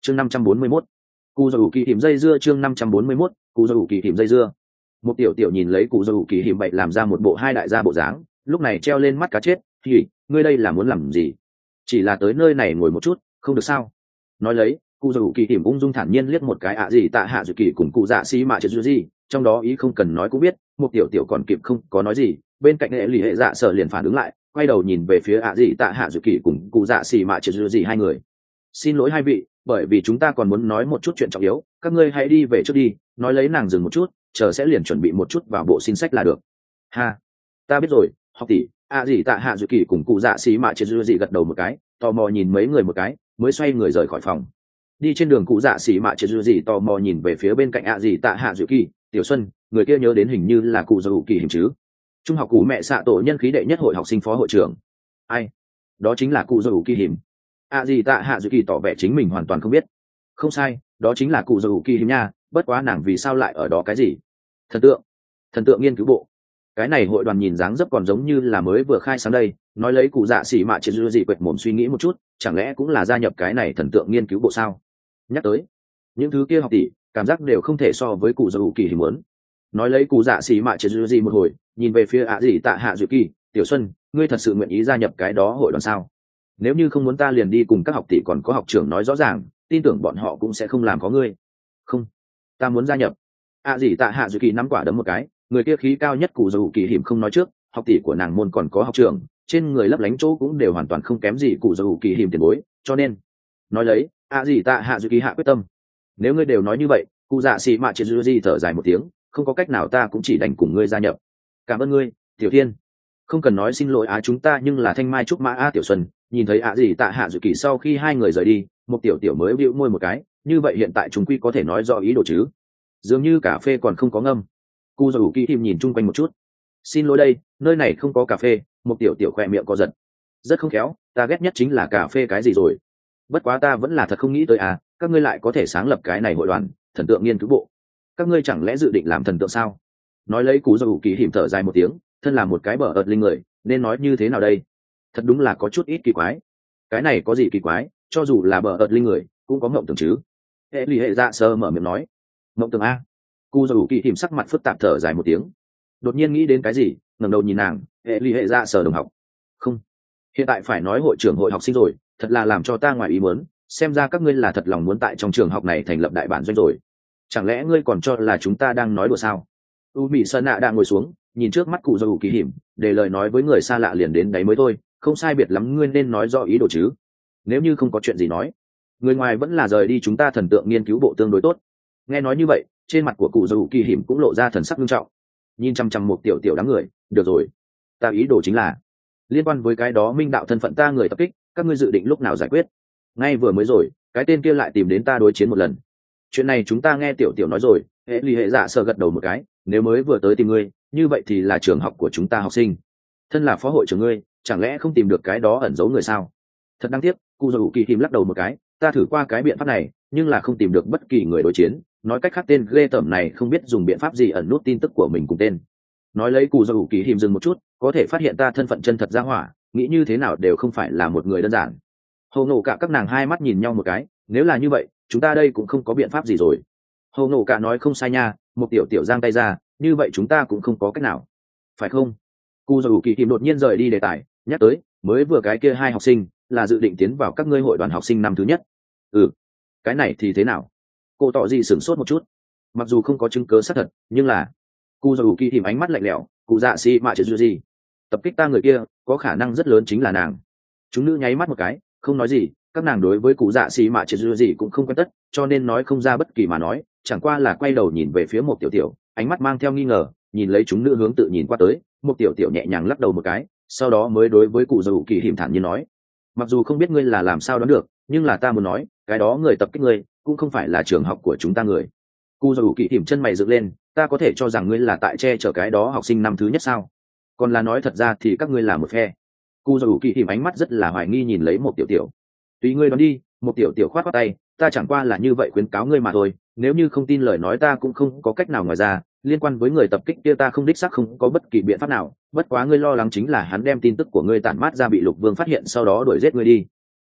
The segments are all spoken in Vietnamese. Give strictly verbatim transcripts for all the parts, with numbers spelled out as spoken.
chương năm trăm bốn mươi mốt cụ dầu kỳ hiểm dây dưa chương năm trăm bốn mươi mốt cụ dầu kỳ hiểm dây dưa. Một tiểu tiểu nhìn lấy cụ dầu kỳ hiểm bậy làm ra một bộ hai đại gia bộ dáng, lúc này treo lên mắt cá chết. Thì ngươi đây là muốn làm gì? Chỉ là tới nơi này ngồi một chút không được sao? Nói lấy cụ dầu kỳ hiểm ung dung thản nhiên liếc một cái ạ gì tạ hạ dự kỳ cùng cụ dạ xí mạ chết gì, trong đó ý không cần nói cũng biết. Một tiểu tiểu còn kịp không có nói gì, bên cạnh hệ lì hệ dạ sở liền phản ứng lại, quay đầu nhìn về phía ạ gì tạ hạ dự kỳ cùng cụ dạ xí mạ chết gì hai người. Xin lỗi hai vị, bởi vì chúng ta còn muốn nói một chút chuyện trọng yếu, các ngươi hãy đi về trước đi. Nói lấy nàng dừng một chút, chờ sẽ liền chuẩn bị một chút vào bộ xin sách là được. Ha, ta biết rồi. Học tỷ ạ gì tạ hạ dự kỳ cùng cụ dạ xí mạ chết gì gật đầu một cái, tò mò nhìn mấy người một cái mới xoay người rời khỏi phòng. Đi trên đường cụ dạ xỉ mạ chết gì tò mò nhìn về phía bên cạnh ạ gì tạ hạ dự kỳ. Tiểu Xuân, người kia nhớ đến hình như là cụ dầu kỳ hình chứ? Trung học cụ mẹ xạ tổ nhân khí đệ nhất hội học sinh phó hội trưởng. Ai? Đó chính là cụ dầu kỳ hiểm. ạ gì tạ hạ dự kỳ tỏ vẻ chính mình hoàn toàn không biết. Không sai, đó chính là cụ dầu kỳ hiểm nha, bất quá nàng vì sao lại ở đó cái gì? Thần tượng. Thần tượng nghiên cứu bộ. Cái này hội đoàn nhìn dáng dấp còn giống như là mới vừa khai sáng đây. Nói lấy cụ dạ xỉ mạ chết gì quệt mồm suy nghĩ một chút, chẳng lẽ cũng là gia nhập cái này thần tượng nghiên cứu bộ sao? Nhắc tới những thứ kia học tỷ, cảm giác đều không thể so với cụ dầu kỳ hiểm muốn. Nói lấy cụ dạ xỉ mạ chết gì một hồi, nhìn về phía ạ gì tạ hạ dự kỳ. Tiểu Xuân, ngươi thật sự nguyện ý gia nhập cái đó hội đoàn sao? Nếu như không muốn ta liền đi cùng các học tỷ còn có học trưởng nói rõ ràng, tin tưởng bọn họ cũng sẽ không làm có ngươi. Không, ta muốn gia nhập. ạ gì tạ hạ dự kỳ nắm quả đấm một cái, người kia khí cao nhất cụ dầu kỳ hiểm không nói trước, học tỷ của nàng môn còn có học trưởng, trên người lấp lánh chỗ cũng đều hoàn toàn không kém gì cụ dầu kỳ hiểm tiền bối, cho nên nói lấy ạ gì tạ hạ dự kỳ hạ quyết tâm. Nếu ngươi đều nói như vậy, cụ dạ xì mạ chết gì thở dài một tiếng, không có cách nào ta cũng chỉ đành cùng ngươi gia nhập. Cảm ơn ngươi Tiểu Thiên. Không cần nói xin lỗi á, chúng ta nhưng là thanh mai trúc mã a. Tiểu Xuân nhìn thấy ạ gì tạ hạ dự kỳ sau khi hai người rời đi, một tiểu tiểu mới bĩu môi một cái, như vậy hiện tại chúng quy có thể nói rõ ý đồ chứ? Dường như cà phê còn không có ngâm. Cụ dầu kỳ hiểm nhìn chung quanh một chút. Xin lỗi đây, nơi này không có cà phê. Một tiểu tiểu khoe miệng co giật. Rất không khéo, ta ghét nhất chính là cà phê cái gì rồi. Bất quá ta vẫn là thật không nghĩ tới à, các ngươi lại có thể sáng lập cái này hội đoàn thần tượng nghiên cứu bộ. Các ngươi chẳng lẽ dự định làm thần tượng sao? Nói lấy cụ dầu kỳ hiểm thở dài một tiếng, thân là một cái bờ ợt linh người, nên nói như thế nào đây? Thật đúng là có chút ít kỳ quái. Cái này có gì kỳ quái, cho dù là bờ ợt linh người cũng có mộng tưởng chứ. Hệ lì hệ dạ sơ mở miệng nói. Mộng tưởng a? Cụ dầu kỳ hiểm sắc mặt phức tạp thở dài một tiếng, đột nhiên nghĩ đến cái gì, ngẩng đầu nhìn nàng. Hệ lì hệ dạ sơ đồng học. Không, hiện tại phải nói hội trưởng hội học sinh rồi, thật là làm cho ta ngoài ý muốn. Xem ra các ngươi là thật lòng muốn tại trong trường học này thành lập đại bản doanh rồi. Chẳng lẽ ngươi còn cho là chúng ta đang nói đùa sao? U Mỹ Sơn nạ đang ngồi xuống, nhìn trước mắt cụ dầu kỳ hiểm, để lời nói với người xa lạ liền đến đấy mới thôi. Không sai biệt lắm, ngươi nên nói rõ ý đồ chứ. Nếu như không có chuyện gì nói, người ngoài vẫn là rời đi chúng ta thần tượng nghiên cứu bộ tương đối tốt. Nghe nói như vậy, trên mặt của cụ dầu kỳ hiểm cũng lộ ra thần sắc nghiêm trọng, nhìn chăm chăm một tiểu tiểu đám người. Được rồi, ta ý đồ chính là liên quan với cái đó minh đạo thân phận ta người tập kích, các ngươi dự định lúc nào giải quyết? Ngay vừa mới rồi, cái tên kia lại tìm đến ta đối chiến một lần. Chuyện này chúng ta nghe tiểu tiểu nói rồi. Hệ lì hệ dạ sơ gật đầu một cái, nếu mới vừa tới tìm ngươi, như vậy thì là trường học của chúng ta học sinh. Thân là phó hội trưởng ngươi, chẳng lẽ không tìm được cái đó ẩn giấu người sao? Thật đáng tiếc. Cụ dầu kỳ hiểm lắc đầu một cái, ta thử qua cái biện pháp này, nhưng là không tìm được bất kỳ người đối chiến. Nói cách khác, tên ghê tởm này không biết dùng biện pháp gì ẩn nút tin tức của mình cùng tên. Nói lấy cụ dầu kỳ hiểm dừng một chút, có thể phát hiện ta thân phận chân thật ra hỏa, nghĩ như thế nào đều không phải là một người đơn giản. Hầu nổ cả các nàng hai mắt nhìn nhau một cái, nếu là như vậy, chúng ta đây cũng không có biện pháp gì rồi. Hầu nổ cả nói không sai nha, một tiểu tiểu giang tay ra, như vậy chúng ta cũng không có cách nào, phải không? Cụ dầu kỳ hiểm đột nhiên rời đi đề tài, nhắc tới mới vừa cái kia hai học sinh là dự định tiến vào các ngươi hội đoàn học sinh năm thứ nhất. Ừ, cái này thì thế nào? Cô tỏ gì sửng sốt một chút, mặc dù không có chứng cớ xác thật, nhưng là cụ dầu kỳ hiểm ánh mắt lạnh lẽo, cụ dạ xì mạ chết gì tập kích ta người kia có khả năng rất lớn chính là nàng. Chúng nữ nháy mắt một cái, không nói gì. Các nàng đối với cụ dạ xì mạ chết gì cũng không quen tất, cho nên nói không ra bất kỳ mà nói, chẳng qua là quay đầu nhìn về phía một tiểu tiểu, ánh mắt mang theo nghi ngờ, nhìn lấy chúng nữ hướng tự nhìn qua tới. Một tiểu tiểu nhẹ nhàng lắc đầu một cái, sau đó mới đối với cụ dầu kỳ hiểm thản nhiên nói, mặc dù không biết ngươi là làm sao đoán được, nhưng là ta muốn nói, cái đó người tập kích ngươi cũng không phải là trường học của chúng ta người. Cụ dầu kỳ hiểm chân mày dựng lên, ta có thể cho rằng ngươi là tại che chở cái đó học sinh năm thứ nhất sao? Còn là nói thật ra thì các ngươi là một phe? Cụ dầu kỳ hiểm ánh mắt rất là hoài nghi nhìn lấy một tiểu tiểu. Tùy ngươi đoán đi. Một tiểu tiểu khoát khoát tay, ta chẳng qua là như vậy khuyến cáo ngươi mà thôi, nếu như không tin lời nói ta cũng không có cách nào ngoài ra. Liên quan với người tập kích kia ta không đích xác không có bất kỳ biện pháp nào, bất quá ngươi lo lắng chính là hắn đem tin tức của ngươi tản mát ra bị Lục Vương phát hiện sau đó đuổi giết ngươi đi.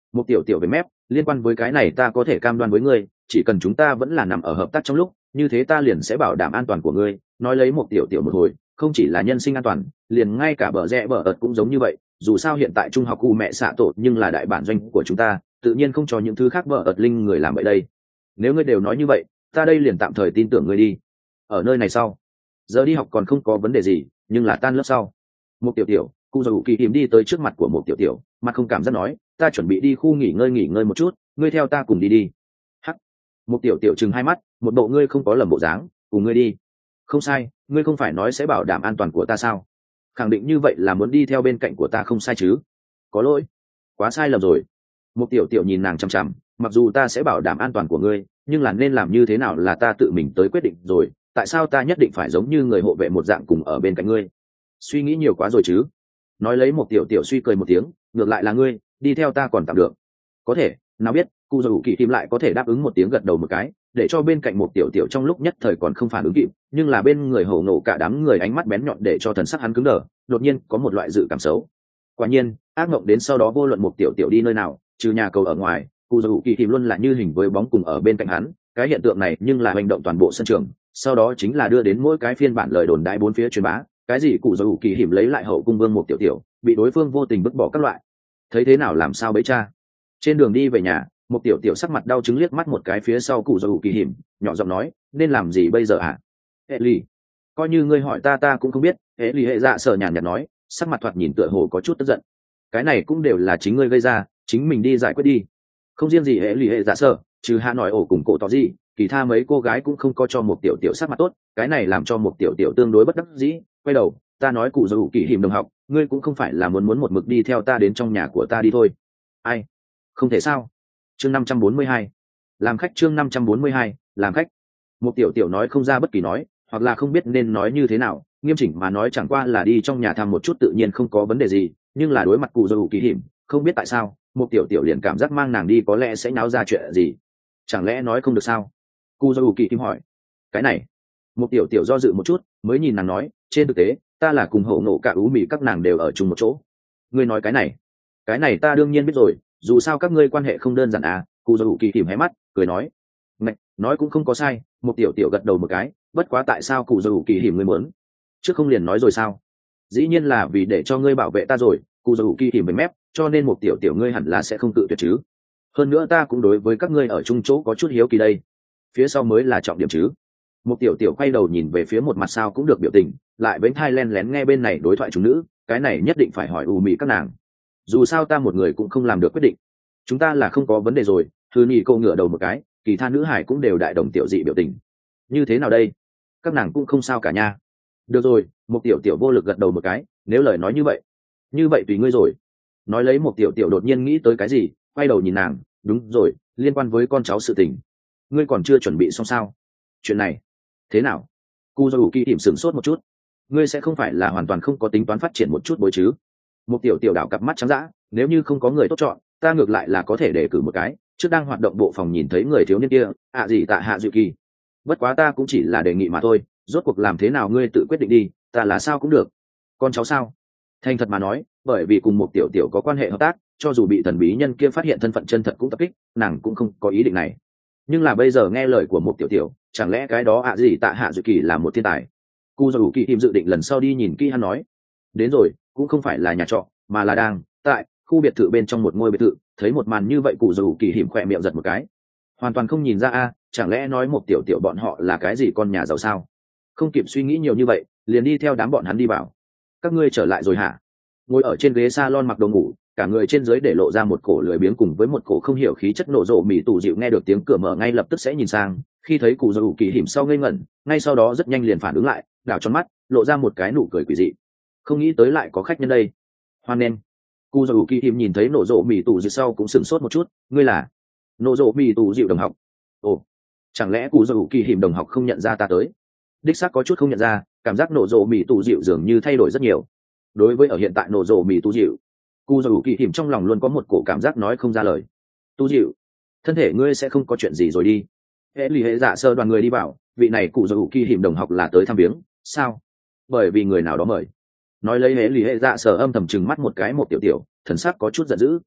Một tiểu tiểu về mép, liên quan với cái này ta có thể cam đoan với ngươi, chỉ cần chúng ta vẫn là nằm ở hợp tác trong lúc, như thế ta liền sẽ bảo đảm an toàn của ngươi. Nói lấy một tiểu tiểu một hồi, không chỉ là nhân sinh an toàn, liền ngay cả bờ rẽ bờ ợt cũng giống như vậy. Dù sao hiện tại trung học cụ mẹ xạ tổ nhưng là đại bản doanh của chúng ta, tự nhiên không cho những thứ khác bờ ợt linh người làm vậy đây. Nếu ngươi đều nói như vậy, ta đây liền tạm thời tin tưởng ngươi đi. Ở nơi này sau, giờ đi học còn không có vấn đề gì, nhưng là tan lớp sau. Một tiểu tiểu, cụ dù kỳ tìm đi tới trước mặt của một tiểu tiểu, mặt không cảm giác nói, ta chuẩn bị đi khu nghỉ ngơi nghỉ ngơi một chút, ngươi theo ta cùng đi đi. Hắc. Một tiểu tiểu chừng hai mắt, một bộ ngươi không có lầm bộ dáng, cùng ngươi đi. Không sai, ngươi không phải nói sẽ bảo đảm an toàn của ta sao? Khẳng định như vậy là muốn đi theo bên cạnh của ta không sai chứ? Có lỗi, quá sai lầm rồi. Một tiểu tiểu nhìn nàng chằm chằm, mặc dù ta sẽ bảo đảm an toàn của ngươi, nhưng là nên làm như thế nào là ta tự mình tới quyết định rồi. Tại sao ta nhất định phải giống như người hộ vệ một dạng cùng ở bên cạnh ngươi? Suy nghĩ nhiều quá rồi chứ? Nói lấy một tiểu tiểu suy cười một tiếng, ngược lại là ngươi, đi theo ta còn tạm được. Có thể, nào biết, cụ dù kỳ tìm lại có thể đáp ứng một tiếng gật đầu một cái, để cho bên cạnh một tiểu tiểu trong lúc nhất thời còn không phản ứng kịp, nhưng là bên người hổ nổ cả đám người ánh mắt bén nhọn để cho thần sắc hắn cứng đờ, đột nhiên có một loại dự cảm xấu. Quả nhiên, ác mộng đến sau đó vô luận một tiểu tiểu đi nơi nào, trừ nhà cầu ở ngoài, cụ dù kỳ tìm luôn là như hình với bóng cùng ở bên cạnh hắn. Cái hiện tượng này nhưng là hành động toàn bộ sân trường, sau đó chính là đưa đến mỗi cái phiên bản lời đồn đại bốn phía truyền bá, cái gì cụ dù kỳ hiểm lấy lại hậu cung vương một tiểu tiểu, bị đối phương vô tình vứt bỏ các loại. Thấy thế nào làm sao bấy cha. Trên đường đi về nhà, một tiểu tiểu sắc mặt đau chứng liếc mắt một cái phía sau cụ dù kỳ hiểm, nhỏ giọng nói, nên làm gì bây giờ hả? Hệ lì, coi như ngươi hỏi ta ta cũng không biết. Hệ lì hệ dạ sở nhàn nhạt nói, sắc mặt thoạt nhìn tựa hồ có chút tức giận. Cái này cũng đều là chính ngươi gây ra, chính mình đi giải quyết đi. Không riêng gì hệ lì hệ dạ sở, trừ hạ nói ổ cùng cổ tỏ gì, kỳ tha mấy cô gái cũng không có cho một tiểu tiểu sắc mặt tốt, cái này làm cho một tiểu tiểu tương đối bất đắc dĩ. Quay đầu, ta nói cụ dù kỳ hiểm đồng học, ngươi cũng không phải là muốn muốn một mực đi theo ta đến trong nhà của ta đi thôi. Ai? Không thể sao? Chương năm trăm bốn mươi hai, làm khách. Chương năm trăm bốn mươi hai, làm khách. Một tiểu tiểu nói không ra bất kỳ nói, hoặc là không biết nên nói như thế nào, nghiêm chỉnh mà nói chẳng qua là đi trong nhà thăm một chút tự nhiên không có vấn đề gì, nhưng là đối mặt cụ dù kỳ hiểm, không biết tại sao, một tiểu tiểu liền cảm giác mang nàng đi có lẽ sẽ náo ra chuyện gì. Chẳng lẽ nói không được sao? Cụ dù kỳ hiểm hỏi. Cái này, một tiểu tiểu do dự một chút, mới nhìn nàng nói, trên thực tế, ta là cùng hậu nộ cả ú mì các nàng đều ở chung một chỗ. Ngươi nói cái này, cái này ta đương nhiên biết rồi, dù sao các ngươi quan hệ không đơn giản à. Cụ dù kỳ hiểm hé mắt cười nói, Ngạch, nói cũng không có sai. Một tiểu tiểu gật đầu một cái, bất quá tại sao cụ dù kỳ hiểm ngươi muốn trước không liền nói rồi sao? Dĩ nhiên là vì để cho ngươi bảo vệ ta rồi. Cụ dù kỳ hiểm với mép, cho nên một tiểu tiểu ngươi hẳn là sẽ không tự tuyệt chứ. Hơn nữa ta cũng đối với các ngươi ở chung chỗ có chút hiếu kỳ đây, phía sau mới là trọng điểm chứ. Một tiểu tiểu quay đầu nhìn về phía một mặt sao cũng được biểu tình, lại với thai len lén nghe bên này đối thoại chúng nữ, cái này nhất định phải hỏi u mị các nàng, dù sao ta một người cũng không làm được quyết định. Chúng ta là không có vấn đề rồi. Thư nhị câu ngửa đầu một cái, kỳ tha nữ hải cũng đều đại đồng tiểu dị biểu tình. Như thế nào đây? Các nàng cũng không sao cả nha. Được rồi, một tiểu tiểu vô lực gật đầu một cái, nếu lời nói như vậy, như vậy tùy ngươi rồi. Nói lấy một tiểu tiểu đột nhiên nghĩ tới cái gì, quay đầu nhìn nàng, đúng rồi, liên quan với con cháu sự tình, ngươi còn chưa chuẩn bị xong sao? Chuyện này thế nào? Cu dù kỳ tìm sửng sốt một chút, ngươi sẽ không phải là hoàn toàn không có tính toán phát triển một chút bối chứ? Một tiểu tiểu đảo cặp mắt trắng dã, nếu như không có người tốt chọn, ta ngược lại là có thể đề cử một cái. Trước đang hoạt động bộ phòng nhìn thấy người thiếu niên kia, ạ gì tạ hạ dự kỳ. Bất quá ta cũng chỉ là đề nghị mà thôi, rốt cuộc làm thế nào ngươi tự quyết định đi, ta là sao cũng được. Con cháu sao? Thành thật mà nói, bởi vì cùng một tiểu tiểu có quan hệ hợp tác, cho dù bị thần bí nhân kia phát hiện thân phận chân thật cũng tập kích, nàng cũng không có ý định này. Nhưng là bây giờ nghe lời của một tiểu tiểu, chẳng lẽ cái đó ạ gì tạ hạ dự kỳ là một thiên tài? Cu dù kỳ tìm dự định lần sau đi nhìn kỹ hắn nói. Đến rồi, cũng không phải là nhà trọ, mà là đang tại khu biệt thự bên trong một ngôi biệt thự. Thấy một màn như vậy cụ dù kỳ hiểm khỏe miệng giật một cái, hoàn toàn không nhìn ra a, chẳng lẽ nói một tiểu tiểu bọn họ là cái gì con nhà giàu sao? Không kịp suy nghĩ nhiều như vậy, liền đi theo đám bọn hắn đi vào. Các ngươi trở lại rồi hả? Ngồi ở trên ghế salon mặc đồ ngủ, cả người trên dưới để lộ ra một cổ lười biếng cùng với một cổ không hiểu khí chất nổ rộ mỉ tù dịu, nghe được tiếng cửa mở ngay lập tức sẽ nhìn sang, khi thấy cụ dù kỳ hiểm sau ngây ngẩn, ngay sau đó rất nhanh liền phản ứng lại, đảo tròn mắt, lộ ra một cái nụ cười quỷ dị. Không nghĩ tới lại có khách nhân đây. Hoan nghênh. Cụ dù kỳ hiểm nhìn thấy nổ rộ mỉ tù dịu sau cũng sửng sốt một chút, ngươi là nổ rộ mỉ tù dịu đồng học? Ồ, chẳng lẽ cụ dù kỳ hiểm đồng học không nhận ra ta tới? Đích xác có chút không nhận ra, cảm giác nổ rộ mỉ tù dịu dường như thay đổi rất nhiều. Đối với ở hiện tại nổ rộ mỉ tù dịu, cụ dù kỳ hiểm trong lòng luôn có một cổ cảm giác nói không ra lời. Tu dịu, thân thể ngươi sẽ không có chuyện gì rồi đi? Hệ lì hệ dạ sơ đoàn người đi bảo, vị này cụ dù kỳ hiểm đồng học là tới thăm viếng sao? Bởi vì người nào đó mời. Nói lấy hệ lì hệ dạ sơ âm thầm chừng mắt một cái một tiểu tiểu, thần sắc có chút giận dữ.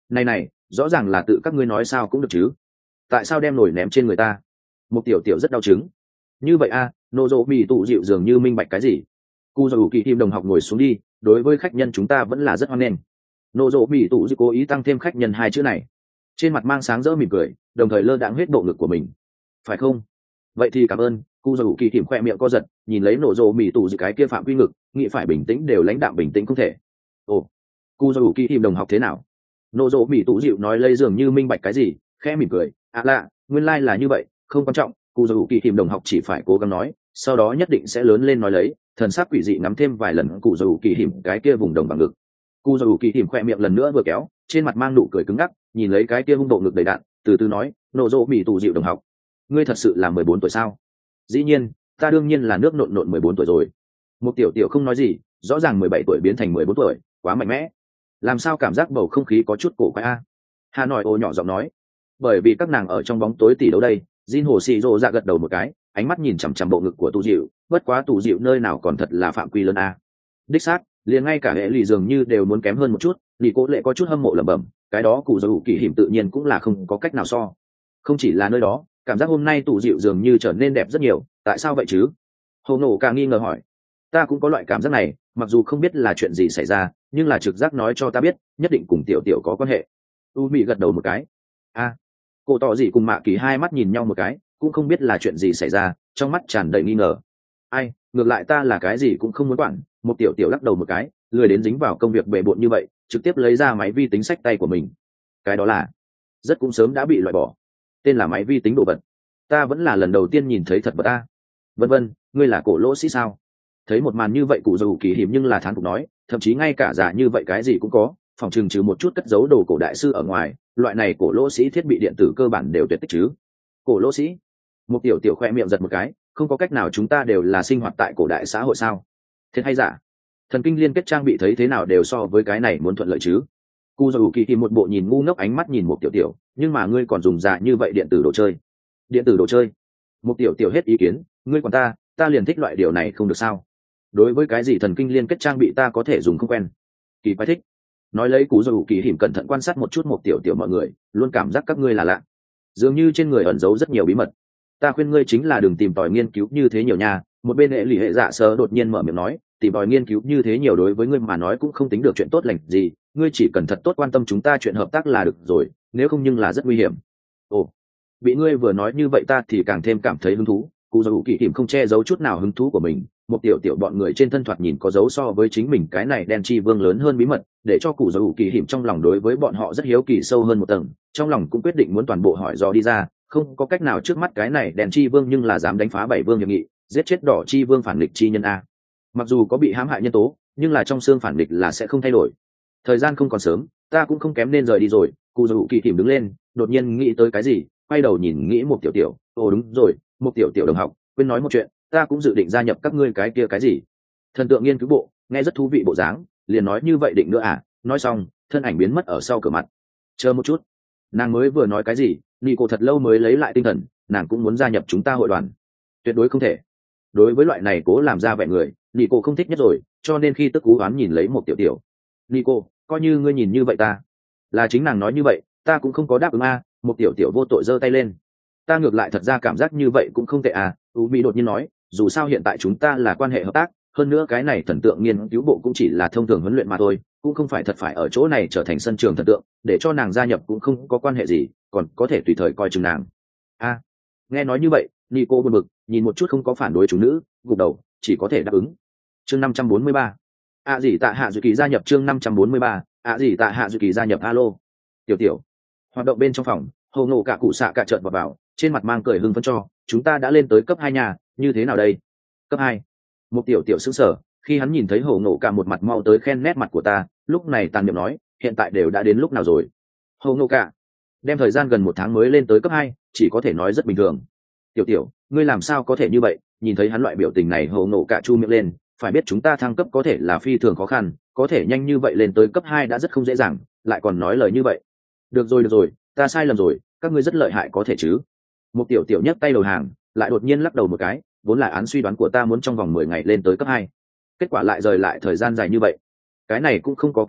này này rõ ràng là tự các ngươi nói sao cũng được chứ, tại sao đem nổi ném trên người ta? Một tiểu tiểu rất đau chứng. Như vậy a, nô dỗ bị tụ dịu dường như minh bạch cái gì. Cụ dù kỳ tim đồng học ngồi xuống đi, đối với khách nhân chúng ta vẫn là rất hoan nghênh. Nô dỗ bị tụ dịu cố ý tăng thêm khách nhân hai chữ này, trên mặt mang sáng rỡ mỉm cười, đồng thời lơ đãng hết bộ ngực của mình. Phải không? Vậy thì cảm ơn. Cụ dù kỳ tim khoe miệng co giật, nhìn lấy nô dỗ bị tụ dịu cái kia phạm quy ngực, nghĩ phải bình tĩnh đều lãnh đạm bình tĩnh không thể. Ồ, cụ dù kỳ tim đồng học thế nào? Nô dỗ bị tụ dịu nói lấy dường như minh bạch cái gì, khẽ mỉm cười. À lạ, nguyên lai là như vậy, không quan trọng. Cụ dù kỳ tim đồng học chỉ phải cố gắng nói, sau đó nhất định sẽ lớn lên nói lấy, thần sắc quỷ dị ngắm thêm vài lần cụ dù kỳ hiểm cái kia vùng đồng bằng ngực. Cụ dù kỳ hiểm khoe miệng lần nữa vừa kéo, trên mặt mang nụ cười cứng ngắc, nhìn lấy cái kia hung bộ ngực đầy đạn, từ từ nói, nô dỗ bị tụ dịu đồng học, ngươi thật sự là mười bốn tuổi sao? Dĩ nhiên, ta đương nhiên là nước nộn nộn mười bốn tuổi rồi. Một tiểu tiểu không nói gì, rõ ràng mười bảy tuổi biến thành mười bốn tuổi, quá mạnh mẽ. Làm sao cảm giác bầu không khí có chút cổ quái a? Hà nội ô nhỏ giọng nói, bởi vì các nàng ở trong bóng tối tỷ đấu đây. Jin hồ xì rô ra gật đầu một cái, ánh mắt nhìn chằm chằm bộ ngực của tù dịu, bất quá tù dịu nơi nào còn thật là phạm quy lớn a. Đích xác, liền ngay cả hệ lì dường như đều muốn kém hơn một chút, lì cố lệ có chút hâm mộ lẩm bẩm, cái đó cụ dù kỳ hiểm tự nhiên cũng là không có cách nào so. Không chỉ là nơi đó, cảm giác hôm nay tù dịu dường như trở nên đẹp rất nhiều, tại sao vậy chứ? Hồ nổ càng nghi ngờ hỏi. Ta cũng có loại cảm giác này, mặc dù không biết là chuyện gì xảy ra, nhưng là trực giác nói cho ta biết, nhất định cùng tiểu tiểu có quan hệ. U Mị gật đầu một cái. A, cô tỏ gì cùng Mạ Kỳ hai mắt nhìn nhau một cái, cũng không biết là chuyện gì xảy ra, trong mắt tràn đầy nghi ngờ. Ai, ngược lại ta là cái gì cũng không muốn quản. Một tiểu tiểu lắc đầu một cái, lười đến dính vào công việc bề bộn như vậy, trực tiếp lấy ra máy vi tính sách tay của mình. Cái đó là rất cũng sớm đã bị loại bỏ, tên là máy vi tính đồ vật. Ta vẫn là lần đầu tiên nhìn thấy thật vật ta. Vân vân, ngươi là cổ lỗ sĩ sao? Thấy một màn như vậy cụ dù kỳ hiểm nhưng là thán phục nói, thậm chí ngay cả giả như vậy cái gì cũng có, phòng chừng trừ một chút cất giấu đồ cổ đại sư ở ngoài, loại này cổ lỗ sĩ thiết bị điện tử cơ bản đều tuyệt tích chứ. Cổ lỗ sĩ? Một tiểu tiểu khoe miệng giật một cái, không có cách nào, chúng ta đều là sinh hoạt tại cổ đại xã hội sao? Thiệt hay giả? Thần kinh liên kết trang bị thấy thế nào đều so với cái này muốn thuận lợi chứ. Cụ dù kỳ hiểm một bộ nhìn ngu ngốc ánh mắt nhìn một tiểu tiểu, nhưng mà ngươi còn dùng giả như vậy điện tử đồ chơi? Điện tử đồ chơi? Một tiểu tiểu hết ý kiến, ngươi còn ta, ta liền thích loại điều này không được sao? Đối với cái gì thần kinh liên kết trang bị ta có thể dùng không quen. Kỳ quái thích. Nói lấy cú dù kỳ hiểm cẩn thận quan sát một chút một tiểu tiểu mọi người, luôn cảm giác các ngươi là lạ, dường như trên người ẩn giấu rất nhiều bí mật. Ta khuyên ngươi chính là đừng tìm tòi nghiên cứu như thế nhiều nha. Một bên hệ lì hệ dạ sơ đột nhiên mở miệng nói, tìm tòi nghiên cứu như thế nhiều đối với ngươi mà nói cũng không tính được chuyện tốt lành gì, ngươi chỉ cần thật tốt quan tâm chúng ta chuyện hợp tác là được rồi, nếu không nhưng là rất nguy hiểm. Ồ, bị ngươi vừa nói như vậy ta thì càng thêm cảm thấy hứng thú. Cụ dù kỳ hiểm không che giấu chút nào hứng thú của mình, một tiểu tiểu bọn người trên thân thoạt nhìn có dấu so với chính mình cái này đen chi vương lớn hơn bí mật, để cho cụ dù kỳ hiểm trong lòng đối với bọn họ rất hiếu kỳ sâu hơn một tầng, trong lòng cũng quyết định muốn toàn bộ hỏi dò đi ra. Không có cách nào, trước mắt cái này đen chi vương nhưng là dám đánh phá bảy vương hiệp nghị, giết chết đỏ chi vương phản địch chi nhân a. Mặc dù có bị hãm hại nhân tố, nhưng là trong xương phản địch là sẽ không thay đổi. Thời gian không còn sớm, ta cũng không kém nên rời đi rồi. Cụ dù kỳ hiểm đứng lên, đột nhiên nghĩ tới cái gì, quay đầu nhìn nghĩ một tiểu tiểu. Ồ đúng rồi, một tiểu tiểu đồng học, quên nói một chuyện, ta cũng dự định gia nhập các ngươi cái kia cái gì thần tượng nghiên cứu bộ, nghe rất thú vị bộ dáng, liền nói như vậy định nữa à? Nói xong thân ảnh biến mất ở sau cửa mặt. Chờ một chút, nàng mới vừa nói cái gì? Nị cổ thật lâu mới lấy lại tinh thần, nàng cũng muốn gia nhập chúng ta hội đoàn. Tuyệt đối không thể. Đối với loại này cố làm ra vẻ người, Nị cổ không thích nhất rồi, cho nên khi tức cú oán nhìn lấy một tiểu tiểu. Nị cổ, coi như ngươi nhìn như vậy ta, là chính nàng nói như vậy, ta cũng không có đáp ứng a. Một tiểu tiểu vô tội giơ tay lên. Ta ngược lại thật ra cảm giác như vậy cũng không tệ à. U Mỹ đột nhiên nói, dù sao hiện tại chúng ta là quan hệ hợp tác, hơn nữa cái này thần tượng nghiên cứu bộ cũng chỉ là thông thường huấn luyện mà thôi, cũng không phải thật phải ở chỗ này trở thành sân trường thần tượng, để cho nàng gia nhập cũng không có quan hệ gì, còn có thể tùy thời coi chừng nàng. A, nghe nói như vậy, Nico buồn bực, nhìn một chút không có phản đối chúng nữ, gục đầu, chỉ có thể đáp ứng. Chương năm trăm bốn mươi ba. À gì tạ hạ dự kỳ gia nhập chương năm trăm bốn mươi ba. À gì tạ hạ dự kỳ gia nhập alo. Tiểu tiểu. Hoạt động bên trong phòng, Hồ Ngộ cả cụ xạ cả trợn vào vào, trên mặt mang cười hưng phấn cho, chúng ta đã lên tới cấp hai nhà, như thế nào đây? Cấp hai. Một tiểu tiểu sững sờ, khi hắn nhìn thấy Hồ Ngộ cả một mặt mau tới khen nét mặt của ta, lúc này tàn niệm nói, hiện tại đều đã đến lúc nào rồi? Hồ Ngộ cả, đem thời gian gần một tháng mới lên tới cấp hai, chỉ có thể nói rất bình thường. Tiểu tiểu, ngươi làm sao có thể như vậy? Nhìn thấy hắn loại biểu tình này, Hồ Ngộ cả chu miệng lên, phải biết chúng ta thăng cấp có thể là phi thường khó khăn, có thể nhanh như vậy lên tới cấp hai đã rất không dễ dàng, lại còn nói lời như vậy. Được rồi được rồi, ta sai lầm rồi, các ngươi rất lợi hại có thể chứ? Một tiểu tiểu nhấc tay đầu hàng, lại đột nhiên lắc đầu một cái, vốn là án suy đoán của ta muốn trong vòng mười ngày lên tới cấp hai, kết quả lại rời lại thời gian dài như vậy. Cái này cũng không có cách nào,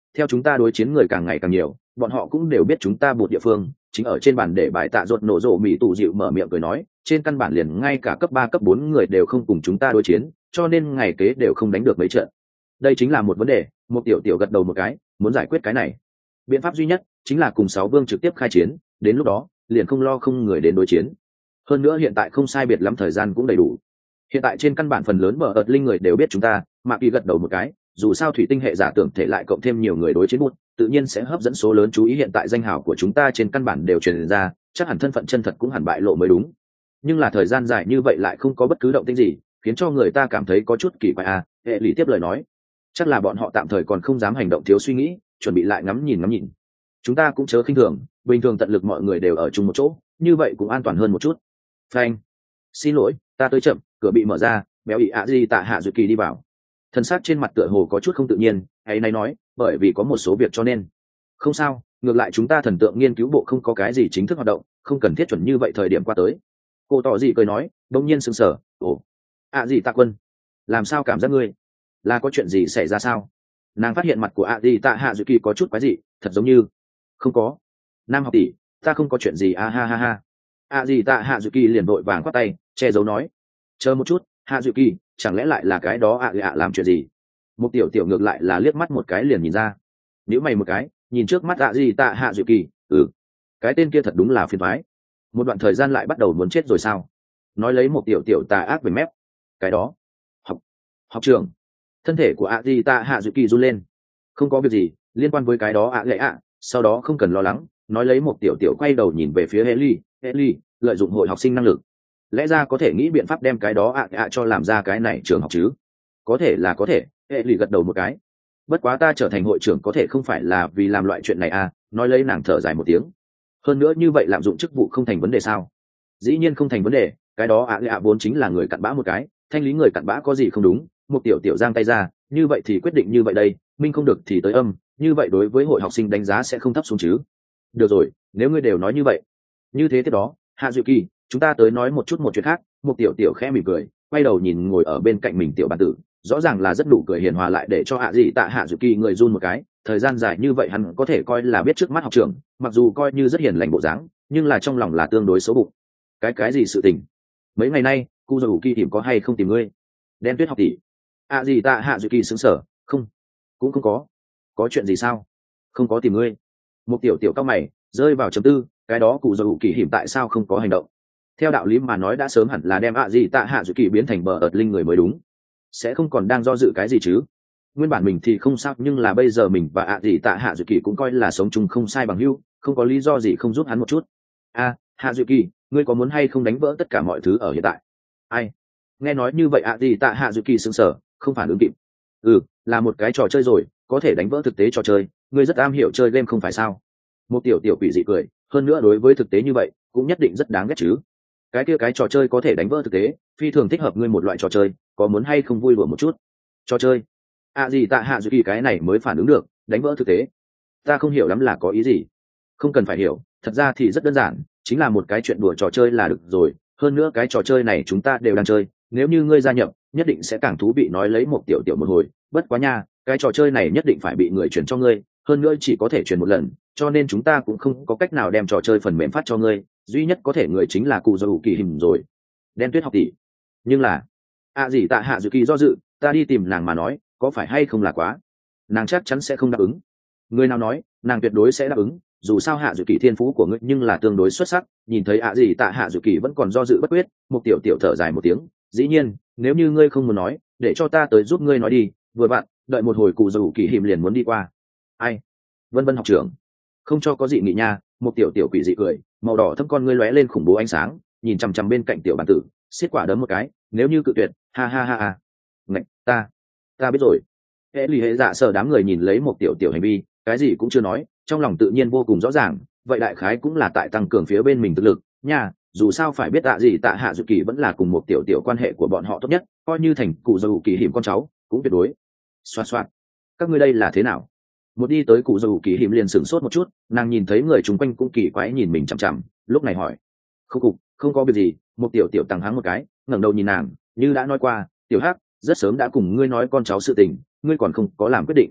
theo chúng ta đối chiến người càng ngày càng nhiều, bọn họ cũng đều biết chúng ta một địa phương chính ở trên bàn để bài tạ ruột nổ rộ mỹ tụ dịu mở miệng cười nói, trên căn bản liền ngay cả cấp ba cấp bốn người đều không cùng chúng ta đối chiến, cho nên ngày kế đều không đánh được mấy trận. Đây chính là một vấn đề. Một tiểu tiểu gật đầu một cái, muốn giải quyết cái này biện pháp duy nhất chính là cùng sáu vương trực tiếp khai chiến, đến lúc đó liền không lo không người đến đối chiến. Hơn nữa hiện tại không sai biệt lắm thời gian cũng đầy đủ. Hiện tại trên căn bản phần lớn bờ ợt linh người đều biết chúng ta. Mạc Kỳ gật đầu một cái, dù sao thủy tinh hệ giả tưởng thể lại cộng thêm nhiều người đối chiến một, tự nhiên sẽ hấp dẫn số lớn chú ý. Hiện tại danh hào của chúng ta trên căn bản đều truyền ra, chắc hẳn thân phận chân thật cũng hẳn bại lộ mới đúng. Nhưng là thời gian dài như vậy lại không có bất cứ động tĩnh gì, khiến cho người ta cảm thấy có chút kỳ quái. À, hệ lý tiếp lời nói, chắc là bọn họ tạm thời còn không dám hành động thiếu suy nghĩ, chuẩn bị lại ngắm nhìn ngắm nhìn. Chúng ta cũng chớ khinh thường, bình thường tận lực mọi người đều ở chung một chỗ, như vậy cũng an toàn hơn một chút. Phanh, xin lỗi, ta tới chậm, cửa bị mở ra, béo ị ạ gì tạ hạ dự kỳ đi vào. Thân xác trên mặt tựa hồ có chút không tự nhiên, hay nay nói, bởi vì có một số việc cho nên. Không sao, ngược lại chúng ta thần tượng nghiên cứu bộ không có cái gì chính thức hoạt động, không cần thiết chuẩn như vậy thời điểm qua tới. Cô tỏ gì cười nói, đông nhiên sững sờ, ồ, ạ gì tạ quân, làm sao cảm giác ngươi, là có chuyện gì xảy ra sao? Nàng phát hiện mặt của ạ gì tạ hạ dự kỳ có chút quái dị, thật giống như không có. Nam học tỷ, ta không có chuyện gì, a ha ha ha. ạ gì tạ hạ dự kỳ liền vội vàng quát tay, che giấu nói, chờ một chút, hạ dự kỳ, chẳng lẽ lại là cái đó ạ ạ làm chuyện gì? Một tiểu tiểu ngược lại là liếc mắt một cái liền nhìn ra, nếu mày một cái, nhìn trước mắt ạ gì tạ hạ dự kỳ, ừ, cái tên kia thật đúng là phiền toái. Một đoạn thời gian lại bắt đầu muốn chết rồi sao? Nói lấy một tiểu tiểu tà ác về mép, cái đó, học, học trường. Thân thể của ạ gì tạ hạ dự kỳ run lên, không có việc gì liên quan với cái đó ạ lệ ạ, sau đó không cần lo lắng. Nói lấy một tiểu tiểu quay đầu nhìn về phía Haley, Haley lợi dụng hội học sinh năng lực, lẽ ra có thể nghĩ biện pháp đem cái đó ạ ạ cho làm ra cái này trường học chứ? Có thể là có thể, Haley gật đầu một cái. Bất quá ta trở thành hội trưởng có thể không phải là vì làm loại chuyện này à? Nói lấy nàng thở dài một tiếng. Hơn nữa như vậy lạm dụng chức vụ không thành vấn đề sao? Dĩ nhiên không thành vấn đề, cái đó ạ ạ vốn chính là người cặn bã một cái, thanh lý người cặn bã có gì không đúng? Một tiểu tiểu giang tay ra, như vậy thì quyết định như vậy đây, minh không được thì tới âm, như vậy đối với hội học sinh đánh giá sẽ không thấp xuống chứ? Được rồi, nếu ngươi đều nói như vậy, như thế thế đó, Hạ Dụ Kỳ, chúng ta tới nói một chút một chuyện khác. Một tiểu tiểu khẽ mỉm cười, quay đầu nhìn ngồi ở bên cạnh mình tiểu bản tử, rõ ràng là rất đủ cười hiền hòa, lại để cho Hạ Dị Tạ Hạ Dụ Kỳ người run một cái. Thời gian dài như vậy hắn có thể coi là biết trước mắt học trưởng, mặc dù coi như rất hiền lành bộ dáng, nhưng là trong lòng là tương đối xấu bụng. Cái cái gì sự tình? Mấy ngày nay, Cu Dụ Kỳ tìm có hay không tìm ngươi? Đen Tuyết học tỷ. Hạ Dị Tạ Hạ Dụ Kỳ sững sờ, không, cũng không có. Có chuyện gì sao? Không có tìm ngươi. Một tiểu tiểu cao mày, rơi vào trầm tư, cái đó Cụ Dụ Kỳ hiểm tại sao không có hành động? Theo đạo lý mà nói đã sớm hẳn là đem Hạ Dị Tạ Hạ Dụ Kỳ biến thành bờ ợt linh người mới đúng, sẽ không còn đang do dự cái gì chứ? Nguyên bản mình thì không sao, nhưng là bây giờ mình và Hạ Dị Tạ Hạ Dụ Kỳ cũng coi là sống chung không sai bằng hữu, không có lý do gì không giúp hắn một chút. A, Hạ Dụ Kỳ, ngươi có muốn hay không đánh vỡ tất cả mọi thứ ở hiện tại? Ai? Nghe nói như vậy Hạ Dị Tạ Hạ Dụ Kỳ sững sờ, không phản ứng kịp. Ừ, là một cái trò chơi rồi, có thể đánh vỡ thực tế trò chơi, ngươi rất am hiểu chơi game không phải sao? Một tiểu tiểu quỷ dị cười, hơn nữa đối với thực tế như vậy cũng nhất định rất đáng ghét chứ. Cái kia cái trò chơi có thể đánh vỡ thực tế, phi thường thích hợp ngươi một loại trò chơi, có muốn hay không vui đùa một chút? Trò chơi? À gì Tạ Hạ Dụ Kỳ cái này mới phản ứng được, đánh vỡ thực tế, ta không hiểu lắm là có ý gì. Không cần phải hiểu, thật ra thì rất đơn giản, chính là một cái chuyện đùa trò chơi là được rồi. Hơn nữa cái trò chơi này chúng ta đều đang chơi, nếu như ngươi gia nhập nhất định sẽ càng thú vị. Nói lấy một tiểu tiểu một hồi, bất quá nha, cái trò chơi này nhất định phải bị người chuyển cho ngươi, hơn nữa chỉ có thể chuyển một lần, cho nên chúng ta cũng không có cách nào đem trò chơi phần mềm phát cho ngươi, duy nhất có thể người chính là Cụ Dụ Kỳ hình rồi. Đen Tuyết học tỷ. Nhưng là à gì Tạ Hạ Dụ Kỳ do dự, ta đi tìm nàng mà nói, có phải hay không là quá, nàng chắc chắn sẽ không đáp ứng. Người nào nói, nàng tuyệt đối sẽ đáp ứng, dù sao Hạ Dụ Kỳ thiên phú của ngươi nhưng là tương đối xuất sắc. Nhìn thấy ạ gì Tạ Hạ Dụ Kỳ vẫn còn do dự bất quyết, một tiểu tiểu thở dài một tiếng, dĩ nhiên nếu như ngươi không muốn nói, để cho ta tới giúp ngươi nói đi. Vừa bạn đợi một hồi Cụ Dụ Kỳ hiểm liền muốn đi qua. Ai? Vân Vân học trưởng, không cho có dị nghị nha. Một tiểu tiểu quỷ dị cười, màu đỏ thâm con ngươi lóe lên khủng bố ánh sáng, nhìn chằm chằm bên cạnh tiểu bản tử, xiết quả đấm một cái, nếu như cự tuyệt, ha ha ha ha. Ngạch, ta ta biết rồi. Hệ lì hệ dạ sở đám người nhìn lấy một tiểu tiểu hành vi, cái gì cũng chưa nói, trong lòng tự nhiên vô cùng rõ ràng, vậy đại khái cũng là tại tăng cường phía bên mình thực lực nha. Dù sao phải biết Tạ gì Tạ Hạ Dụ Kỳ vẫn là cùng một tiểu tiểu quan hệ của bọn họ tốt nhất, coi như thành Cụ Dụ Kỳ hiểm con cháu cũng tuyệt đối. Xoạt xoạt, các ngươi đây là thế nào? Một đi tới Cụ Dụ Kỳ hiểm liền sửng sốt một chút, nàng nhìn thấy người chung quanh cũng kỳ quái nhìn mình chằm chằm, lúc này hỏi, không cục không có việc gì. Một tiểu tiểu tăng hắng một cái, ngẩng đầu nhìn nàng, như đã nói qua, tiểu hắc rất sớm đã cùng ngươi nói con cháu sự tình, ngươi còn không có làm quyết định.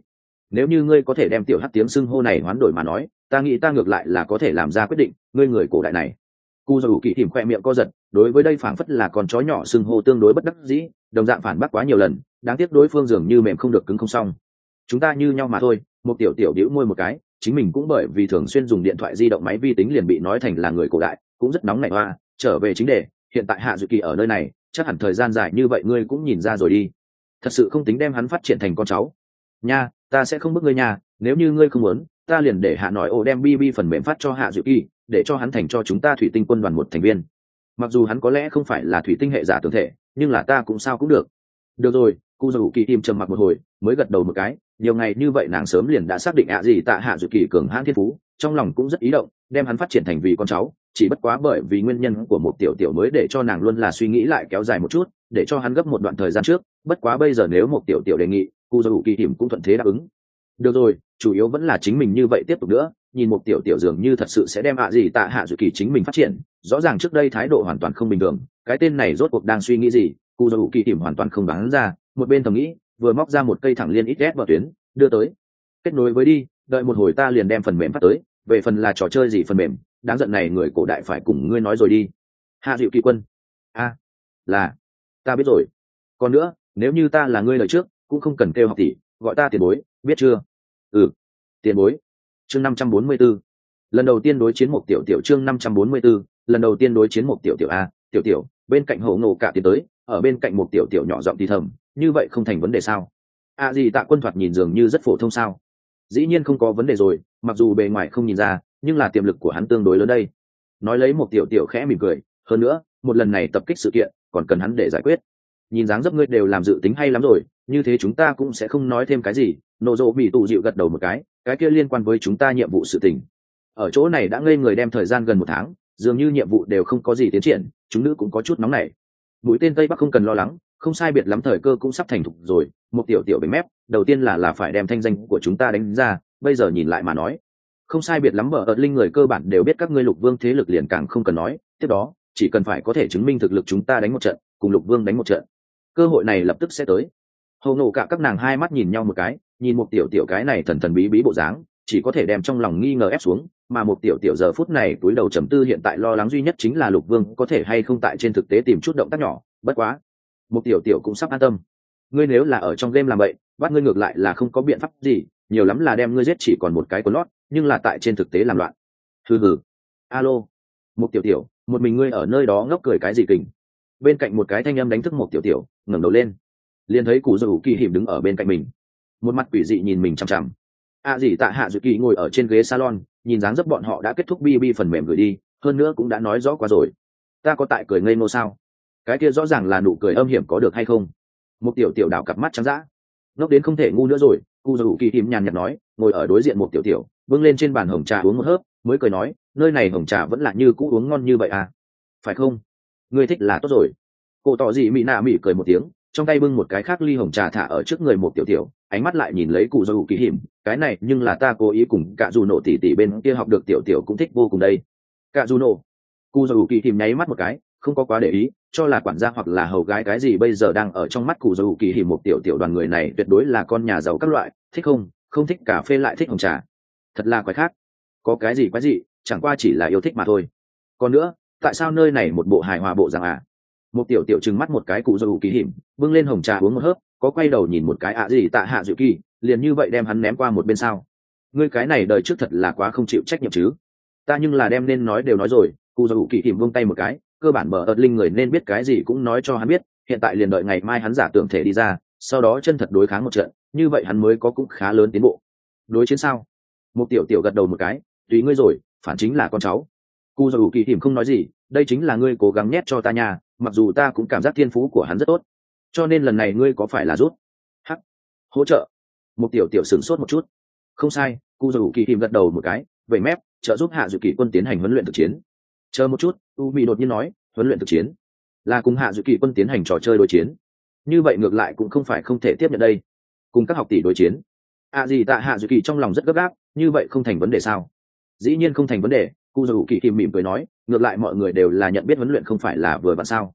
nếu như ngươi có thể đem tiểu hắc tiếng xưng hô này hoán đổi mà nói, ta nghĩ ta ngược lại là có thể làm ra quyết định. Ngươi người cổ đại này, cụ dù kỳ tìm khoe miệng co giật, đối với đây phảng phất là con chó nhỏ xưng hô tương đối bất đắc dĩ, đồng dạng phản bác quá nhiều lần, đáng tiếc đối phương dường như mềm không được cứng không xong. Chúng ta như nhau mà thôi. Một tiểu tiểu đĩu môi một cái, chính mình cũng bởi vì thường xuyên dùng điện thoại di động máy vi tính liền bị nói thành là người cổ đại, cũng rất nóng nảy hoa. Trở về chính đề, hiện tại Hạ Dụ Kỳ ở nơi này, chắc hẳn thời gian dài như vậy ngươi cũng nhìn ra rồi đi. Thật sự không tính đem hắn phát triển thành con cháu nha, ta sẽ không bức ngươi nha, nếu như ngươi không muốn, ta liền để Hạ nói ồ đem bb phần mềm phát cho Hạ Dụ Kỳ, để cho hắn thành cho chúng ta thủy tinh quân đoàn một thành viên. Mặc dù hắn có lẽ không phải là thủy tinh hệ giả tưởng thể, nhưng là ta cũng sao cũng được. Được rồi, Cụ Dụ Kỳ tìm trầm mặc một hồi, mới gật đầu một cái. Nhiều ngày như vậy nàng sớm liền đã xác định ạ gì tạ Hạ Dụ Kỳ cường hãn thiên phú, trong lòng cũng rất ý động, đem hắn phát triển thành vì con cháu, chỉ bất quá bởi vì nguyên nhân của một tiểu tiểu mới để cho nàng luôn là suy nghĩ lại kéo dài một chút, để cho hắn gấp một đoạn thời gian trước. Bất quá bây giờ nếu một tiểu tiểu đề nghị, Cụ Dụ Kỳ tìm cũng thuận thế đáp ứng. Được rồi, chủ yếu vẫn là chính mình như vậy tiếp tục nữa, nhìn một tiểu tiểu dường như thật sự sẽ đem ạ gì tạ Hạ Dụ Kỳ chính mình phát triển, rõ ràng trước đây thái độ hoàn toàn không bình thường, cái tên này rốt cuộc đang suy nghĩ gì, Cụ Dụ Kỳ tìm hoàn toàn không đoán ra, một bên thầm nghĩ, vừa móc ra một cây thẳng liên ít ghét vào tuyến, đưa tới. Kết nối với đi, đợi một hồi ta liền đem phần mềm phát tới, về phần là trò chơi gì phần mềm, đáng giận này người cổ đại phải cùng ngươi nói rồi đi. Hạ Dụ Kỳ quân. A, là, ta biết rồi. Còn nữa, nếu như ta là ngươi lời trước, cũng không cần kêu học tỷ, gọi ta tiền bối, biết chưa? Ừ, tiền bối. Chương năm trăm bốn mươi 44. Lần đầu tiên đối chiến một tiểu tiểu chương năm trăm bốn mươi 44, lần đầu tiên đối chiến một tiểu tiểu a, tiểu tiểu, bên cạnh Hổ Ngộ cả tiến tới, ở bên cạnh một tiểu tiểu nhỏ giọng thì thầm, như vậy không thành vấn đề sao? À gì Tạ Quân thoạt nhìn dường như rất phổ thông sao? Dĩ nhiên không có vấn đề rồi, mặc dù bề ngoài không nhìn ra, nhưng là tiềm lực của hắn tương đối lớn đây. Nói lấy một tiểu tiểu khẽ mỉm cười, hơn nữa, một lần này tập kích sự kiện, còn cần hắn để giải quyết. Nhìn dáng dấp ngươi đều làm dự tính hay lắm rồi, như thế chúng ta cũng sẽ không nói thêm cái gì. Nộ Dỗ bị tụ dịu gật đầu một cái, cái kia liên quan với chúng ta nhiệm vụ sự tình. Ở chỗ này đã ngây người đem thời gian gần một tháng, dường như nhiệm vụ đều không có gì tiến triển, chúng nữ cũng có chút nóng nảy. Mũi tên Tây Bắc không cần lo lắng, không sai biệt lắm thời cơ cũng sắp thành thục rồi. Một tiểu tiểu bánh mép, đầu tiên là là phải đem thanh danh của chúng ta đánh ra, bây giờ nhìn lại mà nói, không sai biệt lắm bờ ợt linh người cơ bản đều biết các ngươi lục vương thế lực liền càng không cần nói. Tiếp đó, chỉ cần phải có thể chứng minh thực lực chúng ta đánh một trận, cùng lục vương đánh một trận, cơ hội này lập tức sẽ tới. Hầu nổ cả các nàng hai mắt nhìn nhau một cái, nhìn một tiểu tiểu cái này thần thần bí bí bộ dáng, chỉ có thể đem trong lòng nghi ngờ ép xuống, mà một tiểu tiểu giờ phút này túi đầu trầm tư hiện tại lo lắng duy nhất chính là lục vương có thể hay không tại trên thực tế tìm chút động tác nhỏ. Bất quá, một tiểu tiểu cũng sắp an tâm. Ngươi nếu là ở trong game làm vậy, bắt ngươi ngược lại là không có biện pháp gì, nhiều lắm là đem ngươi giết chỉ còn một cái của lót, nhưng là tại trên thực tế làm loạn. Hừ hừ. Alo, một tiểu tiểu, một mình ngươi ở nơi đó ngốc cười cái gì kình? Bên cạnh một cái thanh âm đánh thức một tiểu tiểu, ngẩng đầu lên, liền thấy Cụ Dụ Kỳ hiểm đứng ở bên cạnh mình, một mặt quỷ dị nhìn mình chằm chằm. À gì tạ Hạ Dụ Kỳ ngồi ở trên ghế salon, nhìn dáng dấp bọn họ đã kết thúc bb phần mềm gửi đi, hơn nữa cũng đã nói rõ qua rồi. Ta có tại cười ngây ngô sao? Cái kia rõ ràng là nụ cười âm hiểm có được hay không? Một tiểu tiểu đảo cặp mắt trắng dã, ngốc đến không thể ngu nữa rồi. Cụ Dụ Kỳ hiểm nhàn nhạt nói, ngồi ở đối diện một tiểu tiểu, bưng lên trên bàn hồng trà uống một hớp, mới cười nói, nơi này hồng trà vẫn là như cũ uống ngon như vậy à? Phải không? Ngươi thích là tốt rồi. Cô tỏ gì mỹ nạ mỹ cười một tiếng, trong tay bưng một cái khác ly hồng trà thả ở trước người một tiểu tiểu, ánh mắt lại nhìn lấy Cụ Dụ Kỳ hiểm, cái này nhưng là ta cố ý cùng cả dù nổ tỉ tỉ bên kia học được, tiểu tiểu cũng thích vô cùng đây. Cả dù nổ. Cụ Dụ Kỳ hiểm nháy mắt một cái, không có quá để ý, cho là quản gia hoặc là hầu gái cái gì bây giờ đang ở trong mắt Cụ Dụ Kỳ hiểm một tiểu tiểu đoàn người này tuyệt đối là con nhà giàu các loại, thích không, không thích cà phê lại thích hồng trà. Thật là quái khác. Có cái gì quái gì, chẳng qua chỉ là yêu thích mà thôi. Còn nữa, tại sao nơi này một bộ hài hòa bộ dạng à? Một tiểu tiểu trừng mắt một cái Cụ Dụ Kỳ hiểm, bưng lên hồng trà uống một hớp, có quay đầu nhìn một cái ạ gì tạ Hạ Dụ Kỳ, liền như vậy đem hắn ném qua một bên sao? Ngươi cái này đời trước thật là quá không chịu trách nhiệm chứ. Ta nhưng là đem nên nói đều nói rồi. Cụ Dụ Kỳ hiểm buông tay một cái, cơ bản bờ ợt linh người nên biết cái gì cũng nói cho hắn biết, hiện tại liền đợi ngày mai hắn giả tưởng thể đi ra, sau đó chân thật đối kháng một trận, như vậy hắn mới có cũng khá lớn tiến bộ. Đối chiến sao? Một tiểu tiểu gật đầu một cái, tùy ngươi rồi, phản chính là con cháu. Cụ Dụ Kỳ hiểm không nói gì, đây chính là ngươi cố gắng nhét cho ta nha, mặc dù ta cũng cảm giác thiên phú của hắn rất tốt, cho nên lần này ngươi có phải là rút hắc hỗ trợ? Một tiểu tiểu sửng sốt một chút. Không sai, Cụ Dụ Kỳ hiểm gật đầu một cái, về mép trợ giúp Hạ Dụ Kỳ quân tiến hành huấn luyện thực chiến. Chờ một chút, u mỹ đột nhiên nói, huấn luyện thực chiến là cùng Hạ Dụ Kỳ quân tiến hành trò chơi đối chiến, như vậy ngược lại cũng không phải không thể tiếp nhận đây. Cùng các học tỷ đối chiến à gì tạ Hạ Dụ Kỳ trong lòng rất gấp gáp, như vậy không thành vấn đề sao? Dĩ nhiên không thành vấn đề. Cụ Dụ Kỳ hiểm mỉm cười nói, ngược lại mọi người đều là nhận biết huấn luyện không phải là vừa vặn sao?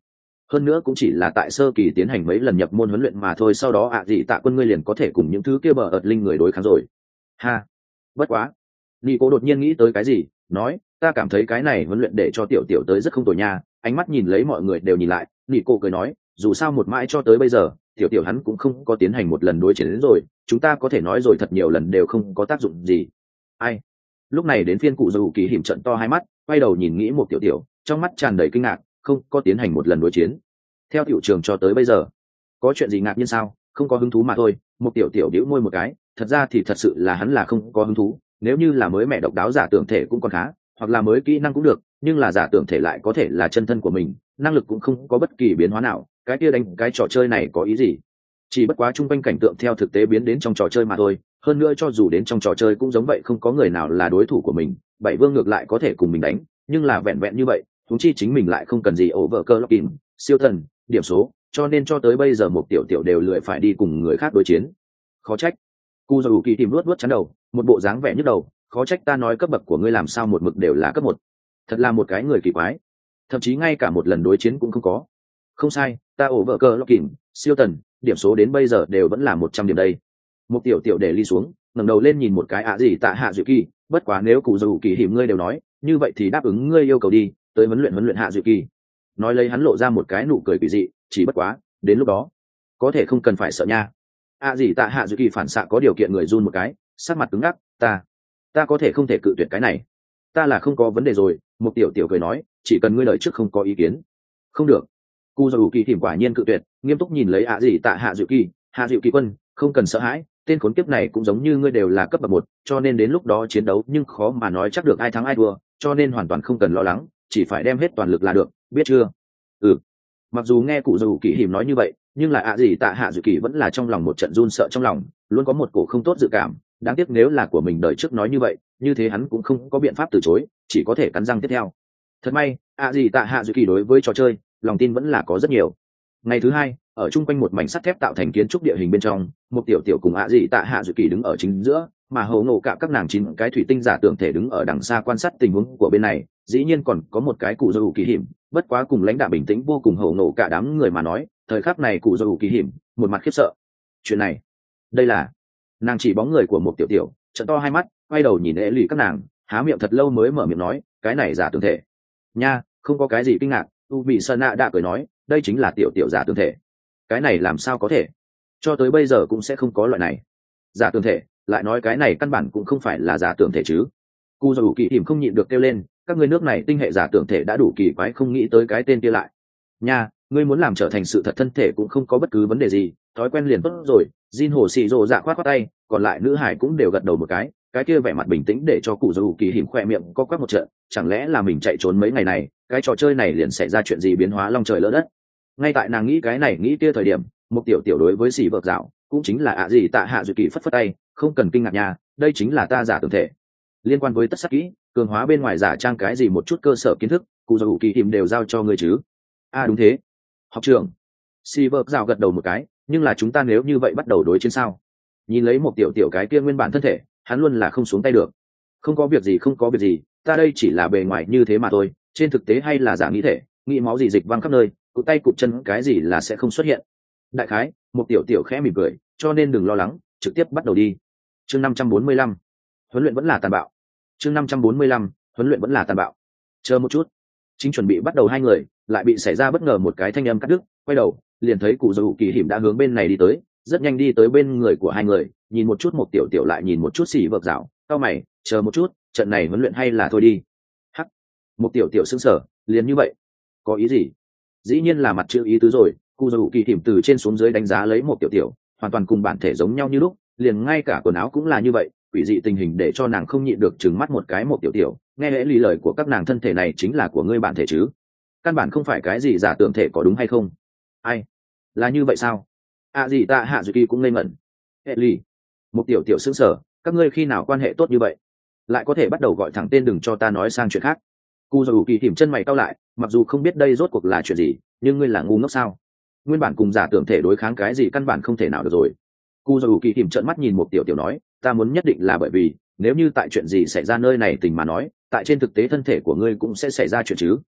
hơn nữa cũng chỉ là tại sơ kỳ tiến hành mấy lần nhập môn huấn luyện mà thôi, sau đó ạ gì tạ quân ngươi liền có thể cùng những thứ kia bờ ợt linh người đối kháng rồi. Ha, bất quá nị cô đột nhiên nghĩ tới cái gì, nói ta cảm thấy cái này huấn luyện để cho tiểu tiểu tới rất không tồi nha. Ánh mắt nhìn lấy mọi người đều nhìn lại, nị cô cười nói dù sao một mãi cho tới bây giờ tiểu tiểu hắn cũng không có tiến hành một lần đối chiến đến rồi, chúng ta có thể nói rồi thật nhiều lần đều không có tác dụng gì. Ai? Lúc này đến phiên cụ dù kỳ hiểm trận to hai mắt, quay đầu nhìn nghĩ một tiểu tiểu, trong mắt tràn đầy kinh ngạc, không có tiến hành một lần đối chiến theo tiểu trường cho tới bây giờ, có chuyện gì ngạc nhiên sao? Không có hứng thú mà thôi. Một tiểu tiểu đĩu môi một cái, thật ra thì thật sự là hắn là không có hứng thú. Nếu như là mới mẹ độc đáo giả tưởng thể cũng còn khá, hoặc là mới kỹ năng cũng được, nhưng là giả tưởng thể lại có thể là chân thân của mình, năng lực cũng không có bất kỳ biến hóa nào, cái kia đánh cái trò chơi này có ý gì? Chỉ bất quá chung quanh cảnh tượng theo thực tế biến đến trong trò chơi mà thôi. Hơn nữa cho dù đến trong trò chơi cũng giống vậy, không có người nào là đối thủ của mình. Bảy vương ngược lại có thể cùng mình đánh, nhưng là vẹn vẹn như vậy, huống chi chính mình lại không cần gì overclocking, siêu thần, điểm số, cho nên cho tới bây giờ một tiểu tiểu đều lười phải đi cùng người khác đối chiến. Khó trách. Cu dù kỳ tìm luốt luốt chắn đầu, một bộ dáng vẻ nhức đầu, khó trách ta nói cấp bậc của ngươi làm sao một mực đều là cấp một. Thật là một cái người kỳ quái, thậm chí ngay cả một lần đối chiến cũng không có. Không sai, ta ổ vợ cờ locking siêu tần điểm số đến bây giờ đều vẫn là một trăm điểm đây. Một tiểu tiểu để ly xuống, ngẩng đầu lên nhìn một cái ạ gì tạ hạ dự kỳ, bất quá nếu cụ dù kỳ hiểm ngươi đều nói như vậy thì đáp ứng ngươi yêu cầu đi, tới huấn luyện huấn luyện hạ dự kỳ. Nói lấy hắn lộ ra một cái nụ cười quỷ dị, chỉ bất quá đến lúc đó có thể không cần phải sợ nha. ạ gì tạ hạ dự kỳ phản xạ có điều kiện người run một cái, sắc mặt cứng ngắc, ta ta có thể không thể cự tuyệt cái này, ta là không có vấn đề rồi. Một tiểu tiểu cười nói, chỉ cần ngươi lời trước không có ý kiến. Không được. Cu dù kỳ thỉm quả nhiên cự tuyệt, nghiêm túc nhìn lấy ạ gì tạ hạ dự kỳ, hạ dự kỳ quân không cần sợ hãi, tên khốn kiếp này cũng giống như ngươi đều là cấp bậc một, cho nên đến lúc đó chiến đấu nhưng khó mà nói chắc được ai thắng ai thua, cho nên hoàn toàn không cần lo lắng, chỉ phải đem hết toàn lực là được, biết chưa? Ừ. Mặc dù nghe cụ dù kỳ hiểm nói như vậy, nhưng là ạ gì tạ hạ dự kỳ vẫn là trong lòng một trận run sợ trong lòng, luôn có một cổ không tốt dự cảm. Đáng tiếc nếu là của mình đời trước nói như vậy, như thế hắn cũng không có biện pháp từ chối, chỉ có thể cắn răng tiếp theo. Thật may, ạ gì tạ hạ dự kỳ đối với trò chơi lòng tin vẫn là có rất nhiều. Ngày thứ hai, ở chung quanh một mảnh sắt thép tạo thành kiến trúc địa hình bên trong, một tiểu tiểu cùng ạ gì tạ hạ dự kỳ đứng ở chính giữa, mà hầu ngộ cả các nàng chín cái thủy tinh giả tưởng thể đứng ở đằng xa quan sát tình huống của bên này. Dĩ nhiên còn có một cái cụ dù kỳ hiểm, bất quá cùng lãnh đạo bình tĩnh vô cùng hầu ngộ cả đám người mà nói, thời khắc này cụ dù kỳ hiểm một mặt khiếp sợ. Chuyện này, đây là nàng chỉ bóng người của một tiểu tiểu, trận to hai mắt, quay đầu nhìn ế lì các nàng, há miệng thật lâu mới mở miệng nói, cái này giả tưởng thể nha, không có cái gì kinh ngạc. U bị sơn nạ đã cười nói, đây chính là tiểu tiểu giả tưởng thể. Cái này làm sao có thể, cho tới bây giờ cũng sẽ không có loại này giả tưởng thể, lại nói cái này căn bản cũng không phải là giả tưởng thể chứ. Cu dù kỳ hiểm không nhịn được kêu lên, các ngươi nước này tinh hệ giả tưởng thể đã đủ kỳ quái, không nghĩ tới cái tên kia lại nha. Ngươi muốn làm trở thành sự thật thân thể cũng không có bất cứ vấn đề gì, thói quen liền tốt rồi. Jin hồ xì rồ dạ khoát khoát tay, còn lại nữ hải cũng đều gật đầu một cái, cái kia vẻ mặt bình tĩnh để cho cụ dù kỳ hiểm khoe miệng có quắc một trận. Chẳng lẽ là mình chạy trốn mấy ngày này, cái trò chơi này liền xảy ra chuyện gì biến hóa long trời lỡ đất? Ngay tại nàng nghĩ cái này nghĩ kia thời điểm, một tiểu tiểu đối với xì vợt dạo cũng chính là ạ gì tạ hạ dự kỳ phất phất tay, không cần kinh ngạc nha, đây chính là ta giả tưởng thể. Liên quan với tất sắc kỹ cường hóa bên ngoài giả trang cái gì một chút cơ sở kiến thức, cụ dù kỳ hiểm đều giao cho ngươi chứ? À đúng thế, học trường. Xì vợt dạo gật đầu một cái, nhưng là chúng ta nếu như vậy bắt đầu đối chiến sao? Nhìn lấy một tiểu tiểu cái kia nguyên bản thân thể, hắn luôn là không xuống tay được. Không có việc gì, không có việc gì, ta đây chỉ là bề ngoài như thế mà thôi, trên thực tế hay là giả nghĩ thể, nghĩ máu gì dịch văng khắp nơi, cụt tay cụt chân cái gì là sẽ không xuất hiện. Đại khái, một tiểu tiểu khẽ mỉm cười, cho nên đừng lo lắng, trực tiếp bắt đầu đi. Chương năm trăm bốn mươi lăm, huấn luyện vẫn là tàn bạo. Chương năm trăm bốn mươi lăm, huấn luyện vẫn là tàn bạo. Chờ một chút. Chính chuẩn bị bắt đầu hai người, lại bị xảy ra bất ngờ một cái thanh âm cắt đứt, quay đầu, liền thấy cụ dù kỳ hiểm đã hướng bên này đi tới, rất nhanh đi tới bên người của hai người, nhìn một chút một tiểu tiểu lại nhìn một chút xỉ vợt dạo, cao mày, chờ một chút, trận này huấn luyện hay là thôi đi. Hắc. Một tiểu tiểu sững sờ, liền như vậy, có ý gì? Dĩ nhiên là mặt chữ ý tứ rồi. Cụ dù kỳ hiểm từ trên xuống dưới đánh giá lấy một tiểu tiểu, hoàn toàn cùng bản thể giống nhau như lúc, liền ngay cả quần áo cũng là như vậy. Quỷ dị tình hình để cho nàng không nhịn được trừng mắt một cái một tiểu tiểu, nghe lẽ lý lời của các nàng, thân thể này chính là của ngươi bản thể chứ, căn bản không phải cái gì giả tưởng thể, có đúng hay không? Ai? Là như vậy sao? À gì ta hạ dự kỳ cũng ngây ngẩn. Hệ lì. Một tiểu tiểu sững sờ, các ngươi khi nào quan hệ tốt như vậy? Lại có thể bắt đầu gọi thẳng tên, đừng cho ta nói sang chuyện khác. Cụ dù kỳ hiểm chân mày cau lại, mặc dù không biết đây rốt cuộc là chuyện gì, nhưng ngươi là ngu ngốc sao? Nguyên bản cùng giả tưởng thể đối kháng cái gì căn bản không thể nào được rồi. Cụ dù kỳ hiểm trợn mắt nhìn một tiểu tiểu nói, ta muốn nhất định là bởi vì nếu như tại chuyện gì xảy ra nơi này tình mà nói, tại trên thực tế thân thể của ngươi cũng sẽ xảy ra chuyện chứ.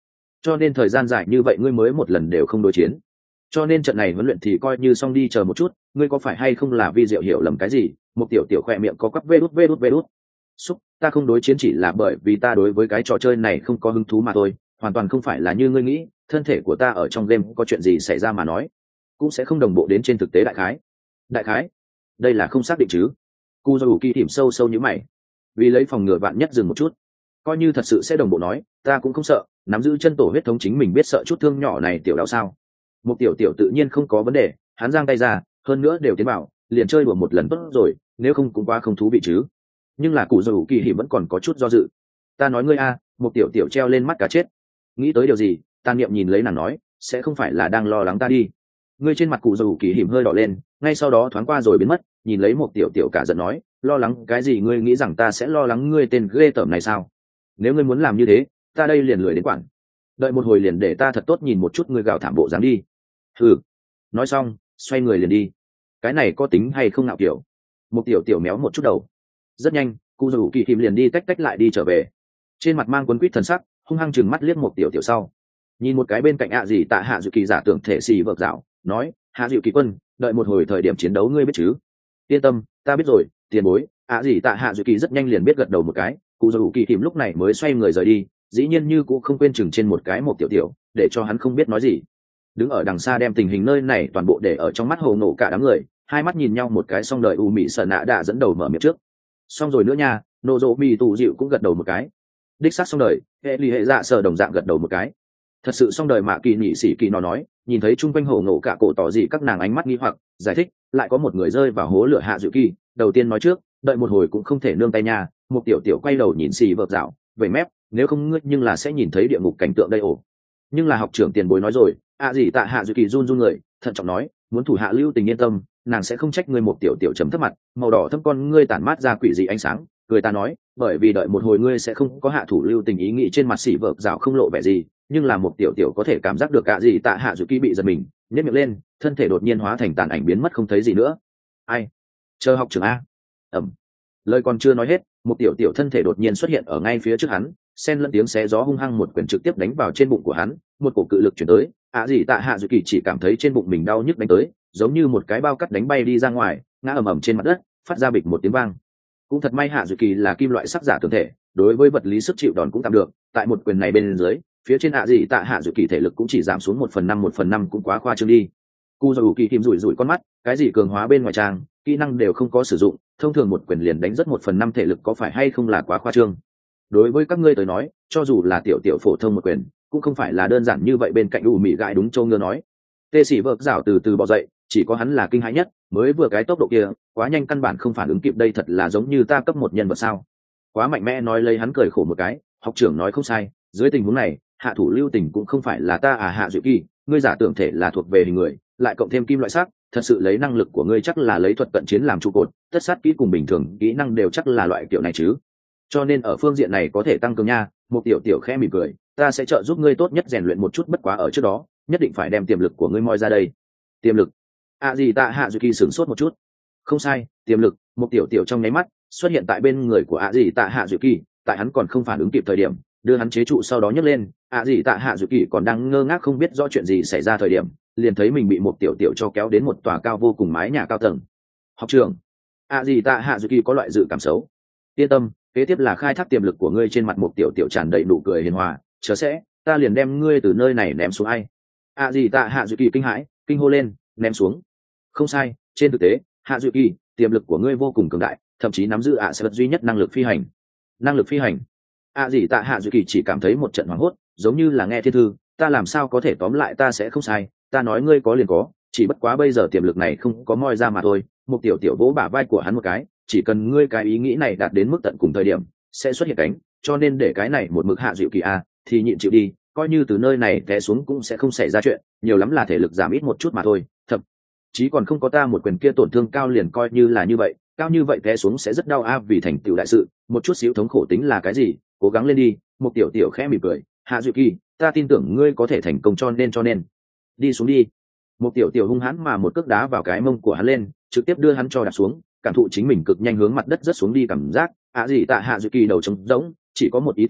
cho nên thời gian dài như vậy ngươi mới một lần đều không đối chiến. Cho nên trận này huấn luyện thì coi như xong đi, chờ một chút, ngươi có phải hay không là Vi Diệu hiểu lầm cái gì? Một tiểu tiểu khoe miệng có quắp vê đút vê đút vê đút. Xúc, ta không đối chiến chỉ là bởi vì ta đối với cái trò chơi này không có hứng thú mà thôi, hoàn toàn không phải là như ngươi nghĩ, thân thể của ta ở trong game có chuyện gì xảy ra mà nói, cũng sẽ không đồng bộ đến trên thực tế. Đại khái, đại khái, đây là không xác định chứ? Cu do kỳ thỉm sâu sâu như mày, vì lấy phòng ngừa vạn nhất dừng một chút, coi như thật sự sẽ đồng bộ nói, ta cũng không sợ, nắm giữ chân tổ huyết thống chính mình biết sợ chút thương nhỏ này tiểu đau sao? Một tiểu tiểu tự nhiên không có vấn đề, hắn giang tay ra, hơn nữa đều tiến bảo, liền chơi đùa một lần tốt rồi, nếu không cũng quá không thú vị chứ. Nhưng là cụ dù kỳ hiểm vẫn còn có chút do dự. Ta nói ngươi a, một tiểu tiểu treo lên mắt cá chết, nghĩ tới điều gì? Tàn niệm nhìn lấy nàng nói, sẽ không phải là đang lo lắng ta đi? Ngươi trên mặt cụ dù kỳ hiểm hơi đỏ lên, ngay sau đó thoáng qua rồi biến mất, nhìn lấy một tiểu tiểu cả giận nói, lo lắng cái gì? Ngươi nghĩ rằng ta sẽ lo lắng ngươi tên ghê tởm này sao? Nếu ngươi muốn làm như thế, ta đây liền lười đến quản, đợi một hồi liền để ta thật tốt nhìn một chút ngươi gào thảm bộ dáng đi. Hừ. Nói xong xoay người liền đi. Cái này có tính hay không ngạo kiểu? Một tiểu tiểu méo một chút đầu. Rất nhanh cụ dù kỳ thìm liền đi tách tách lại đi trở về, trên mặt mang quấn quýt thần sắc, hung hăng chừng mắt liếc một tiểu tiểu sau, nhìn một cái bên cạnh ạ gì tạ hạ dự kỳ giả tưởng thể xì vợt dạo nói, hạ dịu kỳ quân, đợi một hồi thời điểm chiến đấu ngươi biết chứ? Yên tâm, ta biết rồi tiền bối. ạ gì tạ hạ dự kỳ rất nhanh liền biết, gật đầu một cái. Cụ dù kỳ thìm lúc này mới xoay người rời đi, dĩ nhiên như cũng không quên chừng trên một cái một tiểu tiểu, để cho hắn không biết nói gì. Đứng ở đằng xa đem tình hình nơi này toàn bộ để ở trong mắt hồ nổ cả đám người, hai mắt nhìn nhau một cái, xong đợi u mỹ sợ nạ đã dẫn đầu mở miệng trước. Xong rồi nữa nha. Nô dỗ mi tù dịu cũng gật đầu một cái. Đích xác xong đời. Hệ lì hệ dạ sợ đồng dạng gật đầu một cái. Thật sự xong đời mạ kỳ nhị sĩ kỳ nó nói, nhìn thấy chung quanh hồ nổ cả cổ tỏ gì các nàng ánh mắt nghi hoặc giải thích, lại có một người rơi vào hố lửa hạ dự kỳ. Đầu tiên nói trước, đợi một hồi cũng không thể nương tay nha. Một tiểu tiểu quay đầu nhìn xì vợt dạo về mép, nếu không ngươi nhưng là sẽ nhìn thấy địa ngục cảnh tượng đây ổ. Nhưng là học trưởng tiền bối nói rồi, ạ gì tạ hạ dự kỳ run run người, thận trọng nói, muốn thủ hạ lưu tình yên tâm, nàng sẽ không trách ngươi. Một tiểu tiểu chấm thấp mặt, màu đỏ thâm con ngươi tản mát ra quỷ dị ánh sáng, cười ta nói, bởi vì đợi một hồi ngươi sẽ không có hạ thủ lưu tình ý nghĩ. Trên mặt xỉ vợt rào không lộ vẻ gì, nhưng là một tiểu tiểu có thể cảm giác được ạ gì tạ hạ dự kỳ bị giật mình, nhếch miệng lên, thân thể đột nhiên hóa thành tàn ảnh biến mất không thấy gì nữa. Ai? Chờ học trưởng a. Ẩm. Lời còn chưa nói hết, một tiểu tiểu thân thể đột nhiên xuất hiện ở ngay phía trước hắn, xen lẫn tiếng xé gió hung hăng một quyền trực tiếp đánh vào trên bụng của hắn, một cổ cự lực chuyển tới. ạ gì tạ hạ dự kỳ chỉ cảm thấy trên bụng mình đau nhức đánh tới, giống như một cái bao cắt đánh bay đi ra ngoài, ngã ầm ầm trên mặt đất, phát ra bịch một tiếng vang. Cũng thật may hạ dự kỳ là kim loại sắc giả tưởng thể, đối với vật lý sức chịu đòn cũng tạm được. Tại một quyền này bên dưới, phía trên ạ gì tạ hạ dự kỳ thể lực cũng chỉ giảm xuống một phần năm, một phần năm cũng quá khoa trương đi. Cu dù kỳ kim rủi rủi con mắt, cái gì cường hóa bên ngoài trang, kỹ năng đều không có sử dụng, thông thường một quyền liền đánh rất một phần năm thể lực, có phải hay không là quá khoa trương? Đối với các ngươi tới nói, cho dù là tiểu tiểu phổ thông một quyền, cũng không phải là đơn giản như vậy. Bên cạnh u mị gãi đúng châu ngơ nói, tê sĩ vợt rảo từ từ bò dậy, chỉ có hắn là kinh hãi nhất, mới vừa cái tốc độ kia quá nhanh, căn bản không phản ứng kịp. Đây thật là giống như ta cấp một nhân vật sao? Quá mạnh mẽ. Nói lấy hắn cười khổ một cái, học trưởng nói không sai, dưới tình huống này hạ thủ lưu tình cũng không phải là ta à. Hạ dự kỳ, ngươi giả tưởng thể là thuộc về hình người, lại cộng thêm kim loại sắc, thật sự lấy năng lực của ngươi chắc là lấy thuật cận chiến làm trụ cột, tất sát kỹ cùng bình thường kỹ năng đều chắc là loại kiểu này chứ, cho nên ở phương diện này có thể tăng cường nha. Một tiểu tiểu khẽ mỉm cười, ta sẽ trợ giúp ngươi tốt nhất rèn luyện một chút, bất quá ở trước đó nhất định phải đem tiềm lực của ngươi moi ra đây. Tiềm lực? À gì tạ hạ dự kỳ sửng sốt một chút. Không sai, tiềm lực. Một tiểu tiểu trong nháy mắt xuất hiện tại bên người của ạ gì tạ hạ dự kỳ, tại hắn còn không phản ứng kịp thời điểm đưa hắn chế trụ, sau đó nhấc lên. ạ gì tạ hạ dự kỳ còn đang ngơ ngác không biết rõ chuyện gì xảy ra thời điểm, liền thấy mình bị một tiểu tiểu cho kéo đến một tòa cao vô cùng mái nhà cao tầng. Học trưởng, ạ gì tạ hạ dự kỳ có loại dự cảm xấu. Yên tâm, kế tiếp là khai thác tiềm lực của ngươi. Trên mặt một tiểu tiểu tràn đầy nụ cười hiền hòa, chờ sẽ, ta liền đem ngươi từ nơi này ném xuống. Ai? ạ gì tạ hạ dự kỳ kinh hãi, kinh hô lên, ném xuống? Không sai, trên thực tế hạ dự kỳ, tiềm lực của ngươi vô cùng cường đại, thậm chí nắm giữ ạ sẽ vật duy nhất năng lực phi hành. Năng lực phi hành? ạ gì tạ hạ dự kỳ chỉ cảm thấy một trận hoảng hốt, giống như là nghe thiên thư. Ta làm sao có thể? Tóm lại ta sẽ không sai, ta nói ngươi có liền có, chỉ bất quá bây giờ tiềm lực này không có moi ra mà thôi. Một tiểu tiểu vỗ bả vai của hắn một cái, chỉ cần ngươi cái ý nghĩ này đạt đến mức tận cùng thời điểm sẽ xuất hiện cánh, cho nên để cái này một mực hạ dịu kỳ a thì nhịn chịu đi, coi như từ nơi này té xuống cũng sẽ không xảy ra chuyện, nhiều lắm là thể lực giảm ít một chút mà thôi, thậm chí còn không có ta một quyền kia tổn thương cao. Liền coi như là như vậy, cao như vậy té xuống sẽ rất đau a, vì thành tựu đại sự một chút xíu thống khổ tính là cái gì, cố gắng lên đi. Một tiểu tiểu khẽ mỉm cười, hạ dịu kỳ, ta tin tưởng ngươi có thể thành công, cho nên cho nên đi xuống đi. Một tiểu tiểu hung hãn mà một cước đá vào cái mông của hắn lên, trực tiếp đưa hắn cho đạp xuống, cảm thụ chính mình cực nhanh hướng mặt đất rớt xuống đi cảm giác. ạ gì tạ hạ dự kỳ đầu trống rỗng, chỉ có một ý tưởng,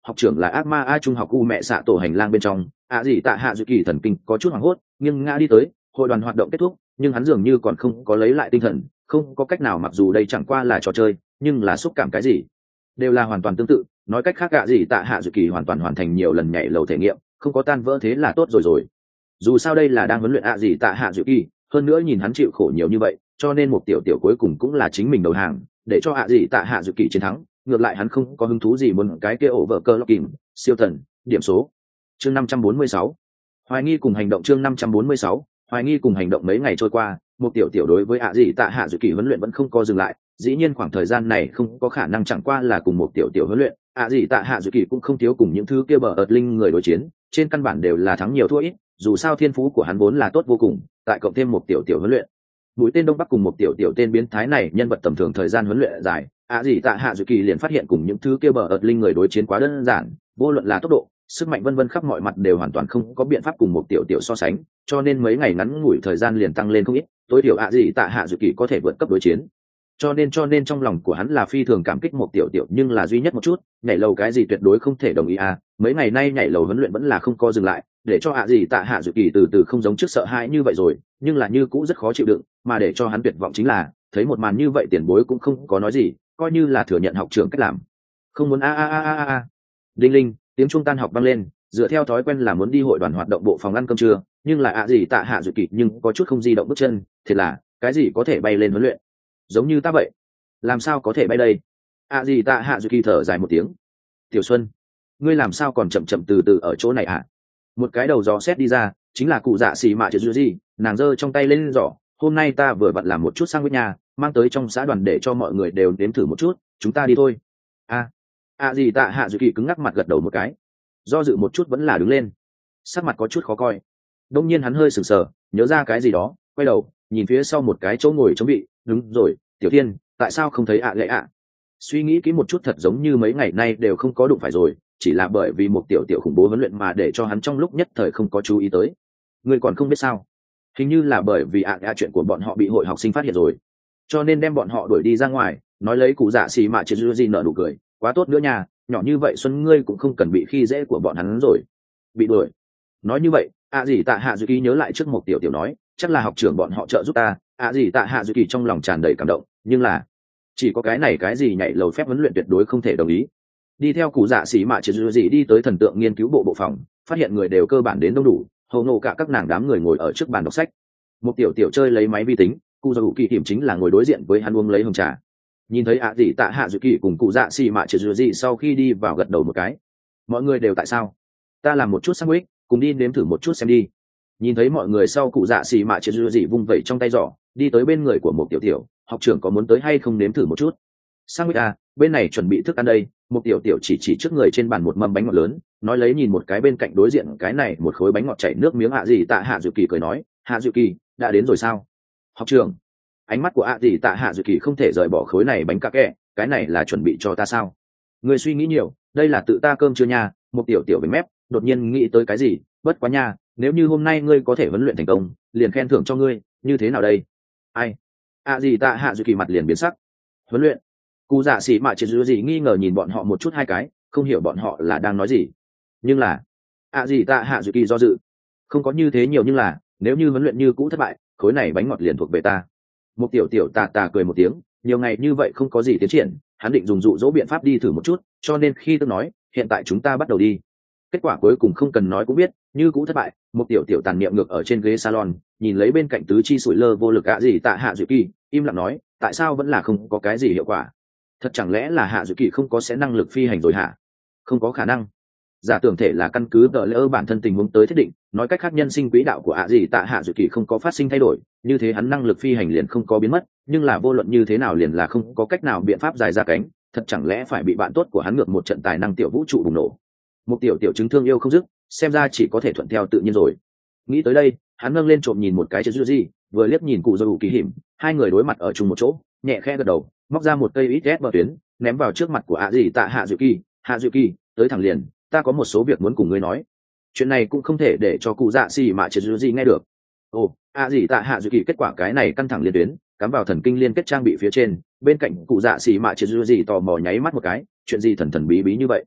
học trưởng là ác ma a trung học u mẹ xạ tổ hành lang bên trong, ạ gì tạ hạ dự kỳ thần kinh có chút hoảng hốt, nhưng ngã đi tới, hội đoàn hoạt động kết thúc, nhưng hắn dường như còn không có lấy lại tinh thần, không có cách nào, mặc dù đây chẳng qua là trò chơi, nhưng là xúc cảm cái gì đều là hoàn toàn tương tự. Nói cách khác, ạ gì tạ hạ dự kỳ hoàn toàn hoàn thành nhiều lần nhảy lầu thể nghiệm, không có tan vỡ thế là tốt rồi rồi. Dù sao đây là đang huấn luyện ạ gì tạ hạ dự kỳ, hơn nữa nhìn hắn chịu khổ nhiều như vậy, cho nên một tiểu tiểu cuối cùng cũng là chính mình đầu hàng, để cho ạ gì tạ hạ dự kỳ chiến thắng. Ngược lại hắn không có hứng thú gì muốn cái kia ổ vợ cơ lọc kìm siêu thần điểm số. Chương năm trăm bốn mươi sáu, hoài nghi cùng hành động. Chương năm trăm bốn mươi sáu, hoài nghi cùng hành động. Mấy ngày trôi qua, một tiểu tiểu đối với ạ gì tạ hạ dự kỳ huấn luyện vẫn không có dừng lại. Dĩ nhiên khoảng thời gian này không có khả năng, chẳng qua là cùng một tiểu tiểu huấn luyện, ạ gì tạ hạ dự kỳ cũng không thiếu cùng những thứ kia bờ ợt linh người đối chiến, trên căn bản đều là thắng nhiều thua ít. Dù sao thiên phú của hắn vốn là tốt vô cùng, tại cộng thêm một tiểu tiểu huấn luyện, mũi tên đông bắc cùng một tiểu tiểu tên biến thái này nhân vật tầm thường thời gian huấn luyện dài, ạ gì tạ hạ dự kỳ liền phát hiện cùng những thứ kia bờ ợt linh người đối chiến quá đơn giản, vô luận là tốc độ, sức mạnh vân vân khắp mọi mặt đều hoàn toàn không có biện pháp cùng một tiểu tiểu so sánh, cho nên mấy ngày ngắn ngủi thời gian liền tăng lên không ít. Tối thiểu ạ gì tạ hạ dự kỳ có thể vượt cấp đối chiến, cho nên cho nên trong lòng của hắn là phi thường cảm kích một tiểu tiểu, nhưng là duy nhất một chút, nhảy lầu cái gì tuyệt đối không thể đồng ý à. Mấy ngày nay nhảy lầu huấn luyện vẫn là không có dừng lại, để cho ạ gì tạ hạ dự kỳ từ từ không giống trước sợ hãi như vậy rồi, nhưng là như cũ rất khó chịu đựng. Mà để cho hắn tuyệt vọng chính là thấy một màn như vậy, tiền bối cũng không có nói gì, coi như là thừa nhận học trưởng cách làm, không muốn a a a a a. Đinh linh, tiếng trung tan học vang lên, dựa theo thói quen là muốn đi hội đoàn hoạt động bộ phòng ăn cơm trưa, nhưng là ạ gì tạ hạ dự kỳ nhưng có chút không di động bước chân, thiệt là cái gì có thể bay lên huấn luyện, giống như ta vậy, làm sao có thể bay đây. ạ gì tạ hạ dự kỳ thở dài một tiếng, tiểu xuân, ngươi làm sao còn chậm chậm từ từ ở chỗ này ạ? Một cái đầu gió xét đi ra, chính là cụ dạ xì mạ chữ gì, nàng giơ trong tay lên giỏ, hôm nay ta vừa vặn làm một chút sang với nhà, mang tới trong xã đoàn để cho mọi người đều nếm thử một chút, chúng ta đi thôi. a a gì tạ hạ dự kỳ cứng ngắc mặt gật đầu một cái, do dự một chút vẫn là đứng lên, sắc mặt có chút khó coi. Đông nhiên hắn hơi sừng sờ, nhớ ra cái gì đó, quay đầu nhìn phía sau một cái chỗ ngồi chống bị, đúng rồi, tiểu thiên, tại sao không thấy ạ gậy ạ? Suy nghĩ kỹ một chút, thật giống như mấy ngày nay đều không có đụng phải rồi, chỉ là bởi vì một tiểu tiểu khủng bố huấn luyện mà để cho hắn trong lúc nhất thời không có chú ý tới. Ngươi còn không biết sao? Hình như là bởi vì ạ ạ chuyện của bọn họ bị hội học sinh phát hiện rồi, cho nên đem bọn họ đuổi đi ra ngoài. Nói lấy cụ dạ xì mạ chết gì nở nụ cười, quá tốt nữa nha, nhỏ như vậy xuân ngươi cũng không cần bị khi dễ của bọn hắn rồi. Bị đuổi? Nói như vậy, ạ gì tạ hạ dự kỳ nhớ lại trước một tiểu tiểu nói, chắc là học trưởng bọn họ trợ giúp ta. ạ gì tạ hạ dự kỳ trong lòng tràn đầy cảm động, nhưng là chỉ có cái này cái gì nhảy lầu phép huấn luyện tuyệt đối không thể đồng ý. Đi theo cụ dạ xì mạ chết gì đi tới thần tượng nghiên cứu bộ bộ phòng, phát hiện người đều cơ bản đến đông đủ, hầu nổ cả các nàng đám người ngồi ở trước bàn đọc sách. Một tiểu tiểu chơi lấy máy vi tính, cụ dạ kỳ hiểm chính là ngồi đối diện với hắn uống lấy hồng trà. Nhìn thấy ạ gì tạ hạ dự kỳ cùng cụ dạ xì mạ chết gì sau khi đi vào gật đầu một cái. Mọi người đều tại sao? Ta làm một chút sandwich, cùng đi nếm thử một chút xem đi. Nhìn thấy mọi người sau, cụ dạ xì mạ chết gì vung vẩy trong tay giỏ, đi tới bên người của một tiểu tiểu, học trưởng có muốn tới hay không nếm thử một chút? Sandwich à, bên này chuẩn bị thức ăn đây. Một tiểu tiểu chỉ chỉ trước người trên bàn một mâm bánh ngọt lớn, nói lấy nhìn một cái bên cạnh đối diện cái này một khối bánh ngọt chảy nước miếng. Hạ gì tạ hạ dự kỳ cười nói, hạ dự kỳ đã đến rồi sao? Học trưởng, ánh mắt của hạ gì tạ hạ dự kỳ không thể rời bỏ khối này bánh cà kẹ, cái này là chuẩn bị cho ta sao? Người suy nghĩ nhiều, đây là tự ta cơm chưa nha. Một tiểu tiểu với mép đột nhiên nghĩ tới cái gì, bất quá nha, nếu như hôm nay ngươi có thể huấn luyện thành công, liền khen thưởng cho ngươi, như thế nào đây? Ai? Hạ gì tạ hạ dự kỳ mặt liền biến sắc. Huấn luyện? Cụ dạ xỉ mạ chết gì nghi ngờ nhìn bọn họ một chút hai cái, không hiểu bọn họ là đang nói gì. Nhưng là ạ gì tạ hạ dự kỳ do dự, không có như thế nhiều, nhưng là nếu như huấn luyện như cũ thất bại, khối này bánh ngọt liền thuộc về ta. Một tiểu tiểu tà tà cười một tiếng, nhiều ngày như vậy không có gì tiến triển, hắn định dùng dụ dỗ biện pháp đi thử một chút, cho nên khi tôi nói hiện tại chúng ta bắt đầu đi. Kết quả cuối cùng không cần nói cũng biết, như cũ thất bại. Một tiểu tiểu tàn niệm ngược ở trên ghế salon, nhìn lấy bên cạnh tứ chi sủi lơ vô lực ạ gì tạ hạ dự kỳ, im lặng nói, tại sao vẫn là không có cái gì hiệu quả? Thật chẳng lẽ là hạ dự kỳ không có sẽ năng lực phi hành rồi hả? Không có khả năng. Giả tưởng thể là căn cứ đợi lỡ bản thân tình huống tới thiết định, nói cách khác nhân sinh quỹ đạo của ạ gì tạ hạ dự kỳ không có phát sinh thay đổi, như thế hắn năng lực phi hành liền không có biến mất, nhưng là vô luận như thế nào liền là không có cách nào biện pháp dài ra cánh. Thật chẳng lẽ phải bị bạn tốt của hắn ngược một trận tài năng tiểu vũ trụ bùng nổ? Một tiểu tiểu chứng thương yêu không dứt, xem ra chỉ có thể thuận theo tự nhiên rồi. Nghĩ tới đây, hắn nâng lên trộm nhìn một cái chữ gì, vừa liếc nhìn cụ dâu kỳ hiểm, hai người đối mặt ở chung một chỗ, nhẹ khẽ gật đầu, móc ra một cây ít ghét bờ tuyến, ném vào trước mặt của ạ gì tạ hạ dự kỳ. Hạ dự kỳ, tới thẳng liền, ta có một số việc muốn cùng ngươi nói. Chuyện này cũng không thể để cho cụ dạ xì mạ chết gì nghe được. Ồ, ạ gì tạ hạ dự kỳ kết quả cái này căng thẳng liên tuyến, cắm vào thần kinh liên kết trang bị phía trên, bên cạnh cụ dạ xì mạ chết gì tò mò nháy mắt một cái, chuyện gì thần thần bí bí như vậy?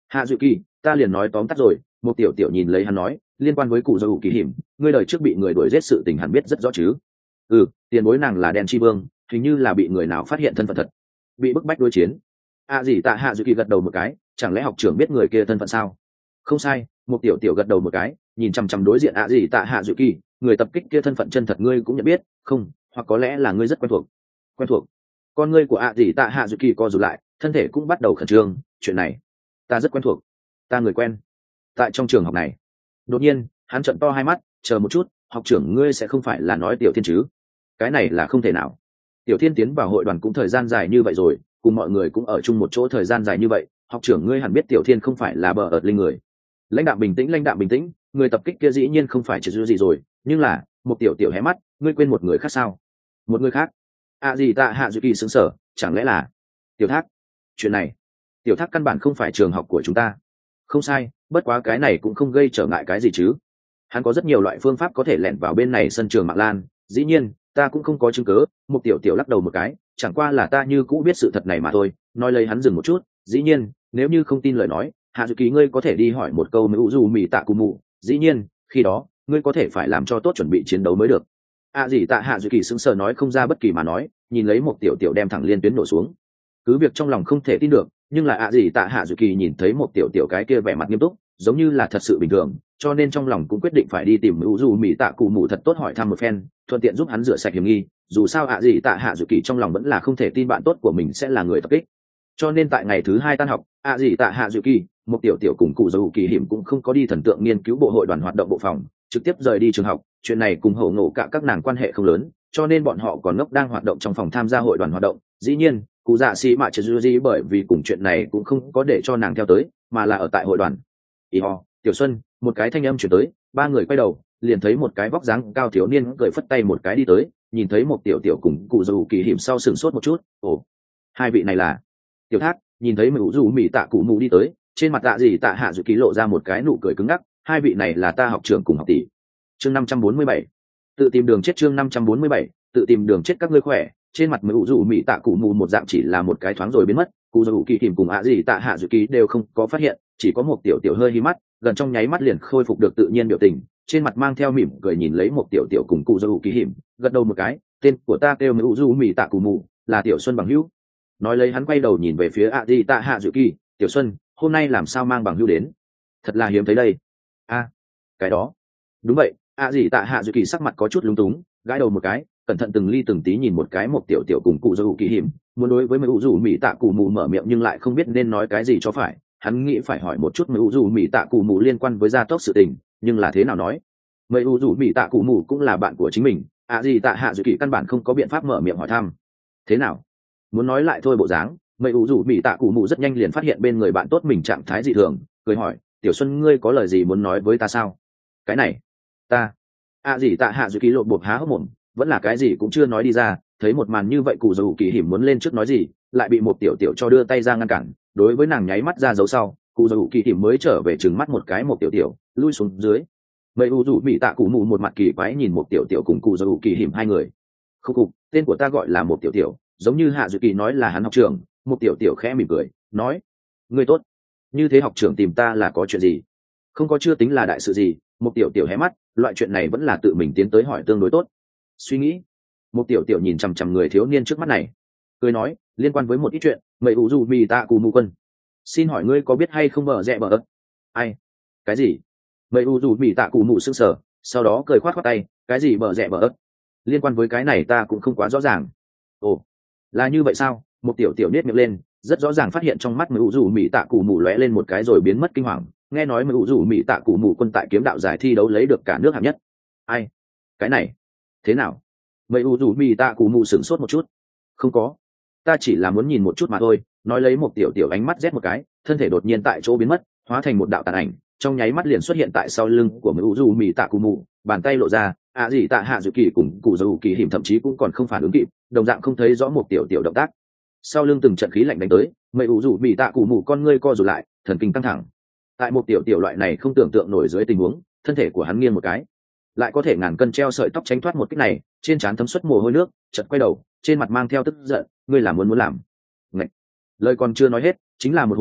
hạ dự kỳ, ta liền nói tóm tắt rồi. Một tiểu tiểu nhìn lấy hắn nói, liên quan với cụ dầu kỳ hiểm, ngươi đời trước bị người đuổi giết sự tình hẳn biết rất rõ chứ? Ừ, tiền bối nàng là đen chi vương, hình như là bị người nào phát hiện thân phận thật, bị bức bách đối chiến. À gì tạ hạ dự kỳ gật đầu một cái, chẳng lẽ học trưởng biết người kia thân phận sao? Không sai. Một tiểu tiểu gật đầu một cái, nhìn chằm chằm đối diện ạ gì tạ hạ dự kỳ, người tập kích kia thân phận chân thật ngươi cũng nhận biết không? Hoặc có lẽ là ngươi rất quen thuộc. Quen thuộc? Con ngươi của ạ gì tạ hạ dự kỳ co rụt lại, thân thể cũng bắt đầu khẩn trương. Chuyện này ta rất quen thuộc, ta người quen tại trong trường học này. Đột nhiên hắn trợn to hai mắt, chờ một chút, học trưởng ngươi sẽ không phải là nói Tiểu Thiên chứ? Cái này là không thể nào. Tiểu Thiên tiến vào hội đoàn cũng thời gian dài như vậy rồi, cùng mọi người cũng ở chung một chỗ thời gian dài như vậy, học trưởng ngươi hẳn biết Tiểu Thiên không phải là bờ ợt linh người. Lãnh đạo bình tĩnh, lãnh đạo bình tĩnh, người tập kích kia dĩ nhiên không phải chỉ dư gì rồi, nhưng là một tiểu tiểu hé mắt, ngươi quên một người khác sao? Một người khác? À gì tạ hạ dự kỳ sững sờ, chẳng lẽ là Tiểu Thác? Chuyện này, Tiểu Thác căn bản không phải trường học của chúng ta. Không sai, bất quá cái này cũng không gây trở ngại cái gì chứ? Hắn có rất nhiều loại phương pháp có thể lẻn vào bên này sân trường Mạng Lan, dĩ nhiên, ta cũng không có chứng cứ. Một tiểu tiểu lắc đầu một cái, chẳng qua là ta như cũ biết sự thật này mà thôi. Nói lấy hắn dừng một chút, dĩ nhiên, nếu như không tin lời nói, hạ dự kỳ ngươi có thể đi hỏi một câu với u du mì tạ cù mù, dĩ nhiên khi đó ngươi có thể phải làm cho tốt chuẩn bị chiến đấu mới được. À gì tạ hạ dự kỳ sững sờ nói không ra bất kỳ mà nói, nhìn lấy một tiểu tiểu đem thẳng liên tuyến nổ xuống. Cứ việc trong lòng không thể tin được, nhưng là ạ gì tạ hạ dự kỳ nhìn thấy một tiểu tiểu cái kia vẻ mặt nghiêm túc, giống như là thật sự bình thường, cho nên trong lòng cũng quyết định phải đi tìm u du mì tạ cù mù thật tốt hỏi thăm một phen, thuận tiện giúp hắn rửa sạch hiểm nghi. Dù sao ạ gì tạ hạ dự kỳ trong lòng vẫn là không thể tin bạn tốt của mình sẽ là người tập kích. Cho nên tại ngày thứ hai tan học, ạ gì tạ hạ dự kỳ, một tiểu tiểu cùng cụ dầu kỳ hiểm cũng không có đi thần tượng nghiên cứu bộ hội đoàn hoạt động bộ phòng, trực tiếp rời đi trường học. Chuyện này cùng hậu nổ cả các nàng quan hệ không lớn, cho nên bọn họ còn ngốc đang hoạt động trong phòng tham gia hội đoàn hoạt động. Dĩ nhiên cụ dạ xì mạ chết gì bởi vì cùng chuyện này cũng không có để cho nàng theo tới, mà là ở tại hội đoàn. Ý ho, Tiểu Xuân, một cái thanh âm chuyển tới, ba người quay đầu liền thấy một cái vóc dáng cao thiếu niên cười phất tay một cái đi tới, nhìn thấy một tiểu tiểu cùng cụ dầu kỳ hiểm sau sừng sốt một chút. Ồ, hai vị này là Tiểu Thác. Nhìn thấy mụ dù mì tạ cụ mù đi tới, trên mặt tạ gì tạ hạ dự ký lộ ra một cái nụ cười cứng ngắc. Hai vị này là ta học trưởng cùng học tỷ. Chương năm trăm bốn mươi bảy, tự tìm đường chết. Chương năm trăm bốn mươi bảy, tự tìm đường chết. Các ngươi khỏe? Trên mặt mụ dù mì tạ cụ mù một dạng chỉ là một cái thoáng rồi biến mất, cụ dù kỳ tìm cùng ạ gì tạ hạ dự ký đều không có phát hiện, chỉ có một tiểu tiểu hơi hí mắt, gần trong nháy mắt liền khôi phục được tự nhiên biểu tình, trên mặt mang theo mỉm cười nhìn lấy một tiểu tiểu cùng cụ dù kỳ hiểm, gật đầu một cái, tên của ta kêu mụ dù mì tạ cụ mù, là Tiểu Xuân bằng hữu. Nói lấy hắn quay đầu nhìn về phía ạ gì tạ hạ dự kỳ, Tiểu Xuân, hôm nay làm sao mang bằng hữu đến? Thật là hiếm thấy đây. A, cái đó. Đúng vậy. ạ gì tạ hạ dự kỳ sắc mặt có chút lúng túng, gãi đầu một cái, cẩn thận từng ly từng tí nhìn một cái một tiểu tiểu cùng cụ dù kỳ hiểm, muốn đối với mụ dù mì tạ cụ mù mở miệng nhưng lại không biết nên nói cái gì cho phải. Hắn nghĩ phải hỏi một chút mụ dù mì tạ cụ mù liên quan với gia tốc sự tình, nhưng là thế nào nói? Mụ dù mì tạ cụ mù cũng là bạn của chính mình, ạ gì tạ hạ dự kỳ căn bản không có biện pháp mở miệng hỏi thăm. Thế nào? Muốn nói lại thôi bộ dáng. Mây ủ rủ mỹ tạ cụ mụ rất nhanh liền phát hiện bên người bạn tốt mình trạng thái dị thường, cười hỏi, Tiểu Xuân ngươi có lời gì muốn nói với ta sao? Cái này ta à gì tạ hạ dự ký lộn bột há hốc mồm, vẫn là cái gì cũng chưa nói đi ra. Thấy một màn như vậy cụ dù kỳ hiểm muốn lên trước nói gì, lại bị một tiểu tiểu cho đưa tay ra ngăn cản. Đối với nàng nháy mắt ra dấu sau, cụ dù kỳ hiểm mới trở về trừng mắt một cái một tiểu tiểu, lui xuống dưới. Mây ủ rủ mỹ tạ cụ mụ một mặt kỳ quái nhìn một tiểu tiểu cùng cụ dù kỳ hiểm hai người. Không cục, tên của ta gọi là một tiểu tiểu, giống như hạ dự kỳ nói là hắn học trưởng. Một tiểu tiểu khẽ mỉm cười nói, ngươi tốt, như thế học trưởng tìm ta là có chuyện gì? Không có, chưa tính là đại sự gì. Một tiểu tiểu hé mắt, loại chuyện này vẫn là tự mình tiến tới hỏi tương đối tốt. Suy nghĩ. Một tiểu tiểu nhìn chằm chằm người thiếu niên trước mắt này, cười nói, liên quan với một ít chuyện. Mày ủ dù mì tạ cù mù quân, xin hỏi ngươi có biết hay không bờ rẽ bờ ớt? Ai? Cái gì? Mày ủ dù mì tạ cù mù sững sờ, sau đó cười khoát khoát tay, cái gì bờ rẽ bờ ớt? Liên quan với cái này ta cũng không quá rõ ràng. Ồ, là như vậy sao? Một tiểu tiểu nết miệng lên, rất rõ ràng phát hiện trong mắt mụ rủ mỹ tạ cụ mù lóe lên một cái rồi biến mất kinh hoàng. Nghe nói mụ rủ mỹ tạ cụ mù quân tại kiếm đạo giải thi đấu lấy được cả nước hạng nhất. Ai? Cái này thế nào? Mụ rủ mỹ tạ cụ mù sửng sốt một chút. Không có, ta chỉ là muốn nhìn một chút mà thôi. Nói lấy một tiểu tiểu ánh mắt rét một cái, thân thể đột nhiên tại chỗ biến mất, hóa thành một đạo tàn ảnh, trong nháy mắt liền xuất hiện tại sau lưng của mụ rủ mỹ tạ cụ mù, bàn tay lộ ra. À gì tạ hạ dự kỳ cùng cụ dù kỳ hiểm thậm chí cũng còn không phản ứng kịp, đồng dạng không thấy rõ một tiểu tiểu động tác. Sau lưng từng trận khí lạnh đánh tới, mây ủ rủ mỹ tạ cụ mù con ngươi co rụt lại, thần kinh căng thẳng. Tại một tiểu tiểu loại này không tưởng tượng nổi dưới tình huống, thân thể của hắn nghiêng một cái, lại có thể ngàn cân treo sợi tóc tránh thoát một kích này, trên trán thấm suất mồ hôi nước, chợt quay đầu, trên mặt mang theo tức giận, ngươi làm muốn muốn làm. Ngậy. Lời còn chưa nói hết, chính là một hồi,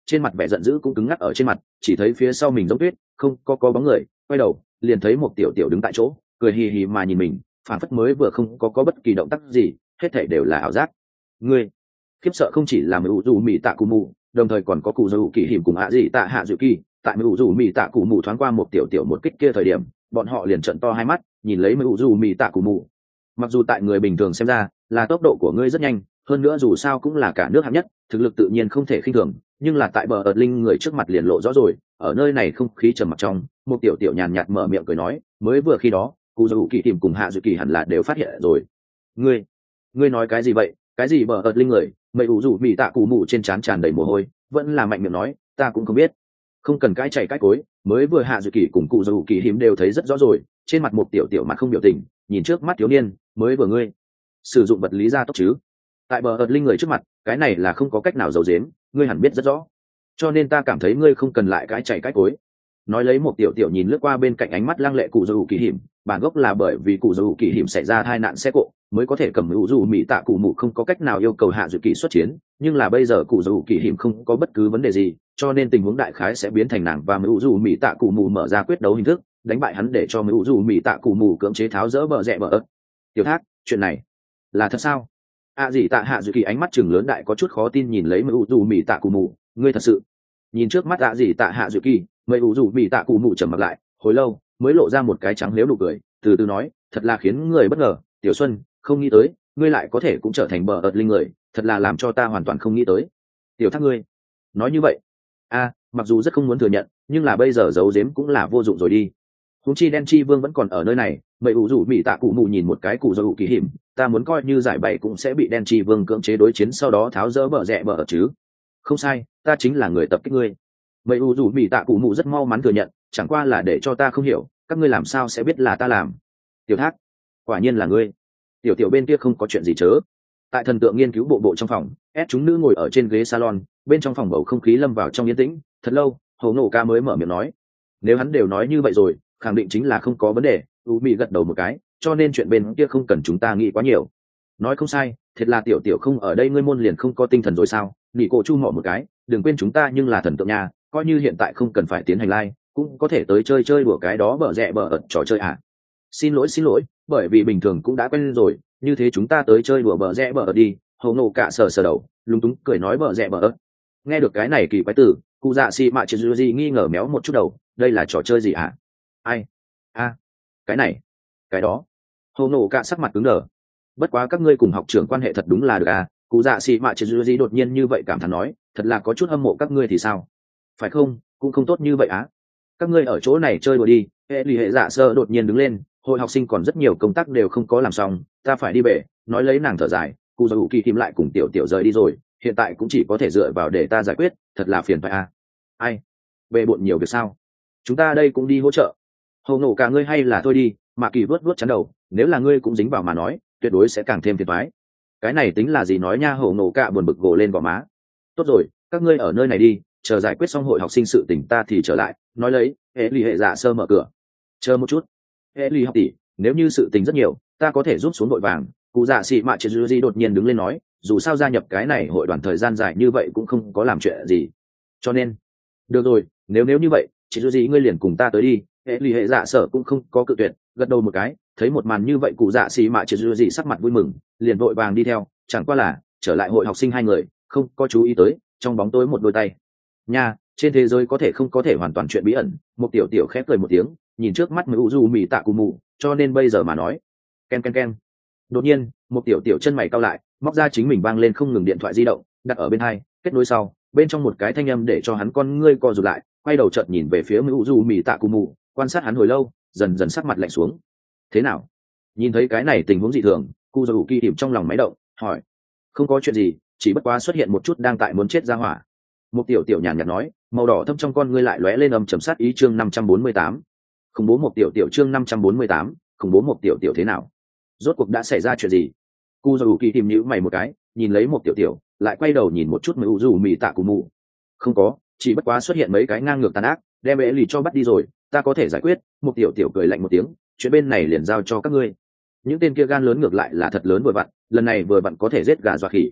trên mặt vẻ giận dữ cũng cứng ngắc ở trên mặt, chỉ thấy phía sau mình giống tuyết, không có có bóng người, quay đầu liền thấy một tiểu tiểu đứng tại chỗ, cười hì hì mà nhìn mình, phản phất mới vừa không có có bất kỳ động tác gì, hết thảy đều là ảo giác. Ngươi khiếp sợ không chỉ là mưu dù mỹ tạ cụ mù, đồng thời còn có cụ dầu kỳ hiểm cùng ạ gì tạ hạ dự kỳ. Tại mưu dù mỹ tạ cụ mù thoáng qua một tiểu tiểu một kích kia thời điểm, bọn họ liền trợn to hai mắt nhìn lấy mưu dù mỹ tạ cụ mù. Mặc dù tại người bình thường xem ra là tốc độ của ngươi rất nhanh, hơn nữa dù sao cũng là cả nước hạng nhất, thực lực tự nhiên không thể khinh thường, nhưng là tại bờ ợt linh người trước mặt liền lộ rõ rồi. Ở nơi này không khí trầm mặc trong, một tiểu tiểu nhàn nhạt mở miệng cười nói, mới vừa khi đó cụ dầu kỳ hiểm cùng hạ dự kỳ hẳn là đều phát hiện rồi. Ngươi ngươi nói cái gì vậy? Cái gì bờ ợt linh người? Mày ủ rủ mỹ tạ cụ mù trên trán tràn đầy mồ hôi, vẫn là mạnh miệng nói, ta cũng không biết. Không cần cái chạy cái cối, mới vừa hạ dự kỳ cùng cụ dầu kỳ hiếm đều thấy rất rõ rồi. Trên mặt một tiểu tiểu mặt không biểu tình, nhìn trước mắt thiếu niên, mới vừa ngươi sử dụng vật lý gia tốc chứ? Tại bờ ợt linh người trước mặt, cái này là không có cách nào giấu giếm, ngươi hẳn biết rất rõ. Cho nên ta cảm thấy ngươi không cần lại cái chạy cái cối. Nói lấy một tiểu tiểu nhìn lướt qua bên cạnh ánh mắt lăng lệ cụ dầu kỳ hiểm, bản gốc là bởi vì cụ dầu kỳ hiểm xảy ra tai nạn xe cộ mới có thể cầm hữu dù mỹ tạ cụ mụ không có cách nào yêu cầu hạ dự kỳ xuất chiến, nhưng là bây giờ cụ dầu kỳ hiểm không có bất cứ vấn đề gì, cho nên tình huống đại khái sẽ biến thành nàng và hữu dù mỹ tạ cụ mụ mở ra quyết đấu hình thức, đánh bại hắn để cho hữu dù mỹ tạ cụ mụ cưỡng chế tháo dỡ bờ rẽ bờ ớt. Tiểu thác, chuyện này là thật sao? À gì tạ hạ dự kỳ ánh mắt chừng lớn đại có chút khó tin nhìn lấy hữu dù mỹ tạ cụ mụ, ngươi thật sự? Nhìn trước mắt ạ gì tạ hạ dự kỳ, mấy ủ dù mỹ tạ cụ mụ trầm mặt lại hồi lâu mới lộ ra một cái trắng liếu nụ cười, từ từ nói, thật là khiến người bất ngờ, tiểu xuân, không nghĩ tới ngươi lại có thể cũng trở thành bờ ợt linh người, thật là làm cho ta hoàn toàn không nghĩ tới. Tiểu thác ngươi nói như vậy? A, mặc dù rất không muốn thừa nhận, nhưng là bây giờ giấu giếm cũng là vô dụng rồi đi. Huống chi đen chi vương vẫn còn ở nơi này, mấy ủ dù mỹ tạ cụ mụ nhìn một cái cụ dầu kỳ hiểm, ta muốn coi như giải bày cũng sẽ bị đen chi vương cưỡng chế đối chiến sau đó tháo dỡ bờ rẽ bờ ợt chứ. Không sai, ta chính là người tập kích ngươi. Mấy u dù mỹ tạ cụ mụ rất mau mắn thừa nhận, chẳng qua là để cho ta không hiểu, các ngươi làm sao sẽ biết là ta làm. Tiểu thác, quả nhiên là ngươi. Tiểu tiểu bên kia không có chuyện gì chớ. Tại thần tượng nghiên cứu bộ bộ trong phòng, ép chúng nữ ngồi ở trên ghế salon, bên trong phòng bầu không khí lâm vào trong yên tĩnh thật lâu. Hầu nổ ca mới mở miệng nói, nếu hắn đều nói như vậy rồi, khẳng định chính là không có vấn đề. U mỹ gật đầu một cái, cho nên chuyện bên kia không cần chúng ta nghĩ quá nhiều. Nói không sai, thật là tiểu tiểu không ở đây ngươi môn liền không có tinh thần rồi sao? Nị cổ chu mọ một cái, đừng quên chúng ta nhưng là thần tượng nhà, coi như hiện tại không cần phải tiến hành like, cũng có thể tới chơi chơi đùa cái đó bở rẽ bở ợt trò chơi à. Xin lỗi xin lỗi, bởi vì bình thường cũng đã quen rồi, như thế chúng ta tới chơi đùa bở rẽ bở ợt đi. Hầu nổ cả sờ sờ đầu, lúng túng cười nói bở rẽ bở ợt. Nghe được cái này kỳ quái từ, cụ dạ xì mạ trên gì nghi ngờ méo một chút đầu, đây là trò chơi gì à? Ai? A, à, cái này, cái đó. Hầu nổ cả sắc mặt cứng đờ. Bất quá các ngươi cùng học trưởng quan hệ thật đúng là được à? Cụ dạ xì mạ trên gì đột nhiên như vậy cảm thán nói, thật là có chút hâm mộ các ngươi thì sao? Phải không, cũng không tốt như vậy á. Các ngươi ở chỗ này chơi đùa đi. Hệ lì hệ dạ sơ đột nhiên đứng lên, hội học sinh còn rất nhiều công tác đều không có làm xong, ta phải đi về. Nói lấy nàng thở dài, cụ dầu kỳ tìm lại cùng tiểu tiểu rời đi rồi, hiện tại cũng chỉ có thể dựa vào để ta giải quyết, thật là phiền phải à. Ai về bộn nhiều việc sao? Chúng ta đây cũng đi hỗ trợ. Hầu nổ cả ngươi hay là thôi đi. Mà kỳ vớt vớt chắn đầu, nếu là ngươi cũng dính vào mà nói, tuyệt đối sẽ càng thêm phiền toái. Cái này tính là gì nói nha? Hầu nổ cả buồn bực gồ lên gò má. Tốt rồi, các ngươi ở nơi này đi, chờ giải quyết xong hội học sinh sự tình ta thì trở lại. Nói lấy, hệ lì hệ dạ sơ mở cửa. Chờ một chút, hệ lì học tỷ, nếu như sự tình rất nhiều, ta có thể giúp xuống đội vàng. Cụ dạ xị mạ trên di đột nhiên đứng lên nói, dù sao gia nhập cái này hội đoàn thời gian dài như vậy cũng không có làm chuyện gì, cho nên được rồi, nếu nếu như vậy chị du gì ngươi liền cùng ta tới đi. Hệ lì hệ dạ sở cũng không có cự tuyệt, gật đầu một cái, thấy một màn như vậy cụ dạ xị mạ chị du gì sắc mặt vui mừng, liền vội vàng đi theo. Chẳng qua là trở lại hội học sinh hai người không có chú ý tới trong bóng tối một đôi tay nha. Trên thế giới có thể không có thể hoàn toàn chuyện bí ẩn. Một tiểu tiểu khép cười một tiếng, nhìn trước mắt mới u du mì tạ cù mù, cho nên bây giờ mà nói ken ken ken. Đột nhiên một tiểu tiểu chân mày cau lại, móc ra chính mình vang lên không ngừng điện thoại di động, đặt ở bên hai, kết nối sau bên trong một cái thanh âm để cho hắn con ngươi co rụt lại, quay đầu chợt nhìn về phía mới u du mì tạ cù mù, quan sát hắn hồi lâu, dần dần sắc mặt lạnh xuống. Thế nào? Nhìn thấy cái này tình huống dị thường, cu dù kỳ điểm trong lòng máy động, hỏi. Không có chuyện gì, chỉ bất quá xuất hiện một chút đang tại muốn chết ra hỏa. Một tiểu tiểu nhàn nhạt nói, màu đỏ thâm trong con ngươi lại lóe lên âm trầm sát ý. Chương năm trăm bốn mươi tám, khủng bố một tiểu tiểu. Chương năm trăm bốn mươi tám, khủng bố một tiểu tiểu. Thế nào? Rốt cuộc đã xảy ra chuyện gì? Cu dù kỳ tìm nhíu mày một cái, nhìn lấy một tiểu tiểu, lại quay đầu nhìn một chút mới u dù mì tạ cù mù. Không có, chỉ bất quá xuất hiện mấy cái ngang ngược tàn ác, đem bệ lì cho bắt đi rồi, ta có thể giải quyết. Một tiểu tiểu cười lạnh một tiếng, chuyện bên này liền giao cho các ngươi. Những tên kia gan lớn ngược lại là thật lớn vừa vặn, lần này vừa vặn có thể giết gà dọa khỉ.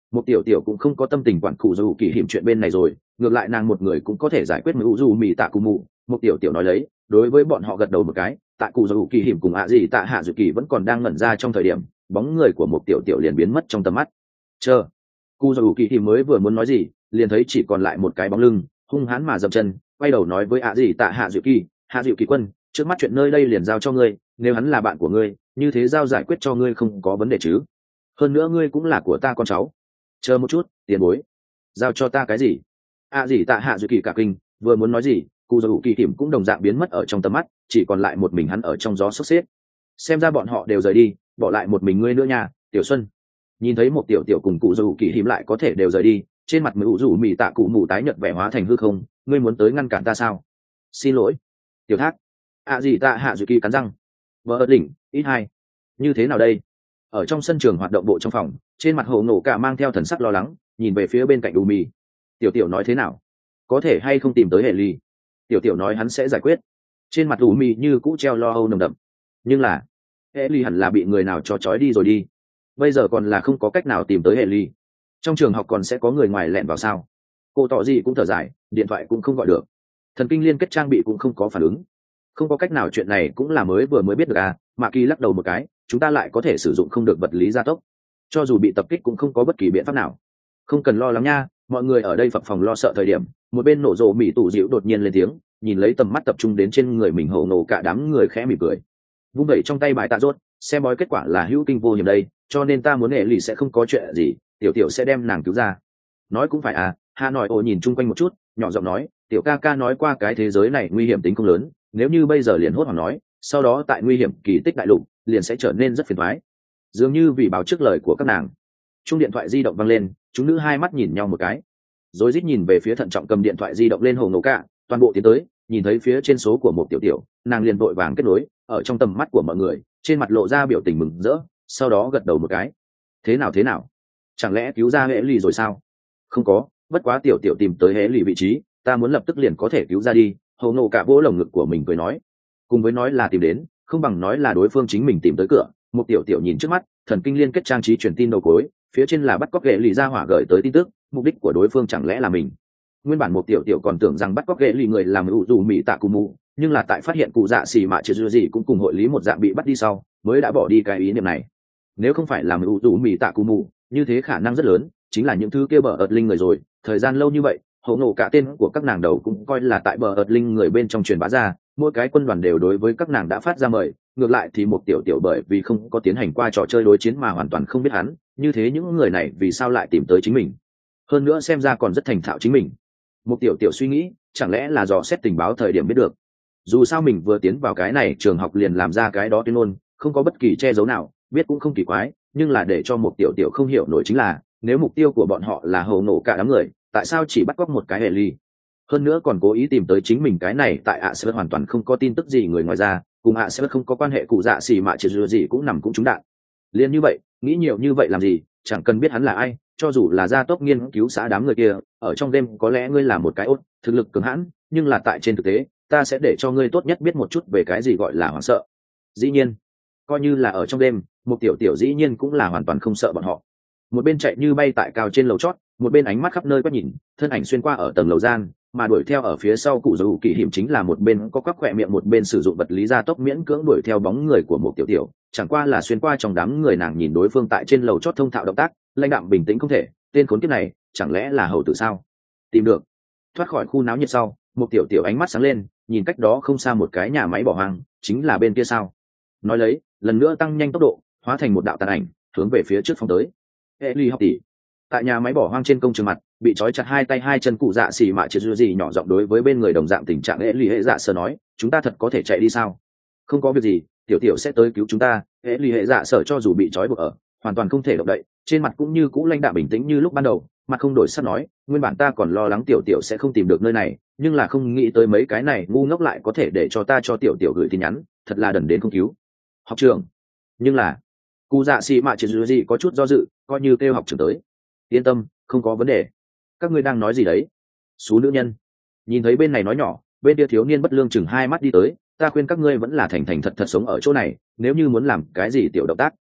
một tiểu tiểu cũng không có tâm tình quản cụ dù kỳ hiểm chuyện bên này rồi, ngược lại nàng một người cũng có thể giải quyết mưu dù mì tạ cụ mù. Một tiểu tiểu nói lấy, đối với bọn họ gật đầu một cái. Tại cụ dù kỳ hiểm cùng ạ gì tạ hạ dự kỳ vẫn còn đang ngẩn ra trong thời điểm, bóng người của một tiểu tiểu liền biến mất trong tầm mắt. Chờ, cụ dù kỳ hiểm mới vừa muốn nói gì, liền thấy chỉ còn lại một cái bóng lưng hung hãn mà dậm chân, quay đầu nói với ạ gì tạ hạ dự kỳ, hạ dự kỳ quân, trước mắt chuyện nơi đây liền giao cho ngươi, nếu hắn là bạn của ngươi, như thế giao giải quyết cho ngươi không có vấn đề chứ? Hơn nữa ngươi cũng là của ta con cháu. Chờ một chút, tiền bối, giao cho ta cái gì? ạ gì tạ hạ dự kỳ cả kinh, vừa muốn nói gì, cụ dù kỳ hiểm cũng đồng dạng biến mất ở trong tầm mắt, chỉ còn lại một mình hắn ở trong gió sốc xếp. Xem ra bọn họ đều rời đi, bỏ lại một mình ngươi nữa nha, Tiểu Xuân. Nhìn thấy một tiểu tiểu cùng cụ dù kỳ hiểm lại có thể đều rời đi, trên mặt mưu rủ mì tạ cụ mù tái nhợt vẻ hóa thành hư không. Ngươi muốn tới ngăn cản ta sao? Xin lỗi, Tiểu Thác. ạ gì tạ hạ dự kỳ cắn răng. Vợ ớt đỉnh, ít hai. Như thế nào đây? Ở trong sân trường hoạt động bộ trong phòng, trên mặt hồ nổ cả mang theo thần sắc lo lắng, nhìn về phía bên cạnh đù mì. Tiểu tiểu nói thế nào? Có thể hay không tìm tới hệ ly? Tiểu tiểu nói hắn sẽ giải quyết. Trên mặt đù mì như cũ treo lo âu nồng đậm. Nhưng là hệ ly hẳn là bị người nào cho trói đi rồi đi. Bây giờ còn là không có cách nào tìm tới hệ ly. Trong trường học còn sẽ có người ngoài lẻn vào sao? Cô tỏ gì cũng thở dài, điện thoại cũng không gọi được, thần kinh liên kết trang bị cũng không có phản ứng. Không có cách nào, chuyện này cũng là mới vừa mới biết được à? Mạ Kỳ lắc đầu một cái, chúng ta lại có thể sử dụng không được vật lý gia tốc, cho dù bị tập kích cũng không có bất kỳ biện pháp nào. Không cần lo lắng nha, mọi người ở đây phập phòng lo sợ thời điểm, một bên nổ rộ mỹ tủ dịu đột nhiên lên tiếng, nhìn lấy tầm mắt tập trung đến trên người mình, hổ nổ cả đám người khẽ mỉm cười, vung đẩy trong tay bài tạ rốt, xem bói kết quả là hữu kinh vô hiểm đây, cho nên ta muốn hệ lì sẽ không có chuyện gì, tiểu tiểu sẽ đem nàng cứu ra. Nói cũng phải à, Hà Nội ồ nhìn chung quanh một chút, nhỏ giọng nói, tiểu ca ca nói qua cái thế giới này nguy hiểm tính không lớn, nếu như bây giờ liền hốt hoảng nói, sau đó tại nguy hiểm kỳ tích đại lục liền sẽ trở nên rất phiền toái. Dường như vì báo trước lời của các nàng, chung điện thoại di động vang lên, chúng nữ hai mắt nhìn nhau một cái, rồi rít nhìn về phía thận trọng cầm điện thoại di động lên hồ ngầu cả, toàn bộ tiến tới, nhìn thấy phía trên số của một tiểu tiểu, nàng liền vội vàng kết nối, ở trong tầm mắt của mọi người, trên mặt lộ ra biểu tình mừng rỡ, sau đó gật đầu một cái. Thế nào thế nào? Chẳng lẽ cứu ra hệ lì rồi sao? Không có, bất quá tiểu tiểu tìm tới hệ lì vị trí, ta muốn lập tức liền có thể cứu ra đi. Hồ nổ cả vỗ lồng ngực của mình cười nói, cùng với nói là tìm đến, không bằng nói là đối phương chính mình tìm tới cửa. Một tiểu tiểu nhìn trước mắt, thần kinh liên kết trang trí truyền tin đầu cối, phía trên là bắt cóc hệ lì ra hỏa gửi tới tin tức, mục đích của đối phương chẳng lẽ là mình? Nguyên bản một tiểu tiểu còn tưởng rằng bắt cóc hệ lì người làm ủ dù mỹ tạ cù mù, nhưng là tại phát hiện cụ dạ xì mạ chưa gì cũng cùng hội lý một dạng bị bắt đi sau, mới đã bỏ đi cái ý niệm này. Nếu không phải làm ủ dù mỹ tạ cù mù, như thế khả năng rất lớn chính là những thứ kia bờ ợt linh người rồi. Thời gian lâu như vậy, hậu nổ cả tên của các nàng đầu cũng coi là tại bờ ợt linh người bên trong truyền bá ra, mỗi cái quân đoàn đều đối với các nàng đã phát ra mời. Ngược lại thì một tiểu tiểu bởi vì không có tiến hành qua trò chơi đối chiến mà hoàn toàn không biết hắn, như thế những người này vì sao lại tìm tới chính mình, hơn nữa xem ra còn rất thành thạo chính mình. Một tiểu tiểu suy nghĩ, chẳng lẽ là dò xét tình báo thời điểm biết được, dù sao mình vừa tiến vào cái này trường học liền làm ra cái đó tuyên ngôn, không có bất kỳ che giấu nào, biết cũng không kỳ quái. Nhưng là để cho một tiểu tiểu không hiểu nổi chính là, nếu mục tiêu của bọn họ là hầu nổ cả đám người, tại sao chỉ bắt cóc một cái hệ ly, hơn nữa còn cố ý tìm tới chính mình? Cái này tại ạ sẽ hoàn toàn không có tin tức gì người ngoài ra, cùng ạ sẽ không có quan hệ, cụ dạ xì mạ triệt dừa gì cũng nằm cũng trúng đạn. Liên như vậy, nghĩ nhiều như vậy làm gì? Chẳng cần biết hắn là ai, cho dù là gia tốc nghiên cứu xã đám người kia, ở trong đêm có lẽ ngươi là một cái ốt thực lực cường hãn, nhưng là tại trên thực tế, ta sẽ để cho ngươi tốt nhất biết một chút về cái gì gọi là hoảng sợ. Dĩ nhiên, coi như là ở trong đêm, một tiểu tiểu dĩ nhiên cũng là hoàn toàn không sợ bọn họ. Một bên chạy như bay tại cao trên lầu chót, một bên ánh mắt khắp nơi quét nhìn, thân ảnh xuyên qua ở tầng lầu gian, mà đuổi theo ở phía sau cụ dầu kỳ hiểm chính là một bên có các khỏe miệng, một bên sử dụng vật lý gia tốc miễn cưỡng đuổi theo bóng người của một tiểu tiểu. Chẳng qua là xuyên qua trong đám người, nàng nhìn đối phương tại trên lầu chót thông thạo động tác, lãnh đạm bình tĩnh không thể. Tên khốn kiếp này chẳng lẽ là hầu tử sao? Tìm được. Thoát khỏi khu náo nhiệt sau, một tiểu tiểu ánh mắt sáng lên, nhìn cách đó không xa một cái nhà máy bỏ hoang, chính là bên kia sao? Nói lấy, lần nữa tăng nhanh tốc độ, hóa thành một đạo tàn ảnh, hướng về phía trước phóng tới. Ellie học tỷ. Tại nhà máy bỏ hoang trên công trường mặt, bị trói chặt hai tay hai chân cụ dạ xì mạ triệt dừa gì nhỏ giọng đối với bên người đồng dạng tình trạng Ellie hệ dạ sơ nói, chúng ta thật có thể chạy đi sao? Không có việc gì, tiểu tiểu sẽ tới cứu chúng ta. Ellie hệ dạ sở cho dù bị trói buộc ở, hoàn toàn không thể động đậy, trên mặt cũng như cũ lãnh đạm bình tĩnh như lúc ban đầu, mặt không đổi sắc nói, nguyên bản ta còn lo lắng tiểu tiểu sẽ không tìm được nơi này, nhưng là không nghĩ tới mấy cái này ngu ngốc lại có thể để cho ta cho tiểu tiểu gửi tin nhắn, thật là đần đến không cứu. Học trường. Nhưng là cụ dạ xì mạ triệt dừa gì có chút do dự, coi như kêu học trường tới. Yên tâm, không có vấn đề. Các ngươi đang nói gì đấy? Số nữ nhân nhìn thấy bên này nói nhỏ, bên kia thiếu niên bất lương chừng hai mắt đi tới, ta khuyên các ngươi vẫn là thành thành thật thật sống ở chỗ này, nếu như muốn làm cái gì tiểu động tác,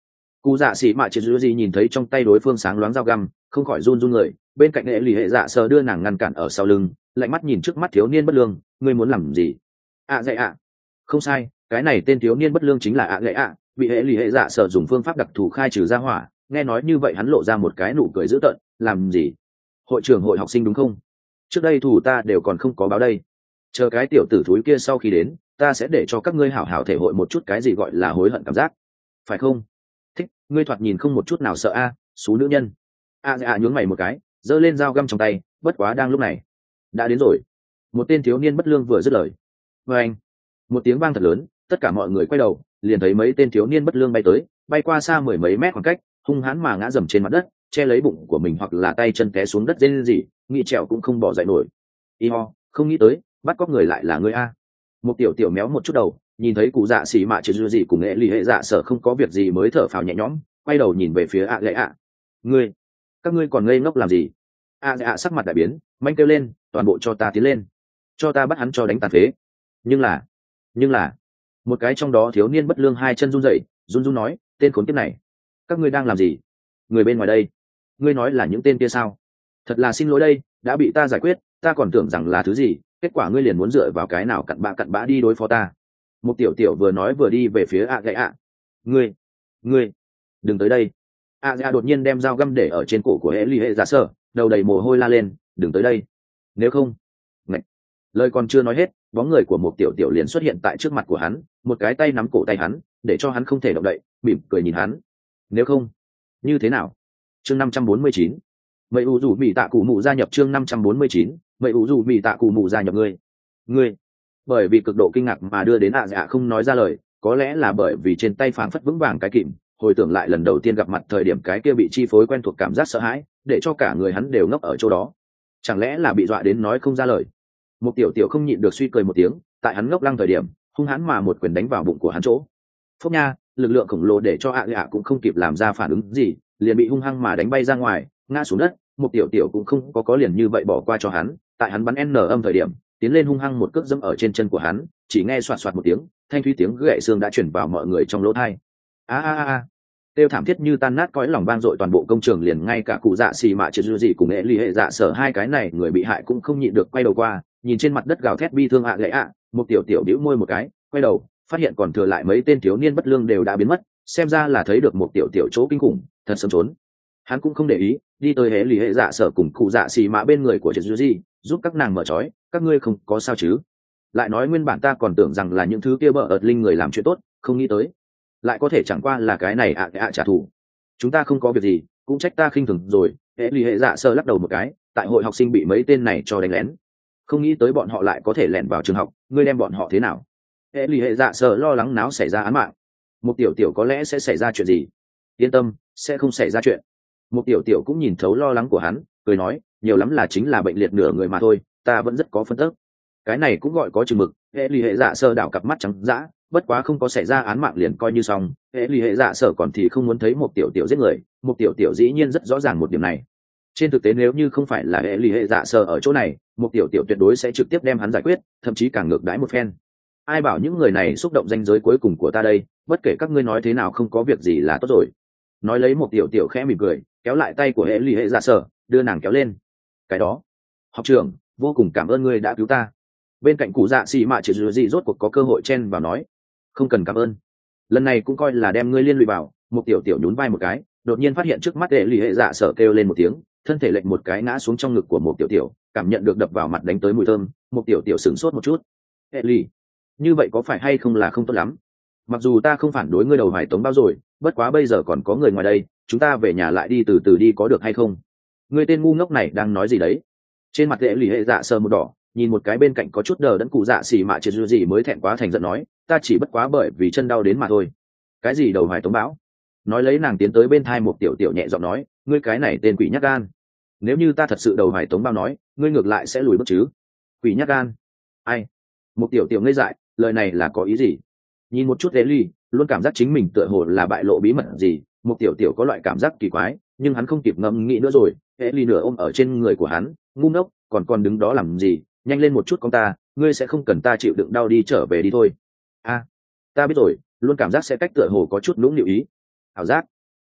Cụ dạ sĩ mạ triệt dư gì nhìn thấy trong tay đối phương sáng loáng dao găm, không khỏi run run người. Bên cạnh hệ lì hệ dạ sờ đưa nàng ngăn cản ở sau lưng, lạnh mắt nhìn trước mắt thiếu niên bất lương. Ngươi muốn làm gì? ạ dạy ạ. Không sai, cái này tên thiếu niên bất lương chính là ạ dạy ạ, bị hệ lì hệ dạ sờ dùng phương pháp đặc thù khai trừ ra hỏa. Nghe nói như vậy hắn lộ ra một cái nụ cười dữ tợn. Làm gì? Hội trưởng hội học sinh đúng không? Trước đây thủ ta đều còn không có báo đây, chờ cái tiểu tử thúi kia sau khi đến, ta sẽ để cho các ngươi hảo hảo thể hội một chút cái gì gọi là hối hận cảm giác, phải không? Thích, ngươi thoạt nhìn không một chút nào sợ a, à, xú nữ nhân. A dạ nhướng mày một cái, giơ lên dao găm trong tay. Bất quá đang lúc này, đã đến rồi. Một tên thiếu niên bất lương vừa dứt lời, và anh, một tiếng vang thật lớn, tất cả mọi người quay đầu, liền thấy mấy tên thiếu niên bất lương bay tới, bay qua xa mười mấy mét khoảng cách, hung hãn mà ngã dầm trên mặt đất, che lấy bụng của mình hoặc là tay chân té xuống đất rên rỉ, nghĩ trèo cũng không bỏ dậy nổi. Y ho, không nghĩ tới, bắt cóc người lại là ngươi a. Một tiểu tiểu méo một chút đầu, nhìn thấy cụ dạ xỉ mạ chưa dư gì cùng nghệ lì hệ dạ sở không có việc gì mới thở phào nhẹ nhõm, quay đầu nhìn về phía ạ lệ ạ. Ngươi, các ngươi còn ngây ngốc làm gì? ạ lệ ạ sắc mặt đại biến, manh kêu lên, toàn bộ cho ta tiến lên, cho ta bắt hắn cho đánh tàn phế. Nhưng là, nhưng là, một cái trong đó thiếu niên bất lương hai chân run rẩy, run run nói, tên khốn kiếp này, các ngươi đang làm gì? Người bên ngoài đây, ngươi nói là những tên kia sao? Thật là xin lỗi đây, đã bị ta giải quyết, ta còn tưởng rằng là thứ gì, kết quả ngươi liền muốn dựa vào cái nào cặn bã cặn bã đi đối phó ta. Một tiểu tiểu vừa nói vừa đi về phía ạ gậy ạ. Ngươi, ngươi, đừng tới đây. ạ gậy đột nhiên đem dao găm để ở trên cổ của hệ ly hệ giả sở, đầu đầy mồ hôi la lên, đừng tới đây. Nếu không, Ngậy. Lời còn chưa nói hết, bóng người của một tiểu tiểu liền xuất hiện tại trước mặt của hắn, một cái tay nắm cổ tay hắn, để cho hắn không thể động đậy, mỉm cười nhìn hắn. Nếu không, như thế nào? Chương năm trăm bốn mươi chín. Mây u dù mỹ tạ cụ mụ gia nhập chương năm trăm bốn mươi chín. Mây u dù mỹ tạ cụ mụ gia nhập ngươi. Ngươi. Bởi vì cực độ kinh ngạc mà đưa đến ạ dạ không nói ra lời, có lẽ là bởi vì trên tay phảng phất vững vàng cái kìm, hồi tưởng lại lần đầu tiên gặp mặt thời điểm cái kia bị chi phối quen thuộc cảm giác sợ hãi, để cho cả người hắn đều ngốc ở chỗ đó. Chẳng lẽ là bị dọa đến nói không ra lời? Một tiểu tiểu không nhịn được suy cười một tiếng, tại hắn ngốc lăng thời điểm, hung hãn mà một quyền đánh vào bụng của hắn chỗ. Phốc nha, lực lượng khổng lồ để cho ạ dạ cũng không kịp làm ra phản ứng gì, liền bị hung hăng mà đánh bay ra ngoài, ngã xuống đất. Một tiểu tiểu cũng không có có liền như vậy bỏ qua cho hắn, tại hắn bắn n âm thời điểm, tiến lên hung hăng một cước dẫm ở trên chân của hắn, chỉ nghe xoạt xoạt một tiếng, thanh thúy tiếng gãy xương đã chuyển vào mọi người trong lỗ tai. A a a, tiêu thảm thiết như tan nát cõi lòng vang dội toàn bộ công trường, liền ngay cả cụ dạ xì mạ triệt dư dị cùng nghệ ly hệ dạ sở hai cái này người bị hại cũng không nhịn được quay đầu qua, nhìn trên mặt đất gào thét bi thương ạ gãy ạ. Một tiểu tiểu bĩu môi một cái, quay đầu, phát hiện còn thừa lại mấy tên thiếu niên bất lương đều đã biến mất, xem ra là thấy được một tiểu tiểu chỗ kinh khủng, thật sớm trốn. Hắn cũng không để ý, đi tới hệ lì hệ dạ sở cùng cụ dạ xì mạ bên người của triệt dư dị, giúp các nàng mở trói. Các ngươi không có sao chứ? Lại nói nguyên bản ta còn tưởng rằng là những thứ kia bợ ợt linh người làm chuyện tốt, không nghĩ tới lại có thể chẳng qua là cái này ạ ạ trả thù. Chúng ta không có việc gì, cũng trách ta khinh thường rồi. Hệ lì hệ dạ sơ lắc đầu một cái, tại hội học sinh bị mấy tên này cho đánh lén, không nghĩ tới bọn họ lại có thể lẻn vào trường học, ngươi đem bọn họ thế nào? Hệ lì hệ dạ sơ lo lắng náo xảy ra án mạng. Một tiểu tiểu có lẽ sẽ xảy ra chuyện gì? Yên tâm, sẽ không xảy ra chuyện. Một tiểu tiểu cũng nhìn thấu lo lắng của hắn, cười nói, nhiều lắm là chính là bệnh liệt nửa người mà thôi, ta vẫn rất có phân tức. Cái này cũng gọi có chừng mực. Hệ lì hệ dạ sơ đảo cặp mắt trắng dã, bất quá không có xảy ra án mạng liền coi như xong. Hệ lì hệ dạ sở còn thì không muốn thấy một tiểu tiểu giết người. Một tiểu tiểu dĩ nhiên rất rõ ràng một điểm này. Trên thực tế nếu như không phải là hệ lì hệ dạ sở ở chỗ này, một tiểu tiểu tuyệt đối sẽ trực tiếp đem hắn giải quyết, thậm chí càng ngược đãi một phen. Ai bảo những người này xúc động danh giới cuối cùng của ta đây, bất kể các ngươi nói thế nào không có việc gì là tốt rồi. Nói lấy một tiểu tiểu khẽ mỉm cười, kéo lại tay của hệ lì hệ dạ sở, đưa nàng kéo lên. Cái đó, học trưởng, vô cùng cảm ơn ngươi đã cứu ta. Bên cạnh cụ dạ xì mạ chỉ dù gì rốt cuộc có cơ hội chen vào nói, không cần cảm ơn, lần này cũng coi là đem ngươi liên lụy vào. Một tiểu tiểu nhún vai một cái, đột nhiên phát hiện trước mắt hệ lì hệ dạ sở kêu lên một tiếng, thân thể lệch một cái ngã xuống trong ngực của một tiểu tiểu, cảm nhận được đập vào mặt đánh tới mùi thơm. Một tiểu tiểu sửng sốt một chút, hệ lì, như vậy có phải hay không là không tốt lắm? Mặc dù ta không phản đối ngươi đầu hải tống bao rồi, bất quá bây giờ còn có người ngoài đây, chúng ta về nhà lại đi từ từ đi có được hay không? Ngươi tên ngu ngốc này đang nói gì đấy? Trên mặt hệ lì hệ dạ sờ một đỏ, nhìn một cái bên cạnh có chút đờ đẫn cụ dạ xì mạ triệt dư gì mới thẹn quá thành giận nói, ta chỉ bất quá bởi vì chân đau đến mà thôi. Cái gì đầu hải tống bão? Nói lấy nàng tiến tới bên thai một tiểu tiểu nhẹ giọng nói, ngươi cái này tên quỷ nhát gan, nếu như ta thật sự đầu hải tống bao nói, ngươi ngược lại sẽ lùi bước chứ? Quỷ nhát gan? Ai? Một tiểu tiểu ngây dại, lời này là có ý gì? Nhìn một chút hệ lì, luôn cảm giác chính mình tựa hồ là bại lộ bí mật gì. Một tiểu tiểu có loại cảm giác kỳ quái, nhưng hắn không kịp ngẫm nghĩ nữa rồi. Hệ lì nửa ôm ở trên người của hắn, ngu ngốc, còn còn đứng đó làm gì? Nhanh lên một chút con ta, ngươi sẽ không cần ta chịu đựng đau đi trở về đi thôi. A, ta biết rồi, luôn cảm giác sẽ cách tựa hồ có chút nũng nịu ý. Ảo giác.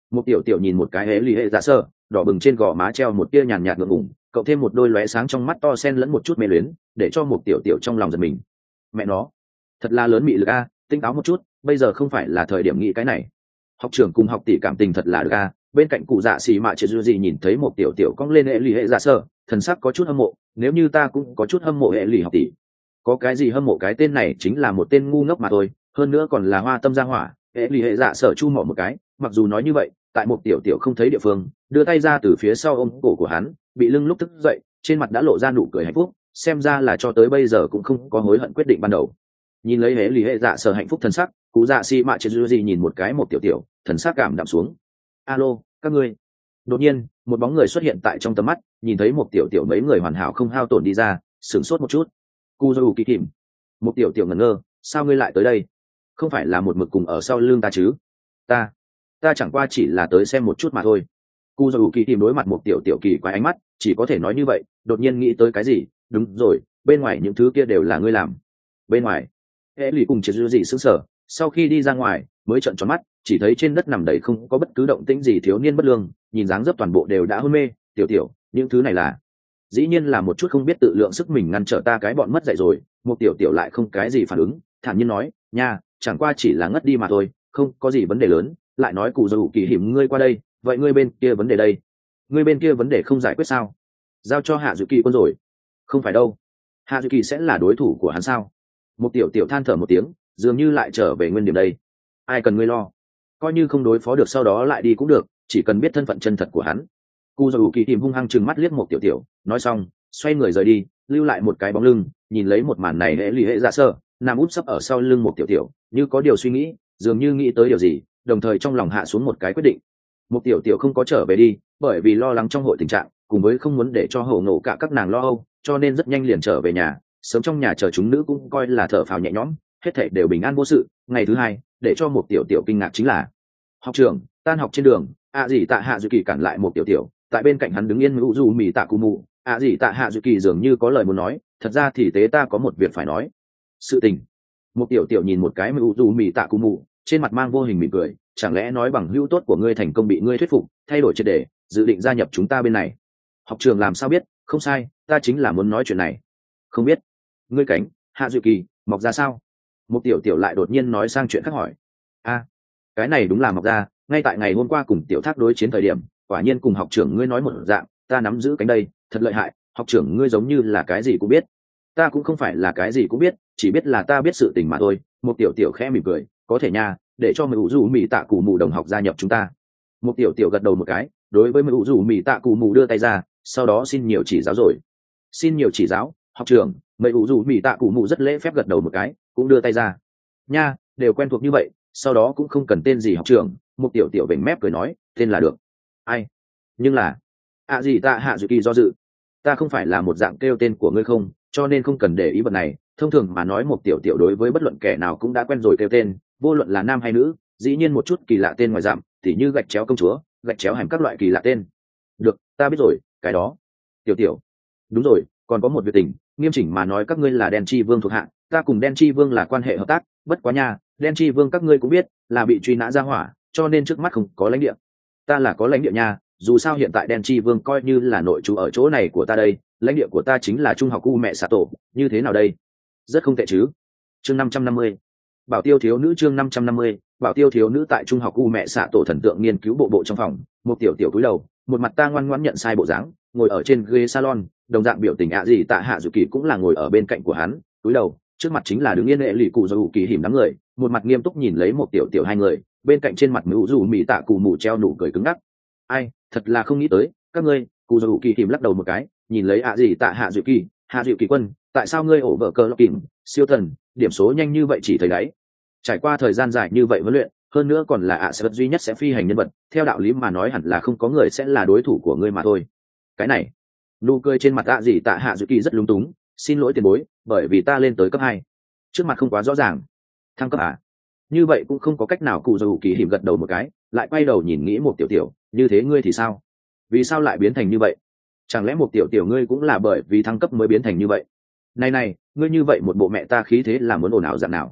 Một tiểu tiểu nhìn một cái hễ lì hệ dạ sơ, đỏ bừng trên gò má treo một tia nhàn nhạt ngượng ngùng, cộng thêm một đôi lóe sáng trong mắt to sen lẫn một chút mê luyến, để cho một tiểu tiểu trong lòng giật mình. Mẹ nó, thật là lớn mị lực a, tinh táo một chút, bây giờ không phải là thời điểm nghĩ cái này. Học trưởng cùng học tỷ cảm tình thật là được a. Bên cạnh cụ dạ xì mạ triệt dư gì nhìn thấy một tiểu tiểu cong lên hệ lì hệ dạ sơ, thần sắc có chút hâm mộ, nếu như ta cũng có chút hâm mộ hệ lì học tỷ. Có cái gì hâm mộ, cái tên này chính là một tên ngu ngốc mà thôi, hơn nữa còn là hoa tâm gia hỏa. Hệ lì hệ dạ sở chu mỏ một cái, mặc dù nói như vậy, tại một tiểu tiểu không thấy địa phương, đưa tay ra từ phía sau ôm cổ của hắn, bị lưng lúc thức dậy, trên mặt đã lộ ra nụ cười hạnh phúc, xem ra là cho tới bây giờ cũng không có hối hận quyết định ban đầu. Nhìn lấy hệ lì hệ dạ sở hạnh phúc thần sắc, cụ dạ xì mạ triệt dư gì nhìn một cái một tiểu tiểu, thần sắc cảm đạm xuống. Alo, các ngươi. Đột nhiên, một bóng người xuất hiện tại trong tầm mắt, nhìn thấy một tiểu tiểu mấy người hoàn hảo không hao tổn đi ra, sửng sốt một chút. Cu Dou Kỳ Kìm. Một tiểu tiểu ngẩn ngơ, sao ngươi lại tới đây? Không phải là một mực cùng ở sau lưng ta chứ? Ta, ta chẳng qua chỉ là tới xem một chút mà thôi. Cu Dou Kỳ Kìm đối mặt một tiểu tiểu kỳ quái ánh mắt, chỉ có thể nói như vậy, đột nhiên nghĩ tới cái gì, đúng rồi, bên ngoài những thứ kia đều là ngươi làm. Bên ngoài? Hệ lì cùng triệt dư gì sững sờ, sau khi đi ra ngoài, mới trợn tròn mắt, chỉ thấy trên đất nằm đầy không có bất cứ động tĩnh gì thiếu niên bất lương, nhìn dáng dấp toàn bộ đều đã hôn mê. Tiểu tiểu, những thứ này là? Dĩ nhiên là một chút không biết tự lượng sức mình ngăn trở ta cái bọn mất dạy rồi. Một tiểu tiểu lại không cái gì phản ứng, thản nhiên nói, nha, chẳng qua chỉ là ngất đi mà thôi, không có gì vấn đề lớn. Lại nói Cụ Dầu Kỳ Hiểm ngươi qua đây, vậy ngươi bên kia vấn đề đây? Ngươi bên kia vấn đề không giải quyết sao? Giao cho Hạ Dụ Kỳ quân rồi. Không phải đâu, Hạ Dụ Kỳ sẽ là đối thủ của hắn sao? Một tiểu tiểu than thở một tiếng, dường như lại trở về nguyên điểm đây. Ai cần ngươi lo, coi như không đối phó được sau đó lại đi cũng được, chỉ cần biết thân phận chân thật của hắn. Cu Dầu Kỳ Tìm hung hăng trừng mắt liếc một tiểu tiểu, nói xong xoay người rời đi, lưu lại một cái bóng lưng. Nhìn lấy một màn này, hệ lì hệ dạ sơ nằm úp sấp ở sau lưng một tiểu tiểu, như có điều suy nghĩ, dường như nghĩ tới điều gì, đồng thời trong lòng hạ xuống một cái quyết định. Một tiểu tiểu không có trở về đi, bởi vì lo lắng trong hội tình trạng, cùng với không muốn để cho hổ nổ cả các nàng lo âu, cho nên rất nhanh liền trở về nhà. Sớm trong nhà chờ chúng nữ cũng coi là thở phào nhẹ nhõm, hết thảy đều bình an vô sự. Ngày thứ hai, để cho một tiểu tiểu kinh ngạc chính là học trưởng tan học trên đường, ạ gì tạ Hạ Dụ Kỳ cản lại một tiểu tiểu, tại bên cạnh hắn đứng yên mũ du mì tạ cù mù. ạ gì tạ Hạ Dụ Kỳ dường như có lời muốn nói, thật ra thì tế ta có một việc phải nói. Sự tình. Một tiểu tiểu nhìn một cái mũ du mì tạ cù mù, trên mặt mang vô hình mỉm cười, chẳng lẽ nói bằng hữu tốt của ngươi thành công bị ngươi thuyết phục, thay đổi triệt để, dự định gia nhập chúng ta bên này? Học trưởng làm sao biết? Không sai, ta chính là muốn nói chuyện này. Không biết. Ngươi cánh Hạ Dụ Kỳ mọc ra sao? Một tiểu tiểu lại đột nhiên nói sang chuyện khác hỏi. A, cái này đúng là mọc ra, ngay tại ngày hôm qua cùng tiểu thác đối chiến thời điểm, quả nhiên cùng học trưởng ngươi nói một dạng, ta nắm giữ cánh đây, thật lợi hại. Học trưởng ngươi giống như là cái gì cũng biết. Ta cũng không phải là cái gì cũng biết, chỉ biết là ta biết sự tình mà thôi. Một tiểu tiểu khẽ mỉm cười, có thể nha, để cho mưu dù mì tạ cụ mù đồng học gia nhập chúng ta. Một tiểu tiểu gật đầu một cái, đối với mưu dù mì tạ cụ mù đưa tay ra, sau đó xin nhiều chỉ giáo rồi. Xin nhiều chỉ giáo? Học trưởng. Mưu dù mì tạ cụ mù rất lễ phép gật đầu một cái, cũng đưa tay ra. Nha, đều quen thuộc như vậy, sau đó cũng không cần tên gì học trưởng. Một tiểu tiểu vểnh mép cười nói, tên là được. Ai? Nhưng là à gì tạ Hạ Dụ Kỳ do dự. Ta không phải là một dạng kêu tên của ngươi không, cho nên không cần để ý vật này. Thông thường mà nói, một tiểu tiểu đối với bất luận kẻ nào cũng đã quen rồi kêu tên, vô luận là nam hay nữ. Dĩ nhiên một chút kỳ lạ tên ngoài dặm, tỉ như gạch chéo công chúa, gạch chéo hành các loại kỳ lạ tên. Được, ta biết rồi, cái đó. Tiểu tiểu. Đúng rồi, còn có một việc tình, nghiêm chỉnh mà nói các ngươi là đen chi vương thuộc hạ, ta cùng đen chi vương là quan hệ hợp tác. Bất quá nha, đen chi vương các ngươi cũng biết là bị truy nã ra hỏa, cho nên trước mắt không có lãnh địa. Ta là có lãnh địa nha, dù sao hiện tại đen chi vương coi như là nội trú ở chỗ này của ta đây, lãnh địa của ta chính là trung học u mẹ xạ tổ, như thế nào đây? Rất không tệ chứ. Chương năm trăm năm mươi, bảo tiêu thiếu nữ. Chương năm trăm năm mươi, bảo tiêu thiếu nữ. Tại trung học u mẹ xạ tổ thần tượng nghiên cứu bộ bộ trong phòng, một tiểu tiểu cúi đầu, một mặt ta ngoan ngoãn nhận sai bộ dáng, ngồi ở trên ghế salon, đồng dạng biểu tình ạ gì tạ Hạ Dụ Kỳ cũng là ngồi ở bên cạnh của hắn, cúi đầu, trước mặt chính là đứng yên lệ lì cụ Dầu Kỳ Hiểm đám người, một mặt nghiêm túc nhìn lấy một tiểu tiểu hai người, bên cạnh trên mặt mũ dù mì tạ cụ mù treo nụ cười cứng ngắc. Ai, thật là không nghĩ tới, các ngươi. Cụ Dầu Kỳ Hiểm lắc đầu một cái, nhìn lấy ạ gì tạ Hạ Dụ Kỳ. Hạ Dụ Kỳ quân, tại sao ngươi ổ vợ cờ lọc kìm siêu thần điểm số nhanh như vậy chỉ thấy đấy? Trải qua thời gian dài như vậy huấn luyện, hơn nữa còn là ạ sẽ duy nhất sẽ phi hành nhân vật, theo đạo lý mà nói hẳn là không có người sẽ là đối thủ của ngươi mà thôi. Cái này, nụ cười trên mặt ạ gì tạ Hạ Dụ Kỳ rất lúng túng, xin lỗi tiền bối, bởi vì ta lên tới cấp hai, trước mặt không quá rõ ràng. Thăng cấp à? Như vậy cũng không có cách nào. Cụ Dầu Kỳ Hiểm gật đầu một cái, lại quay đầu nhìn nghĩ một tiểu tiểu, như thế ngươi thì sao? Vì sao lại biến thành như vậy? Chẳng lẽ một tiểu tiểu ngươi cũng là bởi vì thăng cấp mới biến thành như vậy? Này này, ngươi như vậy một bộ mẹ ta khí thế là muốn ồn ào dạng nào?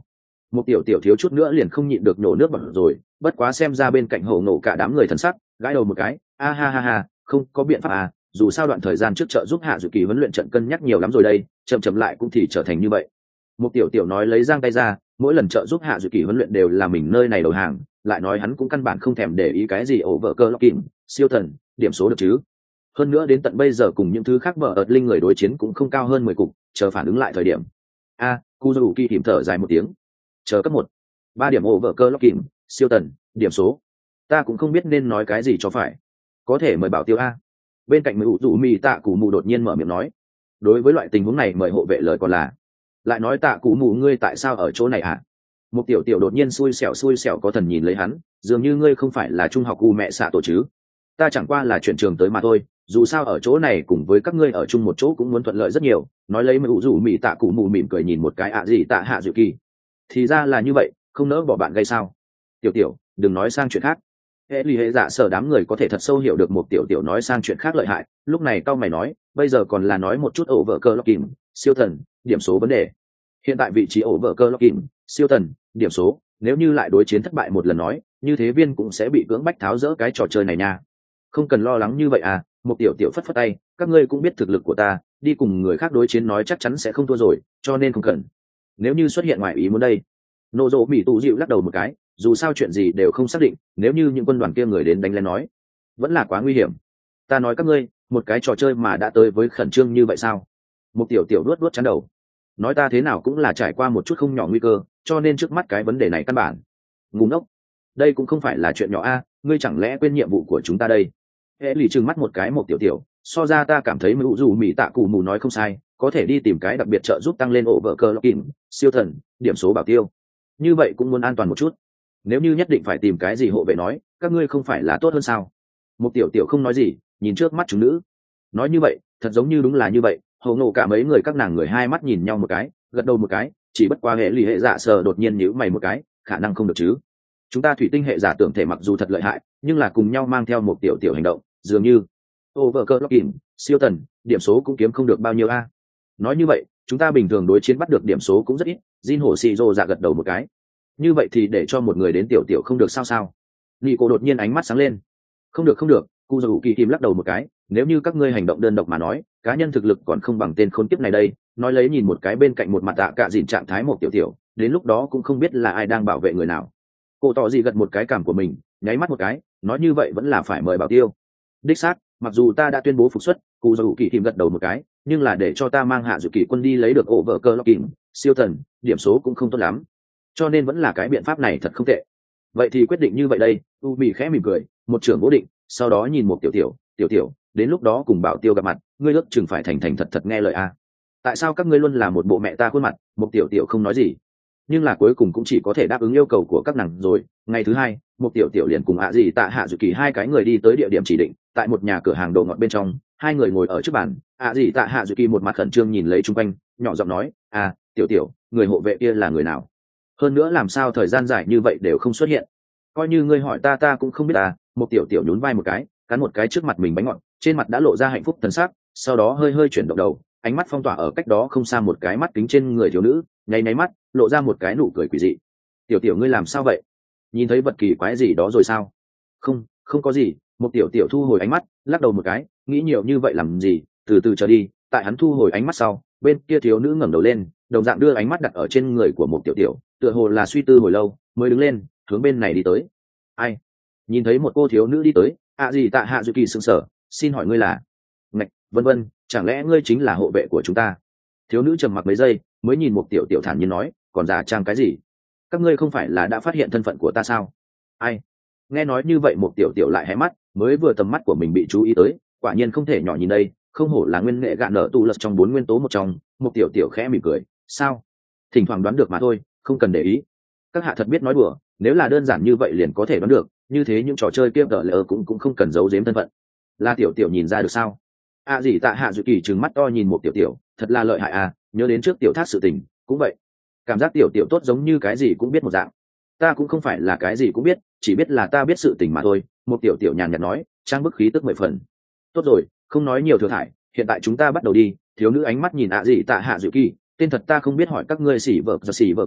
Một tiểu tiểu thiếu chút nữa liền không nhịn được nổ nước bọt rồi, bất quá xem ra bên cạnh hổ nổ cả đám người thần sắc, gãi đầu một cái, a ha ha ha, không có biện pháp à, dù sao đoạn thời gian trước trợ giúp hạ dự kỳ huấn luyện trận cân nhắc nhiều lắm rồi đây, chậm chậm lại cũng thì trở thành như vậy. Một tiểu tiểu nói lấy giang tay ra, mỗi lần trợ giúp hạ dự kỳ huấn luyện đều là mình nơi này đầu hàng, lại nói hắn cũng căn bản không thèm để ý cái gì ổ vợ cơ lóc kìm, siêu thần, điểm số được chứ. Hơn nữa đến tận bây giờ cùng những thứ khác vợ ợt linh người đối chiến cũng không cao hơn mười cục, chờ phản ứng lại thời điểm. A, à, Kuzuki hiểm thở dài một tiếng. Chờ cấp một, ba điểm ổ vợ cơ lóc kìm, siêu thần, điểm số. Ta cũng không biết nên nói cái gì cho phải. Có thể mời bảo tiêu a. Bên cạnh mười ủ rủ mì tạ cụ mù đột nhiên mở miệng nói. Đối với loại tình huống này mời hộ vệ lời còn là. Lại nói tạ cụ mù ngươi tại sao ở chỗ này hả? Một tiểu tiểu đột nhiên xui xẻo xui xẻo có thần nhìn lấy hắn, dường như ngươi không phải là trung học u mẹ xạ tổ chứ? Ta chẳng qua là chuyển trường tới mà thôi, dù sao ở chỗ này cùng với các ngươi ở chung một chỗ cũng muốn thuận lợi rất nhiều. Nói lấy mười ủ rủ mì tạ cụ mù mỉm cười nhìn một cái ạ gì tạ hạ dự kỳ. Thì ra là như vậy, không nỡ bỏ bạn gây sao? Tiểu tiểu, đừng nói sang chuyện khác. Hệ lì hệ dạ sở đám người có thể thật sâu hiểu được một tiểu tiểu nói sang chuyện khác lợi hại, lúc này cao mày nói, bây giờ còn là nói một chút ổ vợ cơ lóc kìm, siêu thần, điểm số vấn đề. Hiện tại vị trí ổ vợ cơ lóc kìm, siêu thần, điểm số, nếu như lại đối chiến thất bại một lần nói, như thế viên cũng sẽ bị cưỡng bách tháo rỡ cái trò chơi này nha. Không cần lo lắng như vậy à, một tiểu tiểu phất phất tay, các ngươi cũng biết thực lực của ta, đi cùng người khác đối chiến nói chắc chắn sẽ không thua rồi, cho nên không cần. Nếu như xuất hiện ngoài ý muốn đây. Nô dỗ bị tụ dịu lắc đầu một cái, dù sao chuyện gì đều không xác định, nếu như những quân đoàn kia người đến đánh lên nói vẫn là quá nguy hiểm. Ta nói các ngươi, một cái trò chơi mà đã tới với khẩn trương như vậy sao? Một tiểu tiểu nuốt nuốt chán đầu, nói ta thế nào cũng là trải qua một chút không nhỏ nguy cơ, cho nên trước mắt cái vấn đề này căn bản ngu ngốc. Đây cũng không phải là chuyện nhỏ a, ngươi chẳng lẽ quên nhiệm vụ của chúng ta đây? Hệ lì trừng mắt một cái một tiểu tiểu, so ra ta cảm thấy mưu dù mỹ tạ cụ mù nói không sai, có thể đi tìm cái đặc biệt trợ giúp tăng lên ổ vợ cơ lóc kìm, siêu thần, điểm số bảo tiêu. Như vậy cũng muốn an toàn một chút. Nếu như nhất định phải tìm cái gì hộ vệ nói, các ngươi không phải là tốt hơn sao? Một tiểu tiểu không nói gì, nhìn trước mắt chúng nữ. Nói như vậy, thật giống như đúng là như vậy, hầu nổ cả mấy người các nàng người hai mắt nhìn nhau một cái, gật đầu một cái, chỉ bất qua hệ lì hệ dạ sờ đột nhiên nhíu mày một cái, khả năng không được chứ. Chúng ta thủy tinh hệ giả tưởng thể mặc dù thật lợi hại, nhưng là cùng nhau mang theo một tiểu tiểu hành động, dường như overclocking, siêu tần, điểm số cũng kiếm không được bao nhiêu a. Nói như vậy, chúng ta bình thường đối chiến bắt được điểm số cũng rất ít, Jin Hổ Shiro dạ gật đầu một cái. Như vậy thì để cho một người đến tiểu tiểu không được sao sao? Nico đột nhiên ánh mắt sáng lên. Không được không được, Cu Dụ Kỳ Kim lắc đầu một cái, nếu như các ngươi hành động đơn độc mà nói, cá nhân thực lực còn không bằng tên khốn kiếp này đây. Nói lấy nhìn một cái bên cạnh một mặt tạ cạ dìn trạng thái một tiểu tiểu, đến lúc đó cũng không biết là ai đang bảo vệ người nào. Cô tỏ gì gật một cái cảm của mình, nháy mắt một cái, nói như vậy vẫn là phải mời bảo tiêu. Đích xác, mặc dù ta đã tuyên bố phục xuất, Cu Dụ Kỳ Kim gật đầu một cái, nhưng là để cho ta mang hạ dự kỳ quân đi lấy được ổ vợ cơ lóc kìm, siêu thần, điểm số cũng không tốt lắm, cho nên vẫn là cái biện pháp này thật không tệ. Vậy thì quyết định như vậy đây. U Mị khẽ mỉm cười, một trưởng cố định, sau đó nhìn một tiểu tiểu, tiểu tiểu, đến lúc đó cùng bảo tiêu gặp mặt, ngươi ước chừng phải thành thành thật thật nghe lời a. Tại sao các ngươi luôn là một bộ mẹ ta khuôn mặt? Một tiểu tiểu không nói gì, nhưng là cuối cùng cũng chỉ có thể đáp ứng yêu cầu của các nàng rồi. Ngày thứ hai, một tiểu tiểu liền cùng ạ gì tạ hạ dự kỳ hai cái người đi tới địa điểm chỉ định, tại một nhà cửa hàng đồ ngọt bên trong, hai người ngồi ở trước bàn, ạ gì tạ hạ dự kỳ một mặt khẩn trương nhìn lấy chung quanh, nhỏ giọng nói, à, tiểu tiểu, người hộ vệ kia là người nào? Hơn nữa làm sao thời gian dài như vậy đều không xuất hiện? Coi như ngươi hỏi ta ta cũng không biết à. Một tiểu tiểu nhún vai một cái, cắn một cái trước mặt mình bánh ngọt, trên mặt đã lộ ra hạnh phúc thần sắc, sau đó hơi hơi chuyển động đầu, ánh mắt phong tỏa ở cách đó không xa một cái mắt kính trên người thiếu nữ, nháy nháy mắt, lộ ra một cái nụ cười quỷ dị. Tiểu tiểu ngươi làm sao vậy? Nhìn thấy vật kỳ quái gì đó rồi sao? Không, không có gì. Một tiểu tiểu thu hồi ánh mắt, lắc đầu một cái, nghĩ nhiều như vậy làm gì, từ từ trở đi. Tại hắn thu hồi ánh mắt sau, bên kia thiếu nữ ngẩng đầu lên, đồng dạng đưa ánh mắt đặt ở trên người của một tiểu tiểu, tựa hồ là suy tư hồi lâu, mới đứng lên, hướng bên này đi tới. Ai? Nhìn thấy một cô thiếu nữ đi tới, ạ gì tạ hạ dự kỳ sững sờ, xin hỏi ngươi là? Ngạch, vân vân, chẳng lẽ ngươi chính là hộ vệ của chúng ta? Thiếu nữ trầm mặc mấy giây, mới nhìn một tiểu tiểu thản nhiên nói, còn giả trang cái gì? Các ngươi không phải là đã phát hiện thân phận của ta sao? Ai? Nghe nói như vậy một tiểu tiểu lại hé mắt, mới vừa tầm mắt của mình bị chú ý tới, quả nhiên không thể nhỏ nhìn đây, không hổ là nguyên nghệ gạn nở tu lật trong bốn nguyên tố một trong. Một tiểu tiểu khẽ mỉm cười, sao? Thỉnh thoảng đoán được mà thôi, không cần để ý. Các hạ thật biết nói đùa, nếu là đơn giản như vậy liền có thể đoán được, như thế những trò chơi kia gỡ lỡ cũng cũng không cần giấu giếm thân phận. Là tiểu tiểu nhìn ra được sao? À gì tạ hạ dự kỳ trừng mắt to nhìn một tiểu tiểu, thật là lợi hại à, nhớ đến trước tiểu thác sự tình, cũng vậy. Cảm giác tiểu tiểu tốt giống như cái gì cũng biết một dạng. Ta cũng không phải là cái gì cũng biết, chỉ biết là ta biết sự tình mà thôi. Một tiểu tiểu nhàn nhạt nói, trang bức khí tức mười phần. Tốt rồi, không nói nhiều thừa thải, hiện tại chúng ta bắt đầu đi. Thiếu nữ ánh mắt nhìn ạ gì tạ hạ dự kỳ, tên thật ta không biết hỏi các ngươi xỉ vợt giờ xỉ vợt dạo,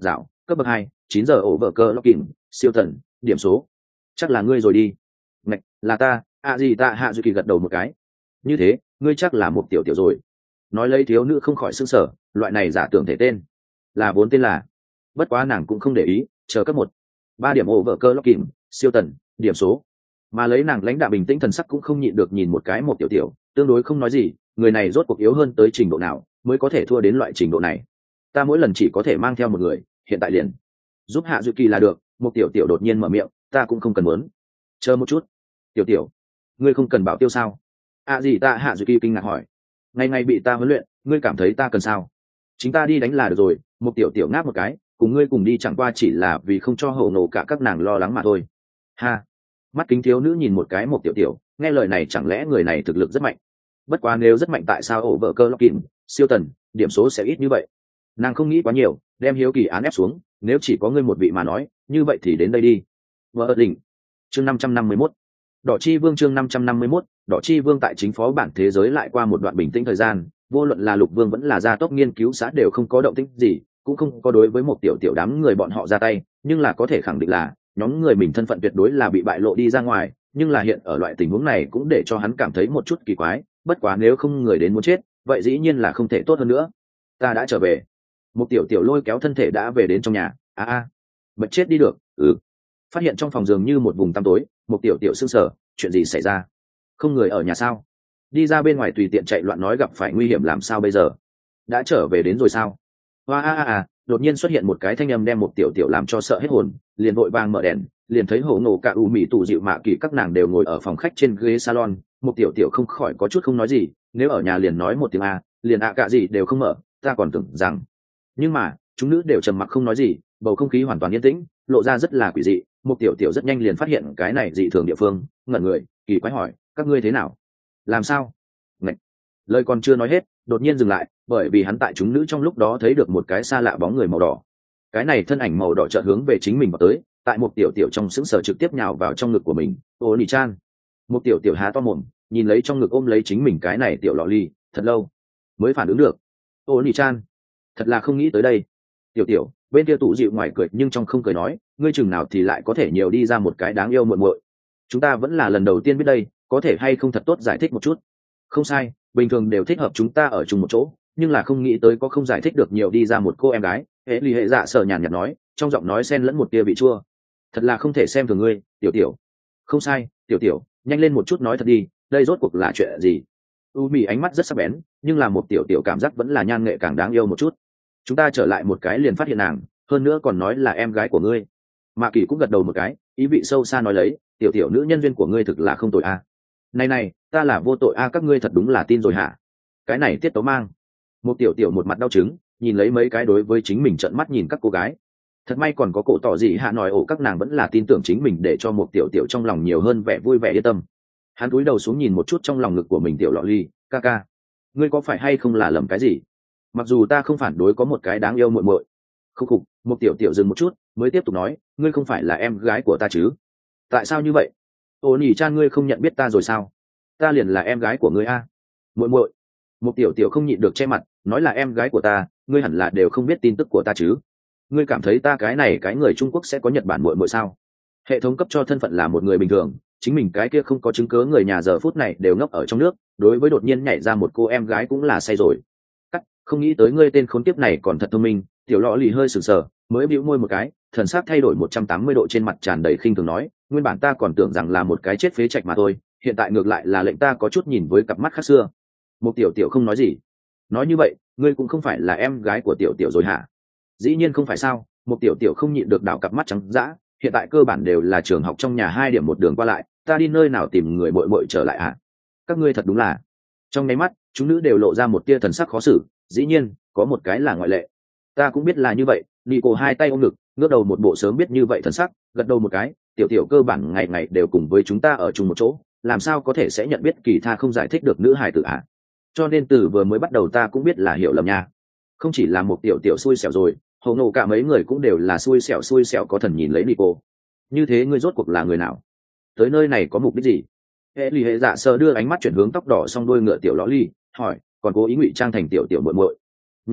cấp bậc hai chín giờ ổ vợ cơ locking siêu thần điểm số chắc là ngươi rồi đi. Ngạch, là ta. À gì ta hạ duy kỳ gật đầu một cái. Như thế ngươi chắc là một tiểu tiểu rồi. Nói lấy thiếu nữ không khỏi sưng sở, loại này giả tưởng thể tên là vốn tên là, bất quá nàng cũng không để ý, chờ cấp một ba điểm ổ vợ cơ locking siêu tần điểm số. Mà lấy nàng lãnh đạo bình tĩnh thần sắc cũng không nhịn được nhìn một cái một tiểu tiểu, tương đối không nói gì, người này rốt cuộc yếu hơn tới trình độ nào mới có thể thua đến loại trình độ này. Ta mỗi lần chỉ có thể mang theo một người, hiện tại liền giúp hạ dự kỳ là được. Một tiểu tiểu đột nhiên mở miệng, ta cũng không cần muốn. Chờ một chút, tiểu tiểu, ngươi không cần bảo tiêu sao? À gì ta hạ dự kỳ kinh ngạc hỏi. Ngày ngày bị ta huấn luyện, ngươi cảm thấy ta cần sao? Chính ta đi đánh là được rồi. Một tiểu tiểu ngáp một cái, cùng ngươi cùng đi chẳng qua chỉ là vì không cho hổ nổ cả các nàng lo lắng mà thôi. Ha. Mắt kính thiếu nữ nhìn một cái một tiểu tiểu, nghe lời này chẳng lẽ người này thực lực rất mạnh? Bất quá nếu rất mạnh tại sao ổ vợ cơ locking siêu tần điểm số sẽ ít như vậy? Nàng không nghĩ quá nhiều, đem hiếu kỳ án ép xuống. Nếu chỉ có ngươi một vị mà nói, như vậy thì đến đây đi. Vợ ớt đỉnh chương năm trăm năm mươi mốt, đỏ chi vương chương năm trăm năm mươi mốt, đỏ chi vương tại chính phó bản thế giới lại qua một đoạn bình tĩnh thời gian, vô luận là lục vương vẫn là gia tốc nghiên cứu xã đều không có động tĩnh gì, cũng không có đối với một tiểu tiểu đám người bọn họ ra tay, nhưng là có thể khẳng định là nhóm người mình thân phận tuyệt đối là bị bại lộ đi ra ngoài. Nhưng là hiện ở loại tình huống này cũng để cho hắn cảm thấy một chút kỳ quái, bất quá nếu không người đến muốn chết, vậy dĩ nhiên là không thể tốt hơn nữa. Ta đã trở về. Một tiểu tiểu lôi kéo thân thể đã về đến trong nhà. A a, bật chết đi được. Ừ. Phát hiện trong phòng giường như một vùng tăm tối, một tiểu tiểu sững sờ, chuyện gì xảy ra? Không người ở nhà sao? Đi ra bên ngoài tùy tiện chạy loạn nói gặp phải nguy hiểm làm sao bây giờ? Đã trở về đến rồi sao? Hoa a a a, đột nhiên xuất hiện một cái thanh âm đem một tiểu tiểu làm cho sợ hết hồn, liền vội vàng mở đèn, liền thấy hổ nổ cả u mị tụ dịu mạ kỳ các nàng đều ngồi ở phòng khách trên ghế salon. Một tiểu tiểu không khỏi có chút không nói gì, nếu ở nhà liền nói một tiếng a, liền ạ cả gì đều không mở, ta còn tưởng rằng. Nhưng mà chúng nữ đều trầm mặc không nói gì, bầu không khí hoàn toàn yên tĩnh, lộ ra rất là quỷ dị. Một tiểu tiểu rất nhanh liền phát hiện cái này dị thường địa phương, ngẩn người, kỳ quái hỏi, các ngươi thế nào? Làm sao? Ngậy. Lời còn chưa nói hết, đột nhiên dừng lại, bởi vì hắn tại chúng nữ trong lúc đó thấy được một cái xa lạ bóng người màu đỏ. Cái này thân ảnh màu đỏ chợt hướng về chính mình vào tới, tại một tiểu tiểu trong sững sờ trực tiếp nhào vào trong ngực của mình. Ô nỉ chan. Một tiểu tiểu há to mồm, nhìn lấy trong ngực ôm lấy chính mình cái này tiểu lọ ly, thật lâu mới phản ứng được. Ô nỉ chan, thật là không nghĩ tới đây. Tiểu tiểu bên kia tụ dịu ngoài cười nhưng trong không cười nói, ngươi chừng nào thì lại có thể nhiều đi ra một cái đáng yêu muội muội. Chúng ta vẫn là lần đầu tiên biết đây, có thể hay không thật tốt giải thích một chút? Không sai, bình thường đều thích hợp chúng ta ở chung một chỗ, nhưng là không nghĩ tới có không giải thích được nhiều đi ra một cô em gái. Hệ lì hệ dạ sợ nhàn nhạt nói, trong giọng nói xen lẫn một tia vị chua. Thật là không thể xem thường ngươi, tiểu tiểu. Không sai, tiểu tiểu, nhanh lên một chút nói thật đi, đây rốt cuộc là chuyện gì? U mì ánh mắt rất sắc bén, nhưng là một tiểu tiểu cảm giác vẫn là nhan nghệ càng đáng yêu một chút. Chúng ta trở lại một cái liền phát hiện nàng, hơn nữa còn nói là em gái của ngươi. Mạ Kỳ cũng gật đầu một cái, ý vị sâu xa nói lấy, tiểu tiểu nữ nhân duyên của ngươi thực là không tội a. À. Này này, ta là vô tội a, à, các ngươi thật đúng là tin rồi hả? Cái này tiết tấu mang. Một tiểu tiểu một mặt đau chứng, nhìn lấy mấy cái đối với chính mình trợn mắt nhìn các cô gái. Thật may còn có cổ tỏ gì hạ nói ổ các nàng vẫn là tin tưởng chính mình để cho một tiểu tiểu trong lòng nhiều hơn vẻ vui vẻ yên tâm. Hắn cúi đầu xuống nhìn một chút trong lòng ngực của mình tiểu lọ ly, ca ca, ngươi có phải hay không là lầm cái gì? Mặc dù ta không phản đối có một cái đáng yêu muội muội. Khúc khục, một tiểu tiểu dừng một chút, mới tiếp tục nói, ngươi không phải là em gái của ta chứ? Tại sao như vậy? Ô nhỉ cha, ngươi không nhận biết ta rồi sao? Ta liền là em gái của ngươi a. Muội muội. Một tiểu tiểu không nhịn được che mặt, nói là em gái của ta, ngươi hẳn là đều không biết tin tức của ta chứ? Ngươi cảm thấy ta cái này cái người Trung Quốc sẽ có Nhật Bản muội muội sao? Hệ thống cấp cho thân phận là một người bình thường, chính mình cái kia không có chứng cứ, người nhà giờ phút này đều ngốc ở trong nước, đối với đột nhiên nhảy ra một cô em gái cũng là say rồi. Cắt, không nghĩ tới ngươi tên khốn kiếp này còn thật thông minh. Tiểu lọ lì hơi sừng sờ, mới bĩu môi một cái, thần sắc thay đổi một trăm tám mươi độ, trên mặt tràn đầy khinh thường nói, nguyên bản ta còn tưởng rằng là một cái chết phế trạch mà thôi, hiện tại ngược lại là lệnh ta có chút nhìn với cặp mắt khác xưa. Một tiểu tiểu không nói gì. Nói như vậy, ngươi cũng không phải là em gái của tiểu tiểu rồi hả? Dĩ nhiên không phải sao? Một tiểu tiểu không nhịn được đảo cặp mắt trắng dã, hiện tại cơ bản đều là trường học trong nhà hai điểm một đường qua lại, ta đi nơi nào tìm người muội muội trở lại hả? Các ngươi thật đúng là. Trong nháy mắt, chúng nữ đều lộ ra một tia thần sắc khó xử, dĩ nhiên, có một cái là ngoại lệ. Ta cũng biết là như vậy. Nico hai tay ôm ngực, ngước đầu một bộ sớm biết như vậy thần sắc, gật đầu một cái, tiểu tiểu cơ bản ngày ngày đều cùng với chúng ta ở chung một chỗ, làm sao có thể sẽ nhận biết kỳ tha không giải thích được nữ hài tử ạ? À? Cho nên từ vừa mới bắt đầu ta cũng biết là hiểu lầm nha. Không chỉ là một tiểu tiểu xui xẻo rồi, hầu nổ cả mấy người cũng đều là xui xẻo xui xẻo có thần nhìn lấy Nico. Như thế ngươi rốt cuộc là người nào? Tới nơi này có mục đích gì? Hệ lì hệ dạ sơ đưa ánh mắt chuyển hướng tóc đỏ song đôi ngựa tiểu lõ ly, hỏi, còn cố ý ngụy trang thành tiểu tiểu muội muội. Nha,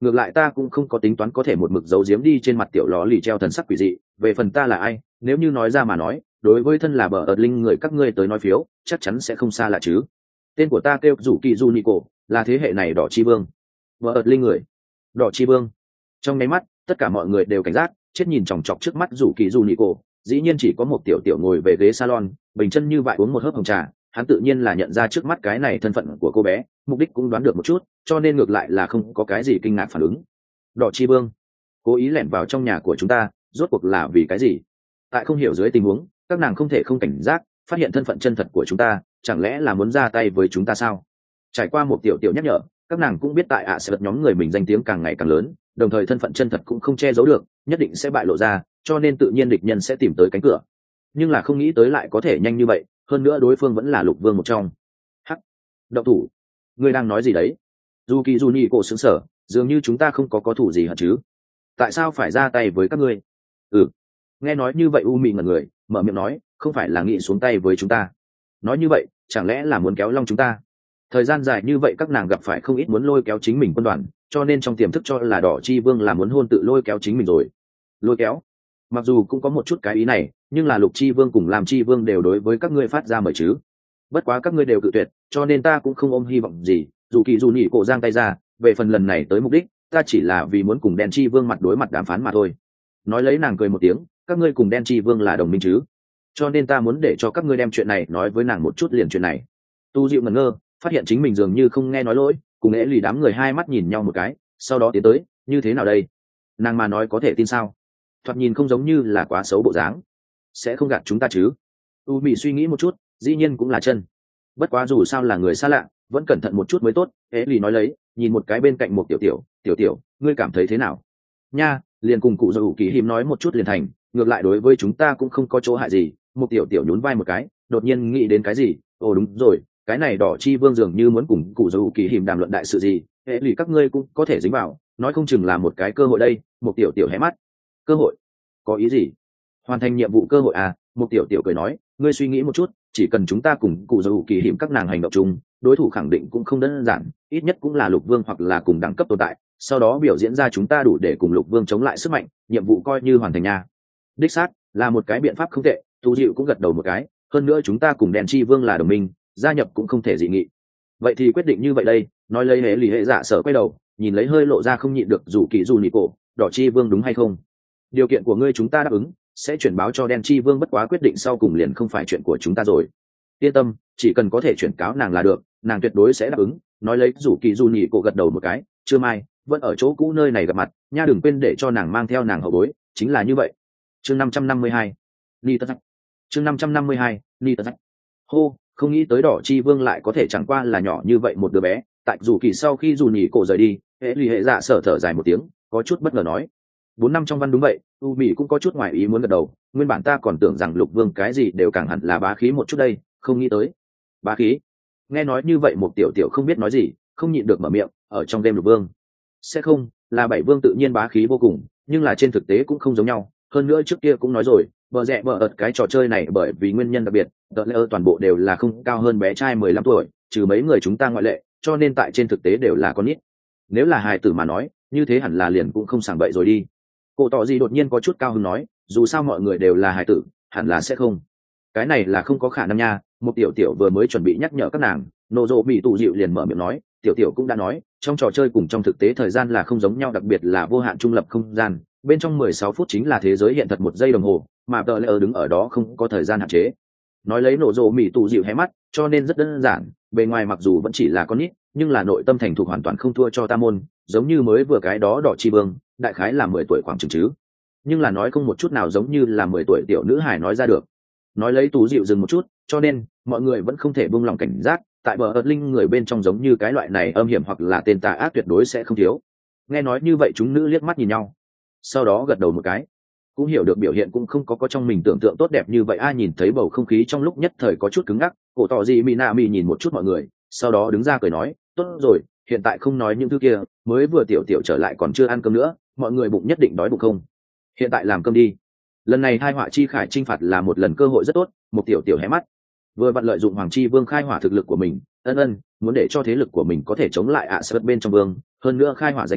ngược lại ta cũng không có tính toán có thể một mực giấu giếm đi trên mặt tiểu lò lì treo thần sắc quỷ dị. Về phần ta là ai, nếu như nói ra mà nói, đối với thân là bờ ợt linh người các ngươi tới nói phiếu chắc chắn sẽ không xa lạ chứ. Tên của ta kêu rủ kỳ du nico, là thế hệ này đỏ chi vương. Bờ ợt linh người, đỏ chi vương. Trong nháy mắt tất cả mọi người đều cảnh giác, chết nhìn chòng chọc trước mắt rủ kỳ du nico. Dĩ nhiên chỉ có một tiểu tiểu ngồi về ghế salon, bình chân như vậy uống một hớp hồng trà. Hắn tự nhiên là nhận ra trước mắt cái này thân phận của cô bé, mục đích cũng đoán được một chút, cho nên ngược lại là không có cái gì kinh ngạc phản ứng. Đỏ chi vương cố ý lẻn vào trong nhà của chúng ta, rốt cuộc là vì cái gì? Tại không hiểu dưới tình huống, các nàng không thể không cảnh giác, phát hiện thân phận chân thật của chúng ta, chẳng lẽ là muốn ra tay với chúng ta sao? Trải qua một tiểu tiểu nhắc nhở, các nàng cũng biết tại ạ sẽ nhóm người mình danh tiếng càng ngày càng lớn, đồng thời thân phận chân thật cũng không che giấu được, nhất định sẽ bại lộ ra, cho nên tự nhiên địch nhân sẽ tìm tới cánh cửa. Nhưng là không nghĩ tới lại có thể nhanh như vậy, hơn nữa đối phương vẫn là lục vương một trong. Hắc, động thủ! Ngươi đang nói gì đấy? Dù kỳ dù nhị cổ sững sờ, dường như chúng ta không có có thủ gì hả chứ? Tại sao phải ra tay với các ngươi? Ừ, nghe nói như vậy u mị ngẩn người, mở miệng nói, không phải là nghĩ xuống tay với chúng ta. Nói như vậy chẳng lẽ là muốn kéo long chúng ta? Thời gian dài như vậy các nàng gặp phải không ít muốn lôi kéo chính mình quân đoàn, cho nên trong tiềm thức cho là đỏ chi vương là muốn hôn tự lôi kéo chính mình rồi. Lôi kéo? Mặc dù cũng có một chút cái ý này, nhưng là lục chi vương cùng làm chi vương đều đối với các ngươi phát ra mời chứ. Bất quá các ngươi đều cự tuyệt, cho nên ta cũng không ôm hy vọng gì. Dù kỳ dù nhị cổ giang tay ra, về phần lần này tới mục đích, ta chỉ là vì muốn cùng đen chi vương mặt đối mặt đàm phán mà thôi. Nói lấy nàng cười một tiếng, các ngươi cùng đen chi vương là đồng minh chứ, cho nên ta muốn để cho các ngươi đem chuyện này nói với nàng một chút liền chuyện này. Tu Diệu ngẩn ngơ, phát hiện chính mình dường như không nghe nói lỗi, cùng ế lì đám người hai mắt nhìn nhau một cái, sau đó tiến tới, như thế nào đây? Nàng mà nói có thể tin sao? Thoạt nhìn không giống như là quá xấu bộ dáng, sẽ không gạt chúng ta chứ? U Mị suy nghĩ một chút, dĩ nhiên cũng là chân. Bất quá dù sao là người xa lạ, vẫn cẩn thận một chút mới tốt. Ế lì nói lấy, nhìn một cái bên cạnh một tiểu tiểu, tiểu tiểu, ngươi cảm thấy thế nào? Nha, liền cùng cụ dầu kỳ hiếm nói một chút liền thành, ngược lại đối với chúng ta cũng không có chỗ hại gì. Một tiểu tiểu nhún vai một cái, đột nhiên nghĩ đến cái gì, ồ đúng rồi, cái này đỏ chi vương dường như muốn cùng cụ dầu kỳ hiểm đàm luận đại sự gì, hệ lì các ngươi cũng có thể dính vào, nói không chừng là một cái cơ hội đây. Một tiểu tiểu hé mắt, cơ hội? Có ý gì? Hoàn thành nhiệm vụ cơ hội à? Một tiểu tiểu cười nói, ngươi suy nghĩ một chút, chỉ cần chúng ta cùng cụ dầu kỳ hiểm các nàng hành động chung, đối thủ khẳng định cũng không đơn giản, ít nhất cũng là lục vương hoặc là cùng đẳng cấp tồn tại, sau đó biểu diễn ra chúng ta đủ để cùng lục vương chống lại sức mạnh, nhiệm vụ coi như hoàn thành nha. Đích xác là một cái biện pháp không tệ. Tu Diệu cũng gật đầu một cái, hơn nữa chúng ta cùng đen chi vương là đồng minh, gia nhập cũng không thể dị nghị. Vậy thì quyết định như vậy đây. Nói lấy hễ lì hệ dạ sở quay đầu nhìn lấy hơi lộ ra không nhịn được rủ kỳ dù nị cổ, đỏ chi vương đúng hay không? Điều kiện của ngươi chúng ta đáp ứng, sẽ chuyển báo cho đen chi vương, bất quá quyết định sau cùng liền không phải chuyện của chúng ta rồi. Yên tâm, chỉ cần có thể chuyển cáo nàng là được, nàng tuyệt đối sẽ đáp ứng. Nói lấy rủ kỳ dù nị cổ gật đầu một cái, chưa mai vẫn ở chỗ cũ nơi này gặp mặt nha, đừng quên để cho nàng mang theo nàng hậu bối, chính là như vậy. Chương năm trăm năm mươi hai, ni tất chương năm trăm năm mươi hai, ni tất hô, không nghĩ tới đỏ chi vương lại có thể chẳng qua là nhỏ như vậy một đứa bé. Tại dù kỳ sau khi dù nhỉ cổ rời đi, hệ lì hệ dạ sở thở dài một tiếng, có chút bất ngờ nói, bốn năm trong văn đúng vậy. U Mỹ cũng có chút ngoài ý muốn gật đầu, nguyên bản ta còn tưởng rằng lục vương cái gì đều càng hẳn là bá khí một chút đây, không nghĩ tới bá khí. Nghe nói như vậy một tiểu tiểu không biết nói gì, không nhịn được mở miệng, ở trong đêm lục vương sẽ không là bảy vương tự nhiên bá khí vô cùng, nhưng là trên thực tế cũng không giống nhau. Hơn nữa trước kia cũng nói rồi, bờ rẽ bờ ợt cái trò chơi này bởi vì nguyên nhân đặc biệt, tờ lễ ơ toàn bộ đều là không cao hơn bé trai mười lăm tuổi, trừ mấy người chúng ta ngoại lệ, cho nên tại trên thực tế đều là con nít. Nếu là hài tử mà nói, như thế hẳn là liền cũng không sảng bậy rồi đi. Cô tỏ gì đột nhiên có chút cao hứng nói, dù sao mọi người đều là hài tử, hẳn là sẽ không. Cái này là không có khả năng nha. Một tiểu tiểu vừa mới chuẩn bị nhắc nhở các nàng, nô dô bị tụ dịu liền mở miệng nói, tiểu tiểu cũng đã nói, trong trò chơi cùng trong thực tế thời gian là không giống nhau, đặc biệt là vô hạn trung lập không gian, bên trong mười sáu phút chính là thế giới hiện thật một giây đồng hồ, mà tờ lễ ơ đứng ở đó không có thời gian hạn chế. Nói lấy nổ rộ mỉ tụ dịu hé mắt, cho nên rất đơn giản, bề ngoài mặc dù vẫn chỉ là con nít, nhưng là nội tâm thành thục hoàn toàn không thua cho ta môn, giống như mới vừa cái đó đỏ chi vương, đại khái là mười tuổi khoảng chừng chứ, nhưng là nói không một chút nào giống như là mười tuổi tiểu nữ hài nói ra được. Nói lấy tú dịu dừng một chút, cho nên mọi người vẫn không thể buông lòng cảnh giác, tại bờ ợt linh người bên trong giống như cái loại này âm hiểm hoặc là tên tà ác tuyệt đối sẽ không thiếu. Nghe nói như vậy chúng nữ liếc mắt nhìn nhau, sau đó gật đầu một cái, cũng hiểu được biểu hiện cũng không có có trong mình tưởng tượng tốt đẹp như vậy. Ai nhìn thấy bầu không khí trong lúc nhất thời có chút cứng ngắc, cổ tỏ gì mỹ nạ mỹ nhìn một chút mọi người, sau đó đứng ra cười nói, tốt rồi, hiện tại không nói những thứ kia, mới vừa tiểu tiểu trở lại còn chưa ăn cơm nữa, mọi người bụng nhất định đói bụng không? Hiện tại làm cơm đi. Lần này hai họa chi khải chinh phạt là một lần cơ hội rất tốt. Một tiểu tiểu hé mắt, vừa vặn lợi dụng hoàng chi vương khai hỏa thực lực của mình, ân ân muốn để cho thế lực của mình có thể chống lại ạ à bên trong vương, hơn nữa khai hỏa danh tiếng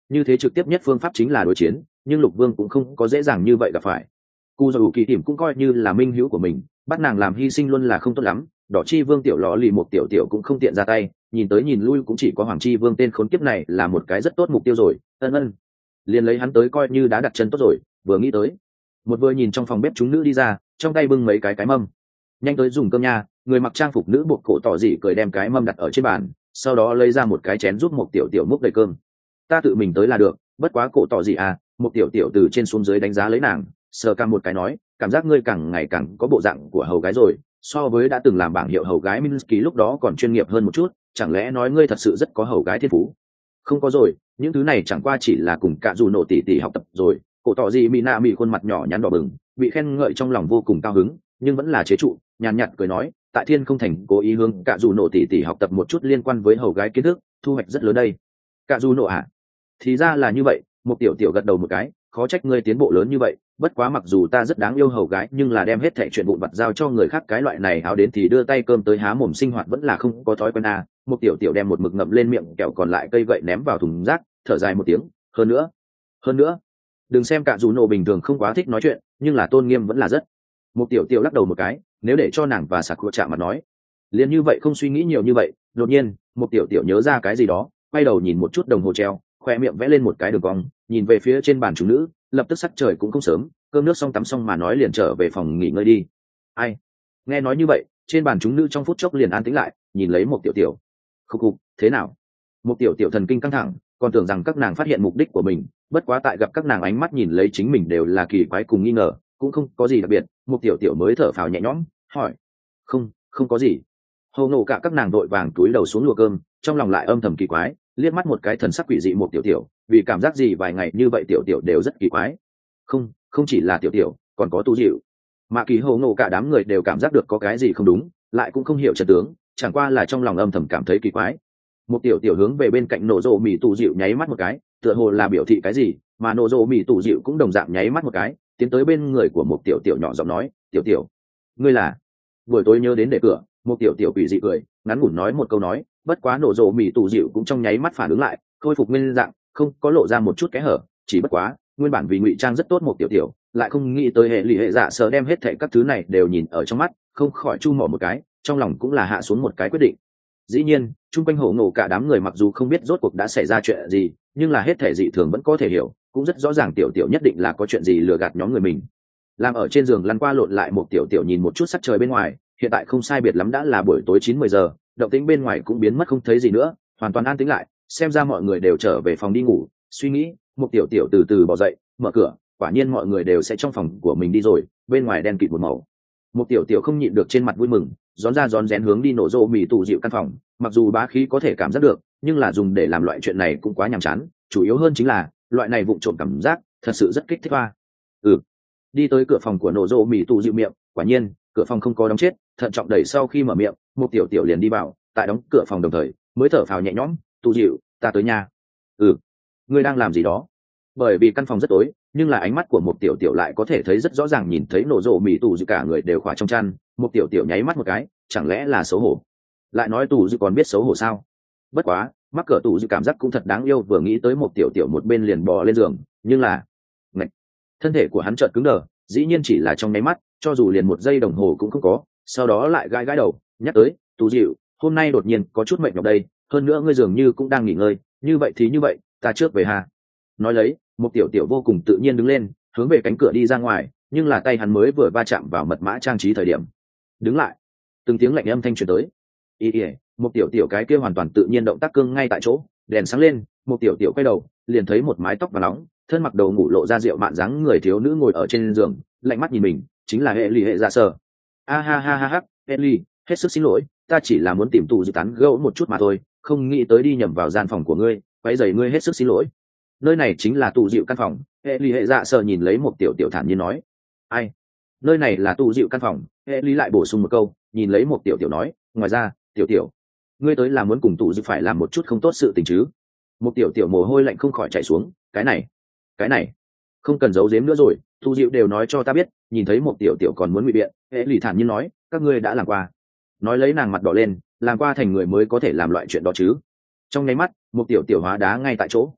như thế trực tiếp nhất phương pháp chính là đối chiến, nhưng lục vương cũng không có dễ dàng như vậy gặp phải. Cú Dầu Kỳ Hiểm cũng coi như là minh hữu của mình, bắt nàng làm hy sinh luôn là không tốt lắm. Đỏ Chi Vương tiểu lọ lì một tiểu tiểu cũng không tiện ra tay, nhìn tới nhìn lui cũng chỉ có Hoàng Chi Vương tên khốn kiếp này là một cái rất tốt mục tiêu rồi. Ân ân, liền lấy hắn tới coi như đã đặt chân tốt rồi. Vừa nghĩ tới, một vừa nhìn trong phòng bếp chúng nữ đi ra, trong tay bưng mấy cái cái mâm, nhanh tới dùng cơm nha. Người mặc trang phục nữ buộc cổ tỏ dị cười đem cái mâm đặt ở trên bàn, sau đó lấy ra một cái chén giúp một tiểu tiểu múc đầy cơm. Ta tự mình tới là được, bất quá cổ tỏ dị à? Một tiểu tiểu từ trên xuống dưới đánh giá lấy nàng, sờ cằm một cái nói, cảm giác ngươi càng ngày càng có bộ dạng của hầu gái rồi, so với đã từng làm bảng hiệu hầu gái Minsky lúc đó còn chuyên nghiệp hơn một chút. Chẳng lẽ nói ngươi thật sự rất có hầu gái thiên phú? Không có rồi, những thứ này chẳng qua chỉ là cùng cả dù nổ tỉ tỉ học tập rồi. Cổ tỏ gì mỹ nạ mỹ khuôn mặt nhỏ nhắn đỏ bừng, bị khen ngợi trong lòng vô cùng cao hứng, nhưng vẫn là chế trụ, nhàn nhạt cười nói, tại Thiên Không Thành cố ý hướng cả dù nổ tỉ tỉ học tập một chút liên quan với hầu gái kiến thức, thu hoạch rất lớn đây. Cả dù nổ à? Thì ra là như vậy. Một tiểu tiểu gật đầu một cái, khó trách ngươi tiến bộ lớn như vậy. Bất quá mặc dù ta rất đáng yêu hầu gái, nhưng là đem hết thảy chuyện vụn vặt giao cho người khác cái loại này háo đến thì đưa tay cơm tới há mồm sinh hoạt vẫn là không có thói quen à. Một tiểu tiểu đem một mực ngậm lên miệng kẹo còn lại cây gậy ném vào thùng rác, thở dài một tiếng. Hơn nữa, hơn nữa, đừng xem cả dù nổ bình thường không quá thích nói chuyện, nhưng là tôn nghiêm vẫn là rất. Một tiểu tiểu lắc đầu một cái, nếu để cho nàng và Sakura chạm mặt nói, liền như vậy không suy nghĩ nhiều như vậy. Đột nhiên, một tiểu tiểu nhớ ra cái gì đó, quay đầu nhìn một chút đồng hồ treo, khoe miệng vẽ lên một cái đường cong, nhìn về phía trên bàn chúng nữ, lập tức sắc trời cũng không sớm, cơm nước xong tắm xong mà nói liền trở về phòng nghỉ ngơi đi. Ai? Nghe nói như vậy, trên bàn chúng nữ trong phút chốc liền an tĩnh lại, nhìn lấy một tiểu tiểu. Khúc khục, thế nào? Một tiểu tiểu thần kinh căng thẳng, còn tưởng rằng các nàng phát hiện mục đích của mình, bất quá tại gặp các nàng ánh mắt nhìn lấy chính mình đều là kỳ quái cùng nghi ngờ, cũng không có gì đặc biệt. Một tiểu tiểu mới thở phào nhẹ nhõm, hỏi, không, không có gì. Hầu nổ cả các nàng đội vàng túi đầu xuống lùa cơm, trong lòng lại âm thầm kỳ quái, liếc mắt một cái thần sắc quỷ dị một tiểu tiểu, vì cảm giác gì vài ngày như vậy tiểu tiểu đều rất kỳ quái. Không, không chỉ là tiểu tiểu, còn có tu dịu. Mạ Kỳ hầu nổ cả đám người đều cảm giác được có cái gì không đúng, lại cũng không hiểu trận tướng, chẳng qua là trong lòng âm thầm cảm thấy kỳ quái. Một tiểu tiểu hướng về bên cạnh nổ rộ mì tù dịu nháy mắt một cái, tựa hồ là biểu thị cái gì, mà nổ rộ mì tù dịu cũng đồng dạng nháy mắt một cái, tiến tới bên người của một tiểu tiểu nhỏ giọng nói, tiểu tiểu, ngươi là? Buổi tối nhớ đến để cửa, một tiểu tiểu quỷ dị cười, ngắn ngủn nói một câu nói, bất quá nổ rộ mì tù dịu cũng trong nháy mắt phản ứng lại, khôi phục nguyên dạng, không có lộ ra một chút kẽ hở, chỉ bất quá nguyên bản vì ngụy trang rất tốt một tiểu tiểu, lại không nghĩ tới hệ lụy hệ dạ sợ đem hết thảy các thứ này đều nhìn ở trong mắt, không khỏi chu mỏ một cái, trong lòng cũng là hạ xuống một cái quyết định. Dĩ nhiên, chung quanh hổ ngộ cả đám người mặc dù không biết rốt cuộc đã xảy ra chuyện gì, nhưng là hết thảy dị thường vẫn có thể hiểu, cũng rất rõ ràng tiểu tiểu nhất định là có chuyện gì lừa gạt nhóm người mình. Làm ở trên giường lăn qua lộn lại một tiểu tiểu nhìn một chút sắc trời bên ngoài, hiện tại không sai biệt lắm đã là buổi tối chín mười giờ, động tĩnh bên ngoài cũng biến mất không thấy gì nữa, hoàn toàn an tĩnh lại, xem ra mọi người đều trở về phòng đi ngủ. Suy nghĩ, một tiểu tiểu từ từ bỏ dậy, mở cửa, quả nhiên mọi người đều sẽ trong phòng của mình đi rồi, bên ngoài đen kịt một màu. Một tiểu tiểu không nhịn được trên mặt vui mừng, rón ra rón rén hướng đi nổ rộ mì tù dịu căn phòng, mặc dù bá khí có thể cảm giác được, nhưng là dùng để làm loại chuyện này cũng quá nhàm chán, chủ yếu hơn chính là loại này vụng trộm cảm giác thật sự rất kích thích hoa. Ừ, đi tới cửa phòng của nổ rộ mì tù dịu miệng, quả nhiên cửa phòng không có đóng chết, thận trọng đẩy sau khi mở miệng, một tiểu tiểu liền đi vào, tại đóng cửa phòng đồng thời mới thở phào nhẹ nhõm, tù dịu, ta tới nhà. Ừ, ngươi đang làm gì đó? Bởi vì căn phòng rất tối, nhưng là ánh mắt của một tiểu tiểu lại có thể thấy rất rõ ràng, nhìn thấy nổ rộ mì tù dịu cả người đều khỏa trong chăn. Một tiểu tiểu nháy mắt một cái, chẳng lẽ là xấu hổ? Lại nói tù dịu còn biết xấu hổ sao? Bất quá mắc cỡ tù dịu cảm giác cũng thật đáng yêu, vừa nghĩ tới một tiểu tiểu một bên liền bò lên giường, nhưng là ngạch, thân thể của hắn chợt cứng đờ, dĩ nhiên chỉ là trong nháy mắt, cho dù liền một giây đồng hồ cũng không có. Sau đó lại gãi gãi đầu, nhắc tới, tù dịu, hôm nay đột nhiên có chút mệt nhọc đây, hơn nữa ngươi dường như cũng đang nghỉ ngơi, như vậy thì như vậy, ta trước về hà. Nói lấy, một tiểu tiểu vô cùng tự nhiên đứng lên, hướng về cánh cửa đi ra ngoài, nhưng là tay hắn mới vừa va chạm vào mật mã trang trí thời điểm đứng lại, từng tiếng lạnh âm thanh truyền tới. Ý ỉa, một tiểu tiểu cái kia hoàn toàn tự nhiên động tác cương ngay tại chỗ, đèn sáng lên, một tiểu tiểu quay đầu, liền thấy một mái tóc và nóng, thân mặc đầu ngủ lộ ra rượu mạn dáng người thiếu nữ ngồi ở trên giường, lạnh mắt nhìn mình, chính là hệ lì hệ dạ sở. A ha ha ha ha, Ellie, hết sức xin lỗi, ta chỉ là muốn tìm tù dự tán gẫu một chút mà thôi, không nghĩ tới đi nhầm vào gian phòng của ngươi, quấy rầy ngươi, hết sức xin lỗi. Nơi này chính là tù dịu căn phòng. Hệ lý hệ dạ sợ nhìn lấy một tiểu tiểu thản nhiên nói. Ai? Nơi này là tù dịu căn phòng. Hệ lý lại bổ sung một câu, nhìn lấy một tiểu tiểu nói, ngoài ra, tiểu tiểu, ngươi tới là muốn cùng tù dịu phải làm một chút không tốt sự tình chứ? Một tiểu tiểu mồ hôi lạnh không khỏi chảy xuống, cái này, cái này, không cần giấu giếm nữa rồi, tù dịu đều nói cho ta biết. Nhìn thấy một tiểu tiểu còn muốn ngụy biện, hệ lý thản nhiên nói, các ngươi đã làm qua. Nói lấy nàng mặt đỏ lên, làm qua thành người mới có thể làm loại chuyện đó chứ? Trong nháy mắt, một tiểu tiểu hóa đá ngay tại chỗ.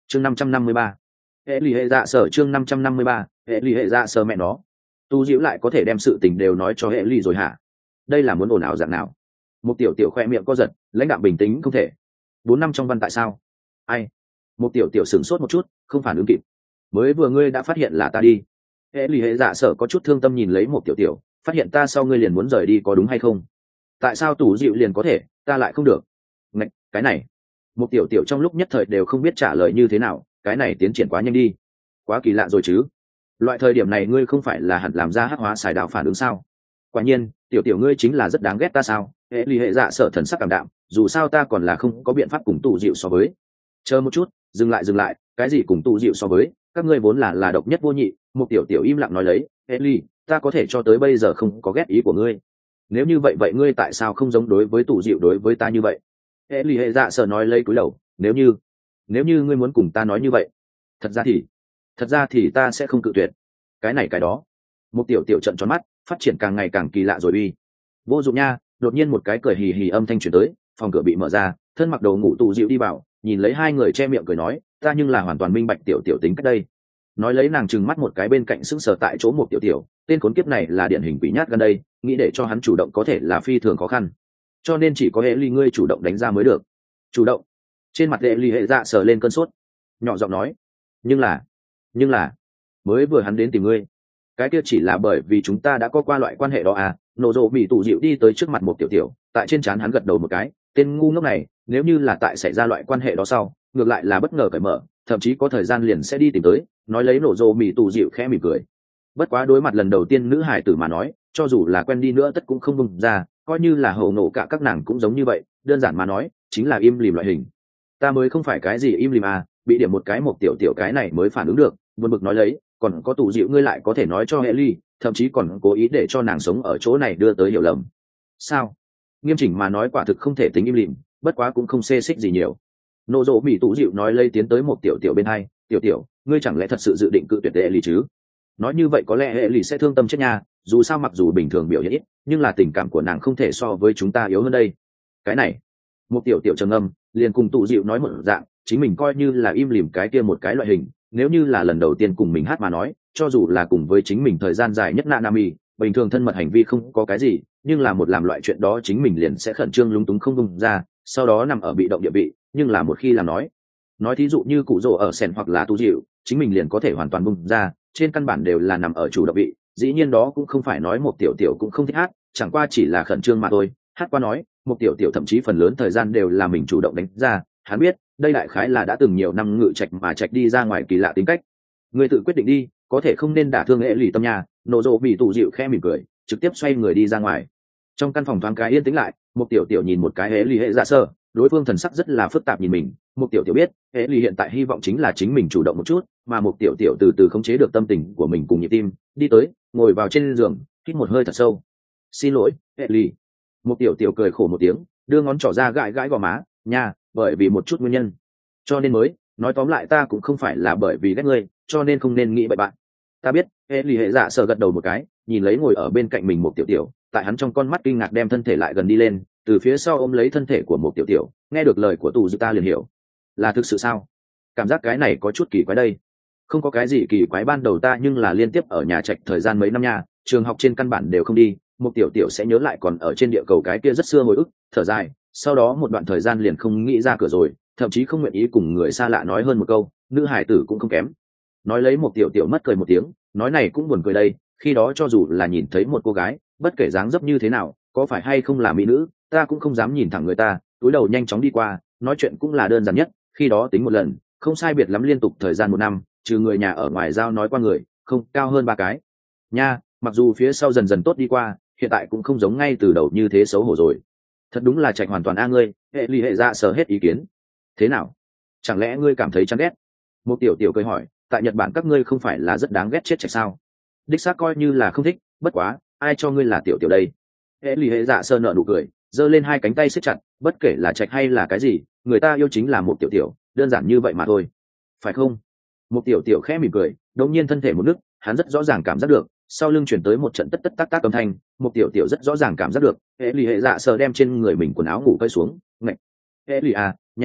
chương năm trăm năm mươi ba, hệ lì hệ dạ sở chương năm trăm năm mươi ba, hệ lì hệ dạ sở mẹ nó, tu diệu lại có thể đem sự tình đều nói cho hệ lì rồi hả? Đây là muốn ồn ào dạng nào? Một tiểu tiểu khoe miệng co giật, lãnh đạm bình tĩnh không thể. Bốn năm trong văn tại sao? Ai? Một tiểu tiểu sửng sốt một chút, không phản ứng kịp. Mới vừa ngươi đã phát hiện là ta đi. Hệ lì hệ dạ sở có chút thương tâm nhìn lấy một tiểu tiểu, phát hiện ta sau ngươi liền muốn rời đi có đúng hay không? Tại sao tủ dịu liền có thể, ta lại không được? Ngạch, cái này. Một tiểu tiểu trong lúc nhất thời đều không biết trả lời như thế nào, cái này tiến triển quá nhanh đi, quá kỳ lạ rồi chứ. Loại thời điểm này ngươi không phải là hẳn làm ra hắc hóa xài đào phản ứng sao? Quả nhiên, tiểu tiểu ngươi chính là rất đáng ghét ta sao? Hệ lì hệ dạ sở thần sắc cảm đạm, dù sao ta còn là không có biện pháp cùng tụ dịu so với. Chờ một chút, dừng lại dừng lại, cái gì cùng tụ dịu so với, các ngươi vốn là là độc nhất vô nhị. Một tiểu tiểu im lặng nói lấy, hệ lì, ta có thể cho tới bây giờ không có ghét ý của ngươi. Nếu như vậy vậy ngươi tại sao không giống đối với tụ dịu đối với ta như vậy? Hệ lì hệ dạ sở nói lấy cúi đầu, nếu như nếu như ngươi muốn cùng ta nói như vậy, thật ra thì thật ra thì ta sẽ không cự tuyệt. Cái này cái đó. Một tiểu tiểu trận tròn mắt, phát triển càng ngày càng kỳ lạ rồi uy. Vô dụng nha. Đột nhiên một cái cười hì hì âm thanh truyền tới, phòng cửa bị mở ra, thân mặc đồ ngủ tụ dịu đi vào, nhìn lấy hai người che miệng cười nói, ta nhưng là hoàn toàn minh bạch tiểu tiểu tính cách đây. Nói lấy nàng trừng mắt một cái bên cạnh sững sờ tại chỗ một tiểu tiểu, tên khốn kiếp này là điển hình quỷ nhát gần đây, nghĩ để cho hắn chủ động có thể là phi thường khó khăn, cho nên chỉ có hệ ly ngươi chủ động đánh ra mới được. Chủ động? Trên mặt hệ ly hệ dạ sờ lên cơn sốt, nhỏ giọng nói, nhưng là nhưng là mới vừa hắn đến tìm ngươi, cái kia chỉ là bởi vì chúng ta đã có qua loại quan hệ đó à. Nổ rộ bị tụ dịu đi tới trước mặt một tiểu tiểu, tại trên trán hắn gật đầu một cái, tên ngu ngốc này, nếu như là tại xảy ra loại quan hệ đó sau, ngược lại là bất ngờ cởi mở, thậm chí có thời gian liền sẽ đi tìm tới. Nói lấy nổ rộ bị tụ dịu khẽ mỉm cười. Bất quá đối mặt lần đầu tiên nữ hải tử mà nói, cho dù là quen đi nữa tất cũng không bùng ra, coi như là hầu nổ cả các nàng cũng giống như vậy, đơn giản mà nói chính là im lìm loại hình. Ta mới không phải cái gì im lìm à, bị điểm một cái một tiểu tiểu cái này mới phản ứng được, buồn bực nói lấy, còn có tù dịu ngươi lại có thể nói cho hệ ly, thậm chí còn cố ý để cho nàng sống ở chỗ này đưa tới hiểu lầm. Sao? Nghiêm chỉnh mà nói quả thực không thể tính im lìm, bất quá cũng không xê xích gì nhiều. Nô dỗ bị tù dịu nói lây tiến tới một tiểu tiểu bên hai, tiểu tiểu, ngươi chẳng lẽ thật sự dự định cự tuyệt hệ ly chứ? Nói như vậy có lẽ hệ ly sẽ thương tâm chết nha, dù sao mặc dù bình thường biểu hiện ít, nhưng là tình cảm của nàng không thể so với chúng ta yếu hơn đây. Cái này, một tiểu tiểu trầm âm, liền cùng tụ dịu nói một dạng, chính mình coi như là im lìm cái kia một cái loại hình, nếu như là lần đầu tiên cùng mình hát mà nói, cho dù là cùng với chính mình thời gian dài nhất Nanami, bình thường thân mật hành vi không có cái gì, nhưng là một làm loại chuyện đó chính mình liền sẽ khẩn trương lúng túng không bung ra, sau đó nằm ở bị động địa vị, nhưng là một khi làm nói, nói thí dụ như cụ rồ ở sèn hoặc là tu dịu, chính mình liền có thể hoàn toàn bung ra, trên căn bản đều là nằm ở chủ động vị, dĩ nhiên đó cũng không phải nói một tiểu tiểu cũng không thích hát, chẳng qua chỉ là khẩn trương mà thôi. Hát qua nói, một tiểu tiểu thậm chí phần lớn thời gian đều là mình chủ động đánh ra, hắn biết đây đại khái là đã từng nhiều năm ngự trạch mà trạch đi ra ngoài kỳ lạ tính cách. Người tự quyết định đi, có thể không nên đả thương hệ lì tâm nhà. Nổ rộ bị tù dịu khẽ mỉm cười, trực tiếp xoay người đi ra ngoài. Trong căn phòng thoáng cái yên tĩnh lại, một tiểu tiểu nhìn một cái hệ lì hệ dạ sơ, đối phương thần sắc rất là phức tạp nhìn mình. Một tiểu tiểu biết hệ lì hiện tại hy vọng chính là chính mình chủ động một chút, mà một tiểu tiểu từ từ khống chế được tâm tình của mình cùng nhịp tim, đi tới ngồi vào trên giường, hít một hơi thật sâu. Xin lỗi hệ lì. Một tiểu tiểu cười khổ một tiếng, đưa ngón trỏ ra gãi gãi gò má nha, bởi vì một chút nguyên nhân cho nên mới nói, tóm lại ta cũng không phải là bởi vì ghét ngươi, cho nên không nên nghĩ bậy bạn. Ta biết. Hệ lì hệ dạ sờ gật đầu một cái, nhìn lấy ngồi ở bên cạnh mình một tiểu tiểu, tại hắn trong con mắt kinh ngạc đem thân thể lại gần đi lên, từ phía sau ôm lấy thân thể của một tiểu tiểu, nghe được lời của tù dư ta liền hiểu là thực sự sao. Cảm giác cái này có chút kỳ quái đây. Không có cái gì kỳ quái ban đầu ta nhưng là liên tiếp ở nhà trạch thời gian mấy năm nha, trường học trên căn bản đều không đi, một tiểu tiểu sẽ nhớ lại còn ở trên địa cầu cái kia rất xưa hồi ức, thở dài, sau đó một đoạn thời gian liền không nghĩ ra cửa rồi, thậm chí không nguyện ý cùng người xa lạ nói hơn một câu, nữ hải tử cũng không kém. Nói lấy một tiểu tiểu mất cười một tiếng, nói này cũng buồn cười đây, khi đó cho dù là nhìn thấy một cô gái, bất kể dáng dấp như thế nào, có phải hay không là mỹ nữ, ta cũng không dám nhìn thẳng người ta, túi đầu nhanh chóng đi qua, nói chuyện cũng là đơn giản nhất, khi đó tính một lần, không sai biệt lắm liên tục thời gian một năm, trừ người nhà ở ngoài giao nói qua người, không cao hơn ba cái. Nha, mặc dù phía sau dần dần tốt đi qua, hiện tại cũng không giống ngay từ đầu như thế xấu hổ rồi. Thật đúng là trạch hoàn toàn a ngươi, hệ ly hệ dạ sờ hết ý kiến. Thế nào? Chẳng lẽ ngươi cảm thấy chán ghét? Một tiểu tiểu cười hỏi, tại Nhật Bản các ngươi không phải là rất đáng ghét chết trạch sao? Đích xác coi như là không thích, bất quá, ai cho ngươi là tiểu tiểu đây? Hệ ly hệ dạ sờ nở nụ cười, giơ lên hai cánh tay siết chặt, bất kể là trạch hay là cái gì, người ta yêu chính là một tiểu tiểu, đơn giản như vậy mà thôi. Phải không? Một tiểu tiểu khẽ mỉm cười, đột nhiên thân thể một nước, hắn rất rõ ràng cảm giác được, sau lưng chuyển tới một trận tất tất tác tác âm thanh, một tiểu tiểu rất rõ ràng cảm giác được, hệ lì hệ dạ sờ đem trên người mình quần áo ngủ cởi xuống, ngạch, hệ lì à, nha,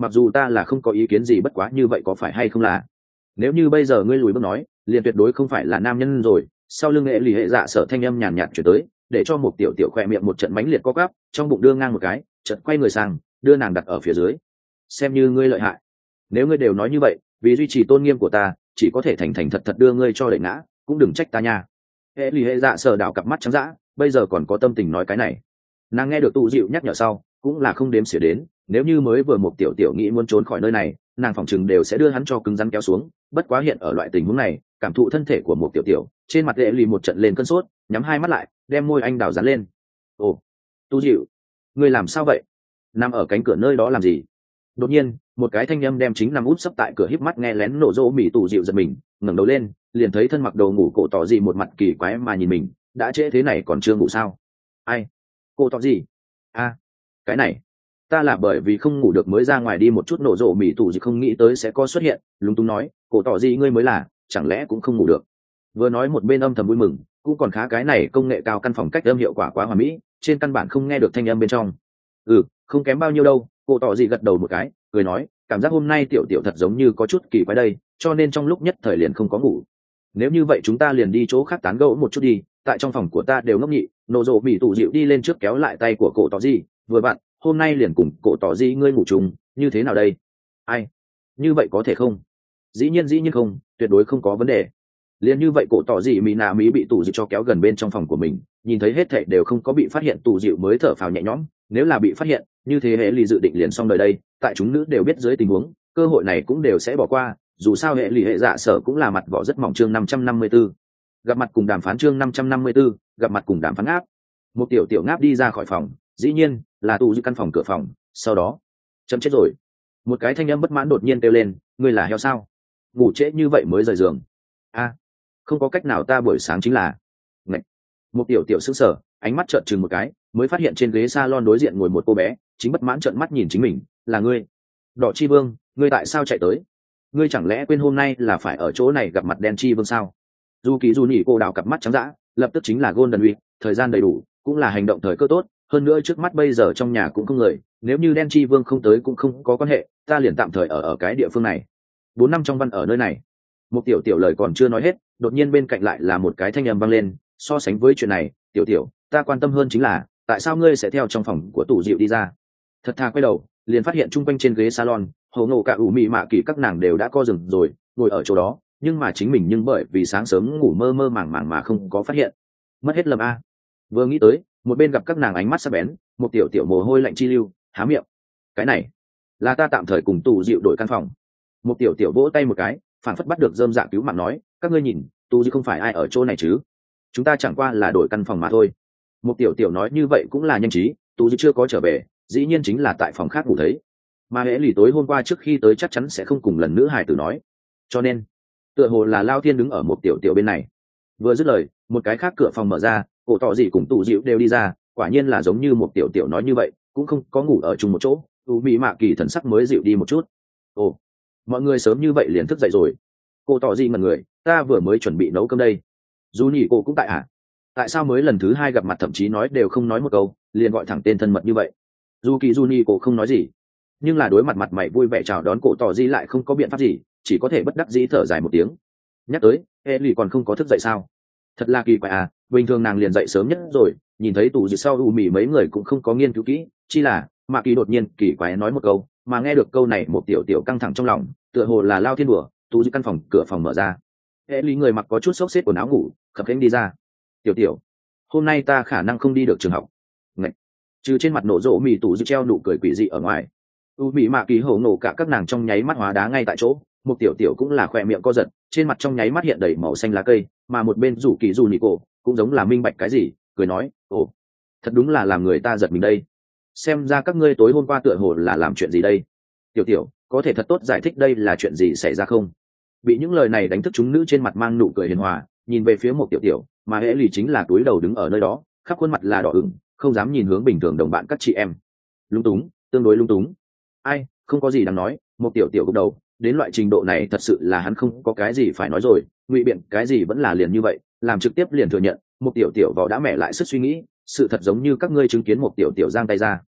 mặc dù ta là không có ý kiến gì, bất quá như vậy có phải hay không là, nếu như bây giờ ngươi lùi bước nói, liền tuyệt đối không phải là nam nhân rồi. Sau lưng hệ lì hệ dạ sở thanh âm nhàn nhạt chuyển tới, để cho một tiểu tiểu khoe miệng một trận mãnh liệt co quắp, trong bụng đưa ngang một cái, chợt quay người sang, đưa nàng đặt ở phía dưới. Xem như ngươi lợi hại, nếu ngươi đều nói như vậy, vì duy trì tôn nghiêm của ta, chỉ có thể thành thành thật thật đưa ngươi cho đẩy ngã, cũng đừng trách ta nha. Hệ lì hệ dạ sở đảo cặp mắt trắng dã, bây giờ còn có tâm tình nói cái này. Nàng nghe được tụ dịu nhắc nhở sau, cũng là không đếm xỉa đến, nếu như mới vừa một tiểu tiểu nghĩ muốn trốn khỏi nơi này, nàng phòng chừng đều sẽ đưa hắn cho cứng rắn kéo xuống. Bất quá hiện ở loại tình huống này, cảm thụ thân thể của một tiểu tiểu, trên mặt lệ lì một trận lên cơn sốt, nhắm hai mắt lại, đem môi anh đào dán lên. Ồ, tu dịu, ngươi làm sao vậy? Nằm ở cánh cửa nơi đó làm gì? Đột nhiên, một cái thanh âm đem chính nằm út sấp tại cửa híp mắt nghe lén nổ rỗ mỉ tù dịu giật mình, ngẩng đầu lên, liền thấy thân mặc đồ ngủ cổ tỏ gì một mặt kỳ quái mà nhìn mình, đã trễ thế này còn chưa ngủ sao? Ai? Cô tỏ gì? A, cái này, ta là bởi vì không ngủ được mới ra ngoài đi một chút, nổ rộ mỉ tù gì không nghĩ tới sẽ có xuất hiện, lúng túng nói, cổ tỏ gì ngươi mới là, chẳng lẽ cũng không ngủ được? Vừa nói một bên âm thầm vui mừng, cũng còn khá, cái này công nghệ cao căn phòng cách âm hiệu quả quá hoàn mỹ, trên căn bản không nghe được thanh âm bên trong. Ừ, không kém bao nhiêu đâu. Cổ tỏ gì gật đầu một cái, cười nói, cảm giác hôm nay tiểu tiểu thật giống như có chút kỳ quái đây, cho nên trong lúc nhất thời liền không có ngủ. Nếu như vậy chúng ta liền đi chỗ khác tán gẫu một chút đi, tại trong phòng của ta đều ngốc nhị. Nổ rộ mỉ tù dịu đi lên trước kéo lại tay của cổ tỏ gì, vừa bạn, hôm nay liền cùng cổ tỏ gì ngươi ngủ chung, như thế nào đây? Ai? Như vậy có thể không? Dĩ nhiên dĩ nhiên không, tuyệt đối không có vấn đề. Liền như vậy cổ tỏ gì mỹ nạ mỹ bị tù dịu cho kéo gần bên trong phòng của mình, nhìn thấy hết thảy đều không có bị phát hiện, tù dịu mới thở phào nhẹ nhõm. Nếu là bị phát hiện, như thế hệ lì dự định liền xong đời đây. Tại chúng nữ đều biết dưới tình huống, cơ hội này cũng đều sẽ bỏ qua, dù sao hệ lì hệ dạ sở cũng là mặt vỏ rất mỏng. Chương năm trăm năm mươi tư, gặp mặt cùng đàm phán. Chương năm trăm năm mươi tư, gặp mặt cùng đàm phán. Áp một tiểu tiểu ngáp đi ra khỏi phòng, dĩ nhiên là tù dịu căn phòng cửa phòng. Sau đó chấm chết rồi, một cái thanh âm bất mãn đột nhiên kêu lên, ngươi là heo sao, ngủ trễ như vậy mới rời giường? A, không có cách nào, ta buổi sáng chính là. Ngậy. Một tiểu tiểu sững sờ, ánh mắt trợn trừng một cái, mới phát hiện trên ghế salon đối diện ngồi một cô bé, chính bất mãn trợn mắt nhìn chính mình. Là ngươi, Đỏ Chi Vương, ngươi tại sao chạy tới? Ngươi chẳng lẽ quên hôm nay là phải ở chỗ này gặp mặt Đen Chi Vương sao? Dù kỳ dù nhỉ cô đào cặp mắt trắng dã, lập tức chính là Golden Week, thời gian đầy đủ, cũng là hành động thời cơ tốt, hơn nữa trước mắt bây giờ trong nhà cũng không người, nếu như Đen Chi Vương không tới cũng không có quan hệ, ta liền tạm thời ở ở cái địa phương này. Bốn năm trong văn ở nơi này. Một tiểu tiểu lời còn chưa nói hết, đột nhiên bên cạnh lại là một cái thanh âm vang lên, so sánh với chuyện này, tiểu tiểu, ta quan tâm hơn chính là, tại sao ngươi sẽ theo trong phòng của tủ dịu đi ra? Thật thà quay đầu, liền phát hiện chung quanh trên ghế salon, hầu nổ cả ủ mị mạ kỳ các nàng đều đã co rừng rồi, ngồi ở chỗ đó, nhưng mà chính mình nhưng bởi vì sáng sớm ngủ mơ mơ màng màng mà không có phát hiện. Mất hết lầm a. Vừa nghĩ tới, một bên gặp các nàng ánh mắt sắc bén, một tiểu tiểu mồ hôi lạnh chi lưu, há miệng. Cái này, là ta tạm thời cùng tủ dịu đổi căn phòng. Một tiểu tiểu vỗ tay một cái, phản phất bắt được dơm dạ cứu mạng nói, các ngươi nhìn, tủ dịu không phải ai ở chỗ này chứ? Chúng ta chẳng qua là đổi căn phòng mà thôi. Một tiểu tiểu nói như vậy cũng là nhanh trí, tủ dịu chưa có trở về, dĩ nhiên chính là tại phòng khác ngủ thấy, mà hễ lì tối hôm qua trước khi tới chắc chắn sẽ không cùng lần nữ hài tử nói, cho nên tựa hồ là Lao Thiên đứng ở một tiểu tiểu bên này. Vừa dứt lời, một cái khác cửa phòng mở ra, cổ tỏ gì cùng tù dịu đều đi ra, quả nhiên là giống như một tiểu tiểu nói như vậy, cũng không có ngủ ở chung một chỗ. U mỹ mạ kỳ thần sắc mới dịu đi một chút. Ồ, mọi người sớm như vậy liền thức dậy rồi? Cô tỏ gì ngần người, ta vừa mới chuẩn bị nấu cơm đây. Dù nhỉ cô cũng tại à? Tại sao mới lần thứ hai gặp mặt thậm chí nói đều không nói một câu, liền gọi thẳng tên thân mật như vậy? Dù kỳ dù nhỉ cô không nói gì, nhưng là đối mặt mặt mày vui vẻ chào đón cổ tỏ gì lại không có biện pháp gì, chỉ có thể bất đắc dĩ thở dài một tiếng. Nhắc tới, Ellie còn không có thức dậy sao? Thật là kỳ quái à, bình thường nàng liền dậy sớm nhất rồi, nhìn thấy tủ dịch sau u mì mấy người cũng không có nghiên cứu kỹ, chi là Mạ Kỳ đột nhiên kỳ quái nói một câu, mà nghe được câu này một tiểu tiểu căng thẳng trong lòng, tựa hồ là Lao Thiên đùa. Tủ dịch căn phòng cửa phòng mở ra, Ellie người mặc có chút xốc xếp quần áo ngủ, khập khiễng đi ra. Tiểu tiểu, hôm nay ta khả năng không đi được trường học. Ngậy. Trừ trên mặt nổ rộ mì tủ dịch treo nụ cười quỷ dị ở ngoài, u bị Mạ Kỳ hổ nổ cả các nàng trong nháy mắt hóa đá ngay tại chỗ. Một tiểu tiểu cũng là khỏe miệng co giật, trên mặt trong nháy mắt hiện đầy màu xanh lá cây, mà một bên rủ kỳ dù nị cổ cũng giống là minh bạch cái gì, cười nói, ồ, thật đúng là làm người ta giật mình đây. Xem ra các ngươi tối hôm qua tựa hồ là làm chuyện gì đây? Tiểu tiểu, có thể thật tốt giải thích đây là chuyện gì xảy ra không? Bị những lời này đánh thức chúng nữ trên mặt mang nụ cười hiền hòa, nhìn về phía một tiểu tiểu, mà hễ lì chính là túi đầu đứng ở nơi đó, khắp khuôn mặt là đỏ ửng, không dám nhìn hướng bình thường đồng bạn các chị em. Lung túng, tương đối lung túng. Ai, không có gì đáng nói. Một tiểu tiểu gục đầu, đến loại trình độ này thật sự là hắn không có cái gì phải nói rồi, ngụy biện cái gì vẫn là liền như vậy, làm trực tiếp liền thừa nhận. Một tiểu tiểu vào đã mẹ lại sức suy nghĩ, sự thật giống như các ngươi chứng kiến một tiểu tiểu giang tay ra.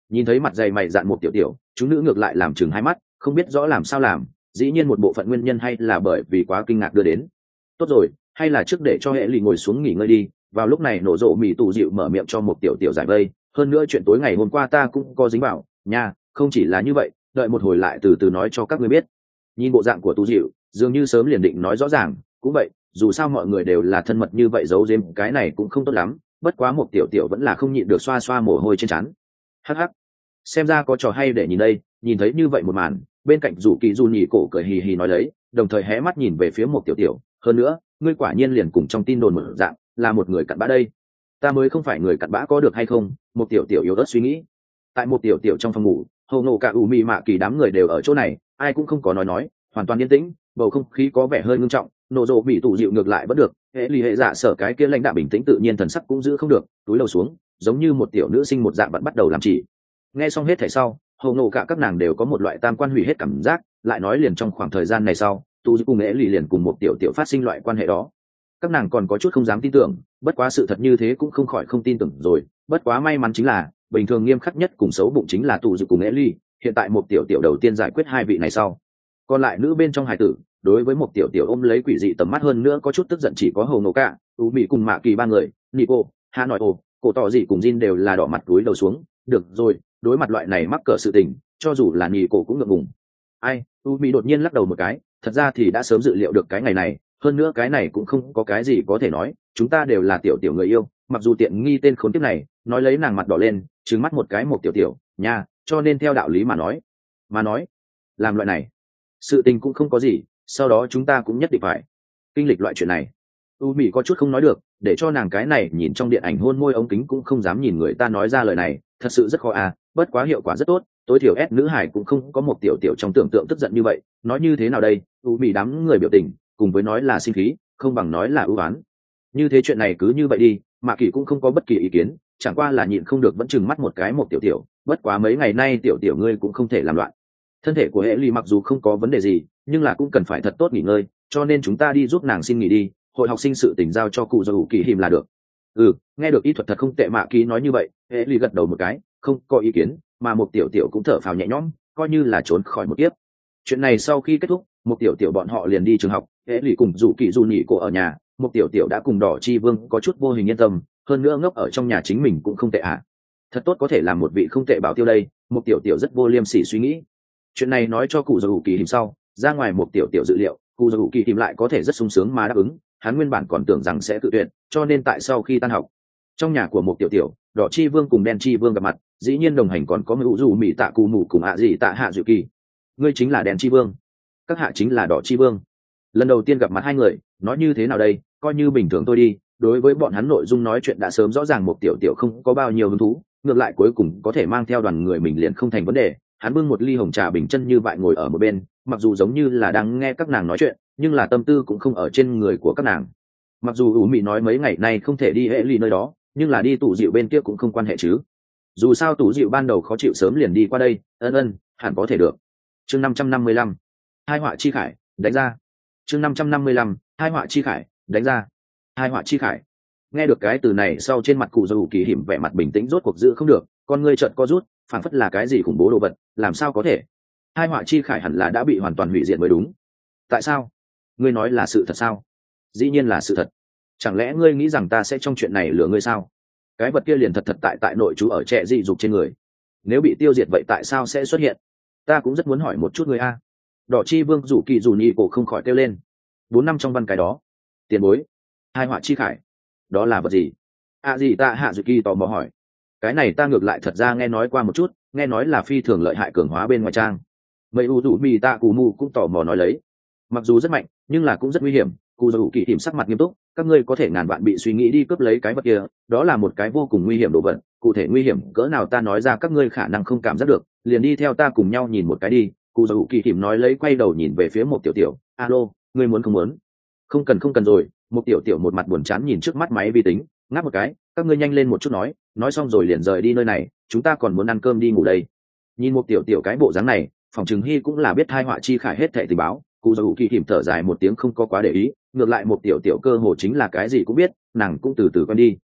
Nhìn thấy mặt dày mày dạn một tiểu tiểu, chúng nữ ngược lại làm chừng hai mắt, không biết rõ làm sao làm, dĩ nhiên một bộ phận nguyên nhân hay là bởi vì quá kinh ngạc đưa đến. Tốt rồi, hay là trước để cho hệ lì ngồi xuống nghỉ ngơi đi. Vào lúc này nổ rộ mì tù dịu mở miệng cho một tiểu tiểu giải vây, hơn nữa chuyện tối ngày hôm qua ta cũng có dính vào nha, không chỉ là như vậy, đợi một hồi lại từ từ nói cho các ngươi biết. Nhìn bộ dạng của tù dịu, dường như sớm liền định nói rõ ràng, cũng vậy, dù sao mọi người đều là thân mật như vậy, giấu giếm cái này cũng không tốt lắm. Bất quá một tiểu tiểu vẫn là không nhịn được xoa xoa mồ hôi trên trán. Hắc hắc, xem ra có trò hay để nhìn đây. Nhìn thấy như vậy một màn, bên cạnh rủ kỳ du nhì cổ cười hì hì nói lấy, đồng thời hé mắt nhìn về phía một tiểu tiểu. Hơn nữa, ngươi quả nhiên liền cùng trong tin đồn một dạng, là một người cặn bã đây. Ta mới không phải người cặn bã có được hay không? Một tiểu tiểu yếu ớt suy nghĩ. Tại một tiểu tiểu trong phòng ngủ, hầu nổ cả ủ mị mạ kỳ đám người đều ở chỗ này, ai cũng không có nói nói, hoàn toàn yên tĩnh, bầu không khí có vẻ hơi ngưng trọng. Nổ rộ bị tủ dịu ngược lại vẫn được, hệ lì hệ dạ sở cái kia lãnh đạo bình tĩnh tự nhiên thần sắc cũng giữ không được, túi đầu xuống, giống như một tiểu nữ sinh một dạng vẫn bắt đầu làm chỉ. Nghe xong hết thảy sau, hầu nổ cả các nàng đều có một loại tam quan hủy hết cảm giác, lại nói liền trong khoảng thời gian này sau, tu dịu cùng hệ lì liền cùng một tiểu tiểu phát sinh loại quan hệ đó. Các nàng còn có chút không dám tin tưởng, bất quá sự thật như thế cũng không khỏi không tin tưởng rồi. Bất quá may mắn chính là bình thường nghiêm khắc nhất cùng xấu bụng chính là tù dự cùng Ellie, hiện tại một tiểu tiểu đầu tiên giải quyết hai vị này sau, còn lại nữ bên trong hài tử đối với một tiểu tiểu ôm lấy quỷ dị tầm mắt, hơn nữa có chút tức giận chỉ có hầu nổ cả u mỹ cùng mạ kỳ ba người. Nico, hà nội ồ cổ tỏ gì cùng Jin đều là đỏ mặt túi đầu xuống. Được rồi, đối mặt loại này mắc cỡ sự tình, cho dù là Nico cũng ngượng ngùng. Ai, u mỹ đột nhiên lắc đầu một cái, thật ra thì đã sớm dự liệu được cái ngày này, hơn nữa cái này cũng không có cái gì có thể nói, chúng ta đều là tiểu tiểu người yêu. Mặc dù tiện nghi tên khốn kiếp này nói lấy, nàng mặt đỏ lên, trừng mắt một cái một tiểu tiểu nha, cho nên theo đạo lý mà nói mà nói làm loại này sự tình cũng không có gì, sau đó chúng ta cũng nhất định phải kinh lịch loại chuyện này. U mỹ có chút không nói được, để cho nàng cái này nhìn trong điện ảnh hôn môi ống kính cũng không dám nhìn người ta nói ra lời này, thật sự rất khó à. Bất quá hiệu quả rất tốt, tối thiểu ép nữ hải cũng không có một tiểu tiểu trong tưởng tượng tức giận như vậy. Nói như thế nào đây, U mỹ đám người biểu tình cùng với nói là sinh khí không bằng nói là ưu oán. Như thế chuyện này cứ như vậy đi, mạ kỳ cũng không có bất kỳ ý kiến, chẳng qua là nhịn không được vẫn chừng mắt một cái một tiểu tiểu. Bất quá mấy ngày nay tiểu tiểu ngươi cũng không thể làm loạn, thân thể của hệ ly mặc dù không có vấn đề gì, nhưng là cũng cần phải thật tốt nghỉ ngơi, cho nên chúng ta đi giúp nàng xin nghỉ đi, hội học sinh sự tình giao cho cụ dầu kỳ hìm là được. Ừ, nghe được y thuật thật không tệ. Mạ kỳ nói như vậy, hệ ly gật đầu một cái, không có ý kiến, mà một tiểu tiểu cũng thở phào nhẹ nhõm, coi như là trốn khỏi một kiếp. Chuyện này sau khi kết thúc, một tiểu tiểu bọn họ liền đi trường học, hệ ly cùng rủ kỳ dù nhị cổ ở nhà. Một tiểu tiểu đã cùng đỏ chi vương có chút vô hình yên tâm, hơn nữa ngốc ở trong nhà chính mình cũng không tệ à. Thật tốt có thể làm một vị không tệ bảo tiêu đây. Một tiểu tiểu rất vô liêm sỉ suy nghĩ. Chuyện này nói cho cụ dầu kỳ hìm sau, ra ngoài một tiểu tiểu dự liệu, cụ dầu kỳ hìm lại có thể rất sung sướng mà đáp ứng. Hắn nguyên bản còn tưởng rằng sẽ tự tuyệt, cho nên tại sau khi tan học, trong nhà của một tiểu tiểu, đỏ chi vương cùng đen chi vương gặp mặt, dĩ nhiên đồng hành còn có mưu dù mỹ tạ cù mù cùng ạ gì tạ hạ dự kỳ. Ngươi chính là đen chi vương, các hạ chính là đỏ chi vương. Lần đầu tiên gặp mặt hai người, nói như thế nào đây, coi như bình thường thôi đi. Đối với bọn hắn nội dung nói chuyện đã sớm rõ ràng, một tiểu tiểu không có bao nhiêu hứng thú, ngược lại cuối cùng có thể mang theo đoàn người mình liền không thành vấn đề. Hắn bưng một ly hồng trà bình chân như vậy ngồi ở một bên, mặc dù giống như là đang nghe các nàng nói chuyện, nhưng là tâm tư cũng không ở trên người của các nàng. Mặc dù ủ mị nói mấy ngày nay không thể đi hệ ly nơi đó, nhưng là đi tủ dịu bên kia cũng không quan hệ chứ. Dù sao tủ dịu ban đầu khó chịu sớm liền đi qua đây, ân ân hẳn có thể được. Chương năm trăm năm mươi lăm, hai họa chi khải đánh ra. Chương năm trăm năm mươi lăm, hai họa chi khải đánh ra. Hai họa chi khải. Nghe được cái từ này sau, trên mặt cụ dầu kỳ hiểm vẻ mặt bình tĩnh rốt cuộc giữ không được, con ngươi trợn co rút, phảng phất là cái gì khủng bố đồ vật, làm sao có thể? Hai họa chi khải hẳn là đã bị hoàn toàn hủy diệt mới đúng. Tại sao? Ngươi nói là sự thật sao? Dĩ nhiên là sự thật. Chẳng lẽ ngươi nghĩ rằng ta sẽ trong chuyện này lừa ngươi sao? Cái vật kia liền thật thật tại tại nội trú ở trẻ dị dục trên người. Nếu bị tiêu diệt vậy tại sao sẽ xuất hiện? Ta cũng rất muốn hỏi một chút ngươi a. Đỏ chi vương rủ kỳ dù nhị cổ không khỏi kêu lên. Bốn năm trong văn cái đó. Tiền bối. Hai họa chi khải. Đó là vật gì? À gì ta hạ dự kỳ tò mò hỏi. Cái này ta ngược lại thật ra nghe nói qua một chút, nghe nói là phi thường lợi hại cường hóa bên ngoài trang. Mấy u dụ mì ta cù mù cũng tò mò nói lấy. Mặc dù rất mạnh, nhưng là cũng rất nguy hiểm. Cụ dầu kỳ tìm sắc mặt nghiêm túc, các ngươi có thể ngàn vạn bị suy nghĩ đi cướp lấy cái vật kia, đó là một cái vô cùng nguy hiểm đồ vật. Cụ thể nguy hiểm cỡ nào ta nói ra các ngươi khả năng không cảm giác được, liền đi theo ta cùng nhau nhìn một cái đi. Cụ dầu kỳ tìm nói lấy, quay đầu nhìn về phía một tiểu tiểu. Alo, ngươi muốn không muốn? Không cần không cần rồi. Một tiểu tiểu một mặt buồn chán nhìn trước mắt máy vi tính, ngáp một cái. Các ngươi nhanh lên một chút nói, nói xong rồi liền rời đi nơi này, chúng ta còn muốn ăn cơm đi ngủ đây. Nhìn một tiểu tiểu cái bộ dáng này, phòng trường hy cũng là biết tai họa chi khải hết thệ tình báo. Cụ dầu kỳ tìm thở dài một tiếng không có quá để ý, ngược lại một tiểu tiểu cơ hồ chính là cái gì cũng biết, nàng cũng từ từ quen đi.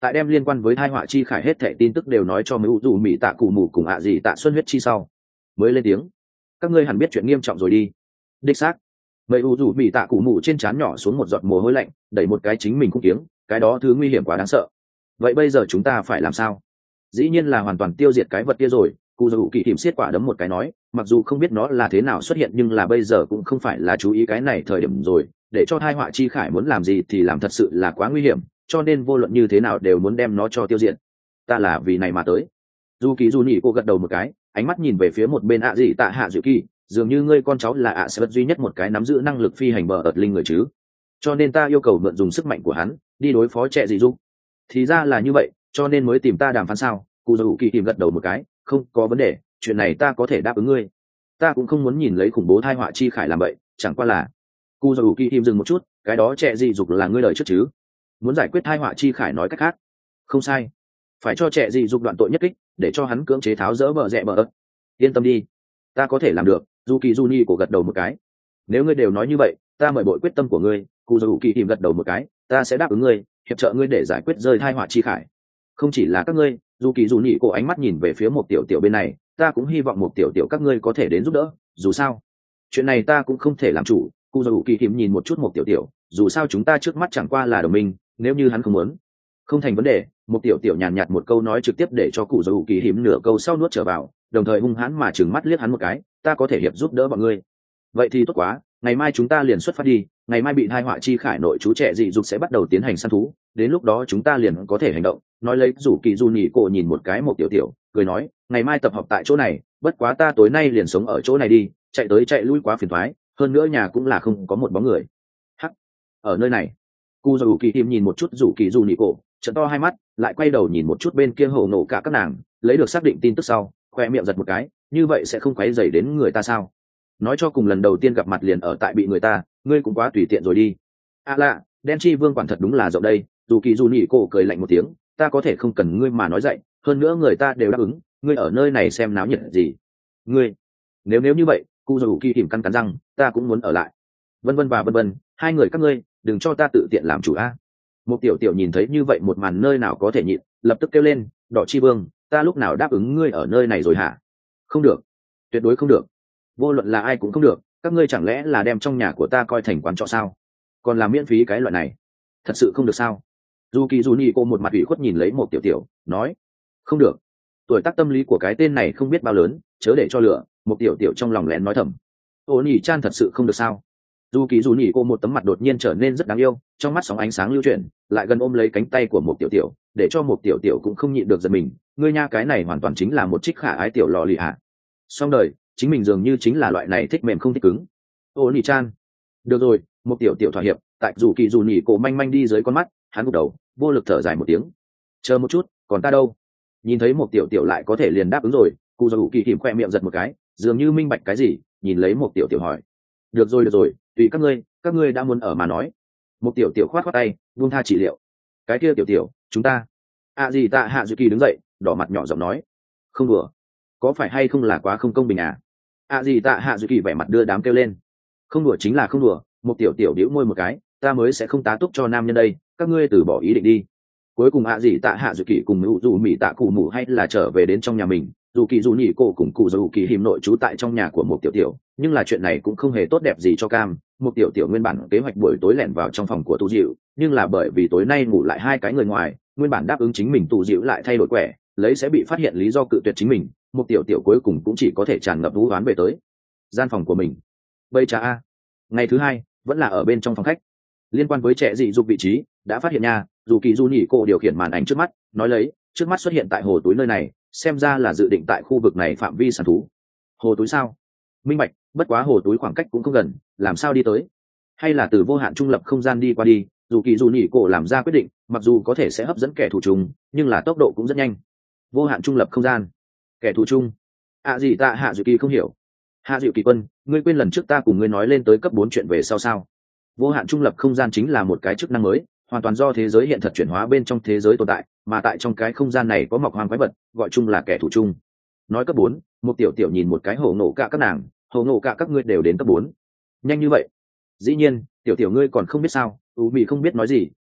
tại đem liên quan với thai họa chi khải hết thẻ tin tức đều nói cho mấy u dù mỹ tạ cụ mù cùng ạ gì tạ xuân huyết chi sau mới lên tiếng. Các ngươi hẳn biết chuyện nghiêm trọng rồi đi. Đích xác. Mấy u dù mỹ tạ cụ mù trên trán nhỏ xuống một giọt mồ hôi lạnh, đẩy một cái chính mình cũng kiếng, cái đó thứ nguy hiểm quá đáng sợ. Vậy bây giờ chúng ta phải làm sao? Dĩ nhiên là hoàn toàn tiêu diệt cái vật kia rồi. Cụ dù kỳ hiểm xiết quả đấm một cái nói, mặc dù không biết nó là thế nào xuất hiện nhưng là bây giờ cũng không phải là chú ý cái này thời điểm rồi, để cho thai họa chi khải muốn làm gì thì làm, thật sự là quá nguy hiểm, cho nên vô luận như thế nào đều muốn đem nó cho tiêu diệt. Ta là vì này mà tới. Dù kỳ dù nhỉ cô gật đầu một cái, ánh mắt nhìn về phía một bên ạ gì tạ hạ dự kỳ, dường như ngươi con cháu là ạ sẽ duy nhất một cái nắm giữ năng lực phi hành bờ ợt linh người chứ, cho nên ta yêu cầu mượn dùng sức mạnh của hắn đi đối phó trẻ dị dục. Thì ra là như vậy, cho nên mới tìm ta đàm phán sao? Cụ dù kỳ tìm gật đầu một cái, không có vấn đề, chuyện này ta có thể đáp ứng ngươi. Ta cũng không muốn nhìn lấy khủng bố thai họa chi khải làm vậy, chẳng qua là. Cụ dù kỳ tìm dừng một chút, cái đó trẻ dị dục là ngươi lời trước chứ? Muốn giải quyết thai họa chi khải nói cách khác. Không sai, phải cho trẻ dị dục đoạn tội nhất kích, để cho hắn cưỡng chế tháo dỡ bờ rẽ bờ ớt. Yên tâm đi, ta có thể làm được. Dù kỳ dù ni cổ gật đầu một cái. Nếu ngươi đều nói như vậy, ta mời bội quyết tâm của ngươi. Cụ dù kỳ tìm gật đầu một cái, ta sẽ đáp ứng ngươi, hiệp trợ ngươi để giải quyết rơi thai họa chi khải. Không chỉ là các ngươi, dù kỳ dù nhị cổ ánh mắt nhìn về phía một tiểu tiểu bên này, ta cũng hy vọng một tiểu tiểu các ngươi có thể đến giúp đỡ. Dù sao, chuyện này ta cũng không thể làm chủ. Cụ dù kỳ tìm nhìn một chút một tiểu tiểu, dù sao chúng ta trước mắt chẳng qua là đồng minh, nếu như hắn không muốn, không thành vấn đề. Một tiểu tiểu nhàn nhạt một câu nói trực tiếp để cho cụ dù kỳ hiểm nửa câu sau nuốt trở vào, đồng thời hung hãn mà trừng mắt liếc hắn một cái, ta có thể hiệp giúp đỡ bọn ngươi. Vậy thì tốt quá, ngày mai chúng ta liền xuất phát đi, ngày mai bị hai họa chi khải nội chú trẻ dị dục sẽ bắt đầu tiến hành săn thú, đến lúc đó chúng ta liền có thể hành động. Nói lấy rủ kỳ du nhỉ cổ nhìn một cái một tiểu tiểu, cười nói, ngày mai tập hợp tại chỗ này, bất quá ta tối nay liền sống ở chỗ này đi, chạy tới chạy lui quá phiền toái, hơn nữa nhà cũng là không có một bóng người. Hắc, ở nơi này. Cu dù kỳ tim nhìn một chút rủ kỳ du nhỉ cổ, trợn to hai mắt, lại quay đầu nhìn một chút bên kia hồ nổ cả các nàng, lấy được xác định tin tức sau, khoe miệng giật một cái, như vậy sẽ không quấy rầy đến người ta sao? Nói cho cùng lần đầu tiên gặp mặt liền ở tại bị người ta, ngươi cũng quá tùy tiện rồi đi. À lạ, đen chi vương quản thật đúng là rộng đây. Dù kỳ dù nhỉ cổ cười lạnh một tiếng, ta có thể không cần ngươi mà nói dậy, hơn nữa người ta đều đáp ứng, ngươi ở nơi này xem náo nhiệt gì? Ngươi, nếu nếu như vậy, cụ dù kỳ tìm căn cắn răng, ta cũng muốn ở lại. Vân vân và vân vân, hai người các ngươi, đừng cho ta tự tiện làm chủ a. Một tiểu tiểu nhìn thấy như vậy một màn nơi nào có thể nhịn, lập tức kêu lên, đỏ chi vương, ta lúc nào đáp ứng ngươi ở nơi này rồi hả? Không được, tuyệt đối không được. Vô luận là ai cũng không được, các ngươi chẳng lẽ là đem trong nhà của ta coi thành quán trọ sao? Còn làm miễn phí cái loại này, thật sự không được sao? Dù kỳ dù nhỉ cô một mặt ủy khuất nhìn lấy một tiểu tiểu, nói, không được. Tuổi tác tâm lý của cái tên này không biết bao lớn, chớ để cho lửa. Một tiểu tiểu trong lòng lén nói thầm, ô nhỉ chan thật sự không được sao? Dù kỳ dù nhỉ cô một tấm mặt đột nhiên trở nên rất đáng yêu, trong mắt sóng ánh sáng lưu chuyển, lại gần ôm lấy cánh tay của một tiểu tiểu, để cho một tiểu tiểu cũng không nhịn được giật mình. Ngươi nha, cái này hoàn toàn chính là một trích khả ái tiểu lò lì hạ. Xong đời, chính mình dường như chính là loại này thích mềm không thích cứng. Ô nhỉ chan, được rồi. Một tiểu tiểu thỏa hiệp, tại dù kỳ dù nhỉ cổ manh manh đi dưới con mắt, hắn gục đầu, vô lực thở dài một tiếng. Chờ một chút, còn ta đâu? Nhìn thấy một tiểu tiểu lại có thể liền đáp ứng rồi, cụ dù kỳ kìm khoe miệng giật một cái, dường như minh bạch cái gì, nhìn lấy một tiểu tiểu hỏi, được rồi được rồi, tùy các ngươi, các ngươi đã muốn ở mà nói. Một tiểu tiểu khoát khoát tay, buông tha trị liệu. Cái kia tiểu tiểu, chúng ta. À gì tạ hạ dự kỳ đứng dậy, đỏ mặt nhỏ giọng nói, không đùa, có phải hay không là quá không công bình à? À gì tạ hạ dự kỳ vẻ mặt đưa đám kêu lên, không đùa chính là không đùa. Một tiểu tiểu đĩu môi một cái, ta mới sẽ không tá túc cho nam nhân đây, các ngươi từ bỏ ý định đi. Cuối cùng ạ gì tạ hạ dự kỳ cùng mụ dù mỹ tạ cụ mụ hay là trở về đến trong nhà mình, dù kỳ dù nhỉ cổ cùng cụ dù kỳ hiểm nội trú tại trong nhà của một tiểu tiểu, nhưng là chuyện này cũng không hề tốt đẹp gì cho cam. Một tiểu tiểu nguyên bản kế hoạch buổi tối lẻn vào trong phòng của tu dịu, nhưng là bởi vì tối nay ngủ lại hai cái người ngoài, nguyên bản đáp ứng chính mình tu dịu lại thay đổi quẻ, lấy sẽ bị phát hiện lý do cự tuyệt chính mình. Một tiểu tiểu cuối cùng cũng chỉ có thể tràn ngập vũ oán về tới gian phòng của mình. Bây cha a, ngày thứ hai vẫn là ở bên trong phòng khách. Liên quan với trẻ dị dục vị trí đã phát hiện nha. Dù kỳ du nhỉ cổ điều khiển màn ảnh trước mắt, nói lấy, trước mắt xuất hiện tại hồ túi nơi này, xem ra là dự định tại khu vực này phạm vi săn thú. Hồ túi sao? Minh bạch, bất quá hồ túi khoảng cách cũng không gần, làm sao đi tới? Hay là từ vô hạn trung lập không gian đi qua đi? Dù kỳ du nhỉ cổ làm ra quyết định, mặc dù có thể sẽ hấp dẫn kẻ thù chung, nhưng là tốc độ cũng rất nhanh. Vô hạn trung lập không gian, kẻ thù chung. À gì ta hạ dự kỳ không hiểu. Hạ dự kỳ quân, ngươi quên lần trước ta cùng ngươi nói lên tới cấp bốn chuyện về sau sao? Vô hạn trung lập không gian chính là một cái chức năng mới, hoàn toàn do thế giới hiện thật chuyển hóa bên trong thế giới tồn tại, mà tại trong cái không gian này có mọc hoang quái vật, gọi chung là kẻ thù chung. Nói cấp bốn, một tiểu tiểu nhìn một cái hồ nổ cả các nàng, hồ nổ cả các ngươi đều đến cấp bốn. Nhanh như vậy? Dĩ nhiên, tiểu tiểu ngươi còn không biết sao? U Mị không biết nói gì,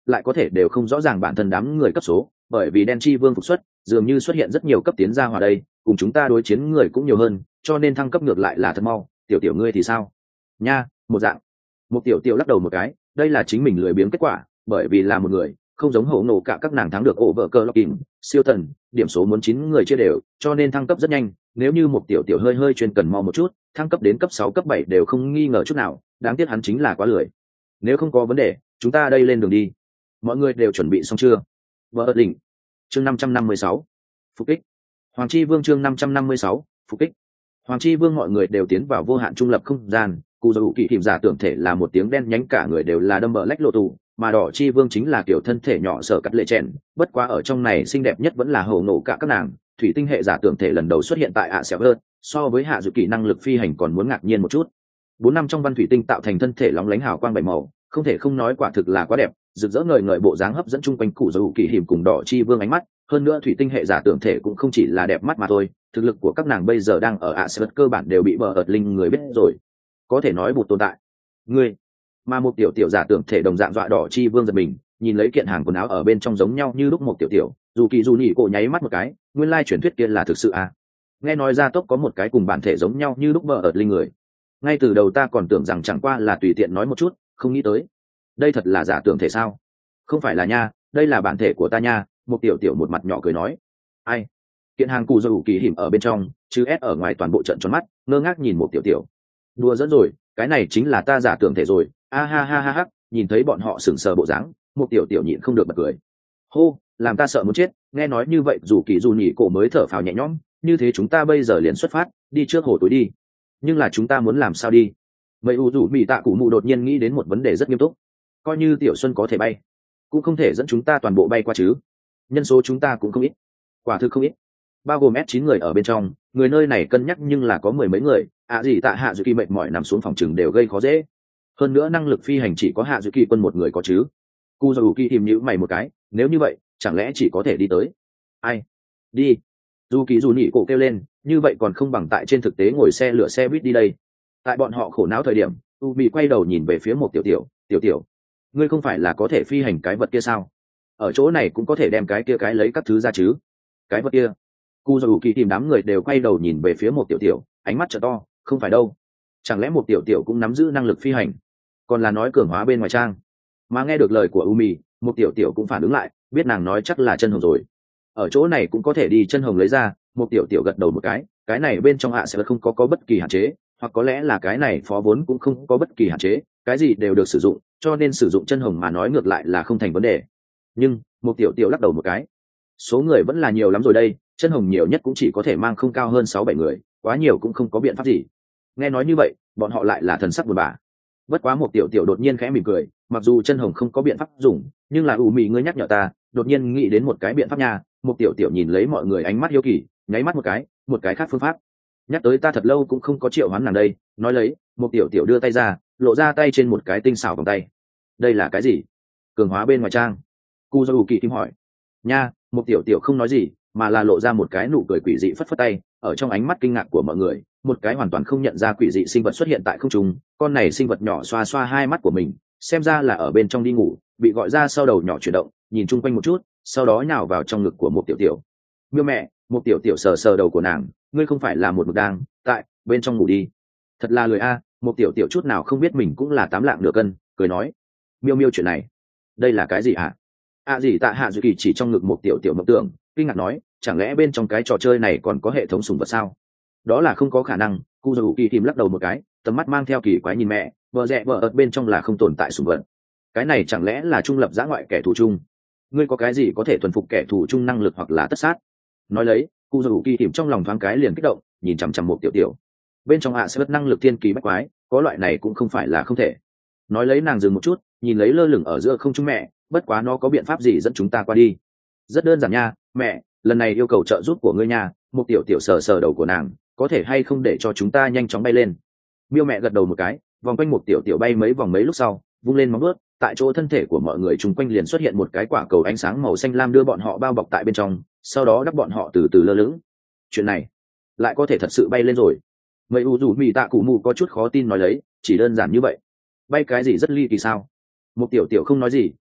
lại có thể đều không rõ ràng bản thân đám người cấp số, bởi vì đen chi vương phục xuất dường như xuất hiện rất nhiều cấp tiến ra hòa đây, cùng chúng ta đối chiến người cũng nhiều hơn, cho nên thăng cấp ngược lại là thật mau. Tiểu tiểu ngươi thì sao nha? Một dạng. Một tiểu tiểu lắc đầu một cái, đây là chính mình lười biếng kết quả, bởi vì là một người không giống hổ nổ cả các nàng thắng được ổ vợ cơ lọc kìm siêu thần điểm số muốn chín người chia đều, cho nên thăng cấp rất nhanh. Nếu như một tiểu tiểu hơi hơi chuyên cần mau một chút, thăng cấp đến cấp sáu cấp bảy đều không nghi ngờ chút nào. Đáng tiếc hắn chính là quá lười. Nếu không có vấn đề, chúng ta đây lên đường đi. Mọi người đều chuẩn bị xong chưa? Vợ ớt đỉnh. Chương năm trăm năm mươi sáu. Phục kích. Hoàng chi vương chương năm trăm năm mươi sáu. Phục kích. Hoàng chi vương mọi người đều tiến vào vô hạn trung lập không gian. Cụ dầu kỳ hiểm giả tưởng thể là một tiếng đen nhánh, cả người đều là đâm bờ lách lộ tù, mà đỏ chi vương chính là kiểu thân thể nhỏ sở cắt lệ chèn. Bất quá ở trong này xinh đẹp nhất vẫn là hầu nổ cả các nàng. Thủy tinh hệ giả tưởng thể lần đầu xuất hiện tại ạ xẻo hơn, so với hạ dự kỳ năng lực phi hành còn muốn ngạc nhiên một chút. Bốn năm trong văn thủy tinh tạo thành thân thể lóng lánh hào quang bảy màu, không thể không nói quả thực là quá đẹp, rực rỡ ngời ngời bộ dáng hấp dẫn chung quanh cụ dầu kỳ hiểm cùng đỏ chi vương ánh mắt. Hơn nữa thủy tinh hệ giả tưởng thể cũng không chỉ là đẹp mắt mà thôi, thực lực của các nàng bây giờ đang ở ạ xẻo cơ bản đều bị bờ ợt linh người biết rồi, có thể nói bụt tồn tại. Ngươi mà một tiểu tiểu giả tưởng thể đồng dạng dọa đỏ chi vương giật mình, nhìn lấy kiện hàng quần áo ở bên trong giống nhau như lúc một tiểu tiểu, dù kỳ dù nhỉ cổ nháy mắt một cái, nguyên lai truyền thuyết kia là thực sự à? Nghe nói gia tốc có một cái cùng bản thể giống nhau như lúc bờ ợt linh người, ngay từ đầu ta còn tưởng rằng chẳng qua là tùy tiện nói một chút, không nghĩ tới đây thật là giả tưởng thể sao? Không phải là nha, đây là bản thể của ta nha. Một tiểu tiểu một mặt nhỏ cười nói. Ai? Kiện hàng cụ dù kỳ hiểm ở bên trong chứ s ở ngoài toàn bộ trận tròn mắt, ngơ ngác nhìn một tiểu tiểu. Đùa dẫn rồi, cái này chính là ta giả tưởng thể rồi. A ha ha ha ha. Nhìn thấy bọn họ sừng sờ bộ dáng, một tiểu tiểu nhịn không được bật cười. Hô, làm ta sợ muốn chết. Nghe nói như vậy dù kỳ dù nhỉ cổ mới thở phào nhẹ nhõm. Như thế chúng ta bây giờ liền xuất phát, đi trước hồ tối đi. Nhưng là chúng ta muốn làm sao đi? Mấy u rủ mỹ tạ cụ mù đột nhiên nghĩ đến một vấn đề rất nghiêm túc. Coi như tiểu xuân có thể bay, cũng không thể dẫn chúng ta toàn bộ bay qua chứ. Nhân số chúng ta cũng không ít, quả thực không ít, bao gồm s chín người ở bên trong. Người nơi này cân nhắc nhưng là có mười mấy người. ạ gì tạ hạ dự kỳ mệt mỏi nằm xuống phòng chừng đều gây khó dễ. Hơn nữa năng lực phi hành chỉ có hạ dự kỳ quân một người có chứ. Cu dù kỳ tìm nhữ mày một cái, nếu như vậy chẳng lẽ chỉ có thể đi tới? Ai đi? Dù kỳ dù nhỉ cổ kêu lên, như vậy còn không bằng tại trên thực tế ngồi xe lửa xe buýt đi đây. Tại bọn họ khổ não thời điểm, u bị quay đầu nhìn về phía một tiểu tiểu. Tiểu tiểu, ngươi không phải là có thể phi hành cái vật kia sao? Ở chỗ này cũng có thể đem cái kia cái lấy các thứ ra chứ? Cái vật kia? Cu dù kỳ tìm đám người đều quay đầu nhìn về phía một tiểu tiểu, ánh mắt trợ to. Không phải đâu, chẳng lẽ một tiểu tiểu cũng nắm giữ năng lực phi hành, còn là nói cường hóa bên ngoài trang? Mà nghe được lời của Umi, một tiểu tiểu cũng phản ứng lại, biết nàng nói chắc là chân hồng rồi. Ở chỗ này cũng có thể đi chân hồng lấy ra. Một tiểu tiểu gật đầu một cái, cái này bên trong ạ sẽ không có có bất kỳ hạn chế, hoặc có lẽ là cái này phó vốn cũng không có bất kỳ hạn chế, cái gì đều được sử dụng, cho nên sử dụng chân hồng mà nói ngược lại là không thành vấn đề. Nhưng một tiểu tiểu lắc đầu một cái, số người vẫn là nhiều lắm rồi đây, chân hồng nhiều nhất cũng chỉ có thể mang không cao hơn sáu bảy người, quá nhiều cũng không có biện pháp gì. Nghe nói như vậy, bọn họ lại là thần sắc buồn bã. Bất quá một tiểu tiểu đột nhiên khẽ mỉm cười, mặc dù chân hồng không có biện pháp dùng, nhưng là ủ mị ngươi nhắc nhở ta, đột nhiên nghĩ đến một cái biện pháp nha. Một tiểu tiểu nhìn lấy mọi người ánh mắt hiếu kỳ, nháy mắt một cái, một cái khác phương pháp. Nhắc tới ta thật lâu cũng không có triệu hoán nàng đây. Nói lấy, một tiểu tiểu đưa tay ra, lộ ra tay trên một cái tinh xảo vòng tay. Đây là cái gì? Cường hóa bên ngoài trang. Cu dâu kỳ kim hỏi. Nha, một tiểu tiểu không nói gì, mà là lộ ra một cái nụ cười quỷ dị phất phất tay. Ở trong ánh mắt kinh ngạc của mọi người, một cái hoàn toàn không nhận ra quỷ dị sinh vật xuất hiện tại không trung. Con này sinh vật nhỏ xoa xoa hai mắt của mình, xem ra là ở bên trong đi ngủ, bị gọi ra sau đầu nhỏ chuyển động, nhìn chung quanh một chút, sau đó nhào vào trong ngực của một tiểu tiểu. Miêu mẹ, một tiểu tiểu sờ sờ đầu của nàng, ngươi không phải là một mực đang tại bên trong ngủ đi? Thật là lười a. Một tiểu tiểu chút nào không biết mình cũng là tám lạng nửa cân, cười nói. Miêu miêu chuyện này, đây là cái gì hả? À gì tạ hạ dự kỳ chỉ trong ngực một tiểu tiểu mộng tưởng, kinh ngạc nói, chẳng lẽ bên trong cái trò chơi này còn có hệ thống sùng vật sao? Đó là không có khả năng. Cu dù kỳ tìm lắc đầu một cái, tầm mắt mang theo kỳ quái nhìn mẹ, vợ rẽ vợ ợt bên trong là không tồn tại sùng vật. Cái này chẳng lẽ là trung lập giã ngoại kẻ thù chung? Ngươi có cái gì có thể thuần phục kẻ thù chung năng lực hoặc là tất sát? Nói lấy, cu dù kỳ tìm trong lòng thoáng cái liền kích động, nhìn chằm chằm một tiểu tiểu. Bên trong hạ sẽ bất năng lực thiên kỳ bách quái, có loại này cũng không phải là không thể. Nói lấy nàng dừng một chút, nhìn lấy lơ lửng ở giữa không trung mẹ, bất quá nó có biện pháp gì dẫn chúng ta qua đi? Rất đơn giản nha, mẹ, lần này yêu cầu trợ giúp của ngươi nha. Một tiểu tiểu sờ sờ đầu của nàng, có thể hay không để cho chúng ta nhanh chóng bay lên? Miêu mẹ gật đầu một cái, vòng quanh một tiểu tiểu bay mấy vòng mấy lúc sau, vung lên móng vuốt, tại chỗ thân thể của mọi người chung quanh liền xuất hiện một cái quả cầu ánh sáng màu xanh lam đưa bọn họ bao bọc tại bên trong, sau đó đắp bọn họ từ từ lơ lửng. Chuyện này lại có thể thật sự bay lên rồi? Mấy u dù mì tạ cụ mù có chút khó tin nói lấy, chỉ đơn giản như vậy, bay cái gì rất ly kỳ sao? Một tiểu tiểu không nói gì,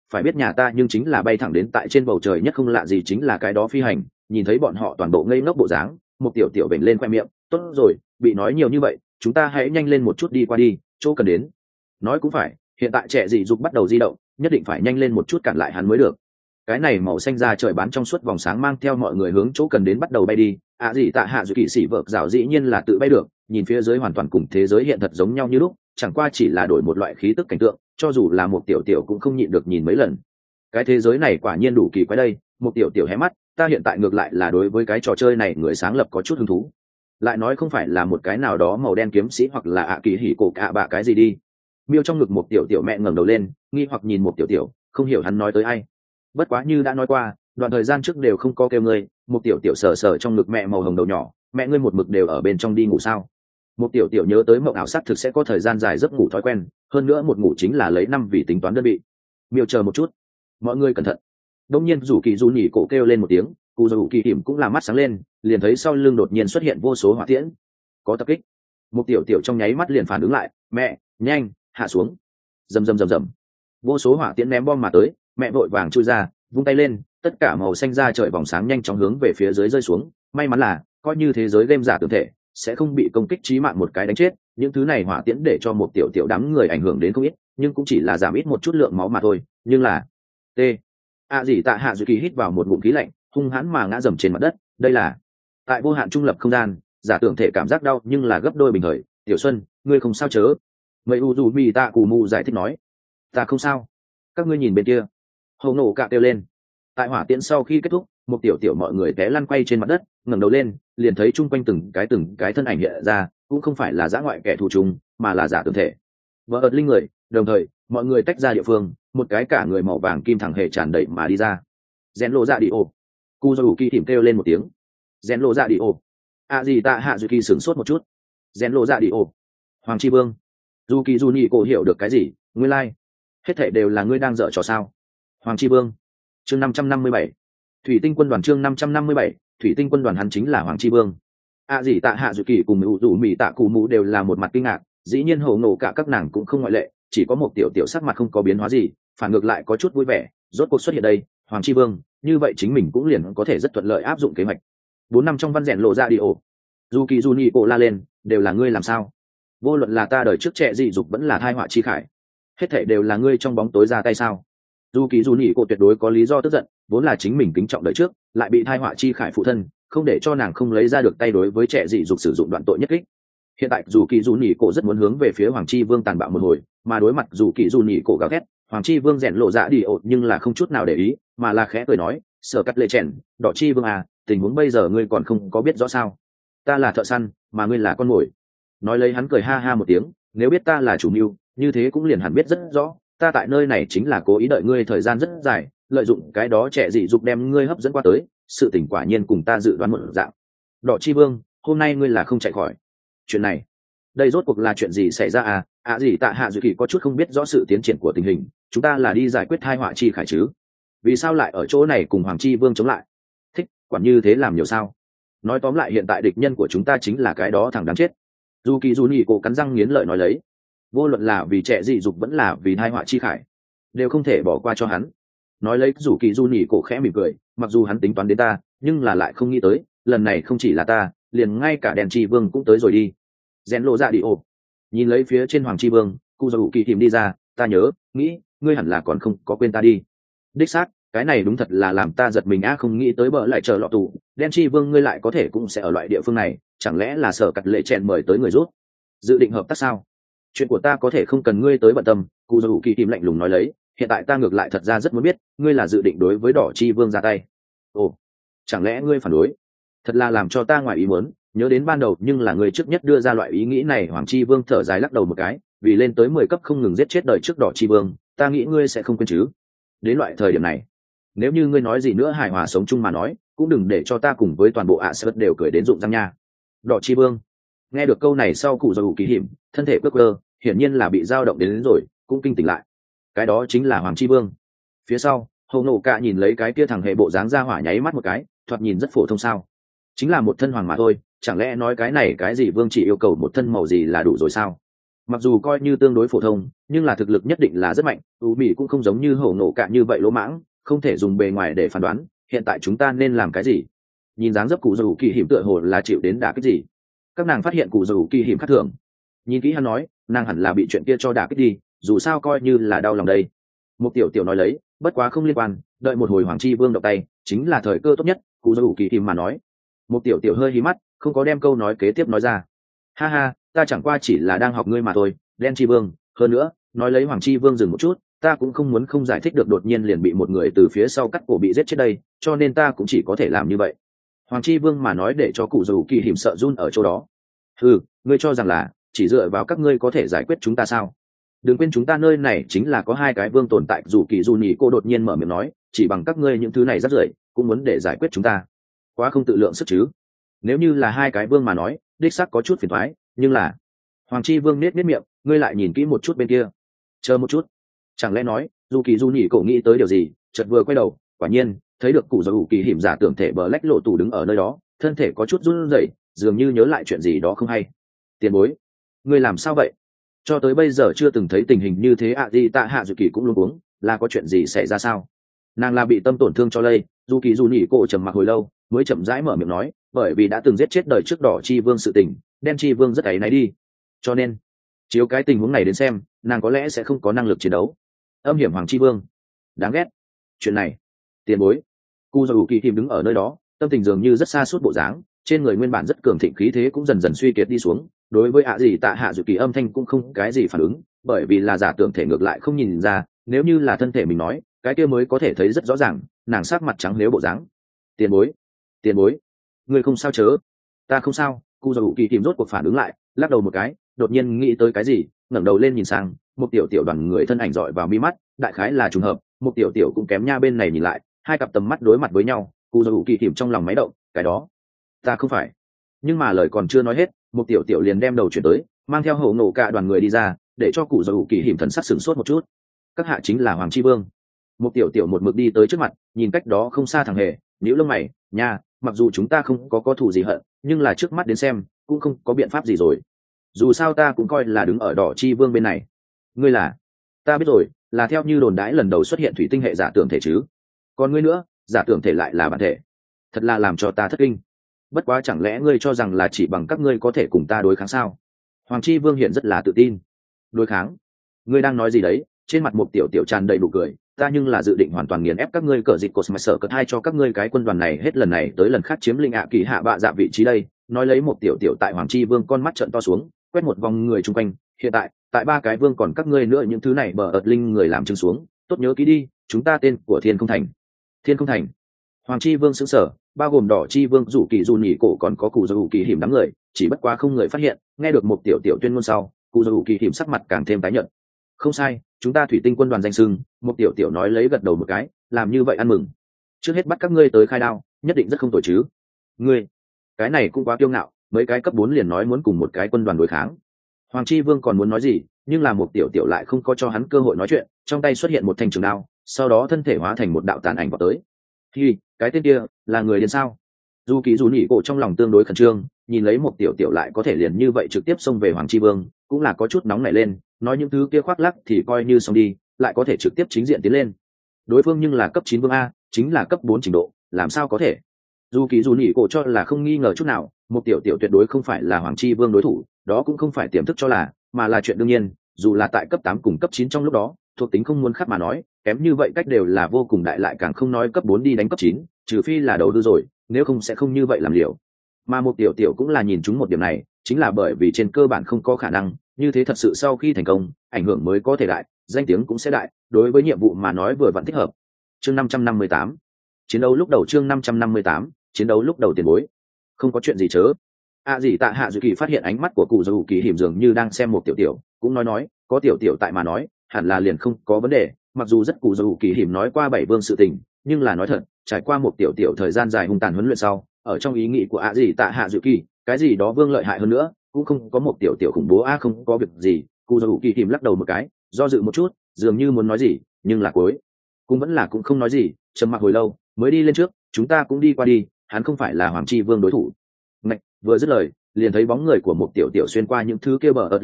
phải biết nhà ta nhưng chính là bay thẳng đến tại trên bầu trời nhất, không lạ gì chính là cái đó phi hành. Nhìn thấy bọn họ toàn bộ ngây ngốc bộ dáng, một tiểu tiểu vểnh lên khoe miệng. Tốt rồi, bị nói nhiều như vậy, chúng ta hãy nhanh lên một chút đi qua đi, chỗ cần đến. Nói cũng phải, hiện tại trẻ dị dục bắt đầu di động, nhất định phải nhanh lên một chút cản lại hắn mới được. Cái này màu xanh ra trời bán trong suốt vòng sáng mang theo mọi người hướng chỗ cần đến bắt đầu bay đi. À gì tạ hạ dự kỵ sĩ vợt rào dĩ nhiên là tự bay được, nhìn phía dưới hoàn toàn cùng thế giới hiện thật giống nhau như lúc, chẳng qua chỉ là đổi một loại khí tức cảnh tượng, cho dù là một tiểu tiểu cũng không nhịn được nhìn mấy lần. Cái thế giới này quả nhiên đủ kỳ quái đây. Một tiểu tiểu hé mắt, ta hiện tại ngược lại là đối với cái trò chơi này người sáng lập có chút hứng thú. Lại nói không phải là một cái nào đó màu đen kiếm sĩ hoặc là ạ kỳ hỉ cổ ạ bạ cái gì đi. Miêu trong ngực một tiểu tiểu mẹ ngẩng đầu lên, nghi hoặc nhìn một tiểu tiểu, không hiểu hắn nói tới ai. Bất quá như đã nói qua, đoạn thời gian trước đều không có kêu ngươi. Một tiểu tiểu sờ sờ trong ngực mẹ màu hồng đầu nhỏ, mẹ ngươi một mực đều ở bên trong đi ngủ sao? Một tiểu tiểu nhớ tới mộng ảo sắc thực sẽ có thời gian dài giấc ngủ thói quen, hơn nữa một ngủ chính là lấy năm vì tính toán đơn vị. Miêu chờ một chút, mọi người cẩn thận. Đông nhiên rủ kỳ rủ nhỉ cổ kêu lên một tiếng, cụ rủ kỳ hiểm cũng là mắt sáng lên, liền thấy sau lưng đột nhiên xuất hiện vô số hỏa tiễn, có tập kích. Một tiểu tiểu trong nháy mắt liền phản ứng lại, mẹ, nhanh hạ xuống. Rầm rầm rầm rầm, vô số hỏa tiễn ném bom mà tới, mẹ vội vàng chui ra, vung tay lên, tất cả màu xanh ra trời vòng sáng nhanh chóng hướng về phía dưới rơi xuống. May mắn là coi như thế giới game giả tưởng thể sẽ không bị công kích chí mạng một cái đánh chết, những thứ này hỏa tiễn để cho một tiểu tiểu đám người ảnh hưởng đến không ít, nhưng cũng chỉ là giảm ít một chút lượng máu mà thôi. Nhưng là t a dì tạ hạ dự kỳ hít vào một ngụm khí lạnh, hung hãn mà ngã dầm trên mặt đất. Đây là tại vô hạn trung lập không gian, giả tưởng thể cảm giác đau nhưng là gấp đôi bình thời. Tiểu Xuân, ngươi không sao chớ? Mây u dù mi tạ cù mù giải thích nói. Ta không sao. Các ngươi nhìn bên kia. Hầu nổ cạ kêu lên. Tại hỏa tiễn sau khi kết thúc, một tiểu tiểu mọi người té lăn quay trên mặt đất, ngẩng đầu lên, liền thấy chung quanh từng cái từng cái thân ảnh hiện ra, cũng không phải là dã ngoại kẻ thù chung, mà là giả tưởng thể. Vợ ợt linh người, đồng thời, mọi người tách ra địa phương, một cái cả người màu vàng kim thẳng hề tràn đầy mà đi ra. Rèn lộ dạ đi ô. Cu Dầu Kỳ tìm kêu lên một tiếng. Rèn lộ dạ đi ô. À gì tạ hạ Duki sửng sốt một chút. Rèn lộ dạ đi ô. Hoàng Chi Vương. Duki Juni cổ hiểu được cái gì? Nguyên lai, like. Hết thảy đều là ngươi đang dở trò sao? Hoàng Chi Vương. Chương năm trăm năm mươi bảy. Thủy Tinh quân đoàn chương năm trăm năm mươi bảy. Thủy Tinh quân đoàn hắn chính là Hoàng Chi Vương. À gì tạ hạ Duki cùng Mụ Dụ Mị Tạ Cụ Mụ đều là một mặt kinh ngạc, dĩ nhiên hổ nổ cả các nàng cũng không ngoại lệ, chỉ có một tiểu tiểu sắc mặt không có biến hóa gì, phản ngược lại có chút vui vẻ. Rốt cuộc xuất hiện đây, Hoàng Chi Vương, như vậy chính mình cũng liền có thể rất thuận lợi áp dụng kế hoạch. Bốn năm trong văn rèn lộ ra đi ổ. Yuki Juni cổ la lên, đều là ngươi làm sao? Vô luận là ta đời trước trẻ dị dục vẫn là thai họa chi khải, hết thảy đều là ngươi trong bóng tối ra tay sao? Yuki Juni cổ tuyệt đối có lý do tức giận, vốn là chính mình kính trọng đời trước, lại bị thai họa chi khải phụ thân, không để cho nàng không lấy ra được tay đối với trẻ dị dục sử dụng đoạn tội nhất kích. Hiện tại dù kỳ dù nhỉ cổ rất muốn hướng về phía Hoàng Chi Vương tàn bạo một hồi, mà đối mặt dù kỳ dù nhỉ cổ gào thét, Hoàng Chi Vương rèn lộ dạ đi ột nhưng là không chút nào để ý, mà là khẽ cười nói, sở cắt lệ chèn, đỏ Chi Vương à, tình huống bây giờ ngươi còn không có biết rõ sao? Ta là thợ săn, mà ngươi là con mồi. Nói lấy hắn cười ha ha một tiếng, nếu biết ta là chủ mưu, như thế cũng liền hẳn biết rất rõ, ta tại nơi này chính là cố ý đợi ngươi thời gian rất dài, lợi dụng cái đó trẻ dị dục đem ngươi hấp dẫn qua tới, sự tình quả nhiên cùng ta dự đoán một dạng. Đỏ Chi Vương, hôm nay ngươi là không chạy khỏi. Chuyện này, đây rốt cuộc là chuyện gì xảy ra à? À gì tạ hạ dự kỳ có chút không biết rõ sự tiến triển của tình hình, chúng ta là đi giải quyết hai họa chi khải chứ? Vì sao lại ở chỗ này cùng Hoàng Chi Vương chống lại? Thích, quản như thế làm nhiều sao? Nói tóm lại hiện tại địch nhân của chúng ta chính là cái đó thằng đáng chết. Dù kỳ dù nhỉ cổ cắn răng nghiến lợi nói lấy, vô luận là vì trẻ dị dục vẫn là vì hai họa chi khải, đều không thể bỏ qua cho hắn. Nói lấy dù kỳ dù nhỉ cổ khẽ mỉm cười, mặc dù hắn tính toán đến ta, nhưng là lại không nghĩ tới, lần này không chỉ là ta, liền ngay cả đèn Chi Vương cũng tới rồi đi. Rèn lộ dạ đi ồ. Nhìn lấy phía trên Hoàng Chi Vương, Cu Dầu Kỳ tìm đi ra, ta nhớ, nghĩ, ngươi hẳn là còn không có quên ta đi. Đích xác, cái này đúng thật là làm ta giật mình á, không nghĩ tới bờ lại chờ lọ tù, đen Chi Vương ngươi lại có thể cũng sẽ ở loại địa phương này, chẳng lẽ là sở cặt lệ chèn mời tới người rút? Dự định hợp tác sao? Chuyện của ta có thể không cần ngươi tới bận tâm, Cu Dầu Kỳ tìm lạnh lùng nói lấy, hiện tại ta ngược lại thật ra rất muốn biết, ngươi là dự định đối với đỏ Chi Vương ra tay. Ồ, chẳng lẽ ngươi phản đối? Thật là làm cho ta ngoài ý muốn, nhớ đến ban đầu nhưng là người trước nhất đưa ra loại ý nghĩ này. Hoàng Chi Vương thở dài lắc đầu một cái, vì lên tới mười cấp không ngừng giết chết đời trước đỏ Chi Vương, ta nghĩ ngươi sẽ không quên chứ. Đến loại thời điểm này, nếu như ngươi nói gì nữa hài hòa sống chung mà nói, cũng đừng để cho ta cùng với toàn bộ ạ sớt đều cười đến rụng răng nha. Đỏ Chi Vương nghe được câu này sau, cụ Dầu Kỳ hiểm thân thể quơ quơ, hiển nhiên là bị dao động đến, đến rồi cũng kinh tỉnh lại. Cái đó chính là Hoàng Chi Vương. Phía sau Hầu nổ cả nhìn lấy cái kia thằng hệ bộ dáng ra hỏa nháy mắt một cái, thoạt nhìn rất phổ thông sao, chính là một thân hoàng mà thôi, chẳng lẽ nói cái này cái gì vương chỉ yêu cầu một thân màu gì là đủ rồi sao? mặc dù coi như tương đối phổ thông nhưng là thực lực nhất định là rất mạnh. U mỹ cũng không giống như hổ nổ cạn như vậy lỗ mãng, không thể dùng bề ngoài để phán đoán hiện tại chúng ta nên làm cái gì. Nhìn dáng dấp cụ dù kỳ hiểm tựa hồ là chịu đến đả kích gì. Các nàng phát hiện cụ dù kỳ hiểm khác thường. Nhìn kỹ hắn nói, nàng hẳn là bị chuyện kia cho đả kích đi, dù sao coi như là đau lòng đây. Một tiểu tiểu nói lấy, bất quá không liên quan, đợi một hồi hoàng chi vương động tay chính là thời cơ tốt nhất. Cụ dù kỳ hiểm mà nói. Một tiểu tiểu hơi hí mắt, không có đem câu nói kế tiếp nói ra. Ha ha, ta chẳng qua chỉ là đang học ngươi mà thôi, đen chi vương. Hơn nữa, nói lấy hoàng chi vương dừng một chút, ta cũng không muốn không giải thích được đột nhiên liền bị một người từ phía sau cắt cổ bị giết chết đây, cho nên ta cũng chỉ có thể làm như vậy. Hoàng chi vương mà nói để cho cụ dù kỳ hiểm sợ run ở chỗ đó. Ừ, ngươi cho rằng là chỉ dựa vào các ngươi có thể giải quyết chúng ta sao? Đừng quên chúng ta nơi này chính là có hai cái vương tồn tại. Dù kỳ dù nhỉ cô đột nhiên mở miệng nói, chỉ bằng các ngươi những thứ này rất rưởi cũng muốn để giải quyết chúng ta, quá không tự lượng sức chứ. Nếu như là hai cái vương mà nói, đích xác có chút phiền toái, nhưng là Hoàng chi vương nết nết miệng, ngươi lại nhìn kỹ một chút bên kia. Chờ một chút, chẳng lẽ nói dù kỳ dù nhỉ cổ nghĩ tới điều gì, chợt vừa quay đầu, quả nhiên thấy được cụ dù kỳ hiểm giả tưởng thể bờ lách lộ tủ đứng ở nơi đó, thân thể có chút run rẩy, dường như nhớ lại chuyện gì đó không hay. Tiền bối, ngươi làm sao vậy? Cho tới bây giờ chưa từng thấy tình hình như thế. ạ gì tạ hạ dù kỳ cũng luôn uống, là có chuyện gì xảy ra sao? Nàng là bị tâm tổn thương cho lây. Dù kỳ dù nhỉ cổ trầm mặc hồi lâu mới chậm rãi mở miệng nói, bởi vì đã từng giết chết đời trước đỏ chi vương sự tình, đen chi vương rất áy náy đi, cho nên chiếu cái tình huống này đến xem, nàng có lẽ sẽ không có năng lực chiến đấu. Âm hiểm hoàng chi vương, đáng ghét. Chuyện này, tiền bối. Cu dù kỳ tìm đứng ở nơi đó, tâm tình dường như rất xa suốt bộ dáng, trên người nguyên bản rất cường thịnh khí thế cũng dần dần suy kiệt đi xuống. Đối với ạ gì tạ hạ dự kỳ âm thanh cũng không cái gì phản ứng, bởi vì là giả tưởng thể ngược lại không nhìn ra, nếu như là thân thể mình nói, cái kia mới có thể thấy rất rõ ràng, nàng sắc mặt trắng nếu bộ dáng. Tiền bối, tiền bối, ngươi không sao chớ? Ta không sao. Cu dù kỳ tìm rốt cuộc phản ứng lại, lắc đầu một cái, đột nhiên nghĩ tới cái gì, ngẩng đầu lên nhìn sang, một tiểu tiểu đoàn người thân ảnh dọi vào mi mắt, đại khái là trùng hợp, một tiểu tiểu cũng kém nha bên này nhìn lại, hai cặp tầm mắt đối mặt với nhau. Cu dù kỳ tìm trong lòng máy động, cái đó ta không phải. Nhưng mà lời còn chưa nói hết, một tiểu tiểu liền đem đầu chuyển tới, mang theo hậu nổ cả đoàn người đi ra, để cho cụ dù kỳ hiểm thần sắc sửng sốt một chút. Các hạ chính là hoàng chi vương. Một tiểu tiểu một mực đi tới trước mặt, nhìn cách đó không xa thằng hề, nhíu lông mày, nha, mặc dù chúng ta không có có thù gì hận, nhưng là trước mắt đến xem cũng không có biện pháp gì rồi. Dù sao ta cũng coi là đứng ở đỏ chi vương bên này. Ngươi là? Ta biết rồi, là theo như đồn đãi lần đầu xuất hiện thủy tinh hệ giả tưởng thể chứ. Còn ngươi nữa, giả tưởng thể lại là bản thể, thật là làm cho ta thất kinh. Bất quá chẳng lẽ ngươi cho rằng là chỉ bằng các ngươi có thể cùng ta đối kháng sao? Hoàng chi vương hiện rất là tự tin. Đối kháng? Ngươi đang nói gì đấy? Trên mặt một tiểu tiểu tràn đầy nụ cười, ta nhưng là dự định hoàn toàn nghiền ép các ngươi cờ dịch cột mà sở cật hai cho các ngươi cái quân đoàn này hết lần này tới lần khác chiếm linh ạ kỳ hạ bạ dạ vị trí đây. Nói lấy một tiểu tiểu tại Hoàng chi vương con mắt trợn to xuống, quét một vòng người chung quanh. Hiện tại tại ba cái vương còn các ngươi nữa, những thứ này bờ ợt linh người làm chứng xuống, tốt nhớ kỹ đi, chúng ta tên của Thiên Không Thành. Thiên Không Thành? Hoàng chi vương xứng sở, bao gồm đỏ chi vương rủ kỳ dù nhỉ cổ còn có cụ dù kỳ hiểm đám người, chỉ bất quá không người phát hiện. Nghe được một tiểu tiểu tuyên ngôn sau, cụ dù kỳ hiểm sắc mặt càng thêm tái nhợt. Không sai, chúng ta thủy tinh quân đoàn danh sưng. Một tiểu tiểu nói lấy gật đầu một cái, làm như vậy ăn mừng. Trước hết bắt các ngươi tới khai đao, nhất định rất không tồi chứ. Ngươi, cái này cũng quá kiêu ngạo, mấy cái cấp bốn liền nói muốn cùng một cái quân đoàn đối kháng. Hoàng chi vương còn muốn nói gì, nhưng là một tiểu tiểu lại không có cho hắn cơ hội nói chuyện, trong tay xuất hiện một thanh trường đao, sau đó thân thể hóa thành một đạo tàn ảnh vào tới. Hi, cái tên kia là người điên sao? Dù kỳ dù nhỉ cổ trong lòng tương đối khẩn trương, nhìn lấy một tiểu tiểu lại có thể liền như vậy trực tiếp xông về Hoàng chi vương, cũng là có chút nóng nảy lên, nói những thứ kia khoác lác thì coi như xong đi, lại có thể trực tiếp chính diện tiến lên. Đối phương nhưng là cấp chín vương a, chính là cấp bốn trình độ, làm sao có thể? Dù kỳ dù nhỉ cổ cho là không nghi ngờ chút nào, một tiểu tiểu tuyệt đối không phải là Hoàng chi vương đối thủ, đó cũng không phải tiềm thức cho là, mà là chuyện đương nhiên. Dù là tại cấp tám cùng cấp chín trong lúc đó, thuộc tính không muốn khắc mà nói, kém như vậy cách đều là vô cùng đại, lại càng không nói cấp bốn đi đánh cấp chín, trừ phi là đầu tư rồi, nếu không sẽ không như vậy làm liều. Mà một tiểu tiểu cũng là nhìn chúng một điểm này, chính là bởi vì trên cơ bản không có khả năng như thế, thật sự sau khi thành công, ảnh hưởng mới có thể đại, danh tiếng cũng sẽ đại, đối với nhiệm vụ mà nói vừa vẫn thích hợp. Chương năm trăm năm mươi tám, chiến đấu lúc đầu. Chương năm trăm năm mươi tám, chiến đấu lúc đầu. Tiền bối, không có chuyện gì chớ. À gì tạ hạ dự kỳ phát hiện ánh mắt của cụ dù kỳ hiểm dường như đang xem một tiểu tiểu, cũng nói nói, có tiểu tiểu tại mà nói, hẳn là liền không có vấn đề. Mặc dù rất cụ dù kỳ hiểm nói qua bảy vương sự tình, nhưng là nói thật, trải qua một tiểu tiểu thời gian dài hung tàn huấn luyện sau, ở trong ý nghĩ của ạ gì tạ hạ dự kỳ, cái gì đó vương lợi hại hơn nữa cũng không có một tiểu tiểu khủng bố. A không có việc gì. Cụ dù kỳ hiểm lắc đầu một cái, do dự một chút, dường như muốn nói gì, nhưng là cuối cũng vẫn là cũng không nói gì, trầm mặc hồi lâu mới đi lên trước, chúng ta cũng đi qua đi, hắn không phải là Hoàng chi vương đối thủ. Ngạch, vừa dứt lời liền thấy bóng người của một tiểu tiểu xuyên qua những thứ kia bờ ợt linh người,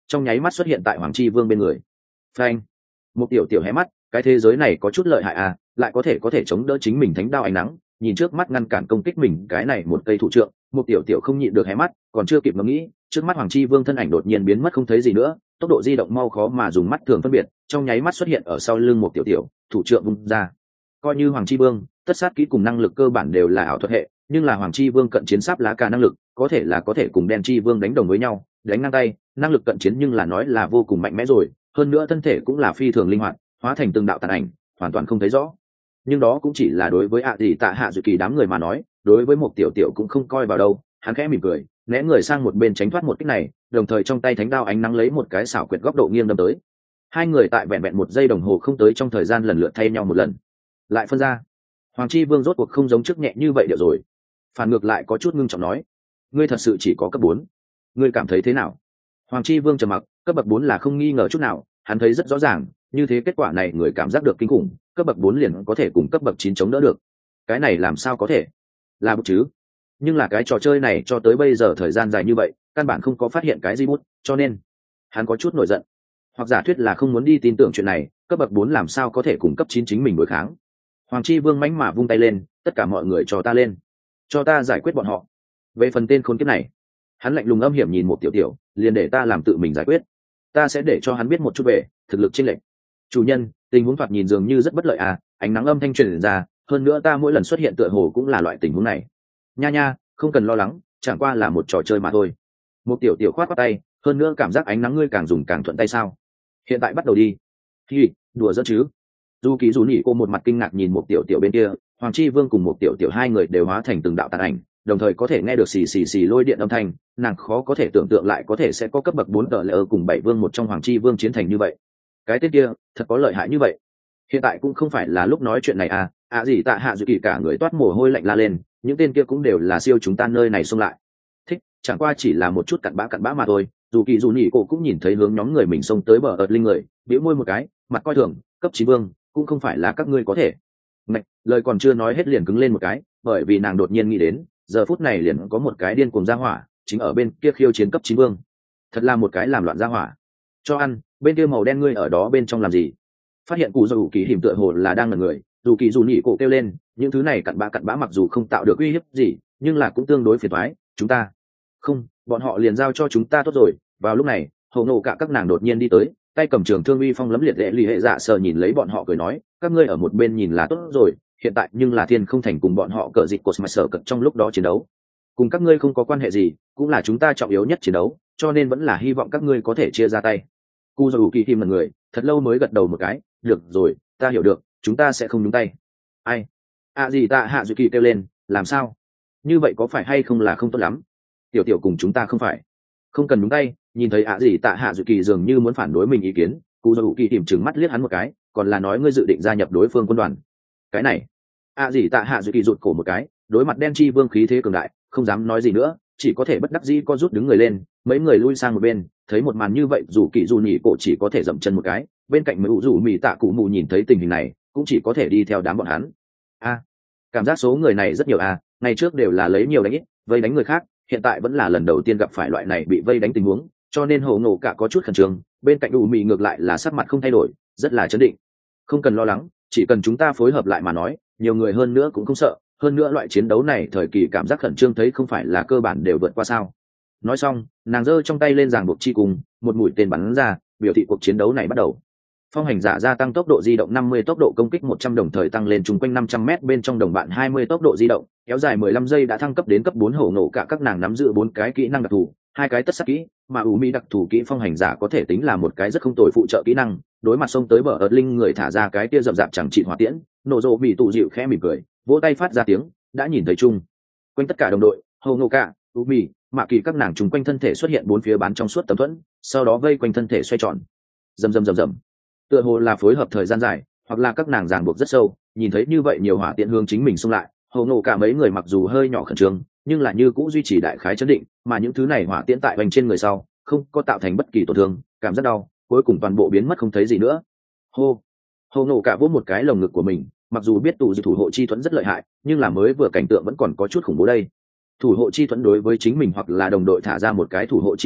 trong nháy mắt xuất hiện tại hoàng chi vương bên người. Phanh! Một tiểu tiểu hé mắt, cái thế giới này có chút lợi hại à, lại có thể có thể chống đỡ chính mình thánh đao ánh nắng, nhìn trước mắt ngăn cản công kích mình cái này một cây thủ trượng, một tiểu tiểu không nhịn được hé mắt, còn chưa kịp ngẫm nghĩ, trước mắt hoàng chi vương thân ảnh đột nhiên biến mất không thấy gì nữa, tốc độ di động mau khó mà dùng mắt thường phân biệt, trong nháy mắt xuất hiện ở sau lưng một tiểu tiểu, thủ trượng vung ra. Coi như hoàng chi vương, tất sát kỹ cùng năng lực cơ bản đều là ảo thuật hệ, nhưng là hoàng chi vương cận chiến sáp lá cả năng lực, có thể là có thể cùng đen chi vương đánh đồng với nhau, đánh ngang tay, năng lực cận chiến nhưng là nói là vô cùng mạnh mẽ rồi, hơn nữa thân thể cũng là phi thường linh hoạt, hóa thành từng đạo tàn ảnh, hoàn toàn không thấy rõ. Nhưng đó cũng chỉ là đối với ạ gì tạ hạ dự kỳ đám người mà nói, đối với một tiểu tiểu cũng không coi vào đâu. Hắn khẽ mỉm cười, né người sang một bên tránh thoát một kích này, đồng thời trong tay thánh đao ánh nắng lấy một cái xảo quyệt góc độ nghiêng đâm tới. Hai người tại vẹn vẹn một giây đồng hồ không tới trong thời gian lần lượt thay nhau một lần, lại phân ra. Hoàng chi vương rốt cuộc không giống trước nhẹ như vậy được rồi, phản ngược lại có chút ngưng trọng nói: ngươi thật sự chỉ có cấp bốn, ngươi cảm thấy thế nào? Hoàng chi vương trầm mặc, cấp bậc bốn là không nghi ngờ chút nào, hắn thấy rất rõ ràng, như thế kết quả này người cảm giác được kinh khủng, cấp bậc bốn liền có thể cùng cấp bậc chín chống đỡ được. Cái này làm sao có thể? Là bút chứ? Nhưng là cái trò chơi này cho tới bây giờ thời gian dài như vậy, căn bản không có phát hiện cái gì bút, cho nên hắn có chút nổi giận. Hoặc giả thuyết là không muốn đi tin tưởng chuyện này, cấp bậc bốn làm sao có thể cùng cấp chín chính mình đối kháng. Hoàng chi vương mãnh mà vung tay lên, tất cả mọi người cho ta lên, cho ta giải quyết bọn họ. Về phần tên khốn kiếp này, hắn lạnh lùng âm hiểm nhìn một tiểu tiểu, liền để ta làm tự mình giải quyết, ta sẽ để cho hắn biết một chút về thực lực chênh lệch. Chủ nhân, tình huống thoạt nhìn dường như rất bất lợi à, ánh nắng âm thanh truyền ra, hơn nữa ta mỗi lần xuất hiện tựa hồ cũng là loại tình huống này. Nha nha, không cần lo lắng, chẳng qua là một trò chơi mà thôi. Một tiểu tiểu khoát khoát tay, hơn nữa cảm giác ánh nắng ngươi càng dùng càng thuận tay sao? Hiện tại bắt đầu đi. Hi, đùa giỡn chứ? Dù Kỳ Dù Nhị cô một mặt kinh ngạc nhìn một tiểu tiểu bên kia, Hoàng Chi Vương cùng một tiểu tiểu hai người đều hóa thành từng đạo tàn ảnh, đồng thời có thể nghe được xì xì xì lôi điện âm thanh, nàng khó có thể tưởng tượng lại có thể sẽ có cấp bậc bốn tờ lệ cùng bảy vương một trong Hoàng Chi Vương chiến thành như vậy. Cái tên kia, thật có lợi hại như vậy. Hiện tại cũng không phải là lúc nói chuyện này à, à gì tạ hạ dự kỳ cả người toát mồ hôi lạnh la lên, những tên kia cũng đều là siêu chúng ta nơi này xông lại. Thích, chẳng qua chỉ là một chút cặn bã cặn bã mà thôi. Dù Kỳ Dù Nhị cô cũng nhìn thấy hướng nhóm người mình xông tới bờ ợt linh người, bĩu môi một cái, mặt coi thường, cấp chín vương, cũng không phải là các ngươi có thể. Ngạch, lời còn chưa nói hết liền cứng lên một cái, bởi vì nàng đột nhiên nghĩ đến, giờ phút này liền có một cái điên cuồng ra hỏa, chính ở bên kia khiêu chiến cấp chín vương. Thật là một cái làm loạn ra hỏa. Cho ăn, bên kia màu đen ngươi ở đó bên trong làm gì? Phát hiện cụ dù kỳ hiểm tựa hồ là đang ngẩn người, dù kỳ dù nhị cổ kêu lên, những thứ này cặn bã cặn bã mặc dù không tạo được uy hiếp gì, nhưng là cũng tương đối phiền toái, chúng ta không, bọn họ liền giao cho chúng ta tốt rồi. Vào lúc này, hầu nổ cả các nàng đột nhiên đi tới, tay cầm trường thương uy phong lấm liệt lệ lì hệ dạ sờ nhìn lấy bọn họ cười nói, các ngươi ở một bên nhìn là tốt rồi, hiện tại nhưng là thiên không thành cùng bọn họ cờ dịch cột mà sở cật trong lúc đó chiến đấu, cùng các ngươi không có quan hệ gì, cũng là chúng ta trọng yếu nhất chiến đấu, cho nên vẫn là hy vọng các ngươi có thể chia ra tay. Cu dù kỳ tìm là người thật lâu mới gật đầu một cái, được rồi, ta hiểu được, chúng ta sẽ không nhúng tay. Ai? À gì ta hạ dự kỳ kêu lên, làm sao? Như vậy có phải hay không là không tốt lắm? Tiểu tiểu cùng chúng ta không phải, không cần nhúng tay. Nhìn thấy ạ gì tạ hạ dự kỳ dường như muốn phản đối mình ý kiến, cụ dù kỳ tìm chừng mắt liếc hắn một cái, còn là nói ngươi dự định gia nhập đối phương quân đoàn. Cái này, ạ gì tạ hạ dự kỳ rụt cổ một cái, đối mặt đen chi vương khí thế cường đại, không dám nói gì nữa, chỉ có thể bất đắc dĩ co rút đứng người lên, mấy người lui sang một bên, thấy một màn như vậy dù kỳ dù nhỉ cổ chỉ có thể dậm chân một cái, bên cạnh mấy ủ rủ mì tạ cụ mù nhìn thấy tình hình này, cũng chỉ có thể đi theo đám bọn hắn. A, cảm giác số người này rất nhiều a, ngày trước đều là lấy nhiều đánh ít, vây đánh người khác, hiện tại vẫn là lần đầu tiên gặp phải loại này bị vây đánh tình huống, cho nên hồ ngộ cả có chút khẩn trương, bên cạnh ủ mì ngược lại là sắc mặt không thay đổi, rất là chấn định. Không cần lo lắng, chỉ cần chúng ta phối hợp lại mà nói, nhiều người hơn nữa cũng không sợ, hơn nữa loại chiến đấu này thời kỳ cảm giác khẩn trương thấy không phải là cơ bản đều vượt qua sao. Nói xong, nàng giơ trong tay lên ràng buộc chi cùng, một mũi tên bắn ra, biểu thị cuộc chiến đấu này bắt đầu. Phong hành giả gia tăng tốc độ di động năm mươi, tốc độ công kích một trăm, đồng thời tăng lên chung quanh năm trăm mét bên trong đồng bạn hai mươi, tốc độ di động kéo dài mười lăm giây đã thăng cấp đến cấp bốn. Hổ nổ cả các nàng nắm giữ bốn cái kỹ năng đặc thù, hai cái tất sát kỹ, mà ủ mi đặc thù kỹ phong hành giả có thể tính là một cái rất không tồi phụ trợ kỹ năng. Đối mặt xông tới bờ ớt linh người thả ra cái kia rậm rạp chẳng trị hỏa tiễn, nổ rộ bị tụ dịu khẽ mỉm cười, vỗ tay phát ra tiếng, đã nhìn thấy chung quanh tất cả đồng đội, hổ nổ cả, ủ mi, mạ kỳ các nàng chung quanh thân thể xuất hiện bốn phía bán trong suốt tấm thuẫn, sau đó vây quanh thân thể xoay tròn, rầm rầm rầm rầm, tựa hồ là phối hợp thời gian dài, hoặc là các nàng ràng buộc rất sâu. Nhìn thấy như vậy nhiều hỏa tiễn hướng chính mình xung lại, hồ nổ cả mấy người mặc dù hơi nhỏ khẩn trương, nhưng là như cũng duy trì đại khái chấn định, mà những thứ này hỏa tiễn tại vành trên người sau không có tạo thành bất kỳ tổn thương, cảm giác đau cuối cùng toàn bộ biến mất không thấy gì nữa. Hô, hồ nổ cả vỗ một cái lồng ngực của mình, mặc dù biết tụ dự thủ hộ chi thuẫn rất lợi hại, nhưng là mới vừa cảnh tượng vẫn còn có chút khủng bố đây. Thủ hộ chi thuẫn đối với chính mình hoặc là đồng đội thả ra một cái thủ hộ chi thuẫn,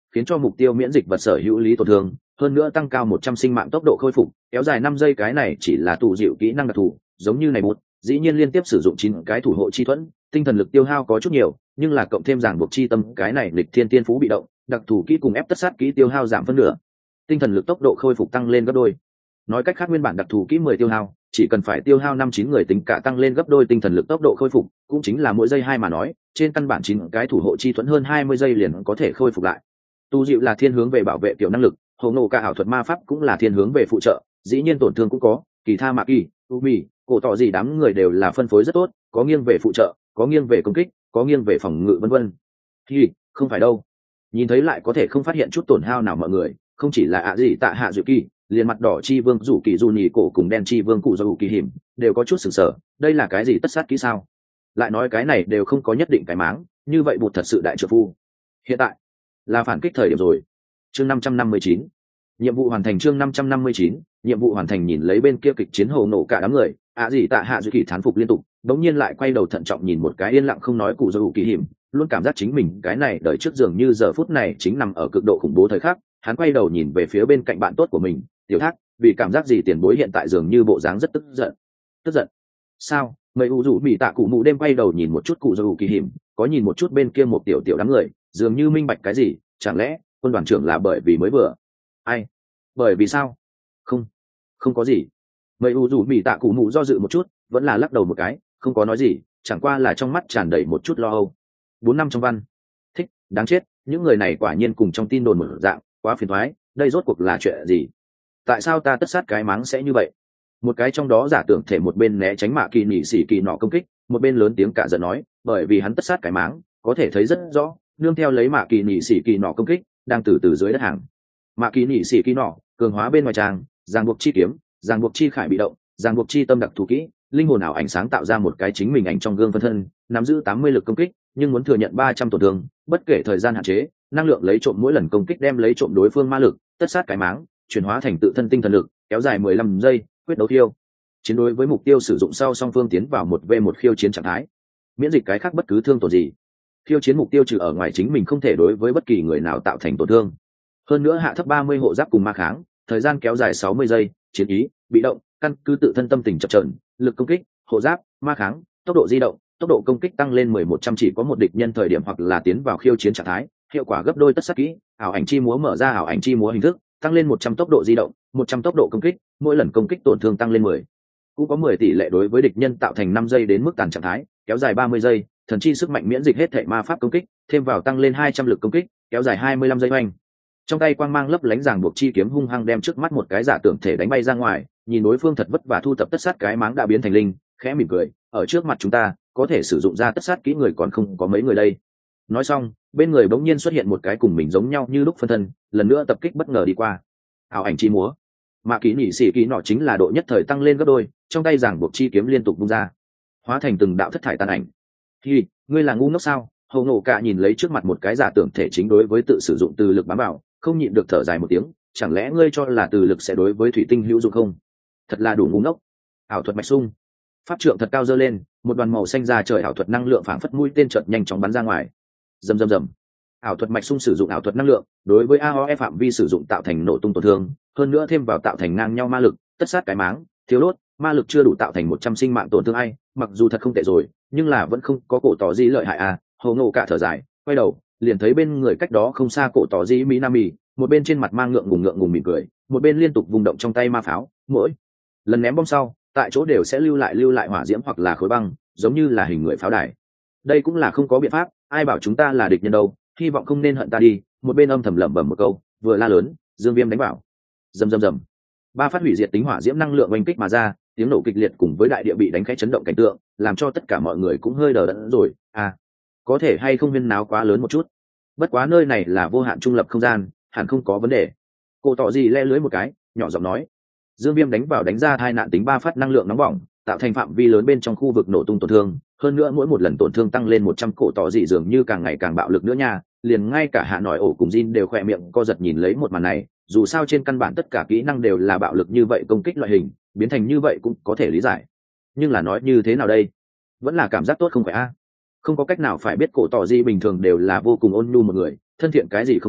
khiến cho mục tiêu miễn dịch vật sở hữu lý tổn thương, hơn nữa tăng cao một trăm sinh mạng tốc độ khôi phục, kéo dài năm giây. Cái này chỉ là tụ dịu kỹ năng đặc thù, giống như này bút, dĩ nhiên liên tiếp sử dụng chín cái thủ hộ chi thuẫn, tinh thần lực tiêu hao có chút nhiều, nhưng là cộng thêm ràng buộc chi tâm cái này lịch thiên tiên phú bị động, đặc thù kỹ cùng ép tất sát kỹ tiêu hao giảm phân nửa, tinh thần lực tốc độ khôi phục tăng lên gấp đôi. Nói cách khác, nguyên bản đặc thù kỹ mười tiêu hao, chỉ cần phải tiêu hao năm chín người tính cả tăng lên gấp đôi tinh thần lực tốc độ khôi phục, cũng chính là mỗi giây hai mà nói, trên căn bản chín cái thủ hộ chi thuẫn hơn hai mươi giây liền có thể khôi phục lại. Tu dịu là thiên hướng về bảo vệ tiểu năng lực, hồ nổ cả ảo thuật ma pháp cũng là thiên hướng về phụ trợ, dĩ nhiên tổn thương cũng có, kỳ tha mạ kỳ, umi, cổ tỏ gì đám người đều là phân phối rất tốt, có nghiêng về phụ trợ, có nghiêng về công kích, có nghiêng về phòng ngự vân vân. Thì không phải đâu, nhìn thấy lại có thể không phát hiện chút tổn hao nào mọi người, không chỉ là ạ gì tạ hạ dự kỳ, liền mặt đỏ chi vương rủ kỳ dù nhì cổ cùng đen chi vương cụ dù kỳ hiểm đều có chút sừng sờ, đây là cái gì tất sát kỹ sao? Lại nói cái này đều không có nhất định cái máng, như vậy bụt thật sự đại trợ phu. Hiện tại là phản kích thời điểm rồi. Chương năm trăm năm mươi chín, nhiệm vụ hoàn thành. Chương năm trăm năm mươi chín, nhiệm vụ hoàn thành. Nhìn lấy bên kia kịch chiến hồ nổ cả đám người, ạ gì tạ hạ dự kỳ thán phục liên tục, đống nhiên lại quay đầu thận trọng nhìn một cái yên lặng không nói cụ dù kỳ hiểm, luôn cảm giác chính mình cái này đợi trước dường như giờ phút này chính nằm ở cực độ khủng bố thời khắc. Hắn quay đầu nhìn về phía bên cạnh bạn tốt của mình, Tiểu Thác, vì cảm giác gì tiền bối hiện tại dường như bộ dáng rất tức giận. Tức giận? Sao? Mấy u rủ bị tạ cụ mụ đêm quay đầu nhìn một chút cụ dù kỳ hiểm, có nhìn một chút bên kia một tiểu tiểu đám người, dường như minh bạch cái gì, chẳng lẽ quân đoàn trưởng là bởi vì mới vừa? Ai? Bởi vì sao? Không, không có gì. Mấy u rủ bị tạ cụ mụ do dự một chút, vẫn là lắc đầu một cái, không có nói gì, chẳng qua là trong mắt tràn đầy một chút lo âu. Bốn năm trong văn. Thích, đáng chết, những người này quả nhiên cùng trong tin đồn một dạng, quá phiền toái, đây rốt cuộc là chuyện gì? Tại sao ta tất sát cái máng sẽ như vậy? Một cái trong đó giả tưởng thể một bên né tránh mạ kỳ nhị xỉ kỳ nọ công kích, một bên lớn tiếng cả giận nói, bởi vì hắn tất sát cái máng, có thể thấy rất rõ, nương theo lấy mạ kỳ nhị xỉ kỳ nọ công kích, đang từ từ dưới đất hàng. Mạ kỳ nhị xỉ kỳ nọ, cường hóa bên ngoài trang, giang buộc chi kiếm, giang buộc chi khải bị động, giang buộc chi tâm đặc thù kỹ, linh hồn ảo ảnh sáng tạo ra một cái chính mình ảnh trong gương phân thân, nắm giữ tám mươi lực công kích, nhưng muốn thừa nhận ba trăm tổn thương, bất kể thời gian hạn chế, năng lượng lấy trộm mỗi lần công kích đem lấy trộm đối phương ma lực, tất sát cái máng, chuyển hóa thành tự thân tinh thần lực, kéo dài mười lăm giây, quyết đấu thiêu. Chiến đối với mục tiêu sử dụng sau song phương tiến vào một v một khiêu chiến trạng thái. Miễn dịch cái khác bất cứ thương tổn gì. Khiêu chiến mục tiêu trừ ở ngoài chính mình không thể đối với bất kỳ người nào tạo thành tổn thương. Hơn nữa hạ thấp ba mươi hộ giáp cùng ma kháng, thời gian kéo dài sáu mươi giây, chiến ý, bị động, căn cứ tự thân tâm tình chập chờn, lực công kích, hộ giáp, ma kháng, tốc độ di động, tốc độ công kích tăng lên mười một trăm chỉ có một địch nhân thời điểm hoặc là tiến vào khiêu chiến trạng thái, hiệu quả gấp đôi tất sát kỹ, ảo ảnh chi múa mở ra ảo ảnh chi múa hình thức, tăng lên một trăm tốc độ di động, một trăm tốc độ công kích, mỗi lần công kích tổn thương tăng lên mười. Cũng có mười tỷ lệ đối với địch nhân tạo thành năm giây đến mức tàn trạng thái, kéo dài ba mươi giây, thần chi sức mạnh miễn dịch hết thảy ma pháp công kích, thêm vào tăng lên hai trăm lực công kích, kéo dài hai mươi lăm giây hoành. Trong tay quang mang lấp lánh ràng buộc chi kiếm hung hăng đem trước mắt một cái giả tưởng thể đánh bay ra ngoài, nhìn đối phương thật vất vả thu tập tất sát cái máng đã biến thành linh, khẽ mỉm cười, ở trước mặt chúng ta, có thể sử dụng ra tất sát kỹ người còn không có mấy người đây. Nói xong, bên người bỗng nhiên xuất hiện một cái cùng mình giống nhau như lúc phân thân, lần nữa tập kích bất ngờ đi qua. Ảo ảnh chi múa, mạ kỹ nhị xỉ kỹ nọ chính là độ nhất thời tăng lên gấp đôi, trong tay giảng buộc chi kiếm liên tục bung ra, hóa thành từng đạo thất thải tàn ảnh. Hi, ngươi là ngu ngốc sao? Hầu nổ cả nhìn lấy trước mặt một cái giả tưởng thể chính đối với tự sử dụng từ lực bám vào, không nhịn được thở dài một tiếng, chẳng lẽ ngươi cho là từ lực sẽ đối với thủy tinh hữu dụng không? Thật là đủ ngu ngốc. Ảo thuật mạch sung, pháp trượng thật cao dơ lên, một đoàn màu xanh ra trời ảo thuật năng lượng phảng phất mũi tên chợt nhanh chóng bắn ra ngoài. Rầm rầm rầm. Ảo thuật mạch sung sử dụng ảo thuật năng lượng, đối với a o e phạm vi sử dụng tạo thành nổ tung tổn thương, hơn nữa thêm vào tạo thành ngang nhau ma lực, tất sát cái máng, thiếu đốt, ma lực chưa đủ tạo thành một trăm sinh mạng tổn thương ai, mặc dù thật không tệ rồi, nhưng là vẫn không có cổ tỏ gì lợi hại à. Hồ Ngộ cả thở dài, quay đầu, liền thấy bên người cách đó không xa cổ tỏ gì Minami, một bên trên mặt mang ngượng ngùng ngượng ngùng mỉm cười, một bên liên tục vùng động trong tay ma pháo, mỗi lần ném bom sau, tại chỗ đều sẽ lưu lại lưu lại hỏa diễm hoặc là khối băng, giống như là hình người pháo đài. Đây cũng là không có biện pháp, ai bảo chúng ta là địch nhân đâu, hy vọng không nên hận ta đi. Một bên âm thầm lẩm bẩm một câu, vừa la lớn, Dương Viêm đánh vào. Rầm rầm rầm. Ba phát hủy diệt tính hỏa diễm năng lượng oanh kích mà ra, tiếng nổ kịch liệt cùng với đại địa bị đánh khẽ chấn động cảnh tượng, làm cho tất cả mọi người cũng hơi đờ đẫn rồi. À, có thể hay không huyên náo quá lớn một chút. Bất quá nơi này là vô hạn trung lập không gian, hẳn không có vấn đề. Cô tỏ gì le lưới một cái, nhỏ giọng nói. Dương Viêm đánh vào đánh ra hai nạn tính ba phát năng lượng nóng bỏng, tạo thành phạm vi lớn bên trong khu vực nổ tung tổn thương, hơn nữa mỗi một lần tổn thương tăng lên một trăm. Cổ tỏ dị dường như càng ngày càng bạo lực nữa nha, liền ngay cả Hạ Nói Ổ cùng Jin đều khỏe miệng co giật nhìn lấy một màn này, dù sao trên căn bản tất cả kỹ năng đều là bạo lực như vậy, công kích loại hình biến thành như vậy cũng có thể lý giải, nhưng là nói như thế nào đây, vẫn là cảm giác tốt không phải a? Không có cách nào, phải biết cổ tỏ dị bình thường đều là vô cùng ôn nhu một người, thân thiện cái gì không nói,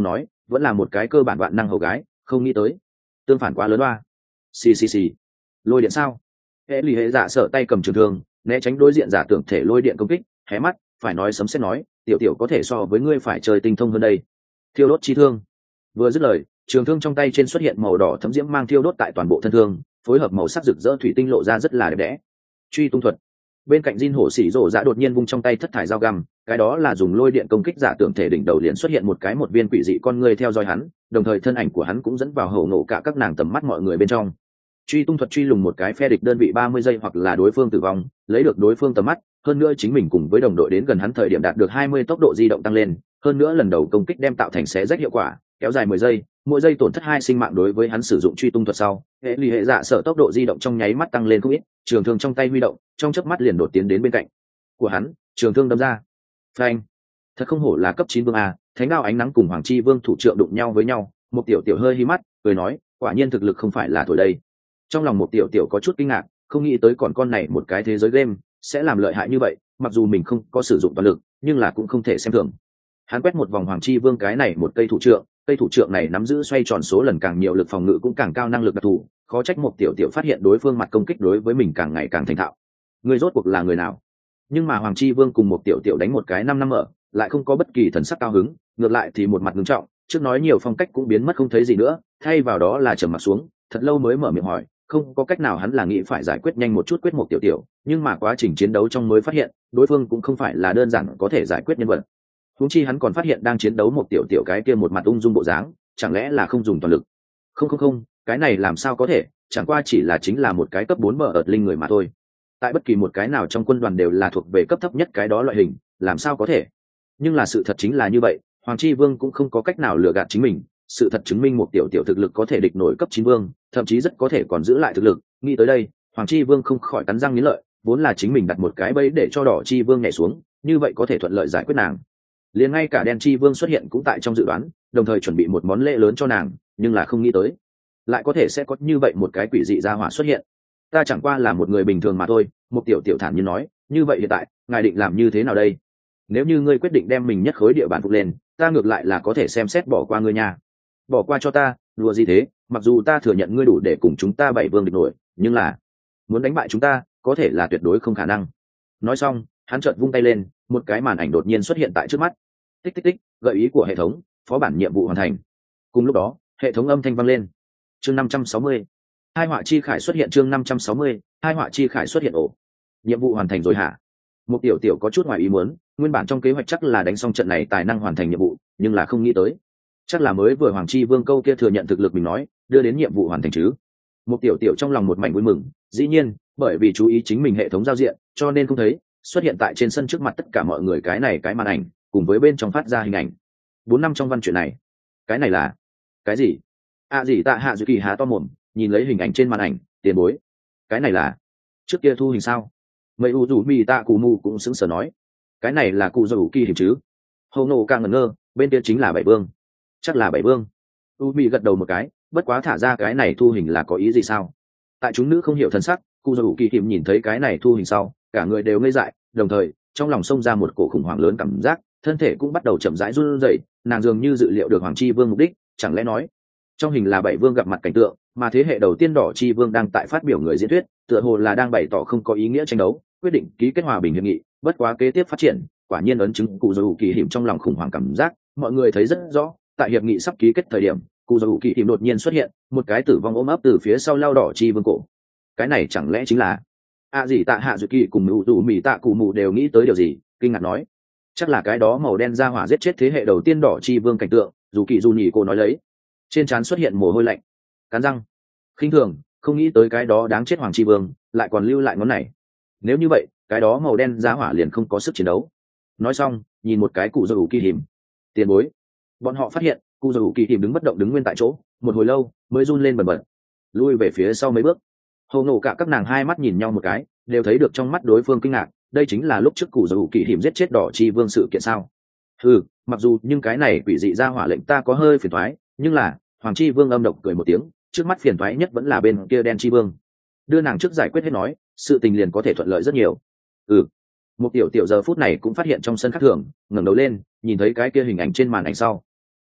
vẫn là một cái cơ bản vạn năng hầu gái, không nghĩ tới tương phản quá lớn oa. Xì xì xì. Lôi điện sao? Hệ lì hệ dạ sợ tay cầm trường thương, né tránh đối diện giả tưởng thể lôi điện công kích, hé mắt, phải nói sấm sét nói, tiểu tiểu có thể so với ngươi phải chơi tinh thông hơn đây. Thiêu đốt chi thương. Vừa dứt lời, trường thương trong tay trên xuất hiện màu đỏ thấm diễm mang thiêu đốt tại toàn bộ thân thương, phối hợp màu sắc rực rỡ thủy tinh lộ ra rất là đẹp đẽ. Truy tung thuật. Bên cạnh Jin hổ xỉ rồ dạ đột nhiên vung trong tay thất thải dao găm, cái đó là dùng lôi điện công kích giả tưởng thể đỉnh đầu liền xuất hiện một cái một viên quỷ dị con người theo dõi hắn, đồng thời thân ảnh của hắn cũng dẫn vào hậu nổ cả các nàng tầm mắt mọi người bên trong. Truy tung thuật truy lùng một cái phe địch đơn vị ba mươi giây hoặc là đối phương tử vong, lấy được đối phương tầm mắt, hơn nữa chính mình cùng với đồng đội đến gần hắn thời điểm đạt được hai mươi tốc độ di động tăng lên, hơn nữa lần đầu công kích đem tạo thành xé rách hiệu quả, kéo dài mười giây, mỗi giây tổn thất hai sinh mạng đối với hắn sử dụng truy tung thuật sau, hệ lì hệ dạ sợ tốc độ di động trong nháy mắt tăng lên không ít, trường thương trong tay huy động, trong chớp mắt liền đột tiến đến bên cạnh của hắn, trường thương đâm ra. Phanh! Thật không hổ là cấp chín vương a, thánh đao ánh nắng cùng hoàng chi vương thủ trượng đụng nhau với nhau, một tiểu tiểu hơi hí mắt, cười nói, quả nhiên thực lực không phải là thổi đây. Trong lòng một tiểu tiểu có chút kinh ngạc, không nghĩ tới còn con này một cái thế giới game sẽ làm lợi hại như vậy, mặc dù mình không có sử dụng toàn lực, nhưng là cũng không thể xem thường. Hắn quét một vòng hoàng chi vương cái này một cây thủ trượng, cây thủ trượng này nắm giữ xoay tròn số lần càng nhiều, lực phòng ngự cũng càng cao, năng lực đặc thù, khó trách một tiểu tiểu phát hiện đối phương mặt công kích đối với mình càng ngày càng thành thạo. Người rốt cuộc là người nào? Nhưng mà hoàng chi vương cùng một tiểu tiểu đánh một cái năm năm ở, lại không có bất kỳ thần sắc cao hứng, ngược lại thì một mặt nghiêm trọng, trước nói nhiều phong cách cũng biến mất không thấy gì nữa, thay vào đó là trầm mặt xuống, thật lâu mới mở miệng hỏi. Không có cách nào, hắn là nghĩ phải giải quyết nhanh một chút quyết một tiểu tiểu, nhưng mà quá trình chiến đấu trong mới phát hiện đối phương cũng không phải là đơn giản có thể giải quyết nhân vật. Huống chi hắn còn phát hiện đang chiến đấu một tiểu tiểu cái kia một mặt ung dung bộ dáng, chẳng lẽ là không dùng toàn lực? Không không không, cái này làm sao có thể, chẳng qua chỉ là chính là một cái cấp bốn bờ ợt linh người mà thôi. Tại bất kỳ một cái nào trong quân đoàn đều là thuộc về cấp thấp nhất cái đó loại hình, làm sao có thể? Nhưng là sự thật chính là như vậy, Hoàng Chi Vương cũng không có cách nào lừa gạt chính mình, sự thật chứng minh một tiểu tiểu thực lực có thể địch nổi cấp chín vương, thậm chí rất có thể còn giữ lại thực lực. Nghĩ tới đây, Hoàng Chi Vương không khỏi cắn răng nghiến lợi, vốn là chính mình đặt một cái bẫy để cho Đỏ Chi Vương nhảy xuống, như vậy có thể thuận lợi giải quyết nàng. Liền ngay cả Đen Chi Vương xuất hiện cũng tại trong dự đoán, đồng thời chuẩn bị một món lễ lớn cho nàng, nhưng là không nghĩ tới, lại có thể sẽ có như vậy một cái quỷ dị gia hỏa xuất hiện. Ta chẳng qua là một người bình thường mà thôi, một tiểu tiểu thản nhiên nói, như vậy hiện tại, ngài định làm như thế nào đây? Nếu như ngươi quyết định đem mình nhất khối địa bàn phục lên, ta ngược lại là có thể xem xét bỏ qua ngươi nha. Bỏ qua cho ta, đùa gì thế, mặc dù ta thừa nhận ngươi đủ để cùng chúng ta bảy vương địch nổi, nhưng là muốn đánh bại chúng ta có thể là tuyệt đối không khả năng. Nói xong, hắn chợt vung tay lên, một cái màn ảnh đột nhiên xuất hiện tại trước mắt. Tích tích tích, gợi ý của hệ thống, phó bản nhiệm vụ hoàn thành. Cùng lúc đó, hệ thống âm thanh vang lên. Chương năm trăm sáu mươi, hai họa chi khải xuất hiện. Chương năm trăm sáu mươi, hai họa chi khải xuất hiện. Ổ, nhiệm vụ hoàn thành rồi hả? Một tiểu tiểu có chút ngoài ý muốn, nguyên bản trong kế hoạch chắc là đánh xong trận này tài năng hoàn thành nhiệm vụ, nhưng là không nghĩ tới, chắc là mới vừa Hoàng Chi Vương câu kia thừa nhận thực lực mình nói, đưa đến nhiệm vụ hoàn thành chứ. Một tiểu tiểu trong lòng một mảnh vui mừng, dĩ nhiên, bởi vì chú ý chính mình hệ thống giao diện, cho nên không thấy xuất hiện tại trên sân trước mặt tất cả mọi người cái này cái màn ảnh, cùng với bên trong phát ra hình ảnh. Bốn năm trong văn chuyện này, cái này là cái gì? À gì Tạ Hạ Dư Kỳ há to mồm, nhìn lấy hình ảnh trên màn ảnh, tiền bối, cái này là trước kia thu hình sao? Mấy u dù mì Tạ Cù Mù cũng sững sờ nói, cái này là cụ dù kỳ hiểm chứ? Hầu nổ càng ngẩn ngơ, bên kia chính là bảy vương, chắc là bảy vương. U mì gật đầu một cái, bất quá thả ra cái này thu hình là có ý gì sao? Tại chúng nữ không hiểu thân sắc, cụ dù kỳ hiểm nhìn thấy cái này thu hình sau, cả người đều ngây dại, đồng thời trong lòng xông ra một cổ khủng hoảng lớn cảm giác, thân thể cũng bắt đầu chậm rãi run rẩy. Nàng dường như dự liệu được Hoàng Chi Vương mục đích, chẳng lẽ nói trong hình là bảy vương gặp mặt cảnh tượng, mà thế hệ đầu tiên Đỏ Chi Vương đang tại phát biểu người diễn thuyết, tựa hồ là đang bày tỏ không có ý nghĩa tranh đấu, quyết định ký kết hòa bình hiệp nghị. Bất quá kế tiếp phát triển, quả nhiên ấn chứng cụ dù kỳ hiểm trong lòng khủng hoảng cảm giác. Mọi người thấy rất rõ, tại hiệp nghị sắp ký kết thời điểm, cụ dù kỳ hiểm đột nhiên xuất hiện, một cái tử vong ôm ấp từ phía sau lao Đỏ Chi Vương cổ. Cái này chẳng lẽ chính là a à gì Tạ Hạ Dư Kỳ cùng mụ dù mì Tạ Cù Mù đều nghĩ tới điều gì, kinh ngạc nói, chắc là cái đó màu đen ra hỏa giết chết thế hệ đầu tiên Đỏ Chi Vương cảnh tượng. Dù kỳ dù nhỉ cô nói lấy, trên trán xuất hiện mồ hôi lạnh, cắn răng khinh thường, không nghĩ tới cái đó đáng chết Hoàng Chi Vương lại còn lưu lại ngón này. Nếu như vậy, cái đó màu đen ra hỏa liền không có sức chiến đấu. Nói xong, nhìn một cái cụ dù kỳ hiểm, tiền bối. Bọn họ phát hiện cụ dù kỳ hiểm đứng bất động, đứng nguyên tại chỗ một hồi lâu mới run lên bần bật, lui về phía sau mấy bước. Hầu nổ cả các nàng hai mắt nhìn nhau một cái, đều thấy được trong mắt đối phương kinh ngạc. Đây chính là lúc trước cụ dù kỳ hiểm giết chết Đỏ Chi Vương sự kiện sao? Ừ, mặc dù nhưng cái này quỷ dị ra hỏa lệnh ta có hơi phiền toái, nhưng là Hoàng Chi Vương âm độc cười một tiếng, trước mắt phiền toái nhất vẫn là bên kia Đen Chi Vương. Đưa nàng trước giải quyết hết nói, sự tình liền có thể thuận lợi rất nhiều. Ừ, một tiểu tiểu giờ phút này cũng phát hiện trong sân khác thường, ngẩng đầu lên, nhìn thấy cái kia hình ảnh trên màn ảnh sau,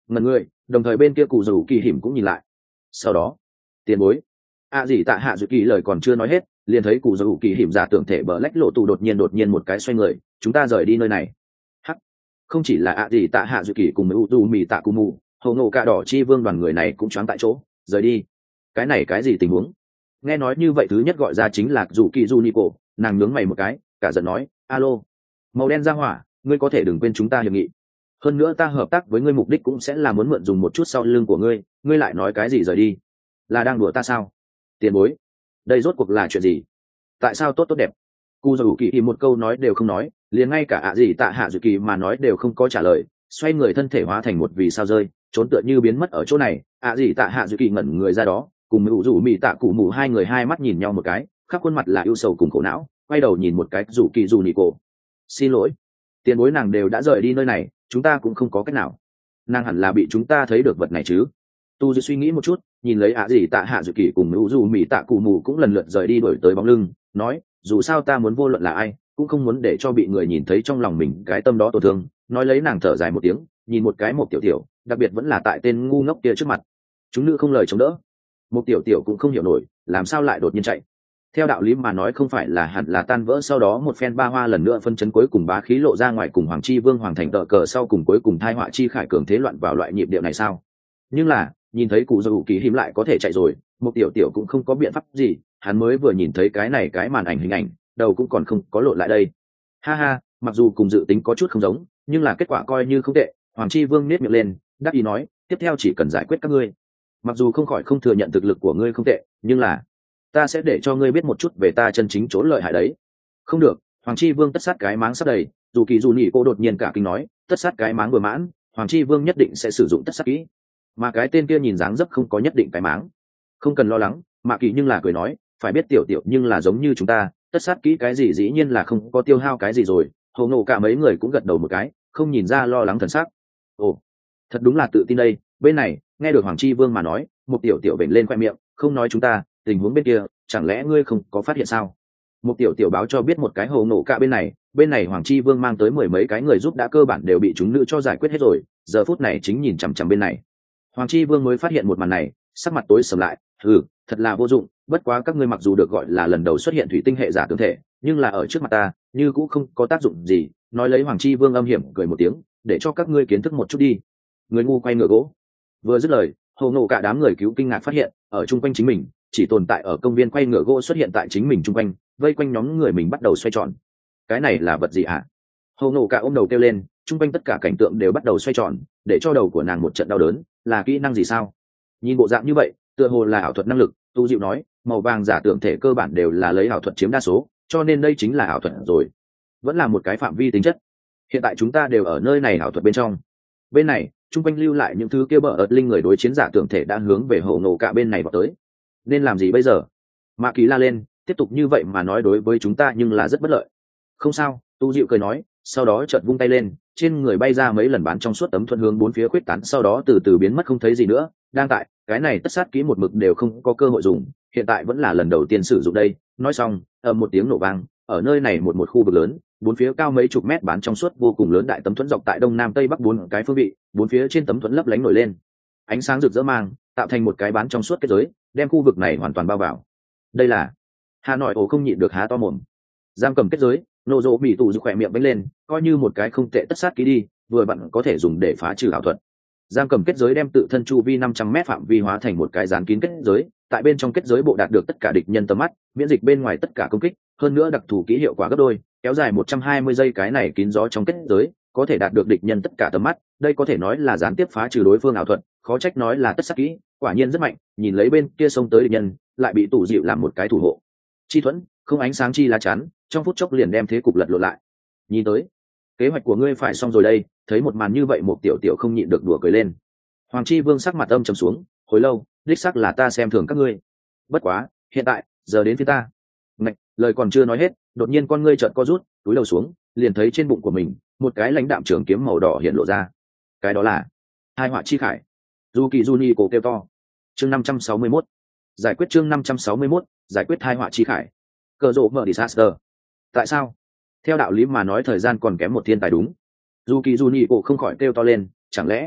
ngần người, đồng thời bên kia cụ rủ kỳ hiểm cũng nhìn lại. Sau đó, tiền bối, ạ gì tạ hạ dự kỳ lời còn chưa nói hết, liền thấy cụ rủ kỳ hiểm giả tưởng thể bờ lách lộ tù đột nhiên đột nhiên một cái xoay người, chúng ta rời đi nơi này. Hắc, không chỉ là ạ gì tạ hạ dự kỳ cùng u tu mì tạ cụ mù, hầu ngộ cả đỏ chi vương đoàn người này cũng choáng tại chỗ, rời đi. Cái này cái gì tình huống? Nghe nói như vậy thứ nhất gọi ra chính là dù kỳ du nico, nàng nhướng mày một cái, cả giận nói, alo, màu đen ra hỏa, ngươi có thể đừng quên chúng ta hiệp nghị. Hơn nữa ta hợp tác với ngươi mục đích cũng sẽ là muốn mượn dùng một chút sau lưng của ngươi, ngươi lại nói cái gì rời đi? Là đang đùa ta sao? Tiền bối, đây rốt cuộc là chuyện gì? Tại sao tốt tốt đẹp? Cú dù kỳ thì một câu nói đều không nói, liền ngay cả ạ gì tạ hạ dự kỳ mà nói đều không có trả lời, xoay người thân thể hóa thành một vì sao rơi, trốn tựa như biến mất ở chỗ này. ạ gì tạ hạ dự kỳ ngẩn người ra đó, cùng mụ rủ mì tạ cụ mù hai người hai mắt nhìn nhau một cái, khắp khuôn mặt là ưu sầu cùng khổ não, quay đầu nhìn một cái rủ kỳ dù nị cổ. Xin lỗi, tiền bối, nàng đều đã rời đi nơi này, chúng ta cũng không có cách nào. Nàng hẳn là bị chúng ta thấy được vật này chứ? Tu Dư suy nghĩ một chút, nhìn lấy ạ gì tạ hạ dự kỳ cùng mụ rủ mì tạ cụ mù cũng lần lượt rời đi đuổi tới bóng lưng, nói, dù sao ta muốn vô luận là ai, cũng không muốn để cho bị người nhìn thấy trong lòng mình cái tâm đó tổn thương. Nói lấy nàng thở dài một tiếng, nhìn một cái một tiểu tiểu, đặc biệt vẫn là tại tên ngu ngốc kia trước mặt. Chúng nữ không lời chống đỡ. Một tiểu tiểu cũng không hiểu nổi, làm sao lại đột nhiên chạy. Theo đạo lý mà nói không phải là hẳn là tan vỡ sau đó một phen ba hoa lần nữa phân chấn cuối cùng bá khí lộ ra ngoài cùng Hoàng Chi Vương Hoàng thành tợ cờ sau cùng cuối cùng thai họa chi khải cường thế loạn vào loại nhịp điệu này sao? Nhưng là, nhìn thấy cụ dầu kỳ hiếm lại có thể chạy rồi, một tiểu tiểu cũng không có biện pháp gì, hắn mới vừa nhìn thấy cái này cái màn ảnh hình ảnh, đầu cũng còn không có lộn lại đây. Ha ha, mặc dù cùng dự tính có chút không giống, nhưng là kết quả coi như không tệ. Hoàng Chi Vương nét miệng lên, đắc ý nói, tiếp theo chỉ cần giải quyết các ngươi. Mặc dù không khỏi không thừa nhận thực lực của ngươi không tệ, nhưng là ta sẽ để cho ngươi biết một chút về ta chân chính chỗ lợi hại đấy. Không được. Hoàng Chi Vương tất sát cái máng sắp đầy, dù kỳ dù nhị cô đột nhiên cả kinh nói, tất sát cái máng vừa mãn, Hoàng Chi Vương nhất định sẽ sử dụng tất sát kỹ. Mà cái tên kia nhìn dáng dấp không có nhất định cái máng, không cần lo lắng. Mạ Kỳ nhưng là cười nói, phải biết tiểu tiểu nhưng là giống như chúng ta, tất sát kỹ cái gì dĩ nhiên là không có tiêu hao cái gì rồi. Hồ Ngộ cả mấy người cũng gật đầu một cái, không nhìn ra lo lắng thần sắc. Ồ, thật đúng là tự tin đây. Bên này nghe được Hoàng Chi Vương mà nói, một tiểu tiểu bệnh lên khoe miệng, không nói chúng ta, tình huống bên kia chẳng lẽ ngươi không có phát hiện sao? Một tiểu tiểu báo cho biết một cái Hồ Ngộ cả bên này, bên này Hoàng Chi Vương mang tới mười mấy cái người giúp đã cơ bản đều bị chúng nữ cho giải quyết hết rồi, giờ phút này chính nhìn chằm chằm bên này. Hoàng Chi Vương mới phát hiện một màn này, sắc mặt tối sầm lại, ừ, thật là vô dụng, bất quá các ngươi mặc dù được gọi là lần đầu xuất hiện thủy tinh hệ giả tương thể, nhưng là ở trước mặt ta, như cũng không có tác dụng gì. Nói lấy Hoàng Chi Vương âm hiểm cười một tiếng, để cho các ngươi kiến thức một chút đi. Người ngu quay ngựa gỗ. Vừa dứt lời, Hồ Ngộ cả đám người cứu kinh ngạc phát hiện, ở chung quanh chính mình, chỉ tồn tại ở công viên quay ngựa gỗ xuất hiện tại chính mình chung quanh, vây quanh nhóm người mình bắt đầu xoay tròn. Cái này là vật gì hả? Hồ Ngộ cả ôm đầu kêu lên, chung quanh tất cả cảnh tượng đều bắt đầu xoay tròn, để cho đầu của nàng một trận đau đớn. Là kỹ năng gì sao? Nhìn bộ dạng như vậy, tựa hồ là ảo thuật năng lực. Tu Diệu nói, màu vàng giả tưởng thể cơ bản đều là lấy ảo thuật chiếm đa số, cho nên đây chính là ảo thuật rồi. Vẫn là một cái phạm vi tính chất. Hiện tại chúng ta đều ở nơi này ảo thuật bên trong. Bên này, chung quanh lưu lại những thứ kia bờ ợt linh người đối chiến giả tưởng thể đã hướng về Hồ Ngộ cả bên này vào tới. Nên làm gì bây giờ? Mạ Kỳ la lên, tiếp tục như vậy mà nói đối với chúng ta nhưng là rất bất lợi. Không sao, Tu Diệu cười nói, sau đó chợt vung tay lên, trên người bay ra mấy lần bán trong suốt tấm thuẫn hướng bốn phía khuếch tán, sau đó từ từ biến mất không thấy gì nữa. Đang tại, cái này tất sát kỹ một mực đều không có cơ hội dùng, hiện tại vẫn là lần đầu tiên sử dụng đây. Nói xong, ầm một tiếng nổ vang, ở nơi này một một khu vực lớn, bốn phía cao mấy chục mét bán trong suốt vô cùng lớn đại tấm thuẫn dọc tại đông nam tây bắc bốn cái phương vị, bốn phía trên tấm thuẫn lấp lánh nổi lên, ánh sáng rực rỡ mang, tạo thành một cái bán trong suốt kết giới, đem khu vực này hoàn toàn bao vào. Đây là Hà Nội ổ không nhịn được há to mồm. Giam cầm kết giới, nô dỗ bị tụ dự khỏe miệng bánh lên, coi như một cái không tệ tất sát kỹ đi, vừa bạn có thể dùng để phá trừ ảo thuật. Giam cầm kết giới đem tự thân chu vi năm trăm mét phạm vi hóa thành một cái dán kín kết giới, tại bên trong kết giới bộ đạt được tất cả địch nhân tầm mắt, miễn dịch bên ngoài tất cả công kích, hơn nữa đặc thù kỹ hiệu quả gấp đôi, kéo dài một trăm hai mươi giây, cái này kín gió trong kết giới, có thể đạt được địch nhân tất cả tầm mắt, đây có thể nói là gián tiếp phá trừ đối phương ảo thuật, khó trách nói là tất sát kỹ, quả nhiên rất mạnh. Nhìn lấy bên kia xông tới địch nhân, lại bị tủ dịu làm một cái thủ hộ chi thuẫn, không ánh sáng chi lá chắn, trong phút chốc liền đem thế cục lật lộn lại. Nhìn tới, kế hoạch của ngươi phải xong rồi đây. Thấy một màn như vậy, một tiểu tiểu không nhịn được đùa cười lên. Hoàng Chi Vương sắc mặt âm trầm xuống, hồi lâu, đích xác là ta xem thường các ngươi. Bất quá, hiện tại, giờ đến phía ta. Ngạch, lời còn chưa nói hết, đột nhiên con ngươi chợt co rút, túi đầu xuống, liền thấy trên bụng của mình, một cái lãnh đạm trường kiếm màu đỏ hiện lộ ra. Cái đó là hai họa chi khải. Du Kỳ Juni cổ kêu to. Chương năm trăm sáu mươi mốt. Giải quyết chương năm trăm sáu mươi mốt, giải quyết hai họa chi khải. Cờ rộ mở disaster. Tại sao? Theo đạo lý mà nói thời gian còn kém một thiên tài đúng. Du Kỳ Juni cổ không khỏi kêu to lên, chẳng lẽ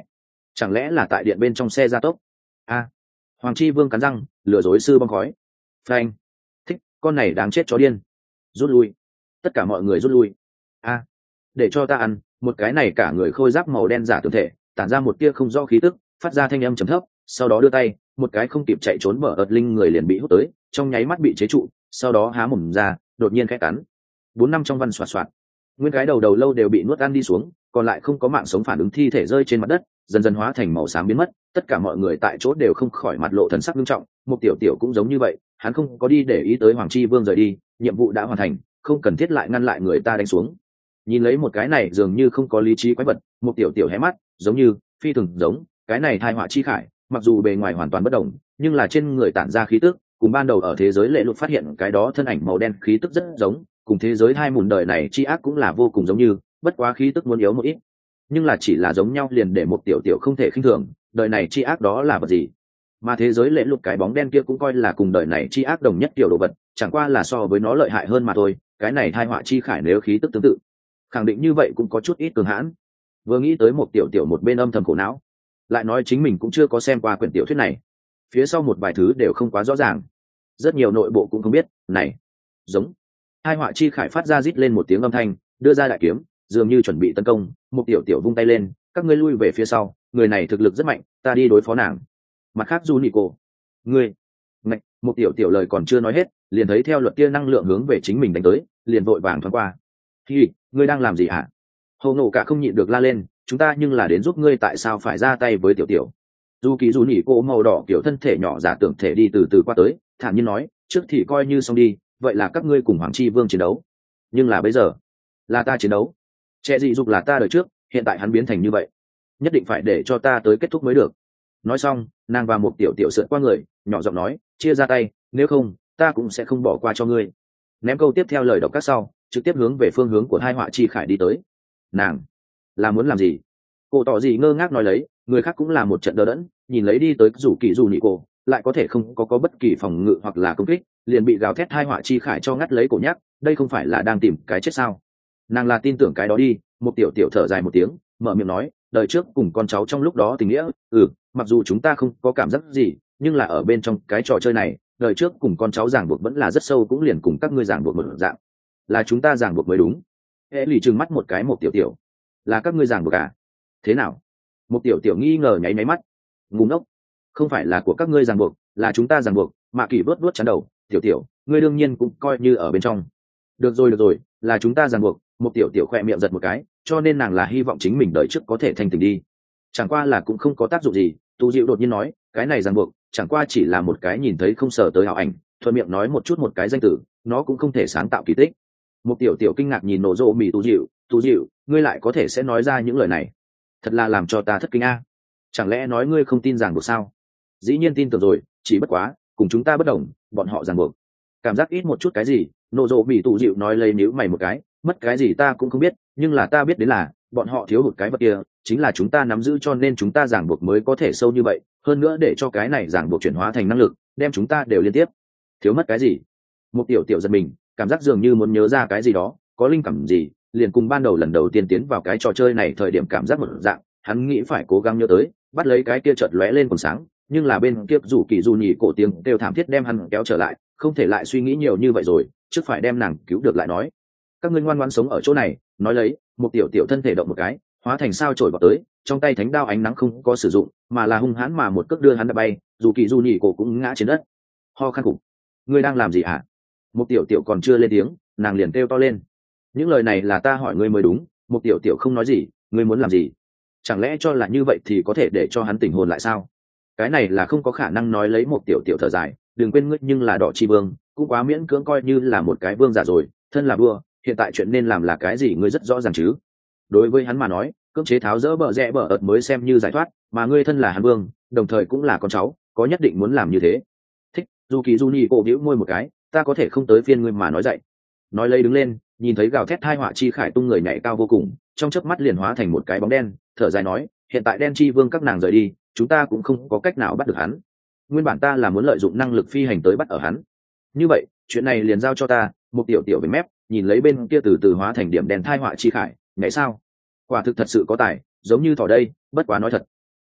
chẳng lẽ là tại điện bên trong xe gia tốc? A, Hoàng Chi Vương cắn răng, lừa dối sư bong khói. Phanh, thích, con này đáng chết chó điên. Rút lui, tất cả mọi người rút lui. A, để cho ta ăn. Một cái này cả người khôi giáp màu đen giả tưởng thể, tản ra một tia không rõ khí tức, phát ra thanh âm trầm thấp, sau đó đưa tay, một cái không kịp chạy trốn bờ ợt linh người liền bị hút tới, trong nháy mắt bị chế trụ, sau đó há mồm ra, đột nhiên khẽ cắn. Bốn năm trong văn xoạt xoạt, nguyên cái đầu đầu lâu đều bị nuốt ăn đi xuống, còn lại không có mạng sống phản ứng thi thể rơi trên mặt đất, dần dần hóa thành màu xám biến mất. Tất cả mọi người tại chỗ đều không khỏi mặt lộ thần sắc nghiêm trọng, một tiểu tiểu cũng giống như vậy, hắn không có đi để ý tới Hoàng Chi Vương rời đi, nhiệm vụ đã hoàn thành, không cần thiết lại ngăn lại người ta đánh xuống. Nhìn lấy một cái này dường như không có lý trí quái vật, một tiểu tiểu hé mắt, giống như phi thường giống cái này thai họa chi khải, mặc dù bề ngoài hoàn toàn bất đồng, nhưng là trên người tản ra khí tức cùng ban đầu ở thế giới lệ lục phát hiện cái đó thân ảnh màu đen khí tức rất giống, cùng thế giới hai mùn đời này chi ác cũng là vô cùng giống như, bất quá khí tức muốn yếu một ít, nhưng là chỉ là giống nhau liền để một tiểu tiểu không thể khinh thường, đời này chi ác đó là vật gì, mà thế giới lệ lục cái bóng đen kia cũng coi là cùng đời này chi ác đồng nhất tiểu đồ vật, chẳng qua là so với nó lợi hại hơn mà thôi. Cái này thai họa chi khải nếu khí tức tương tự, khẳng định như vậy cũng có chút ít cường hãn. Vừa nghĩ tới một tiểu tiểu một bên âm thầm khổ não, lại nói chính mình cũng chưa có xem qua quyển tiểu thuyết này, phía sau một vài thứ đều không quá rõ ràng, rất nhiều nội bộ cũng không biết. Này, giống hai họa chi khải phát ra rít lên một tiếng âm thanh, đưa ra đại kiếm, dường như chuẩn bị tấn công. Một tiểu tiểu vung tay lên, các ngươi lui về phía sau, người này thực lực rất mạnh, ta đi đối phó nàng. Mặt khác du nị cô, ngươi ngạch. Một tiểu tiểu lời còn chưa nói hết, liền thấy theo luật kia năng lượng hướng về chính mình đánh tới, liền vội vàng thoáng qua. Hi, ngươi đang làm gì hả? Hầu nổ cả không nhịn được la lên, chúng ta nhưng là đến giúp ngươi, tại sao phải ra tay với tiểu tiểu? Du kỳ du nỉ cô màu đỏ kiểu thân thể nhỏ giả tưởng thể đi từ từ qua tới, thản nhiên nói, trước thì coi như xong đi, vậy là các ngươi cùng Hoàng Chi Vương chiến đấu, nhưng là bây giờ là ta chiến đấu. Trẻ dị dục là ta đời trước, hiện tại hắn biến thành như vậy, nhất định phải để cho ta tới kết thúc mới được. Nói xong, nàng và một tiểu tiểu sượt qua người, nhỏ giọng nói, chia ra tay, nếu không ta cũng sẽ không bỏ qua cho ngươi. Ném câu tiếp theo lời độc các sau, trực tiếp hướng về phương hướng của hai họa chi khải đi tới. Nàng là muốn làm gì? Cô tỏ gì ngơ ngác nói lấy, người khác cũng là một trận đờ đẫn, nhìn lấy đi tới rủ kỳ dù nhị cô, lại có thể không có có bất kỳ phòng ngự hoặc là công kích, liền bị gào thét hai họa chi khải cho ngắt lấy cổ nhắc, đây không phải là đang tìm cái chết sao? Nàng là tin tưởng cái đó đi. Một tiểu tiểu thở dài một tiếng, mở miệng nói, đời trước cùng con cháu trong lúc đó tình nghĩa, ừ, mặc dù chúng ta không có cảm giác gì, nhưng là ở bên trong cái trò chơi này, đời trước cùng con cháu ràng buộc vẫn là rất sâu, cũng liền cùng các ngươi ràng buộc một dạng, là chúng ta ràng buộc mới đúng. Hệ lì trừng mắt một cái một tiểu tiểu, là các ngươi ràng buộc à? Thế nào? Một tiểu tiểu nghi ngờ nháy máy mắt, ngu ngốc, không phải là của các ngươi ràng buộc, là chúng ta ràng buộc. Mạ Kỳ vớt vớt chán đầu, tiểu tiểu, ngươi đương nhiên cũng coi như ở bên trong. Được rồi được rồi, là chúng ta ràng buộc. Một tiểu tiểu khỏe miệng giật một cái, cho nên nàng là hy vọng chính mình đời trước có thể thành tình đi, chẳng qua là cũng không có tác dụng gì. Tu Diệu đột nhiên nói, cái này ràng buộc chẳng qua chỉ là một cái nhìn thấy không sờ tới ảo ảnh, thuận miệng nói một chút một cái danh tử, nó cũng không thể sáng tạo kỳ tích. Một tiểu tiểu kinh ngạc nhìn nổ rộ mì Tu Diệu, Tu Diệu, ngươi lại có thể sẽ nói ra những lời này, thật là làm cho ta thất kinh a. Chẳng lẽ nói ngươi không tin ràng buộc sao? Dĩ nhiên tin tưởng rồi, chỉ bất quá cùng chúng ta bất đồng, bọn họ ràng buộc cảm giác ít một chút cái gì. Nổ rộ mì Tu Diệu nói lấy níu mày một cái, mất cái gì ta cũng không biết, nhưng là ta biết đến là bọn họ thiếu hụt cái vật kia, chính là chúng ta nắm giữ, cho nên chúng ta ràng buộc mới có thể sâu như vậy, hơn nữa để cho cái này ràng buộc chuyển hóa thành năng lực, đem chúng ta đều liên tiếp. Thiếu mất cái gì? Một tiểu tiểu giật mình, cảm giác dường như muốn nhớ ra cái gì đó, có linh cảm gì, liền cùng ban đầu lần đầu tiên tiến vào cái trò chơi này thời điểm cảm giác một dạng, hắn nghĩ phải cố gắng nhớ tới, bắt lấy cái kia chợt lóe lên còn sáng, nhưng là bên kia rủ kỳ dù nhỉ cổ tiếng đều thảm thiết đem hắn kéo trở lại, không thể lại suy nghĩ nhiều như vậy rồi, trước phải đem nàng cứu được lại nói. Các ngươi ngoan ngoãn sống ở chỗ này. Nói lấy, một tiểu tiểu thân thể động một cái, hóa thành sao trổi vào tới, trong tay thánh đao ánh nắng không có sử dụng, mà là hung hãn mà một cước đưa hắn đập bay, dù kỳ dù nhỉ cổ cũng ngã trên đất. Ho khan cục, ngươi đang làm gì hả? Một tiểu tiểu còn chưa lên tiếng, nàng liền kêu to lên. Những lời này là ta hỏi ngươi mới đúng. Một tiểu tiểu không nói gì, ngươi muốn làm gì? Chẳng lẽ cho là như vậy thì có thể để cho hắn tỉnh hồn lại sao? Cái này là không có khả năng. Nói lấy, một tiểu tiểu thở dài, đừng quên ngươi nhưng là đỏ chi vương, cũng quá miễn cưỡng coi như là một cái vương giả rồi, thân là vua, hiện tại chuyện nên làm là cái gì ngươi rất rõ ràng chứ. Đối với hắn mà nói, cưỡng chế tháo dỡ bờ rẽ bờ ợt mới xem như giải thoát, mà ngươi thân là hắn vương, đồng thời cũng là con cháu, có nhất định muốn làm như thế. Thích. Dù kỳ du nhi cổ bĩu môi một cái, ta có thể không tới phiên ngươi mà nói dậy. Nói lấy đứng lên, nhìn thấy gào thét thai họa chi khải tung người nhảy cao vô cùng, trong chớp mắt liền hóa thành một cái bóng đen, thở dài nói, hiện tại đen chi vương các nàng rời đi, chúng ta cũng không có cách nào bắt được hắn. Nguyên bản ta là muốn lợi dụng năng lực phi hành tới bắt ở hắn, như vậy chuyện này liền giao cho ta. Một tiểu tiểu với mép, nhìn lấy bên kia từ từ hóa thành điểm đèn thai họa chi khải, nhảy sao, quả thực thật sự có tài, giống như thỏ đây, bất quá nói thật,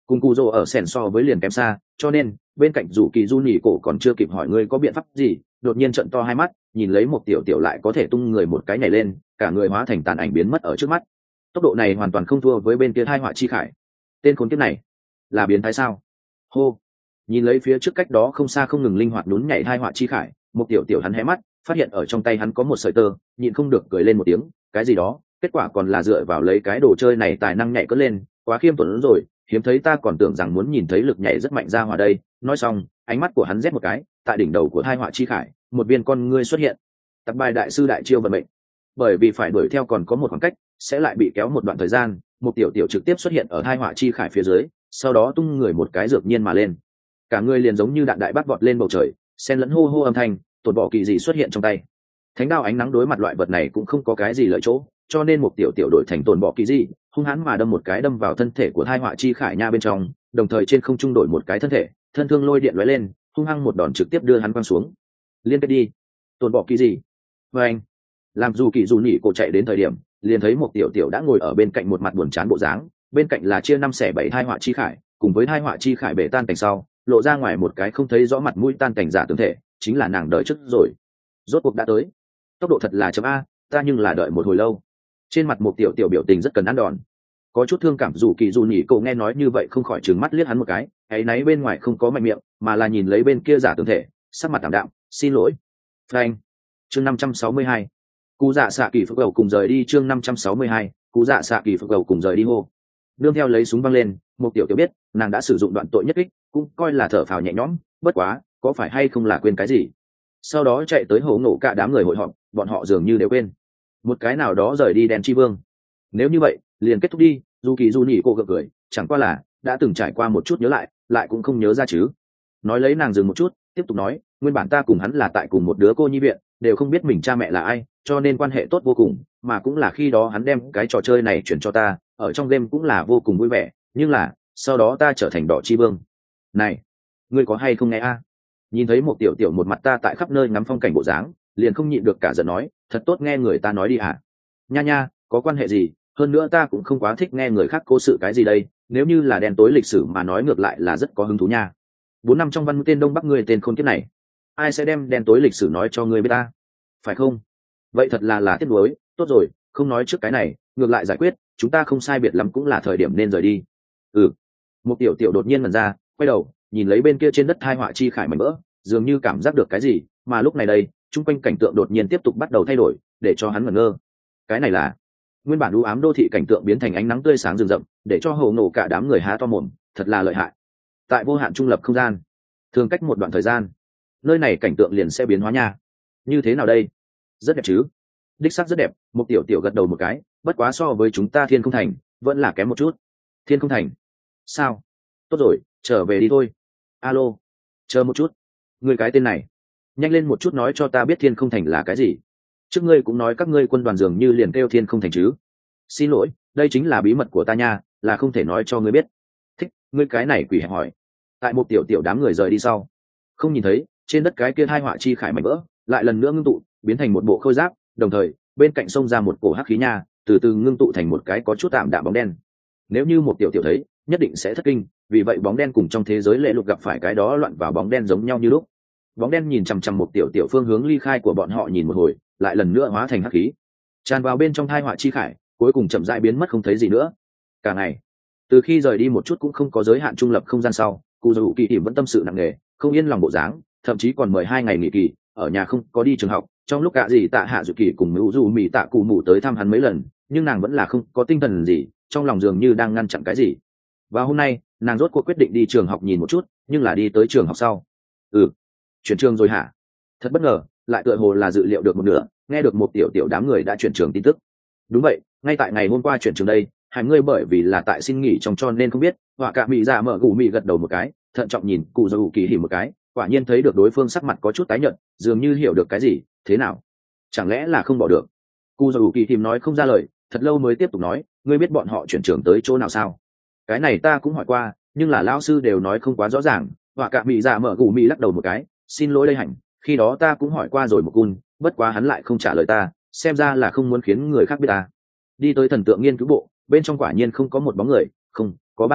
cùng cụ rồ ở sèn so với liền kém xa, cho nên bên cạnh dù kỳ du nhỉ cổ còn chưa kịp hỏi ngươi có biện pháp gì, đột nhiên trận to hai mắt nhìn lấy một tiểu tiểu lại có thể tung người một cái nhảy lên, cả người hóa thành tàn ảnh biến mất ở trước mắt. Tốc độ này hoàn toàn không thua với bên kia hai họa chi khải. Tên khốn kiếp này là biến thái sao? Hô, nhìn lấy phía trước cách đó không xa không ngừng linh hoạt nhún nhảy hai họa chi khải, một tiểu tiểu hắn hé mắt phát hiện ở trong tay hắn có một sợi tơ, nhịn không được cười lên một tiếng. Cái gì đó, kết quả còn là dựa vào lấy cái đồ chơi này tài năng nhảy cất lên, quá khiêm tốn rồi, hiếm thấy, ta còn tưởng rằng muốn nhìn thấy lực nhảy rất mạnh ra hỏa đây. Nói xong ánh mắt của hắn rét một cái, tại đỉnh đầu của hai họa chi khải một viên con ngươi xuất hiện. Tập bài đại sư đại chiêu vận mệnh, bởi vì phải đuổi theo còn có một khoảng cách, sẽ lại bị kéo một đoạn thời gian, một tiểu tiểu trực tiếp xuất hiện ở hai họa chi khải phía dưới, sau đó tung người một cái dược nhiên mà lên, cả người liền giống như đạn đại bắt vọt lên bầu trời, xen lẫn hô hô âm thanh, tổn bỏ kỳ gì xuất hiện trong tay. Thánh đao ánh nắng đối mặt loại vật này cũng không có cái gì lợi chỗ, cho nên một tiểu tiểu đổi thành tổn bỏ kỳ gì, hung hãn mà đâm một cái đâm vào thân thể của hai họa chi khải nha bên trong, đồng thời trên không trung đổi một cái thân thể, thân thương lôi điện lóe lên, hung hăng một đòn trực tiếp đưa hắn quăng xuống. Liên kết đi, tổn bỏ kỳ gì. Và anh, làm dù kỳ dù nhỉ cổ chạy đến thời điểm, liền thấy một tiểu tiểu đã ngồi ở bên cạnh một mặt buồn chán bộ dáng, bên cạnh là chia năm xẻ bảy hai họa chi khải, cùng với hai họa chi khải bể tan cảnh sau, lộ ra ngoài một cái không thấy rõ mặt mũi tan cảnh giả tương thể, chính là nàng đợi trước rồi. Rốt cuộc đã tới, tốc độ thật là chấm a, ta nhưng là đợi một hồi lâu. Trên mặt một tiểu tiểu biểu tình rất cần ăn đòn, có chút thương cảm. Dù kỳ dù nhỉ cổ nghe nói như vậy không khỏi trừng mắt liếc hắn một cái, ấy náy bên ngoài không có mạnh miệng, mà là nhìn lấy bên kia giả tương thể, sắc mặt tạm đạm, xin lỗi. Frank, chương năm trăm sáu mươi hai, cụ dạ xạ kỳ phước đầu cùng rời đi. Chương năm trăm sáu mươi hai, cụ dạ xạ kỳ phước đầu cùng rời đi hô. Nương theo lấy súng văng lên, một tiểu tiểu biết nàng đã sử dụng đoạn tội nhất kích, cũng coi là thở phào nhẹ nhõm. Bất quá có phải hay không là quên cái gì, sau đó chạy tới hổ nổ cả đám người hội họp, bọn họ dường như đều quên một cái nào đó rời đi đèn chi vương. Nếu như vậy liền kết thúc đi. Dù kỳ dù nhỉ cô gật cười, chẳng qua là đã từng trải qua một chút nhớ lại lại cũng không nhớ ra chứ. Nói lấy nàng dừng một chút tiếp tục nói, nguyên bản ta cùng hắn là tại cùng một đứa cô nhi viện, đều không biết mình cha mẹ là ai, cho nên quan hệ tốt vô cùng, mà cũng là khi đó hắn đem cái trò chơi này chuyển cho ta, ở trong game cũng là vô cùng vui vẻ. Nhưng là sau đó ta trở thành đỏ chi vương. Này, ngươi có hay không nghe a? Nhìn thấy một tiểu tiểu một mặt ta tại khắp nơi ngắm phong cảnh bộ dáng, liền không nhịn được cả giận nói, thật tốt nghe người ta nói đi hả? Nha nha, có quan hệ gì, hơn nữa ta cũng không quá thích nghe người khác cố sự cái gì đây, nếu như là đen tối lịch sử mà nói ngược lại là rất có hứng thú nha. Bốn năm trong văn tên đông bắc ngươi tên khôn kiếp này, ai sẽ đem đen tối lịch sử nói cho ngươi biết ta, phải không? Vậy thật là là tiếc nuối. Tốt rồi, không nói trước cái này, ngược lại giải quyết, chúng ta không sai biệt lắm cũng là thời điểm nên rời đi. Ừ. Một tiểu tiểu đột nhiên mần ra, quay đầu nhìn lấy bên kia trên đất hai họa chi khải mảnh vỡ, dường như cảm giác được cái gì, mà lúc này đây chung quanh cảnh tượng đột nhiên tiếp tục bắt đầu thay đổi, để cho hắn ngẩn ngơ. Cái này là nguyên bản u ám đô thị cảnh tượng biến thành ánh nắng tươi sáng rừng rậm, để cho hầu nổ cả đám người há to mồm, thật là lợi hại. Tại vô hạn trung lập không gian, thường cách một đoạn thời gian, nơi này cảnh tượng liền sẽ biến hóa nha. Như thế nào đây? Rất đẹp chứ? Đích xác rất đẹp. Một tiểu tiểu gật đầu một cái, bất quá so với chúng ta thiên không thành vẫn là kém một chút. Thiên không thành sao? Tốt rồi, trở về đi thôi. Alo, chờ một chút, người cái tên này, nhanh lên một chút nói cho ta biết thiên không thành là cái gì. Trước ngươi cũng nói các ngươi quân đoàn dường như liền kêu thiên không thành chứ. Xin lỗi, đây chính là bí mật của ta nha, là không thể nói cho ngươi biết. Thích, ngươi cái này quỷ hẹp hỏi. Tại một tiểu tiểu đám người rời đi sau, không nhìn thấy trên đất cái kia hai họa chi khải mảnh vỡ lại lần nữa ngưng tụ biến thành một bộ khôi giáp, đồng thời bên cạnh sông ra một cổ hắc khí nha, từ từ ngưng tụ thành một cái có chút tạm đạm bóng đen. Nếu như một tiểu tiểu thấy nhất định sẽ thất kinh, vì vậy bóng đen cùng trong thế giới lệ lục gặp phải cái đó loạn vào bóng đen giống nhau như lúc. Bóng đen nhìn chằm chằm một tiểu tiểu phương hướng ly khai của bọn họ nhìn một hồi, lại lần nữa hóa thành hắc khí tràn vào bên trong hai họa chi khải, cuối cùng chậm rãi biến mất không thấy gì nữa. Cả ngày từ khi rời đi một chút cũng không có giới hạn trung lập không gian sau, cụ dù kỳ tìm vẫn tâm sự nặng nề, không yên lòng bộ dáng, thậm chí còn mời hai ngày nghỉ kỳ ở nhà không có đi trường học. Trong lúc cả gì tạ hạ dự kỳ cùng mưu dù mì tạ cụ mù tới thăm hắn mấy lần, nhưng nàng vẫn là không có tinh thần gì, trong lòng dường như đang ngăn chặn cái gì. Và hôm nay nàng rốt cuộc quyết định đi trường học nhìn một chút, nhưng là đi tới trường học sau, ừ chuyển trường rồi hả? Thật bất ngờ, lại tựa hồ là dự liệu được một nửa, nghe được một tiểu tiểu đám người đã chuyển trường tin tức. Đúng vậy, ngay tại ngày hôm qua chuyển trường đây. Hai người bởi vì là tại xin nghỉ trong cho nên không biết. Họa cả mỹ dạ mở gù mì gật đầu một cái, thận trọng nhìn cụ dầu kỳ hỉ một cái, quả nhiên thấy được đối phương sắc mặt có chút tái nhợt, dường như hiểu được cái gì. Thế nào, chẳng lẽ là không bỏ được? Cụ dầu kỳ hỉ nói không ra lời, thật lâu mới tiếp tục nói, ngươi biết bọn họ chuyển trường tới chỗ nào sao? Cái này ta cũng hỏi qua, nhưng là lão sư đều nói không quá rõ ràng. Họa cả mỹ dạ mở gù mì lắc đầu một cái, xin lỗi đây hạnh, khi đó ta cũng hỏi qua rồi một cun, bất quá hắn lại không trả lời ta, xem ra là không muốn khiến người khác biết ta. Đi tới thần tượng nghiên cứu bộ, bên trong quả nhiên không có một bóng người, không có ba người,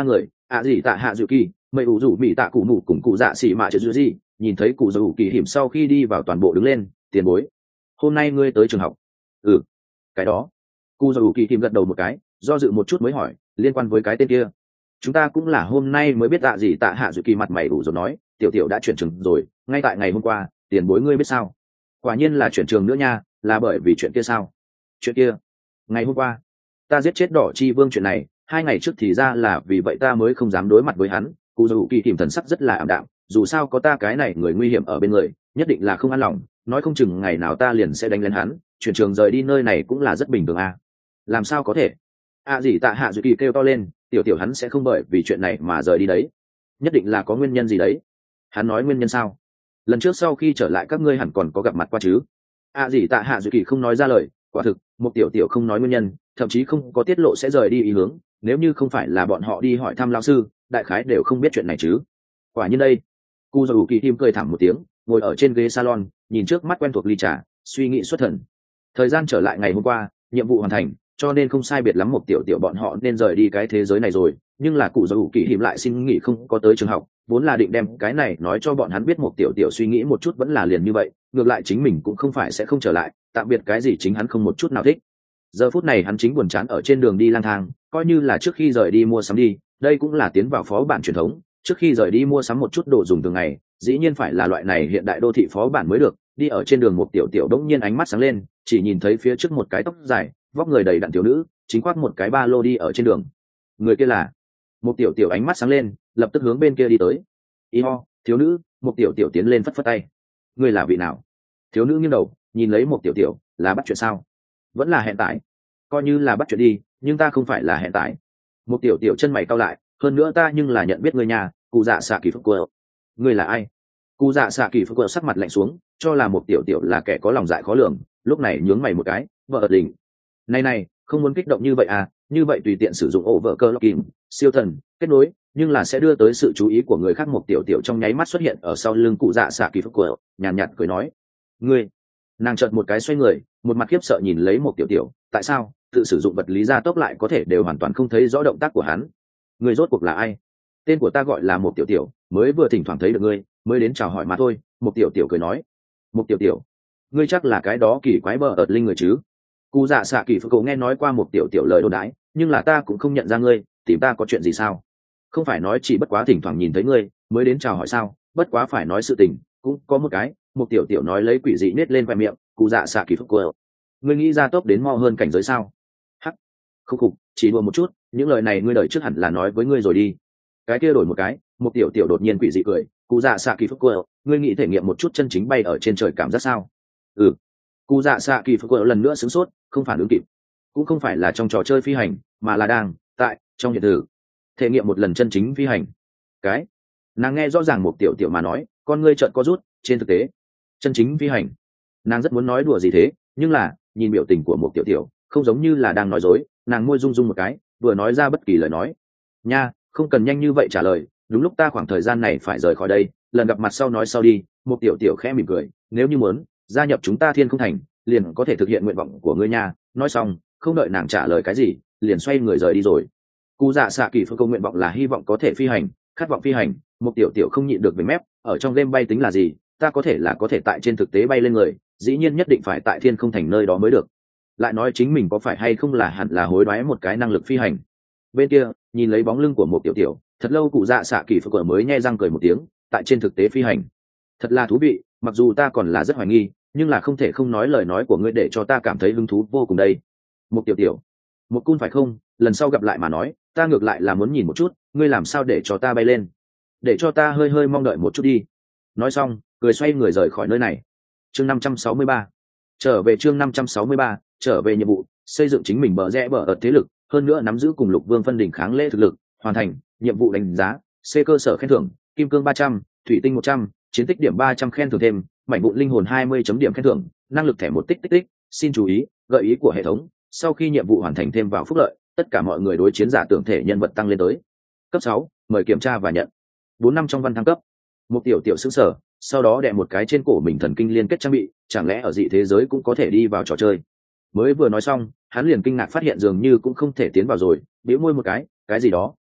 ạ gì tạ hạ dự kỳ mây ủ rủ mỹ tạ cụ mù cùng cụ dạ xỉ mạ trợ dư gì nhìn thấy cụ dù kỳ hiểm sau khi đi vào toàn bộ đứng lên tiền bối hôm nay ngươi tới trường học. Ừ, cái đó. Cụ dù kỳ hiểm gật đầu một cái, do dự một chút mới hỏi liên quan với cái tên kia. Chúng ta cũng là hôm nay mới biết. Tạ gì tạ hạ dự kỳ mặt mày ủ rồi nói tiểu tiểu đã chuyển trường rồi, ngay tại ngày hôm qua. Tiền bối ngươi biết sao? Quả nhiên là chuyển trường nữa nha. Là bởi vì chuyện kia sao? Chuyện kia ngày hôm qua ta giết chết đỏ chi vương chuyện này, hai ngày trước thì ra là vì vậy ta mới không dám đối mặt với hắn. Cụ dù kỳ tìm thần sắc rất là ảm đạm, dù sao có ta cái này người nguy hiểm ở bên người, nhất định là không an lòng, nói không chừng ngày nào ta liền sẽ đánh lên hắn. Chuyển trường rời đi nơi này cũng là rất bình thường à. Làm sao có thể? À gì tạ hạ dự kỳ kêu to lên, tiểu tiểu hắn sẽ không bởi vì chuyện này mà rời đi đấy, nhất định là có nguyên nhân gì đấy. Hắn nói nguyên nhân sao? Lần trước sau khi trở lại các ngươi hẳn còn có gặp mặt qua chứ? À gì tạ hạ dự kỳ không nói ra lời, quả thực một tiểu tiểu không nói nguyên nhân, thậm chí không có tiết lộ sẽ rời đi ý hướng, nếu như không phải là bọn họ đi hỏi thăm lão sư, đại khái đều không biết chuyện này chứ. Quả nhiên đây. Cu dù kỳ tim cười thảm một tiếng, ngồi ở trên ghế salon, nhìn trước mắt quen thuộc ly trà, suy nghĩ xuất thần. Thời gian trở lại ngày hôm qua, nhiệm vụ hoàn thành, cho nên không sai biệt lắm một tiểu tiểu bọn họ nên rời đi cái thế giới này rồi. Nhưng là cụ dù kỳ hiểm lại xin nghỉ không có tới trường học, vốn là định đem cái này nói cho bọn hắn biết. Một tiểu tiểu suy nghĩ một chút vẫn là liền như vậy, ngược lại chính mình cũng không phải sẽ không trở lại, tạm biệt cái gì chính hắn không một chút nào thích. Giờ phút này hắn chính buồn chán ở trên đường đi lang thang, coi như là trước khi rời đi mua sắm đi, đây cũng là tiến vào phó bản truyền thống, trước khi rời đi mua sắm một chút đồ dùng thường ngày, dĩ nhiên phải là loại này hiện đại đô thị phó bản mới được. Đi ở trên đường một tiểu tiểu đống nhiên ánh mắt sáng lên, chỉ nhìn thấy phía trước một cái tóc dài, vóc người đầy đặn thiếu nữ, chính khoác một cái ba lô đi ở trên đường. Người kia là một tiểu tiểu ánh mắt sáng lên, lập tức hướng bên kia đi tới. Y ho, thiếu nữ. Một tiểu tiểu tiến lên phất phất tay. Người là vị nào? Thiếu nữ nghiêng đầu nhìn lấy một tiểu tiểu, là bắt chuyện sao? Vẫn là hẹn tại? Coi như là bắt chuyện đi, nhưng ta không phải là hẹn tại. Một tiểu tiểu chân mày cau lại, hơn nữa ta nhưng là nhận biết người nhà, cụ dạ xạ kỳ phúc quơ. Người là ai? Cụ dạ xạ kỳ phúc quơ sắc mặt lạnh xuống, cho là một tiểu tiểu là kẻ có lòng dạ khó lường, lúc này nhướng mày một cái, vợ ợt đỉnh. Này này, không muốn kích động như vậy à, như vậy tùy tiện sử dụng ổ vợ cơ locking, siêu thần, kết nối, nhưng là sẽ đưa tới sự chú ý của người khác. Một tiểu tiểu trong nháy mắt xuất hiện ở sau lưng cụ dạ xạ kỳ phúc quơ, nhàn nhạt cười nói. Ngươi. Nàng chợt một cái xoay người, một mặt khiếp sợ nhìn lấy một tiểu tiểu, tại sao tự sử dụng vật lý gia tốc lại có thể đều hoàn toàn không thấy rõ động tác của hắn? Ngươi rốt cuộc là ai? Tên của ta gọi là một tiểu tiểu, mới vừa thỉnh thoảng thấy được ngươi, mới đến chào hỏi mà thôi. Một tiểu tiểu cười nói. Một tiểu tiểu, ngươi chắc là cái đó kỳ quái bờ ợt linh người chứ? Cụ dạ xạ kỳ phúc cậu nghe nói qua một tiểu tiểu lời đồn đãi, nhưng là ta cũng không nhận ra ngươi, tìm ta có chuyện gì sao? Không phải nói chỉ bất quá thỉnh thoảng nhìn thấy ngươi mới đến chào hỏi sao? Bất quá phải nói sự tình cũng có một cái. Một tiểu tiểu nói lấy quỷ dị nết lên khoe miệng. Cụ dạ xạ kỳ phúc cậu, ngươi nghĩ ra tốc đến mo hơn cảnh giới sao? Hắc, không khục, chỉ đùa một chút, những lời này ngươi đợi trước hẳn là nói với ngươi rồi đi. Cái kia đổi một cái. Một tiểu tiểu đột nhiên quỷ dị cười. Cụ dạ xạ kỳ phúc cậu, ngươi nghĩ thể nghiệm một chút chân chính bay ở trên trời cảm giác sao? Ừ. Cụ dạ xạ kỳ phúc cậu lần nữa sửng sốt, không phản ứng kịp. Cũng không phải là trong trò chơi phi hành, mà là đang tại trong hiện thực thể nghiệm một lần chân chính phi hành. Cái nàng nghe rõ ràng một tiểu tiểu mà nói, con ngươi trợn co rút. Trên thực tế chân chính phi hành, nàng rất muốn nói đùa gì thế, nhưng là nhìn biểu tình của một tiểu tiểu không giống như là đang nói dối. Nàng môi rung rung một cái, vừa nói ra bất kỳ lời nói. Nha, không cần nhanh như vậy trả lời, đúng lúc ta khoảng thời gian này phải rời khỏi đây, lần gặp mặt sau nói sau đi. Một tiểu tiểu khẽ mỉm cười, nếu như muốn gia nhập chúng ta Thiên Không Thành, liền có thể thực hiện nguyện vọng của ngươi nha. Nói xong, không đợi nàng trả lời cái gì, liền xoay người rời đi rồi. Cụ dạ xạ kỳ phương công nguyện vọng là hy vọng có thể phi hành, khát vọng phi hành. Một tiểu tiểu không nhịn được về mép, ở trong game bay tính là gì, ta có thể là có thể tại trên thực tế bay lên người, dĩ nhiên nhất định phải tại Thiên Không Thành nơi đó mới được. Lại nói chính mình có phải hay không là hẳn là hối đoái một cái năng lực phi hành. Bên kia nhìn lấy bóng lưng của một tiểu tiểu, thật lâu cụ dạ xạ kỳ phương mới nhe răng cười một tiếng. Tại trên thực tế phi hành, thật là thú vị, mặc dù ta còn là rất hoài nghi, nhưng là không thể không nói lời nói của ngươi để cho ta cảm thấy hứng thú vô cùng đây. Một tiểu tiểu, một cun phải không? Lần sau gặp lại mà nói, ta ngược lại là muốn nhìn một chút ngươi làm sao để cho ta bay lên, để cho ta hơi hơi mong đợi một chút đi. Nói xong cười xoay người rời khỏi nơi này. Chương năm trăm sáu mươi ba, trở về. Chương năm trăm sáu mươi ba, trở về. Nhiệm vụ xây dựng chính mình bờ rẽ bờ ợt thế lực, hơn nữa nắm giữ cùng Lục Vương phân đỉnh kháng lễ thực lực. Hoàn thành nhiệm vụ đánh giá C cơ sở khen thưởng kim cương ba trăm, thủy tinh một trăm, chiến tích điểm ba trăm khen thưởng thêm mảnh vụn linh hồn hai mươi chấm điểm khen thưởng, năng lực thẻ một tích tích tích. Xin chú ý gợi ý của hệ thống, sau khi nhiệm vụ hoàn thành thêm vào phúc lợi, tất cả mọi người đối chiến giả tưởng thể nhân vật tăng lên tới cấp sáu, mời kiểm tra và nhận. Bốn năm trong văn thăng cấp. Một tiểu tiểu sững sờ, sau đó đè một cái trên cổ mình thần kinh liên kết trang bị, chẳng lẽ ở dị thế giới cũng có thể đi vào trò chơi? Mới vừa nói xong, hắn liền kinh ngạc phát hiện dường như cũng không thể tiến vào rồi, bĩu môi một cái, cái gì đó,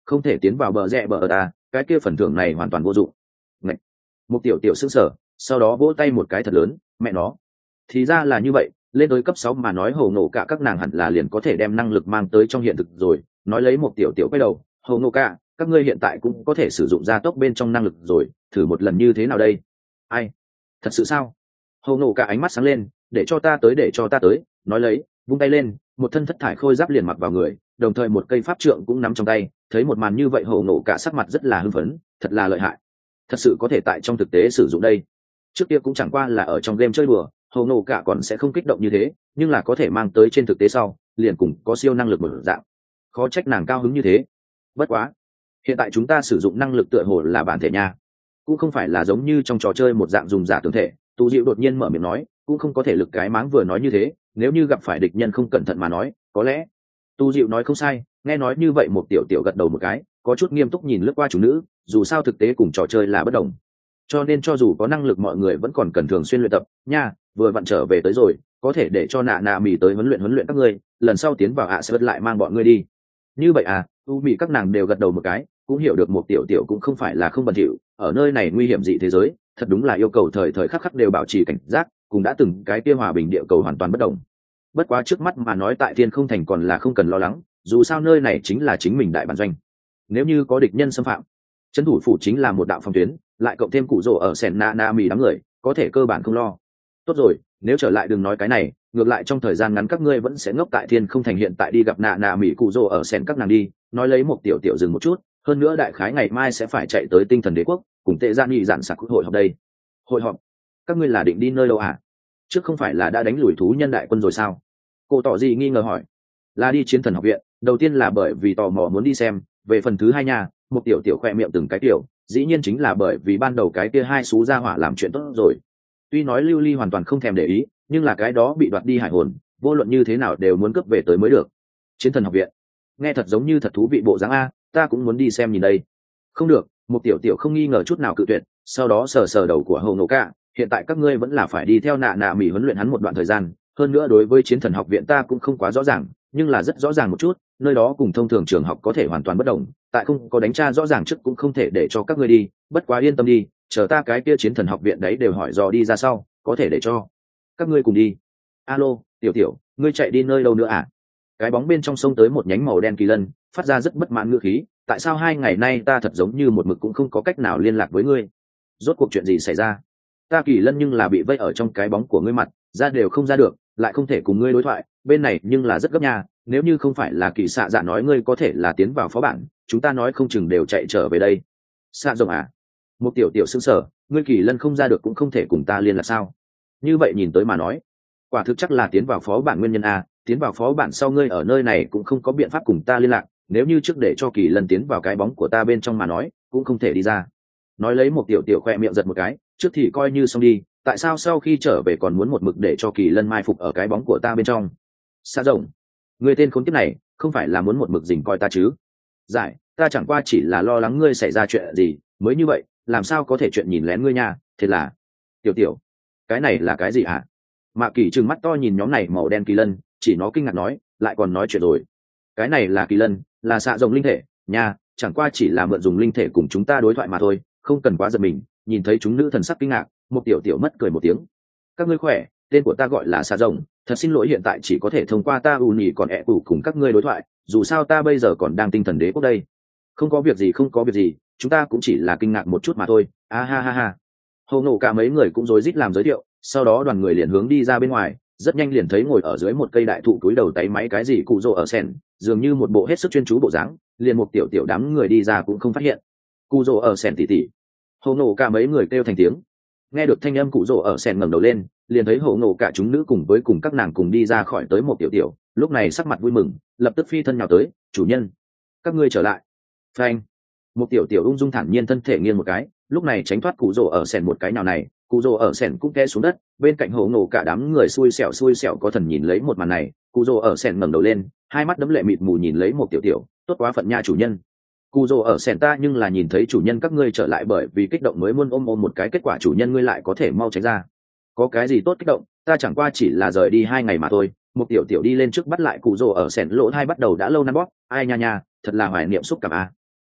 không thể tiến vào bờ rẽ bờ ở ta, cái kia phần thưởng này hoàn toàn vô dụng. Ngậy. Một tiểu tiểu sững sờ, sau đó vỗ tay một cái thật lớn, mẹ nó. Thì ra là như vậy, lên tới cấp sáu mà nói hồ ngộ cả các nàng hẳn là liền có thể đem năng lực mang tới trong hiện thực rồi. Nói lấy một tiểu tiểu quay đầu, hồ ngộ cả, các ngươi hiện tại cũng có thể sử dụng gia tốc bên trong năng lực rồi, thử một lần như thế nào đây? Ai? Thật sự sao? Hồ ngộ cả ánh mắt sáng lên, để cho ta tới để cho ta tới, nói lấy, vung tay lên, một thân thất thải khôi giáp liền mặc vào người, đồng thời một cây pháp trượng cũng nắm trong tay. Thấy một màn như vậy hồ ngộ cả sắc mặt rất là hưng phấn, thật là lợi hại, thật sự có thể tại trong thực tế sử dụng đây. Trước kia cũng chẳng qua là ở trong game chơi đùa, hồ ngộ cả còn sẽ không kích động như thế, nhưng là có thể mang tới trên thực tế sau, liền cùng có siêu năng lực một dạng, khó trách nàng cao hứng như thế. Bất quá, hiện tại chúng ta sử dụng năng lực tựa hồ là bản thể nha, cũng không phải là giống như trong trò chơi một dạng dùng giả tưởng thể. Tu Diệu đột nhiên mở miệng nói, cũng không có thể lực cái máng vừa nói như thế, nếu như gặp phải địch nhân không cẩn thận mà nói, có lẽ. Tu Diệu nói không sai, nghe nói như vậy một tiểu tiểu gật đầu một cái, có chút nghiêm túc nhìn lướt qua chủ nữ, dù sao thực tế cùng trò chơi là bất đồng, cho nên cho dù có năng lực mọi người vẫn còn cần thường xuyên luyện tập nha. Vừa vặn trở về tới rồi, có thể để cho nạ nạ mì tới huấn luyện huấn luyện các ngươi, lần sau tiến vào ạ sẽ vất lại mang bọn ngươi đi. Như vậy à? U mì các nàng đều gật đầu một cái, cũng hiểu được một tiểu tiểu cũng không phải là không bận rộn, ở nơi này nguy hiểm dị thế giới, thật đúng là yêu cầu thời thời khắc khắc đều bảo trì cảnh giác, cũng đã từng cái kia hòa bình địa cầu hoàn toàn bất động. Bất quá trước mắt mà nói tại thiên không thành còn là không cần lo lắng, dù sao nơi này chính là chính mình đại bản doanh. Nếu như có địch nhân xâm phạm, trấn thủ phủ chính là một đạo phòng tuyến, lại cộng thêm cụ rồ ở sèn na na mì đám người, có thể cơ bản không lo. Tốt rồi, nếu trở lại đừng nói cái này, ngược lại trong thời gian ngắn các ngươi vẫn sẽ ngốc tại thiên không thành, hiện tại đi gặp nạ nạ mì cụ rồ ở sèn các nàng đi. Nói lấy một tiểu tiểu dừng một chút, hơn nữa đại khái ngày mai sẽ phải chạy tới tinh thần đế quốc cùng tệ gian nghị giản sạc hội họp đây. Hội họp? Các ngươi là định đi nơi đâu à? Trước không phải là đã đánh lùi thú nhân đại quân rồi sao? Cô tỏ gì nghi ngờ hỏi. Là đi chiến thần học viện, đầu tiên là bởi vì tò mò muốn đi xem, về phần thứ hai nha, một tiểu tiểu khoe miệng từng cái tiểu, dĩ nhiên chính là bởi vì ban đầu cái kia hai xú gia hỏa làm chuyện tốt rồi. Tuy nói lưu ly hoàn toàn không thèm để ý, nhưng là cái đó bị đoạt đi hải hồn, vô luận như thế nào đều muốn cướp về tới mới được. Chiến thần học viện, nghe thật giống như thật thú vị bộ dáng a, ta cũng muốn đi xem nhìn đây. Không được, một tiểu tiểu không nghi ngờ chút nào cự tuyệt, sau đó sờ sờ đầu của Hồ Ngộ Cả, hiện tại các ngươi vẫn là phải đi theo nạ nạ mỉ huấn luyện hắn một đoạn thời gian, hơn nữa đối với chiến thần học viện ta cũng không quá rõ ràng, nhưng là rất rõ ràng một chút, nơi đó cùng thông thường trường học có thể hoàn toàn bất đồng, tại không có đánh tra rõ ràng trước cũng không thể để cho các ngươi đi, bất quá yên tâm đi, chờ ta cái kia chiến thần học viện đấy đều hỏi dò đi ra sau, có thể để cho các ngươi cùng đi. Alo, tiểu tiểu, ngươi chạy đi nơi đâu nữa à? Cái bóng bên trong sông tới một nhánh màu đen kỳ lân, phát ra rất bất mãn ngữ khí, tại sao hai ngày nay ta thật giống như một mực cũng không có cách nào liên lạc với ngươi? Rốt cuộc chuyện gì xảy ra? Ta kỳ lân nhưng là bị vây ở trong cái bóng của ngươi, mặt ra đều không ra được, lại không thể cùng ngươi đối thoại, bên này nhưng là rất gấp nha, nếu như không phải là kỳ xạ dạ nói ngươi có thể là tiến vào phó bản, chúng ta nói không chừng đều chạy trở về đây. Xạ rồng à? Một tiểu tiểu sững sờ, ngươi kỳ lân không ra được cũng không thể cùng ta liên lạc sao? Như vậy nhìn tới mà nói, quả thực chắc là tiến vào phó bản nguyên nhân a, tiến vào phó bản sau ngươi ở nơi này cũng không có biện pháp cùng ta liên lạc, nếu như trước để cho kỳ lân tiến vào cái bóng của ta bên trong mà nói, cũng không thể đi ra. Nói lấy một tiểu tiểu khoe miệng giật một cái, trước thì coi như xong đi, tại sao sau khi trở về còn muốn một mực để cho kỳ lân mai phục ở cái bóng của ta bên trong? Xạ rồng, người tên khốn kiếp này không phải là muốn một mực dình coi ta chứ? Giải, ta chẳng qua chỉ là lo lắng ngươi xảy ra chuyện gì mới như vậy, làm sao có thể chuyện nhìn lén ngươi nha, thiệt là. Tiểu tiểu, cái này là cái gì hả? Mạ Kỳ trừng mắt to nhìn nhóm này màu đen kỳ lân, chỉ nó kinh ngạc nói, lại còn nói chuyện rồi. Cái này là kỳ lân, là xạ rồng linh thể nha, chẳng qua chỉ là mượn dùng linh thể cùng chúng ta đối thoại mà thôi, không cần quá giật mình. Nhìn thấy chúng nữ thần sắc kinh ngạc, một tiểu tiểu mất cười một tiếng. Các ngươi khỏe, tên của ta gọi là xạ rồng, thật xin lỗi hiện tại chỉ có thể thông qua ta ù nhì còn ẹ củ cùng các ngươi đối thoại, dù sao ta bây giờ còn đang tinh thần đế quốc đây. Không có việc gì, không có việc gì, chúng ta cũng chỉ là kinh ngạc một chút mà thôi. A ha ha ha. Hồ Ngộ Cả mấy người cũng rối rít làm giới thiệu, sau đó đoàn người liền hướng đi ra bên ngoài, rất nhanh liền thấy ngồi ở dưới một cây đại thụ túi đầu tay máy cái gì cụ rồ ở sen, dường như một bộ hết sức chuyên chú bộ dáng, liền một tiểu tiểu đám người đi ra cũng không phát hiện. Cụ rồ ở sen tỉ tỉ. Hồ Ngộ Cả mấy người kêu thành tiếng. Nghe được thanh âm cụ rồ ở sen ngẩng đầu lên, liền thấy Hồ Ngộ Cả chúng nữ cùng với cùng các nàng cùng đi ra khỏi tới một tiểu tiểu, lúc này sắc mặt vui mừng, lập tức phi thân nhào tới, chủ nhân, các ngươi trở lại. Phanh. Một tiểu tiểu ung dung thản nhiên thân thể nghiêng một cái, lúc này tránh thoát cụ rồ ở sen một cái nào này, cụ rồ ở sen cũng té xuống đất, bên cạnh Hồ Ngộ Cả đám người xui xẻo xui xẻo có thần nhìn lấy một màn này, cụ rồ ở sen ngẩng đầu lên, hai mắt đấm lệ mịt mù nhìn lấy một tiểu tiểu, tốt quá phận nha chủ nhân. Cụ rồ ở sen ta nhưng là nhìn thấy chủ nhân các ngươi trở lại bởi vì kích động mới muốn ôm ôm một cái, kết quả chủ nhân ngươi lại có thể mau tránh ra. Có cái gì tốt kích động, ta chẳng qua chỉ là rời đi hai ngày mà thôi. Một tiểu tiểu đi lên trước bắt lại cụ rồ ở sen lỗ hai bắt đầu đã lâu năm bóp, ai nha nha, thật là hoài niệm xúc cảm a.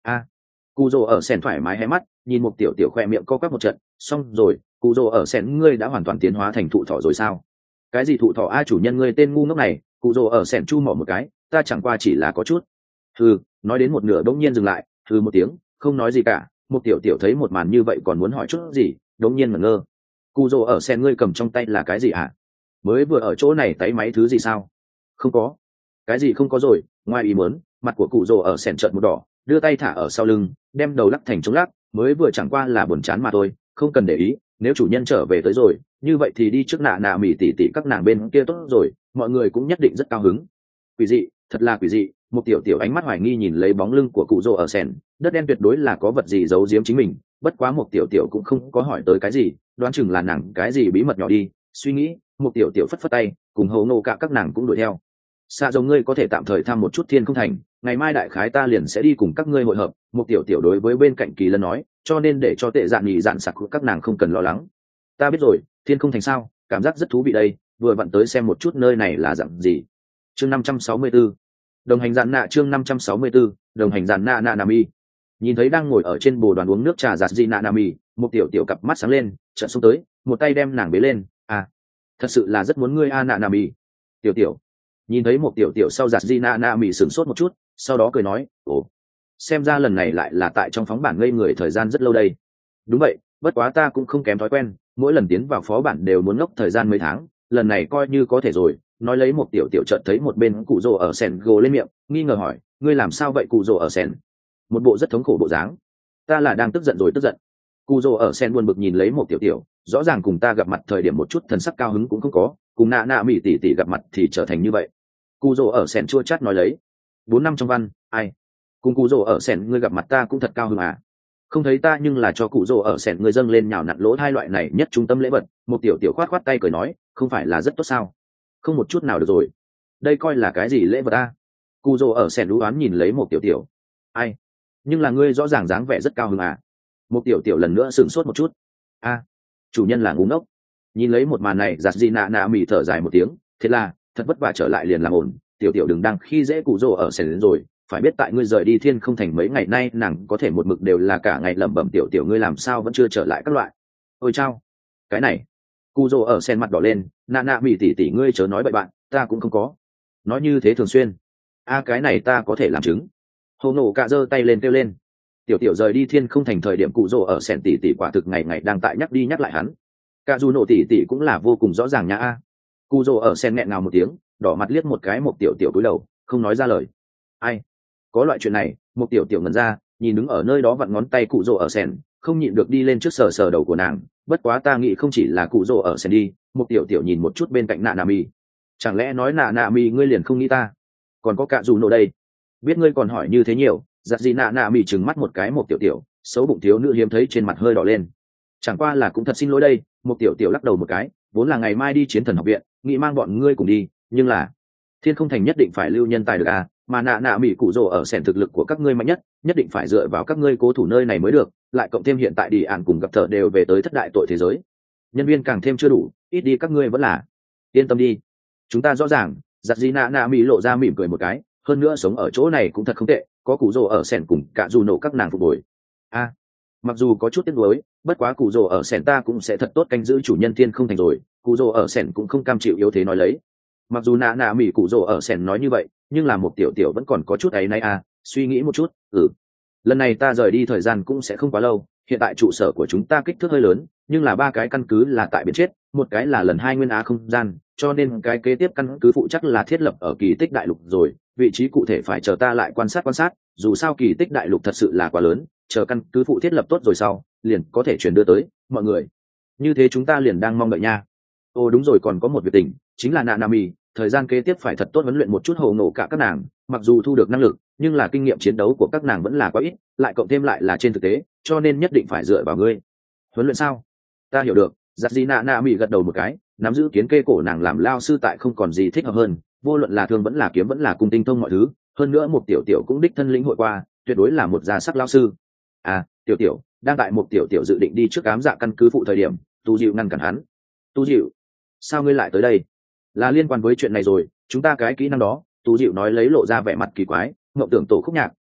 a cụ rồ ở sen thoải mái hé mắt nhìn một tiểu tiểu khoe miệng co quắp một trận, xong rồi cụ rồ ở sen ngươi đã hoàn toàn tiến hóa thành thụ thỏ rồi sao? Cái gì thụ thỏ a? Chủ nhân ngươi tên ngu ngốc này. Cụ rồ ở sen chu mỏ một cái, ta chẳng qua chỉ là có chút. Hừ, nói đến một nửa đống nhiên dừng lại, hừ một tiếng, không nói gì cả. Một tiểu tiểu thấy một màn như vậy còn muốn hỏi chút gì, đống nhiên ngẩn ngơ. Cụ rồ ở sen ngươi cầm trong tay là cái gì hả? Mới vừa ở chỗ này tay máy thứ gì sao? Không có. Cái gì không có rồi? Ngoài ý muốn, mặt của cụ rồ ở sen trợn một đỏ, đưa tay thả ở sau lưng, đem đầu lắc thành chống lắc, mới vừa chẳng qua là buồn chán mà thôi, không cần để ý. Nếu chủ nhân trở về tới rồi, như vậy thì đi trước nạ nạ mỉ tỉ tỉ các nàng bên kia tốt rồi, mọi người cũng nhất định rất cao hứng. Quỷ dị, thật là quỷ dị. Một tiểu tiểu ánh mắt hoài nghi nhìn lấy bóng lưng của cụ rồ ở sen, đất đen tuyệt đối là có vật gì giấu giếm chính mình. Bất quá một tiểu tiểu cũng không có hỏi tới cái gì, đoán chừng là nàng cái gì bí mật nhỏ đi. Suy nghĩ, một tiểu tiểu phất phất tay, cùng hầu nô cả các nàng cũng đuổi theo. Xạ giống ngươi có thể tạm thời thăm một chút thiên không thành, ngày mai đại khái ta liền sẽ đi cùng các ngươi hội hợp. Một tiểu tiểu đối với bên cạnh kỳ lân nói, cho nên để cho tệ dạn nhị dạn sặc các nàng không cần lo lắng. Ta biết rồi, thiên không thành sao? Cảm giác rất thú vị đây, vừa vặn tới xem một chút nơi này là dạng gì. Chương năm trăm sáu mươi 64. Đồng hành dạn nạ chương năm trăm sáu mươi 64, đồng hành dạn nạ nạ nami. Nhìn thấy đang ngồi ở trên bồ đoàn uống nước trà giặt dị nạ nami, một tiểu tiểu cặp mắt sáng lên, trợn xuống tới, một tay đem nàng bế lên. À, thật sự là rất muốn ngươi a nạ nami. Tiểu tiểu nhìn thấy một tiểu tiểu sau giặt di na na mỹ sửng sốt một chút, sau đó cười nói, ồ, xem ra lần này lại là tại trong phóng bản ngây người thời gian rất lâu đây. Đúng vậy, bất quá ta cũng không kém thói quen, mỗi lần tiến vào phó bản đều muốn ngốc thời gian mấy tháng, lần này coi như có thể rồi. Nói lấy một tiểu tiểu chợt thấy một bên cụ rồ ở sen gồ lên miệng, nghi ngờ hỏi, ngươi làm sao vậy cụ rồ ở sen? Một bộ rất thống khổ bộ dáng. Ta là đang tức giận rồi tức giận. Cụ rồ ở sen buồn bực nhìn lấy một tiểu tiểu, rõ ràng cùng ta gặp mặt thời điểm một chút thần sắc cao hứng cũng không có, cùng nạ nạ mỹ tỷ tỷ gặp mặt thì trở thành như vậy. Cụ rồ ở sen chua chát nói lấy, bốn năm trong văn, ai cùng cụ rồ ở sen ngươi gặp mặt ta cũng thật cao hứng à? Không thấy ta nhưng là cho cụ rồ ở sen ngươi dâng lên nhào nặn lỗ hai loại này nhất trung tâm lễ vật. Một tiểu tiểu khoát khoát tay cười nói, không phải là rất tốt sao? Không một chút nào được rồi, đây coi là cái gì lễ vật a? Cụ rồ ở sen đú oán nhìn lấy một tiểu tiểu, ai nhưng là ngươi rõ ràng dáng vẻ rất cao hứng à? Một tiểu tiểu lần nữa sửng sốt một chút, a chủ nhân là ngu ngốc. Nhìn lấy một màn này giặt gì nạ nạ mỉ thở dài một tiếng, thế là thật vất vả trở lại liền làm ổn. Tiểu tiểu đừng đang khi dễ cụ rồ ở sen đến rồi, phải biết tại ngươi rời đi thiên không thành mấy ngày nay nàng có thể một mực đều là cả ngày lẩm bẩm tiểu tiểu ngươi làm sao vẫn chưa trở lại các loại. Ôi chao, cái này cụ rồ ở sen mặt đỏ lên, nạ nạ mỉ tỉ tỉ ngươi chớ nói bậy bạn, ta cũng không có nói như thế thường xuyên. A cái này ta có thể làm chứng. Hồ nổ cạ giơ tay lên kêu lên. Tiểu tiểu rời đi thiên không thành thời điểm cụ rồ ở sen tỉ tỉ quả thực ngày ngày đang tại nhắc đi nhắc lại hắn. Cạ dù nổ tỉ tỉ cũng là vô cùng rõ ràng nha a. Cụ rồ ở sen nghẹn ngào một tiếng, đỏ mặt liếc một cái một tiểu tiểu cúi đầu, không nói ra lời. Ai có loại chuyện này? Một tiểu tiểu ngẩn ra, nhìn đứng ở nơi đó vặn ngón tay cụ rồ ở sen, không nhịn được đi lên trước sờ sờ đầu của nàng. Bất quá ta nghĩ không chỉ là cụ rồ ở sen đi. Một tiểu tiểu nhìn một chút bên cạnh nạ nạ mi, chẳng lẽ nói nạ nạ mi ngươi liền không nghĩ ta? Còn có cạ dù nổ đây, biết ngươi còn hỏi như thế nhiều. Giặt gì nạ nạ mi trừng mắt một cái một tiểu tiểu, xấu bụng thiếu nữ hiếm thấy trên mặt hơi đỏ lên. Chẳng qua là cũng thật xin lỗi đây. Một tiểu tiểu lắc đầu một cái, vốn là ngày mai đi chiến thần học viện, nghĩ mang bọn ngươi cùng đi, nhưng là thiên không thành nhất định phải lưu nhân tài được à, mà nạ nạ mỹ cụ rồ ở sẻn thực lực của các ngươi mạnh nhất, nhất định phải dựa vào các ngươi cố thủ nơi này mới được. Lại cộng thêm hiện tại đi ạn cùng gặp thợ đều về tới thất đại tội thế giới, nhân viên càng thêm chưa đủ, ít đi các ngươi vẫn là yên tâm đi, chúng ta rõ ràng. Giặt gì nạ nạ mỹ lộ ra mỉm cười một cái, hơn nữa sống ở chỗ này cũng thật không tệ, có cụ rồ ở sẻn cùng cả dù nổ các nàng phục hồi. A à, mặc dù có chút tiếc nuối, bất quá cụ rồ ở sẻn ta cũng sẽ thật tốt canh giữ chủ nhân thiên không thành rồi. Cụ rồ ở sẻn cũng không cam chịu yếu thế nói lấy. Mặc dù nạ nạ mỹ cụ rồ ở sẻn nói như vậy, nhưng là một tiểu tiểu vẫn còn có chút ấy nay à. Suy nghĩ một chút, ừ lần này ta rời đi thời gian cũng sẽ không quá lâu. Hiện tại trụ sở của chúng ta kích thước hơi lớn, nhưng là ba cái căn cứ là tại biển chết, một cái là lần hai nguyên á không gian, cho nên cái kế tiếp căn cứ phụ chắc là thiết lập ở kỳ tích đại lục rồi. Vị trí cụ thể phải chờ ta lại quan sát quan sát, dù sao kỳ tích đại lục thật sự là quá lớn, chờ căn cứ phụ thiết lập tốt rồi sau liền có thể chuyển đưa tới mọi người. Như thế chúng ta liền đang mong đợi nha. Ồ đúng rồi, còn có một việc tình, chính là Nanami, thời gian kế tiếp phải thật tốt huấn luyện một chút hồ nổ cả các nàng. Mặc dù thu được năng lực, nhưng là kinh nghiệm chiến đấu của các nàng vẫn là quá ít, lại cộng thêm lại là trên thực tế, cho nên nhất định phải dựa vào ngươi. Huấn luyện sao? Ta hiểu được. Giặt gì Nanami gật đầu một cái, nắm giữ kiến kê cổ nàng làm lao sư tại không còn gì thích hợp hơn, vô luận là thương vẫn là kiếm vẫn là cung tinh thông mọi thứ. Hơn nữa một tiểu tiểu cũng đích thân lĩnh hội qua, tuyệt đối là một gia sắc lao sư. À tiểu tiểu đang tại một tiểu tiểu dự định đi trước ám dạ căn cứ phụ thời điểm, tu dịu ngăn cản hắn. Tu dịu, sao ngươi lại tới đây? Là liên quan với chuyện này rồi, chúng ta cái kỹ năng đó. Tu dịu nói lấy lộ ra vẻ mặt kỳ quái, ngậm tưởng tổ khúc nhạc,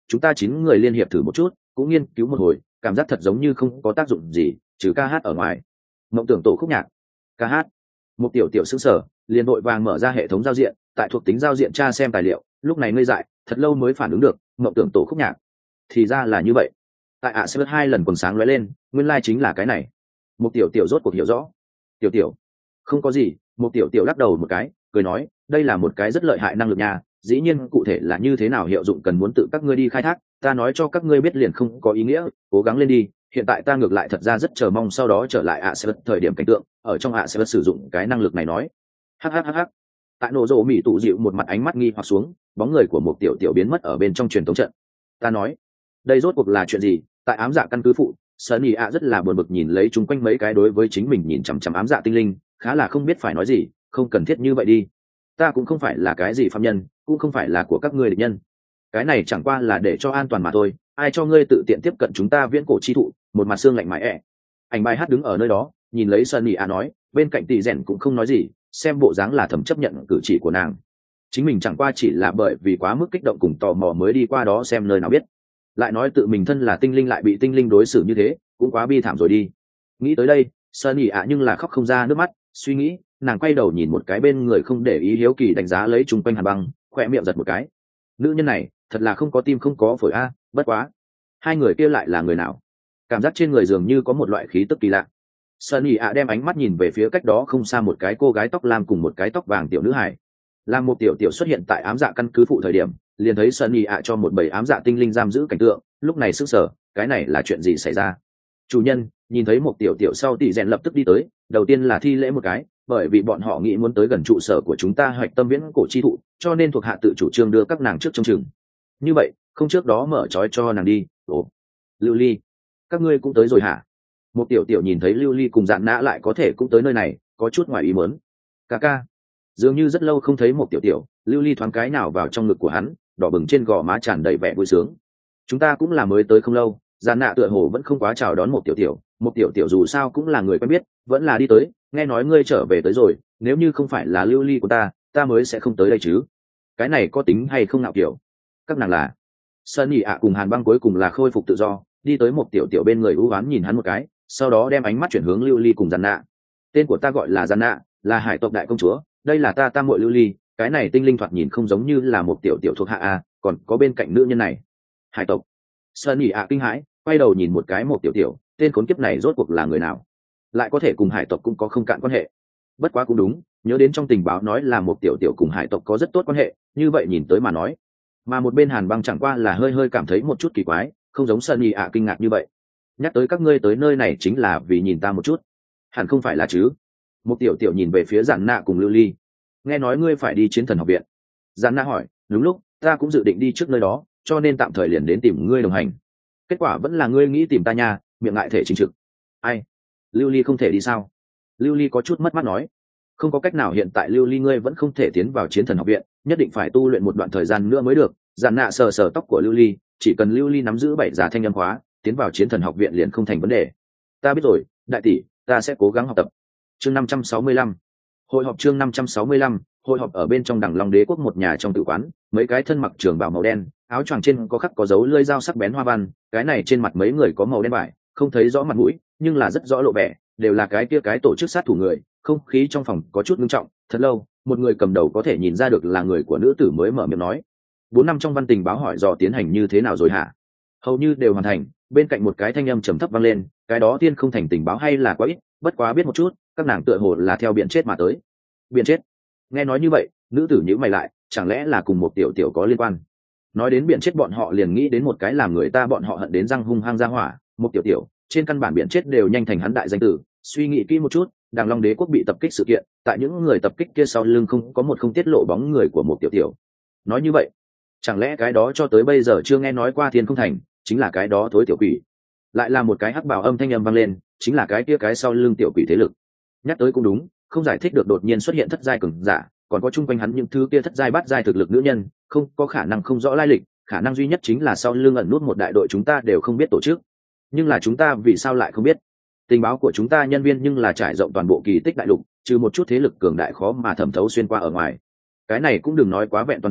chúng ta chín người liên hiệp thử một chút cũng nghiên cứu một hồi, cảm giác thật giống như không có tác dụng gì trừ ca hát ở ngoài. Mộng tưởng tổ khúc nhạc, ca hát. Một tiểu tiểu xứng sở liền vội vàng mở ra hệ thống giao diện, tại thuộc tính giao diện tra xem tài liệu, lúc này ngây dại thật lâu mới phản ứng được mộng tưởng tổ khúc nhạc. Thì ra là như vậy. Tại ạ sẽ hai lần quần sáng lóe lên, nguyên lai chính là cái này. Một tiểu tiểu rốt cuộc hiểu rõ. Tiểu tiểu không có gì. Một tiểu tiểu lắc đầu một cái cười nói, đây là một cái rất lợi hại năng lực nha, dĩ nhiên cụ thể là như thế nào hiệu dụng cần muốn tự các ngươi đi khai thác, ta nói cho các ngươi biết liền không có ý nghĩa, cố gắng lên đi. Hiện tại ta ngược lại thật ra rất chờ mong sau đó trở lại ạ sẽ thời điểm cảnh tượng, ở trong ạ sẽ sử dụng cái năng lực này nói. Hhhh. Tại nổ rộ mỹ tụ dịu một mặt ánh mắt nghi hoặc xuống, bóng người của một tiểu tiểu biến mất ở bên trong truyền thống trận. Ta nói, đây rốt cuộc là chuyện gì? Tại ám dạ căn cứ phụ, Sunny ạ rất là buồn bực nhìn lấy chúng quanh mấy cái đối với chính mình nhìn chằm chằm ám dạ tinh linh, khá là không biết phải nói gì. Không cần thiết như vậy đi, ta cũng không phải là cái gì phạm nhân, cũng không phải là của các ngươi địch nhân, cái này chẳng qua là để cho an toàn mà thôi. Ai cho ngươi tự tiện tiếp cận chúng ta viễn cổ chi thụ? Một mặt xương lạnh mãi ẹ. Ảnh bài hát đứng ở nơi đó nhìn lấy Sunny ạ nói, bên cạnh tỷ rèn cũng không nói gì, xem bộ dáng là thầm chấp nhận cử chỉ của nàng. Chính mình chẳng qua chỉ là bởi vì quá mức kích động cùng tò mò mới đi qua đó xem nơi nào biết, lại nói tự mình thân là tinh linh lại bị tinh linh đối xử như thế, cũng quá bi thảm rồi đi. Nghĩ tới đây Sunny ạ nhưng là khóc không ra nước mắt, suy nghĩ nàng quay đầu nhìn một cái bên người không để ý hiếu kỳ đánh giá lấy chung quanh Hàn Băng, khỏe miệng giật một cái. Nữ nhân này thật là không có tim không có phổi a. Bất quá hai người kia lại là người nào? Cảm giác trên người dường như có một loại khí tức kỳ lạ. Sunny ạ đem ánh mắt nhìn về phía cách đó không xa một cái cô gái tóc lam cùng một cái tóc vàng tiểu nữ hải. Làm một tiểu tiểu xuất hiện tại ám dạ căn cứ phụ thời điểm, liền thấy Sunny ạ cho một bầy ám dạ tinh linh giam giữ cảnh tượng, lúc này sững sờ, cái này là chuyện gì xảy ra? Chủ nhân, nhìn thấy một tiểu tiểu sau tỷ rèn lập tức đi tới, đầu tiên là thi lễ một cái, bởi vì bọn họ nghĩ muốn tới gần trụ sở của chúng ta hoạch tâm viễn cổ chi thụ, cho nên thuộc hạ tự chủ trương đưa các nàng trước trông chừng. Như vậy không trước đó mở trói cho nàng đi. Ồ, Lưu Ly, các ngươi cũng tới rồi hả? Một tiểu tiểu nhìn thấy Lưu Ly cùng Dạn Nã lại có thể cũng tới nơi này, có chút ngoài ý muốn. Ca ca, dường như rất lâu không thấy một tiểu tiểu. Lưu Ly thoáng cái nào vào trong ngực của hắn, đỏ bừng trên gò má tràn đầy vẻ vui sướng. Chúng ta cũng là mới tới không lâu. Dạn Nã tựa hồ vẫn không quá chào đón một tiểu tiểu. Một tiểu tiểu dù sao cũng là người quen biết, vẫn là đi tới. Nghe nói ngươi trở về tới rồi, nếu như không phải là Lưu Ly của ta, ta mới sẽ không tới đây chứ. Cái này có tính hay không nào kiểu? Các nàng là Sunny ạ cùng Hàn Băng cuối cùng là khôi phục tự do, đi tới một tiểu tiểu bên người u ám nhìn hắn một cái, sau đó đem ánh mắt chuyển hướng Lưu Ly cùng Dạn Nã. Tên của ta gọi là Dạn Nã, là hải tộc đại công chúa, đây là ta tam muội Lưu Ly, cái này tinh linh thoạt nhìn không giống như là một tiểu tiểu thuộc hạ a, còn có bên cạnh nữ nhân này. Hải tộc. Sunny ạ kinh hãi, quay đầu nhìn một cái một tiểu tiểu, tên khốn kiếp này rốt cuộc là người nào? Lại có thể cùng hải tộc cũng có không cạn quan hệ. Bất quá cũng đúng, nhớ đến trong tình báo nói là một tiểu tiểu cùng hải tộc có rất tốt quan hệ, như vậy nhìn tới mà nói. Mà một bên Hàn Băng chẳng qua là hơi hơi cảm thấy một chút kỳ quái, không giống Sunny ạ kinh ngạc như vậy. Nhắc tới các ngươi tới nơi này chính là vì nhìn ta một chút, hẳn không phải là chứ? Một tiểu tiểu nhìn về phía Dạn Nã cùng Lưu Ly. Nghe nói ngươi phải đi Chiến Thần học viện. Dạn Nã hỏi, đúng lúc ta cũng dự định đi trước nơi đó, cho nên tạm thời liền đến tìm ngươi đồng hành. Kết quả vẫn là ngươi nghĩ tìm ta nha, miệng ngại thể chính trực. Ai? Lưu Ly không thể đi sao? Lưu Ly có chút mất mát nói, không có cách nào, hiện tại Lưu Ly ngươi vẫn không thể tiến vào Chiến Thần học viện, nhất định phải tu luyện một đoạn thời gian nữa mới được. Dạn Nã sờ sờ tóc của Lưu Ly, chỉ cần Lưu Ly nắm giữ bảy giá thanh âm khóa, tiến vào Chiến Thần học viện liền không thành vấn đề. Ta biết rồi, đại tỷ, ta sẽ cố gắng học tập. Chương năm trăm sáu mươi lăm, hội họp. Chương năm trăm sáu mươi lăm, hội họp. Ở bên trong Đằng Long Đế quốc một nhà trong tử quán, mấy cái thân mặc trường bào màu đen, áo choàng trên có khắc có dấu lưỡi dao sắc bén hoa văn, cái này trên mặt mấy người có màu đen vải, không thấy rõ mặt mũi, nhưng là rất rõ lộ vẻ, đều là cái kia cái tổ chức sát thủ người. Không khí trong phòng có chút nghiêm trọng, thật lâu, một người cầm đầu có thể nhìn ra được là người của nữ tử mới mở miệng nói, bốn năm trong văn tình báo hỏi dò tiến hành như thế nào rồi hả? Hầu như đều hoàn thành. Bên cạnh một cái thanh âm trầm thấp vang lên, cái đó tiên không thành tình báo hay là quá ít, bất quá biết một chút, các nàng tựa hồ là theo biển chết mà tới. Biển chết? Nghe nói như vậy, nữ tử nhíu mày lại, chẳng lẽ là cùng một tiểu tiểu có liên quan? Nói đến biển chết bọn họ liền nghĩ đến một cái làm người ta bọn họ hận đến răng hung hăng ra hỏa, một tiểu tiểu, trên căn bản biển chết đều nhanh thành hắn đại danh tử. Suy nghĩ kỹ một chút, Đằng Long Đế quốc bị tập kích sự kiện, tại những người tập kích kia sau lưng không có một không tiết lộ bóng người của một tiểu tiểu. Nói như vậy, chẳng lẽ cái đó cho tới bây giờ chưa nghe nói qua Thiên Không Thành, chính là cái đó thối tiểu quỷ? Lại là một cái hắc bào âm thanh âm vang lên, chính là cái kia cái sau lưng tiểu quỷ thế lực. Nhắc tới cũng đúng, không giải thích được đột nhiên xuất hiện thất giai cường giả, còn có chung quanh hắn những thứ kia thất giai bát giai thực lực nữ nhân, không có khả năng không rõ lai lịch, khả năng duy nhất chính là sau lưng ẩn nút một đại đội chúng ta đều không biết tổ chức. Nhưng là chúng ta vì sao lại không biết? Tình báo của chúng ta nhân viên nhưng là trải rộng toàn bộ kỳ tích đại lục, trừ một chút thế lực cường đại khó mà thẩm thấu xuyên qua ở ngoài. Cái này cũng đừng nói quá vẹn toàn rồi,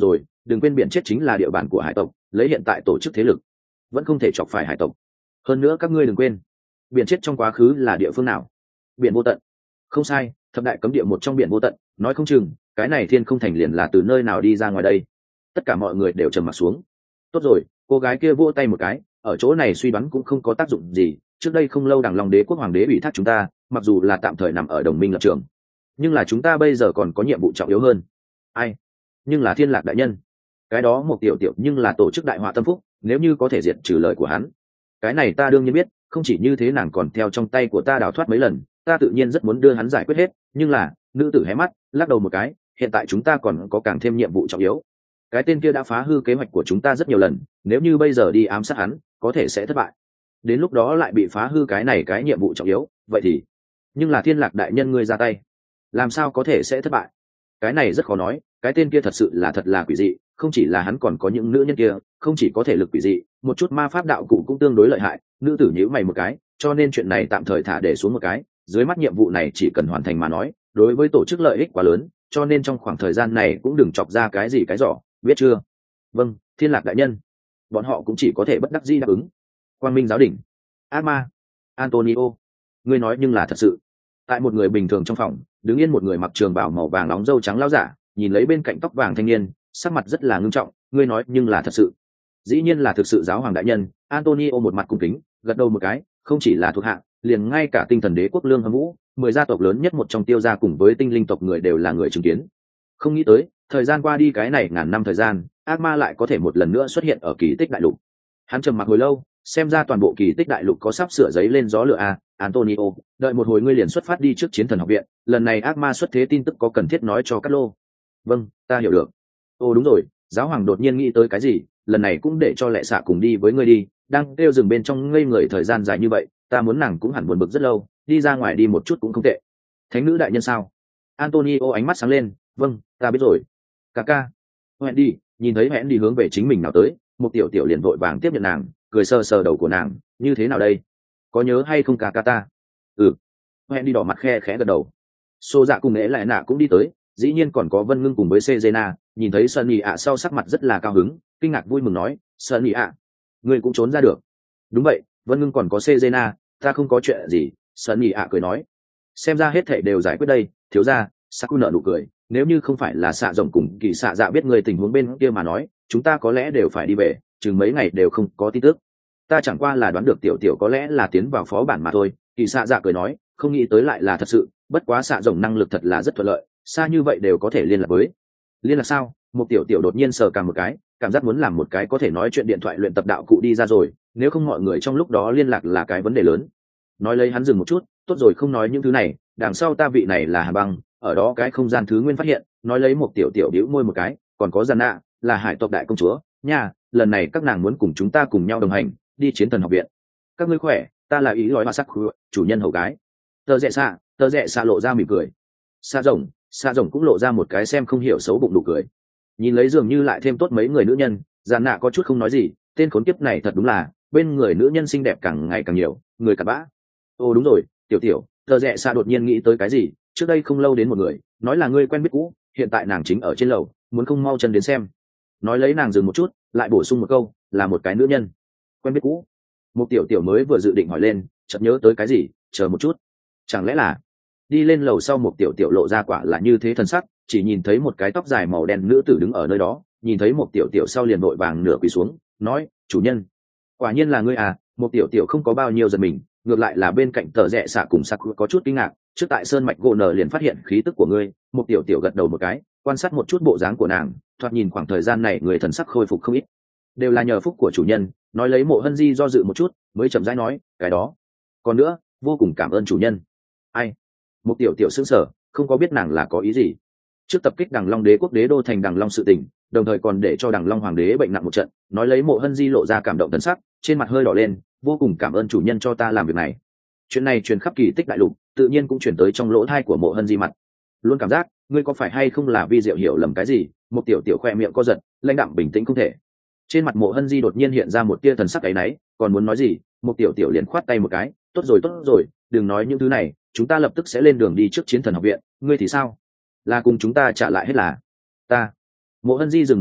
đừng quên biển chết chính là địa bàn của hải tộc, lấy hiện tại tổ chức thế lực vẫn không thể chọc phải hải tộc. Hơn nữa các ngươi đừng quên, biển chết trong quá khứ là địa phương nào? Biển vô tận. Không sai, thập đại cấm địa một trong biển vô tận, nói không chừng cái này thiên không thành liền là từ nơi nào đi ra ngoài đây. Tất cả mọi người đều trầm mặt xuống. Tốt rồi, cô gái kia vỗ tay một cái, ở chỗ này suy đoán cũng không có tác dụng gì. Trước đây không lâu Đằng Long Đế quốc hoàng đế ủy thác chúng ta, mặc dù là tạm thời nằm ở đồng minh lập trường, nhưng là chúng ta bây giờ còn có nhiệm vụ trọng yếu hơn. Ai? Nhưng là Thiên Lạc đại nhân. Cái đó một tiểu tiểu nhưng là tổ chức đại họa tâm phúc, nếu như có thể diệt trừ lời của hắn, cái này ta đương nhiên biết. Không chỉ như thế, nàng còn theo trong tay của ta đào thoát mấy lần, ta tự nhiên rất muốn đưa hắn giải quyết hết. Nhưng là nữ tử hé mắt lắc đầu một cái, hiện tại chúng ta còn có càng thêm nhiệm vụ trọng yếu. Cái tên kia đã phá hư kế hoạch của chúng ta rất nhiều lần, nếu như bây giờ đi ám sát hắn có thể sẽ thất bại, đến lúc đó lại bị phá hư cái này cái nhiệm vụ trọng yếu. Vậy thì nhưng là Thiên Lạc đại nhân ngươi ra tay, làm sao có thể sẽ thất bại? Cái này rất khó nói, cái tên kia thật sự là thật là quỷ dị, không chỉ là hắn còn có những nữ nhân kia không chỉ có thể lực quỷ dị, một chút ma pháp đạo cụ cũng tương đối lợi hại. Nữ tử nhíu mày một cái, cho nên chuyện này tạm thời thả để xuống một cái, dưới mắt nhiệm vụ này chỉ cần hoàn thành mà nói, đối với tổ chức lợi ích quá lớn, cho nên trong khoảng thời gian này cũng đừng chọc ra cái gì cái giỏ, biết chưa? Vâng, Thiên Lạc đại nhân. Bọn họ cũng chỉ có thể bất đắc dĩ đáp ứng. Quang Minh giáo đỉnh. Ác ma. Antonio, ngươi nói nhưng là thật sự? Tại một người bình thường trong phòng, đứng yên một người mặc trường bào màu vàng nóng râu trắng lão giả, nhìn lấy bên cạnh tóc vàng thanh niên, sắc mặt rất là ngưng trọng. Ngươi nói nhưng là thật sự? Dĩ nhiên là thực sự giáo hoàng đại nhân. Antonio một mặt cung kính, gật đầu một cái, không chỉ là thuộc hạ, liền ngay cả tinh thần đế quốc Lương Hâm Vũ, mười gia tộc lớn nhất một trong Tiêu gia cùng với tinh linh tộc người đều là người chứng kiến. Không nghĩ tới, thời gian qua đi cái này ngàn năm thời gian, ác ma lại có thể một lần nữa xuất hiện ở Kỳ Tích đại lục. Hắn trầm mặc hồi lâu, xem ra toàn bộ Kỳ Tích đại lục có sắp sửa giấy lên gió lửa à? Antonio, đợi một hồi ngươi liền xuất phát đi trước Chiến Thần học viện, lần này ác ma xuất thế tin tức có cần thiết nói cho Cát Lô. Vâng, ta hiểu được. Ô đúng rồi, giáo hoàng đột nhiên nghĩ tới cái gì, lần này cũng để cho Lệ Xạ cùng đi với ngươi đi, đang kêu dừng bên trong ngây người thời gian dài như vậy, ta muốn nàng cũng hẳn buồn bực rất lâu, đi ra ngoài đi một chút cũng không tệ. Thánh nữ đại nhân sao? Antonio ánh mắt sáng lên, vâng, ta biết rồi. Ca ca. Hẹn đi, nhìn thấy hẹn đi hướng về chính mình nào tới, một tiểu tiểu liền vội vàng tiếp nhận nàng, cười sờ sờ đầu của nàng, như thế nào đây? Có nhớ hay không ca ca ta? Ừ. Hẹn đi đỏ mặt khe khẽ gật đầu. Xô Dạ cùng Ế Lại Nạ cũng đi tới, dĩ nhiên còn có Vân Ngưng cùng với Cezena, nhìn thấy Sunny ạ sau sắc mặt rất là cao hứng, kinh ngạc vui mừng nói, Sunny ạ, ngươi cũng trốn ra được. Đúng vậy, Vân Ngưng còn có Cezena, ta không có chuyện gì. Sunny ạ cười nói, xem ra hết thảy đều giải quyết đây, thiếu gia. Saku nở nụ cười, nếu như không phải là Xạ Rồng cùng Kỳ Xạ Dạ biết người tình huống bên kia mà nói, chúng ta có lẽ đều phải đi về, chừng mấy ngày đều không có tin tức. Ta chẳng qua là đoán được tiểu tiểu có lẽ là tiến vào phó bản mà thôi. Kỳ Xạ Dạ cười nói, không nghĩ tới lại là thật sự, bất quá Xạ Rồng năng lực thật là rất thuận lợi, xa như vậy đều có thể liên lạc với. Liên lạc sao? Một tiểu tiểu đột nhiên sờ cả một cái, cảm giác muốn làm một cái có thể nói chuyện điện thoại luyện tập đạo cụ đi ra rồi, nếu không mọi người trong lúc đó liên lạc là cái vấn đề lớn. Nói lấy hắn dừng một chút, tốt rồi không nói những thứ này, đằng sau ta vị này là Hà Băng, ở đó cái không gian thứ nguyên phát hiện. Nói lấy một tiểu tiểu bĩu môi một cái, còn có Giàn Nạ, là hải tộc đại công chúa nha, lần này các nàng muốn cùng chúng ta cùng nhau đồng hành đi Chiến Thần học viện. Các ngươi khỏe, ta là ý nói mà sắc chủ nhân hầu gái. Tờ Rẽ Xạ, tờ Rẽ Xạ lộ ra mỉm cười. Xạ Rồng, Xạ Rồng cũng lộ ra một cái xem không hiểu xấu bụng nụ cười. Nhìn lấy dường như lại thêm tốt mấy người nữ nhân, Giàn Nạ có chút không nói gì, tên khốn kiếp này thật đúng là, bên người nữ nhân xinh đẹp càng ngày càng nhiều, người cặn bã. Ô đúng rồi, tiểu tiểu, tờ Rẽ Xạ đột nhiên nghĩ tới cái gì, trước đây không lâu đến một người nói là ngươi quen biết cũ, hiện tại nàng chính ở trên lầu, muốn không mau chân đến xem. Nói lấy nàng dừng một chút, lại bổ sung một câu, là một cái nữ nhân quen biết cũ. Một tiểu tiểu mới vừa dự định hỏi lên, chợt nhớ tới cái gì, chờ một chút, chẳng lẽ là đi lên lầu sau. Một tiểu tiểu lộ ra quả là như thế thần sắc, chỉ nhìn thấy một cái tóc dài màu đen nữ tử đứng ở nơi đó, nhìn thấy một tiểu tiểu sau liền vội vàng nửa quỳ xuống, nói, chủ nhân, quả nhiên là ngươi à. Một tiểu tiểu không có bao nhiêu giật mình, ngược lại là bên cạnh tờ Rẽ Xạ cùng Sắc có chút kinh ngạc, trước tại sơn mạch gỗ nở liền phát hiện khí tức của ngươi. Một tiểu tiểu gật đầu một cái, quan sát một chút bộ dáng của nàng, thoạt nhìn khoảng thời gian này người thần sắc khôi phục không ít, đều là nhờ phúc của chủ nhân. Nói lấy Mộ Hân Di do dự một chút, mới chậm rãi nói, cái đó còn nữa, vô cùng cảm ơn chủ nhân. Ai? Một tiểu tiểu sững sờ, không có biết nàng là có ý gì. Trước tập kích Đằng Long đế quốc đế đô thành Đằng Long sự tình, đồng thời còn để cho Đằng Long hoàng đế bệnh nặng một trận. Nói lấy Mộ Hân Di lộ ra cảm động thần sắc, trên mặt hơi đỏ lên, vô cùng cảm ơn chủ nhân cho ta làm việc này. Chuyện này truyền khắp Kỳ Tích đại lục, tự nhiên cũng truyền tới trong lỗ tai của Mộ Hân Di mặt. Luôn cảm giác, ngươi có phải hay không là vi diệu hiểu lầm cái gì? Một tiểu tiểu khoe miệng co giật, lãnh đạm bình tĩnh không thể. Trên mặt Mộ Hân Di đột nhiên hiện ra một tia thần sắc áy náy, còn muốn nói gì, một tiểu tiểu liền khoát tay một cái, tốt rồi tốt rồi, đừng nói những thứ này, chúng ta lập tức sẽ lên đường đi trước Chiến Thần học viện. Ngươi thì sao? Là cùng chúng ta trả lại hết là? Ta. Mộ Hân Di dừng một chút,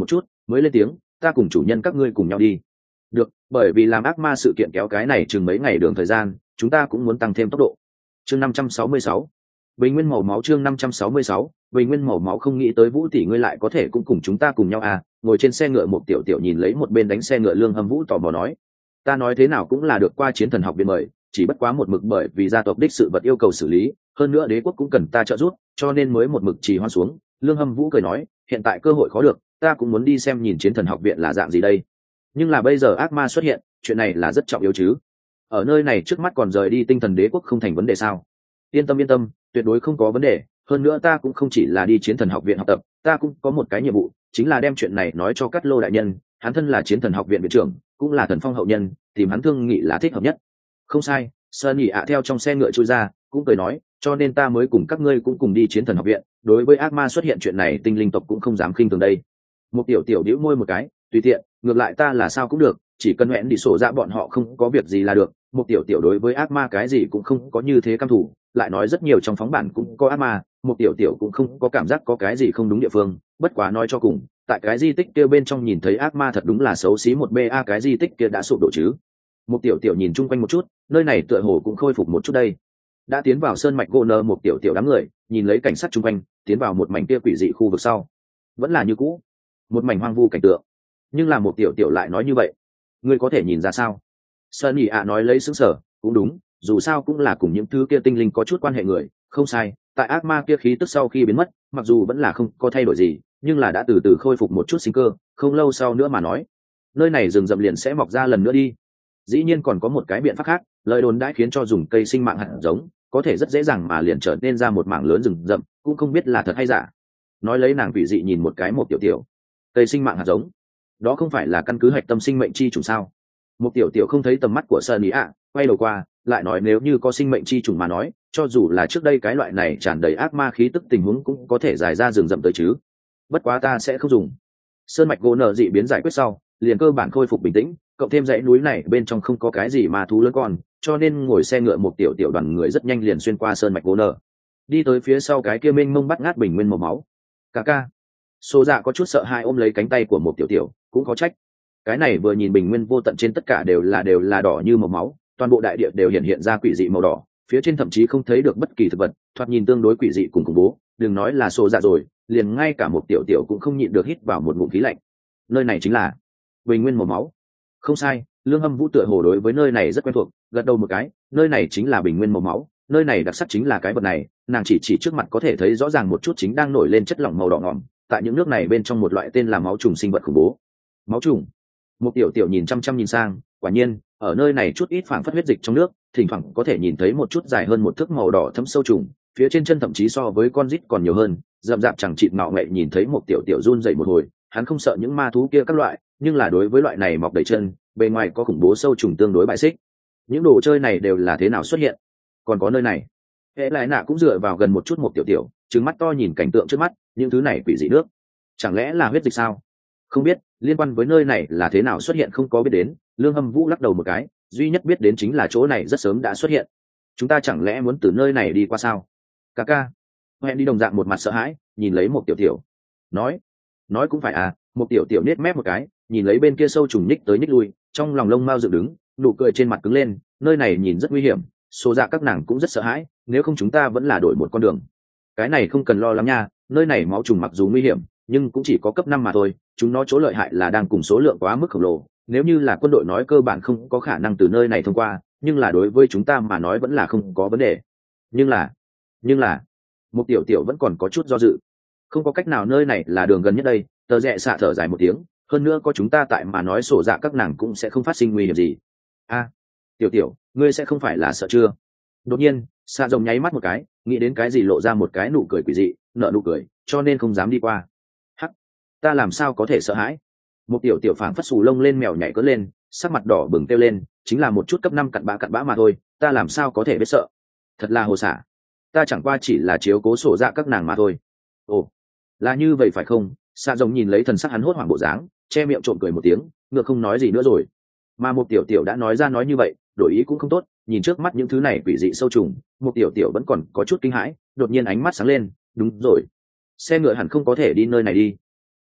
mới lên tiếng, ta cùng chủ nhân các ngươi cùng nhau đi. Được, bởi vì làm ác ma sự kiện kéo cái này chừng mấy ngày đường thời gian, chúng ta cũng muốn tăng thêm tốc độ. Chương năm trăm sáu mươi sáu, bình nguyên màu máu. Chương năm trăm sáu mươi sáu, bình nguyên màu máu. Không nghĩ tới Vũ tỷ ngươi lại có thể cũng cùng chúng ta cùng nhau à? Ngồi trên xe ngựa một tiểu tiểu nhìn lấy một bên đánh xe ngựa Lương Hâm Vũ tò mò nói, ta nói thế nào cũng là được qua chiến thần học viện mời, chỉ bất quá một mực bởi vì gia tộc đích sự vật yêu cầu xử lý, hơn nữa đế quốc cũng cần ta trợ giúp, cho nên mới một mực trì hoãn xuống. Lương Hâm Vũ cười nói, hiện tại cơ hội khó được, ta cũng muốn đi xem nhìn chiến thần học viện là dạng gì đây. Nhưng là bây giờ ác ma xuất hiện, chuyện này là rất trọng yếu chứ. Ở nơi này trước mắt còn rời đi tinh thần đế quốc không thành vấn đề sao? Yên tâm yên tâm, tuyệt đối không có vấn đề. Hơn nữa ta cũng không chỉ là đi chiến thần học viện học tập, ta cũng có một cái nhiệm vụ, chính là đem chuyện này nói cho Cát Lô đại nhân. Hắn thân là chiến thần học viện viện trưởng, cũng là thần phong hậu nhân, tìm hắn thương nghị là thích hợp nhất. Không sai. Sơn nhị ạ theo trong xe ngựa chui ra, cũng cười nói, cho nên ta mới cùng các ngươi cũng cùng đi chiến thần học viện. Đối với ác ma xuất hiện chuyện này, tinh linh tộc cũng không dám khinh thường đây. Một tiểu tiểu đĩu môi một cái, tùy tiện, ngược lại ta là sao cũng được, chỉ cần hẹn đi sổ ra bọn họ không có việc gì là được. Một tiểu tiểu đối với ác ma cái gì cũng không có như thế căm thủ, lại nói rất nhiều trong phóng bản cũng có ác ma, một tiểu tiểu cũng không có cảm giác có cái gì không đúng địa phương. Bất quá nói cho cùng, tại cái di tích kia bên trong nhìn thấy ác ma thật đúng là xấu xí một ba, cái di tích kia đã sụp đổ chứ. Một tiểu tiểu nhìn chung quanh một chút, nơi này tựa hồ cũng khôi phục một chút đây. Đã tiến vào sơn mạch gỗ nơ, một tiểu tiểu đám người nhìn lấy cảnh sát chung quanh, tiến vào một mảnh kia quỷ dị khu vực sau, vẫn là như cũ, một mảnh hoang vu cảnh tượng. Nhưng là một tiểu tiểu lại nói như vậy, ngươi có thể nhìn ra sao? Sơn nhị ạ nói lấy sững sờ, cũng đúng, dù sao cũng là cùng những thứ kia tinh linh có chút quan hệ người, không sai. Tại ác ma kia khí tức sau khi biến mất, mặc dù vẫn là không có thay đổi gì, nhưng là đã từ từ khôi phục một chút sinh cơ. Không lâu sau nữa mà nói, nơi này rừng rậm liền sẽ mọc ra lần nữa đi. Dĩ nhiên còn có một cái biện pháp khác, lời đồn đãi khiến cho dùng cây sinh mạng hạt giống có thể rất dễ dàng mà liền trở nên ra một mảng lớn rừng rậm, cũng không biết là thật hay giả. Nói lấy nàng quỷ dị nhìn một cái một tiểu tiểu, cây sinh mạng hạt giống, đó không phải là căn cứ hạch tâm sinh mệnh chi trùng sao? Một tiểu tiểu không thấy tầm mắt của Sơn ý ạ, quay đầu qua, lại nói nếu như có sinh mệnh chi trùng mà nói, cho dù là trước đây cái loại này tràn đầy ác ma khí tức tình huống cũng có thể giải ra rừng rậm tới chứ. Bất quá ta sẽ không dùng. Sơn mạch gỗ nở dị biến giải quyết sau, liền cơ bản khôi phục bình tĩnh, cộng thêm dãy núi này bên trong không có cái gì mà thú lớn con, cho nên ngồi xe ngựa một tiểu tiểu đoàn người rất nhanh liền xuyên qua sơn mạch gỗ nở, đi tới phía sau cái kia mênh mông bắt ngát bình nguyên màu máu. Cà ca. Xô Dạ có chút sợ hãi ôm lấy cánh tay của một tiểu tiểu, cũng có trách. Cái này vừa nhìn bình nguyên vô tận trên tất cả đều là đều là đỏ như màu máu, toàn bộ đại địa đều hiện hiện ra quỷ dị màu đỏ, phía trên thậm chí không thấy được bất kỳ thực vật, thoạt nhìn tương đối quỷ dị cùng khủng bố. Đừng nói là Xô Dạ rồi, liền ngay cả một tiểu tiểu cũng không nhịn được hít vào một ngụm khí lạnh. Nơi này chính là bình nguyên màu máu. Không sai, Lương Hâm Vũ tựa hồ đối với nơi này rất quen thuộc, gật đầu một cái, nơi này chính là bình nguyên màu máu, nơi này đặc sắc chính là cái vật này. Nàng chỉ chỉ trước mặt có thể thấy rõ ràng một chút chính đang nổi lên chất lỏng màu đỏ ngòm, tại những nước này bên trong một loại tên là máu trùng sinh vật khủng bố. Máu trùng. Một tiểu tiểu nhìn chăm chăm nhìn sang, quả nhiên, ở nơi này chút ít phảng phất huyết dịch trong nước, thỉnh thoảng có thể nhìn thấy một chút dài hơn một thước màu đỏ thấm sâu trùng, phía trên chân thậm chí so với con rít còn nhiều hơn, rậm rạp chẳng chịt ngạo nghệ nhìn thấy một tiểu tiểu run rẩy một hồi, hắn không sợ những ma thú kia các loại, nhưng là đối với loại này mọc đầy chân, bề ngoài có khủng bố sâu trùng tương đối bại xích. Những đồ chơi này đều là thế nào xuất hiện? Còn có nơi này, hệ lại nạ cũng dựa vào gần một chút một tiểu tiểu, trừng mắt to nhìn cảnh tượng trước mắt, những thứ này quỷ dị nước, chẳng lẽ là huyết dịch sao? Không biết, liên quan với nơi này là thế nào xuất hiện không có biết đến. Lương Hâm Vũ lắc đầu một cái, duy nhất biết đến chính là chỗ này rất sớm đã xuất hiện. Chúng ta chẳng lẽ muốn từ nơi này đi qua sao? Ca ca. Hẹn đi đồng dạng một mặt sợ hãi, nhìn lấy một tiểu tiểu, nói, nói cũng phải à. Một tiểu tiểu nết mép một cái, nhìn lấy bên kia sâu trùng nhích tới nhích lui, trong lòng lông mao dựng đứng, nụ cười trên mặt cứng lên. Nơi này nhìn rất nguy hiểm, số dạ các nàng cũng rất sợ hãi, nếu không chúng ta vẫn là đổi một con đường. Cái này không cần lo lắng nha, nơi này máu trùng mặc dù nguy hiểm, nhưng cũng chỉ có cấp năm mà thôi, chúng nó chỗ lợi hại là đang cùng số lượng quá mức khổng lồ, nếu như là quân đội nói cơ bản không có khả năng từ nơi này thông qua, nhưng là đối với chúng ta mà nói vẫn là không có vấn đề. Nhưng là, nhưng là, một tiểu tiểu vẫn còn có chút do dự. Không có cách nào, nơi này là đường gần nhất đây. Tờ rẽ xạ thở dài một tiếng, hơn nữa có chúng ta tại mà nói sổ dạ các nàng cũng sẽ không phát sinh nguy hiểm gì. A, tiểu tiểu, ngươi sẽ không phải là sợ chưa? Đột nhiên, xạ rồng nháy mắt một cái, nghĩ đến cái gì lộ ra một cái nụ cười quỷ dị, nở nụ cười, cho nên không dám đi qua. Hắc, ta làm sao có thể sợ hãi? Một tiểu tiểu phảng phất xù lông lên mèo nhảy cất lên, sắc mặt đỏ bừng kêu lên, chính là một chút cấp năm cặn bã cặn bã mà thôi, ta làm sao có thể biết sợ? Thật là hồ xả, ta chẳng qua chỉ là chiếu cố sổ dạ các nàng mà thôi. Ồ, là như vậy phải không? Xạ rồng nhìn lấy thần sắc hắn hốt hoảng bộ dáng, che miệng trộm cười một tiếng, ngược không nói gì nữa rồi. Mà một tiểu tiểu đã nói ra nói như vậy, đổi ý cũng không tốt, nhìn trước mắt những thứ này quỷ dị sâu trùng, một tiểu tiểu vẫn còn có chút kinh hãi, đột nhiên ánh mắt sáng lên, đúng rồi, xe ngựa hẳn không có thể đi nơi này đi.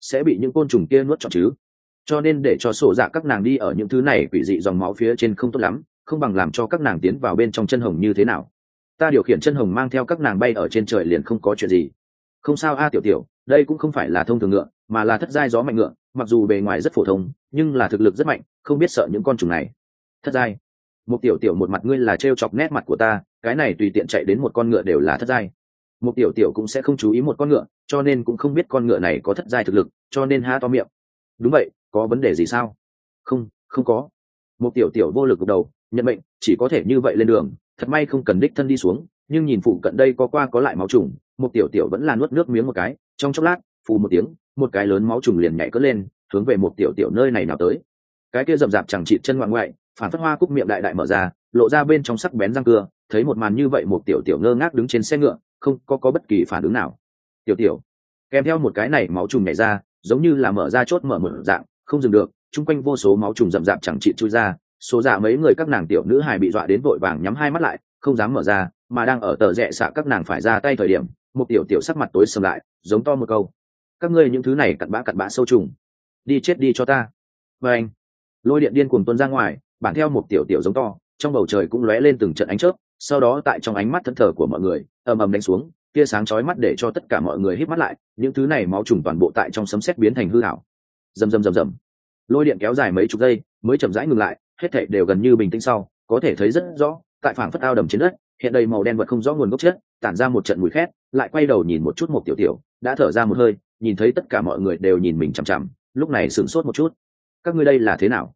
sẽ bị những côn trùng kia nuốt trọn chứ. Cho nên để cho sổ dạ các nàng đi ở những thứ này quỷ dị dòng máu phía trên không tốt lắm, không bằng làm cho các nàng tiến vào bên trong chân hồng như thế nào. Ta điều khiển chân hồng mang theo các nàng bay ở trên trời liền không có chuyện gì. Không sao a tiểu tiểu, đây cũng không phải là thông thường ngựa, mà là thất giai gió mạnh ngựa, mặc dù bề ngoài rất phổ thông nhưng là thực lực rất mạnh, không biết sợ những con trùng này. Thất giai? Một tiểu tiểu một mặt ngươi là trêu chọc nét mặt của ta, cái này tùy tiện chạy đến một con ngựa đều là thất giai. Một tiểu tiểu cũng sẽ không chú ý một con ngựa, cho nên cũng không biết con ngựa này có thất giai thực lực, cho nên há to miệng. Đúng vậy, có vấn đề gì sao? Không, không có. Một tiểu tiểu vô lực gục đầu, nhận mệnh, chỉ có thể như vậy lên đường, thật may không cần đích thân đi xuống, nhưng nhìn phụ cận đây có qua có lại máu trùng, một tiểu tiểu vẫn là nuốt nước miếng một cái, trong chốc lát, phù một tiếng, một cái lớn máu trùng liền nhảy cất lên, hướng về một tiểu tiểu nơi này nào tới. Cái kia rậm rạp chẳng chịt chân ngoạn ngoại, phản phất hoa cúc miệng đại đại mở ra, lộ ra bên trong sắc bén răng cưa, thấy một màn như vậy một tiểu tiểu ngơ ngác đứng trên xe ngựa, không có có bất kỳ phản ứng nào. Tiểu tiểu, kèm theo một cái này máu trùng nhảy ra, giống như là mở ra chốt mở mở dạng, không dừng được, chung quanh vô số máu trùng rậm rạp chẳng chịt chui ra, số dạ mấy người các nàng tiểu nữ hài bị dọa đến vội vàng nhắm hai mắt lại, không dám mở ra, mà đang ở tờ rẽ xạ các nàng phải ra tay thời điểm, một tiểu tiểu sắc mặt tối sầm lại, giống to một câu: các ngươi những thứ này cặn bã cặn bã sâu trùng, đi chết đi cho ta. Và anh lôi điện điên cuồng tuôn ra ngoài, bản theo một tiểu tiểu giống to, trong bầu trời cũng lóe lên từng trận ánh chớp, sau đó tại trong ánh mắt thẫn thờ của mọi người ầm ầm đánh xuống, tia sáng chói mắt để cho tất cả mọi người hít mắt lại, những thứ này máu trùng toàn bộ tại trong sấm sét biến thành hư ảo. Rầm rầm rầm rầm, lôi điện kéo dài mấy chục giây mới chậm rãi ngừng lại, hết thảy đều gần như bình tĩnh. Sau có thể thấy rất rõ, tại phảng phất ao đầm trên đất hiện đầy màu đen vật không rõ nguồn gốc chất, tản ra một trận mùi khét. Lại quay đầu nhìn một chút một tiểu tiểu, đã thở ra một hơi, nhìn thấy tất cả mọi người đều nhìn mình chằm chằm, lúc này sửng sốt một chút. Các ngươi đây là thế nào?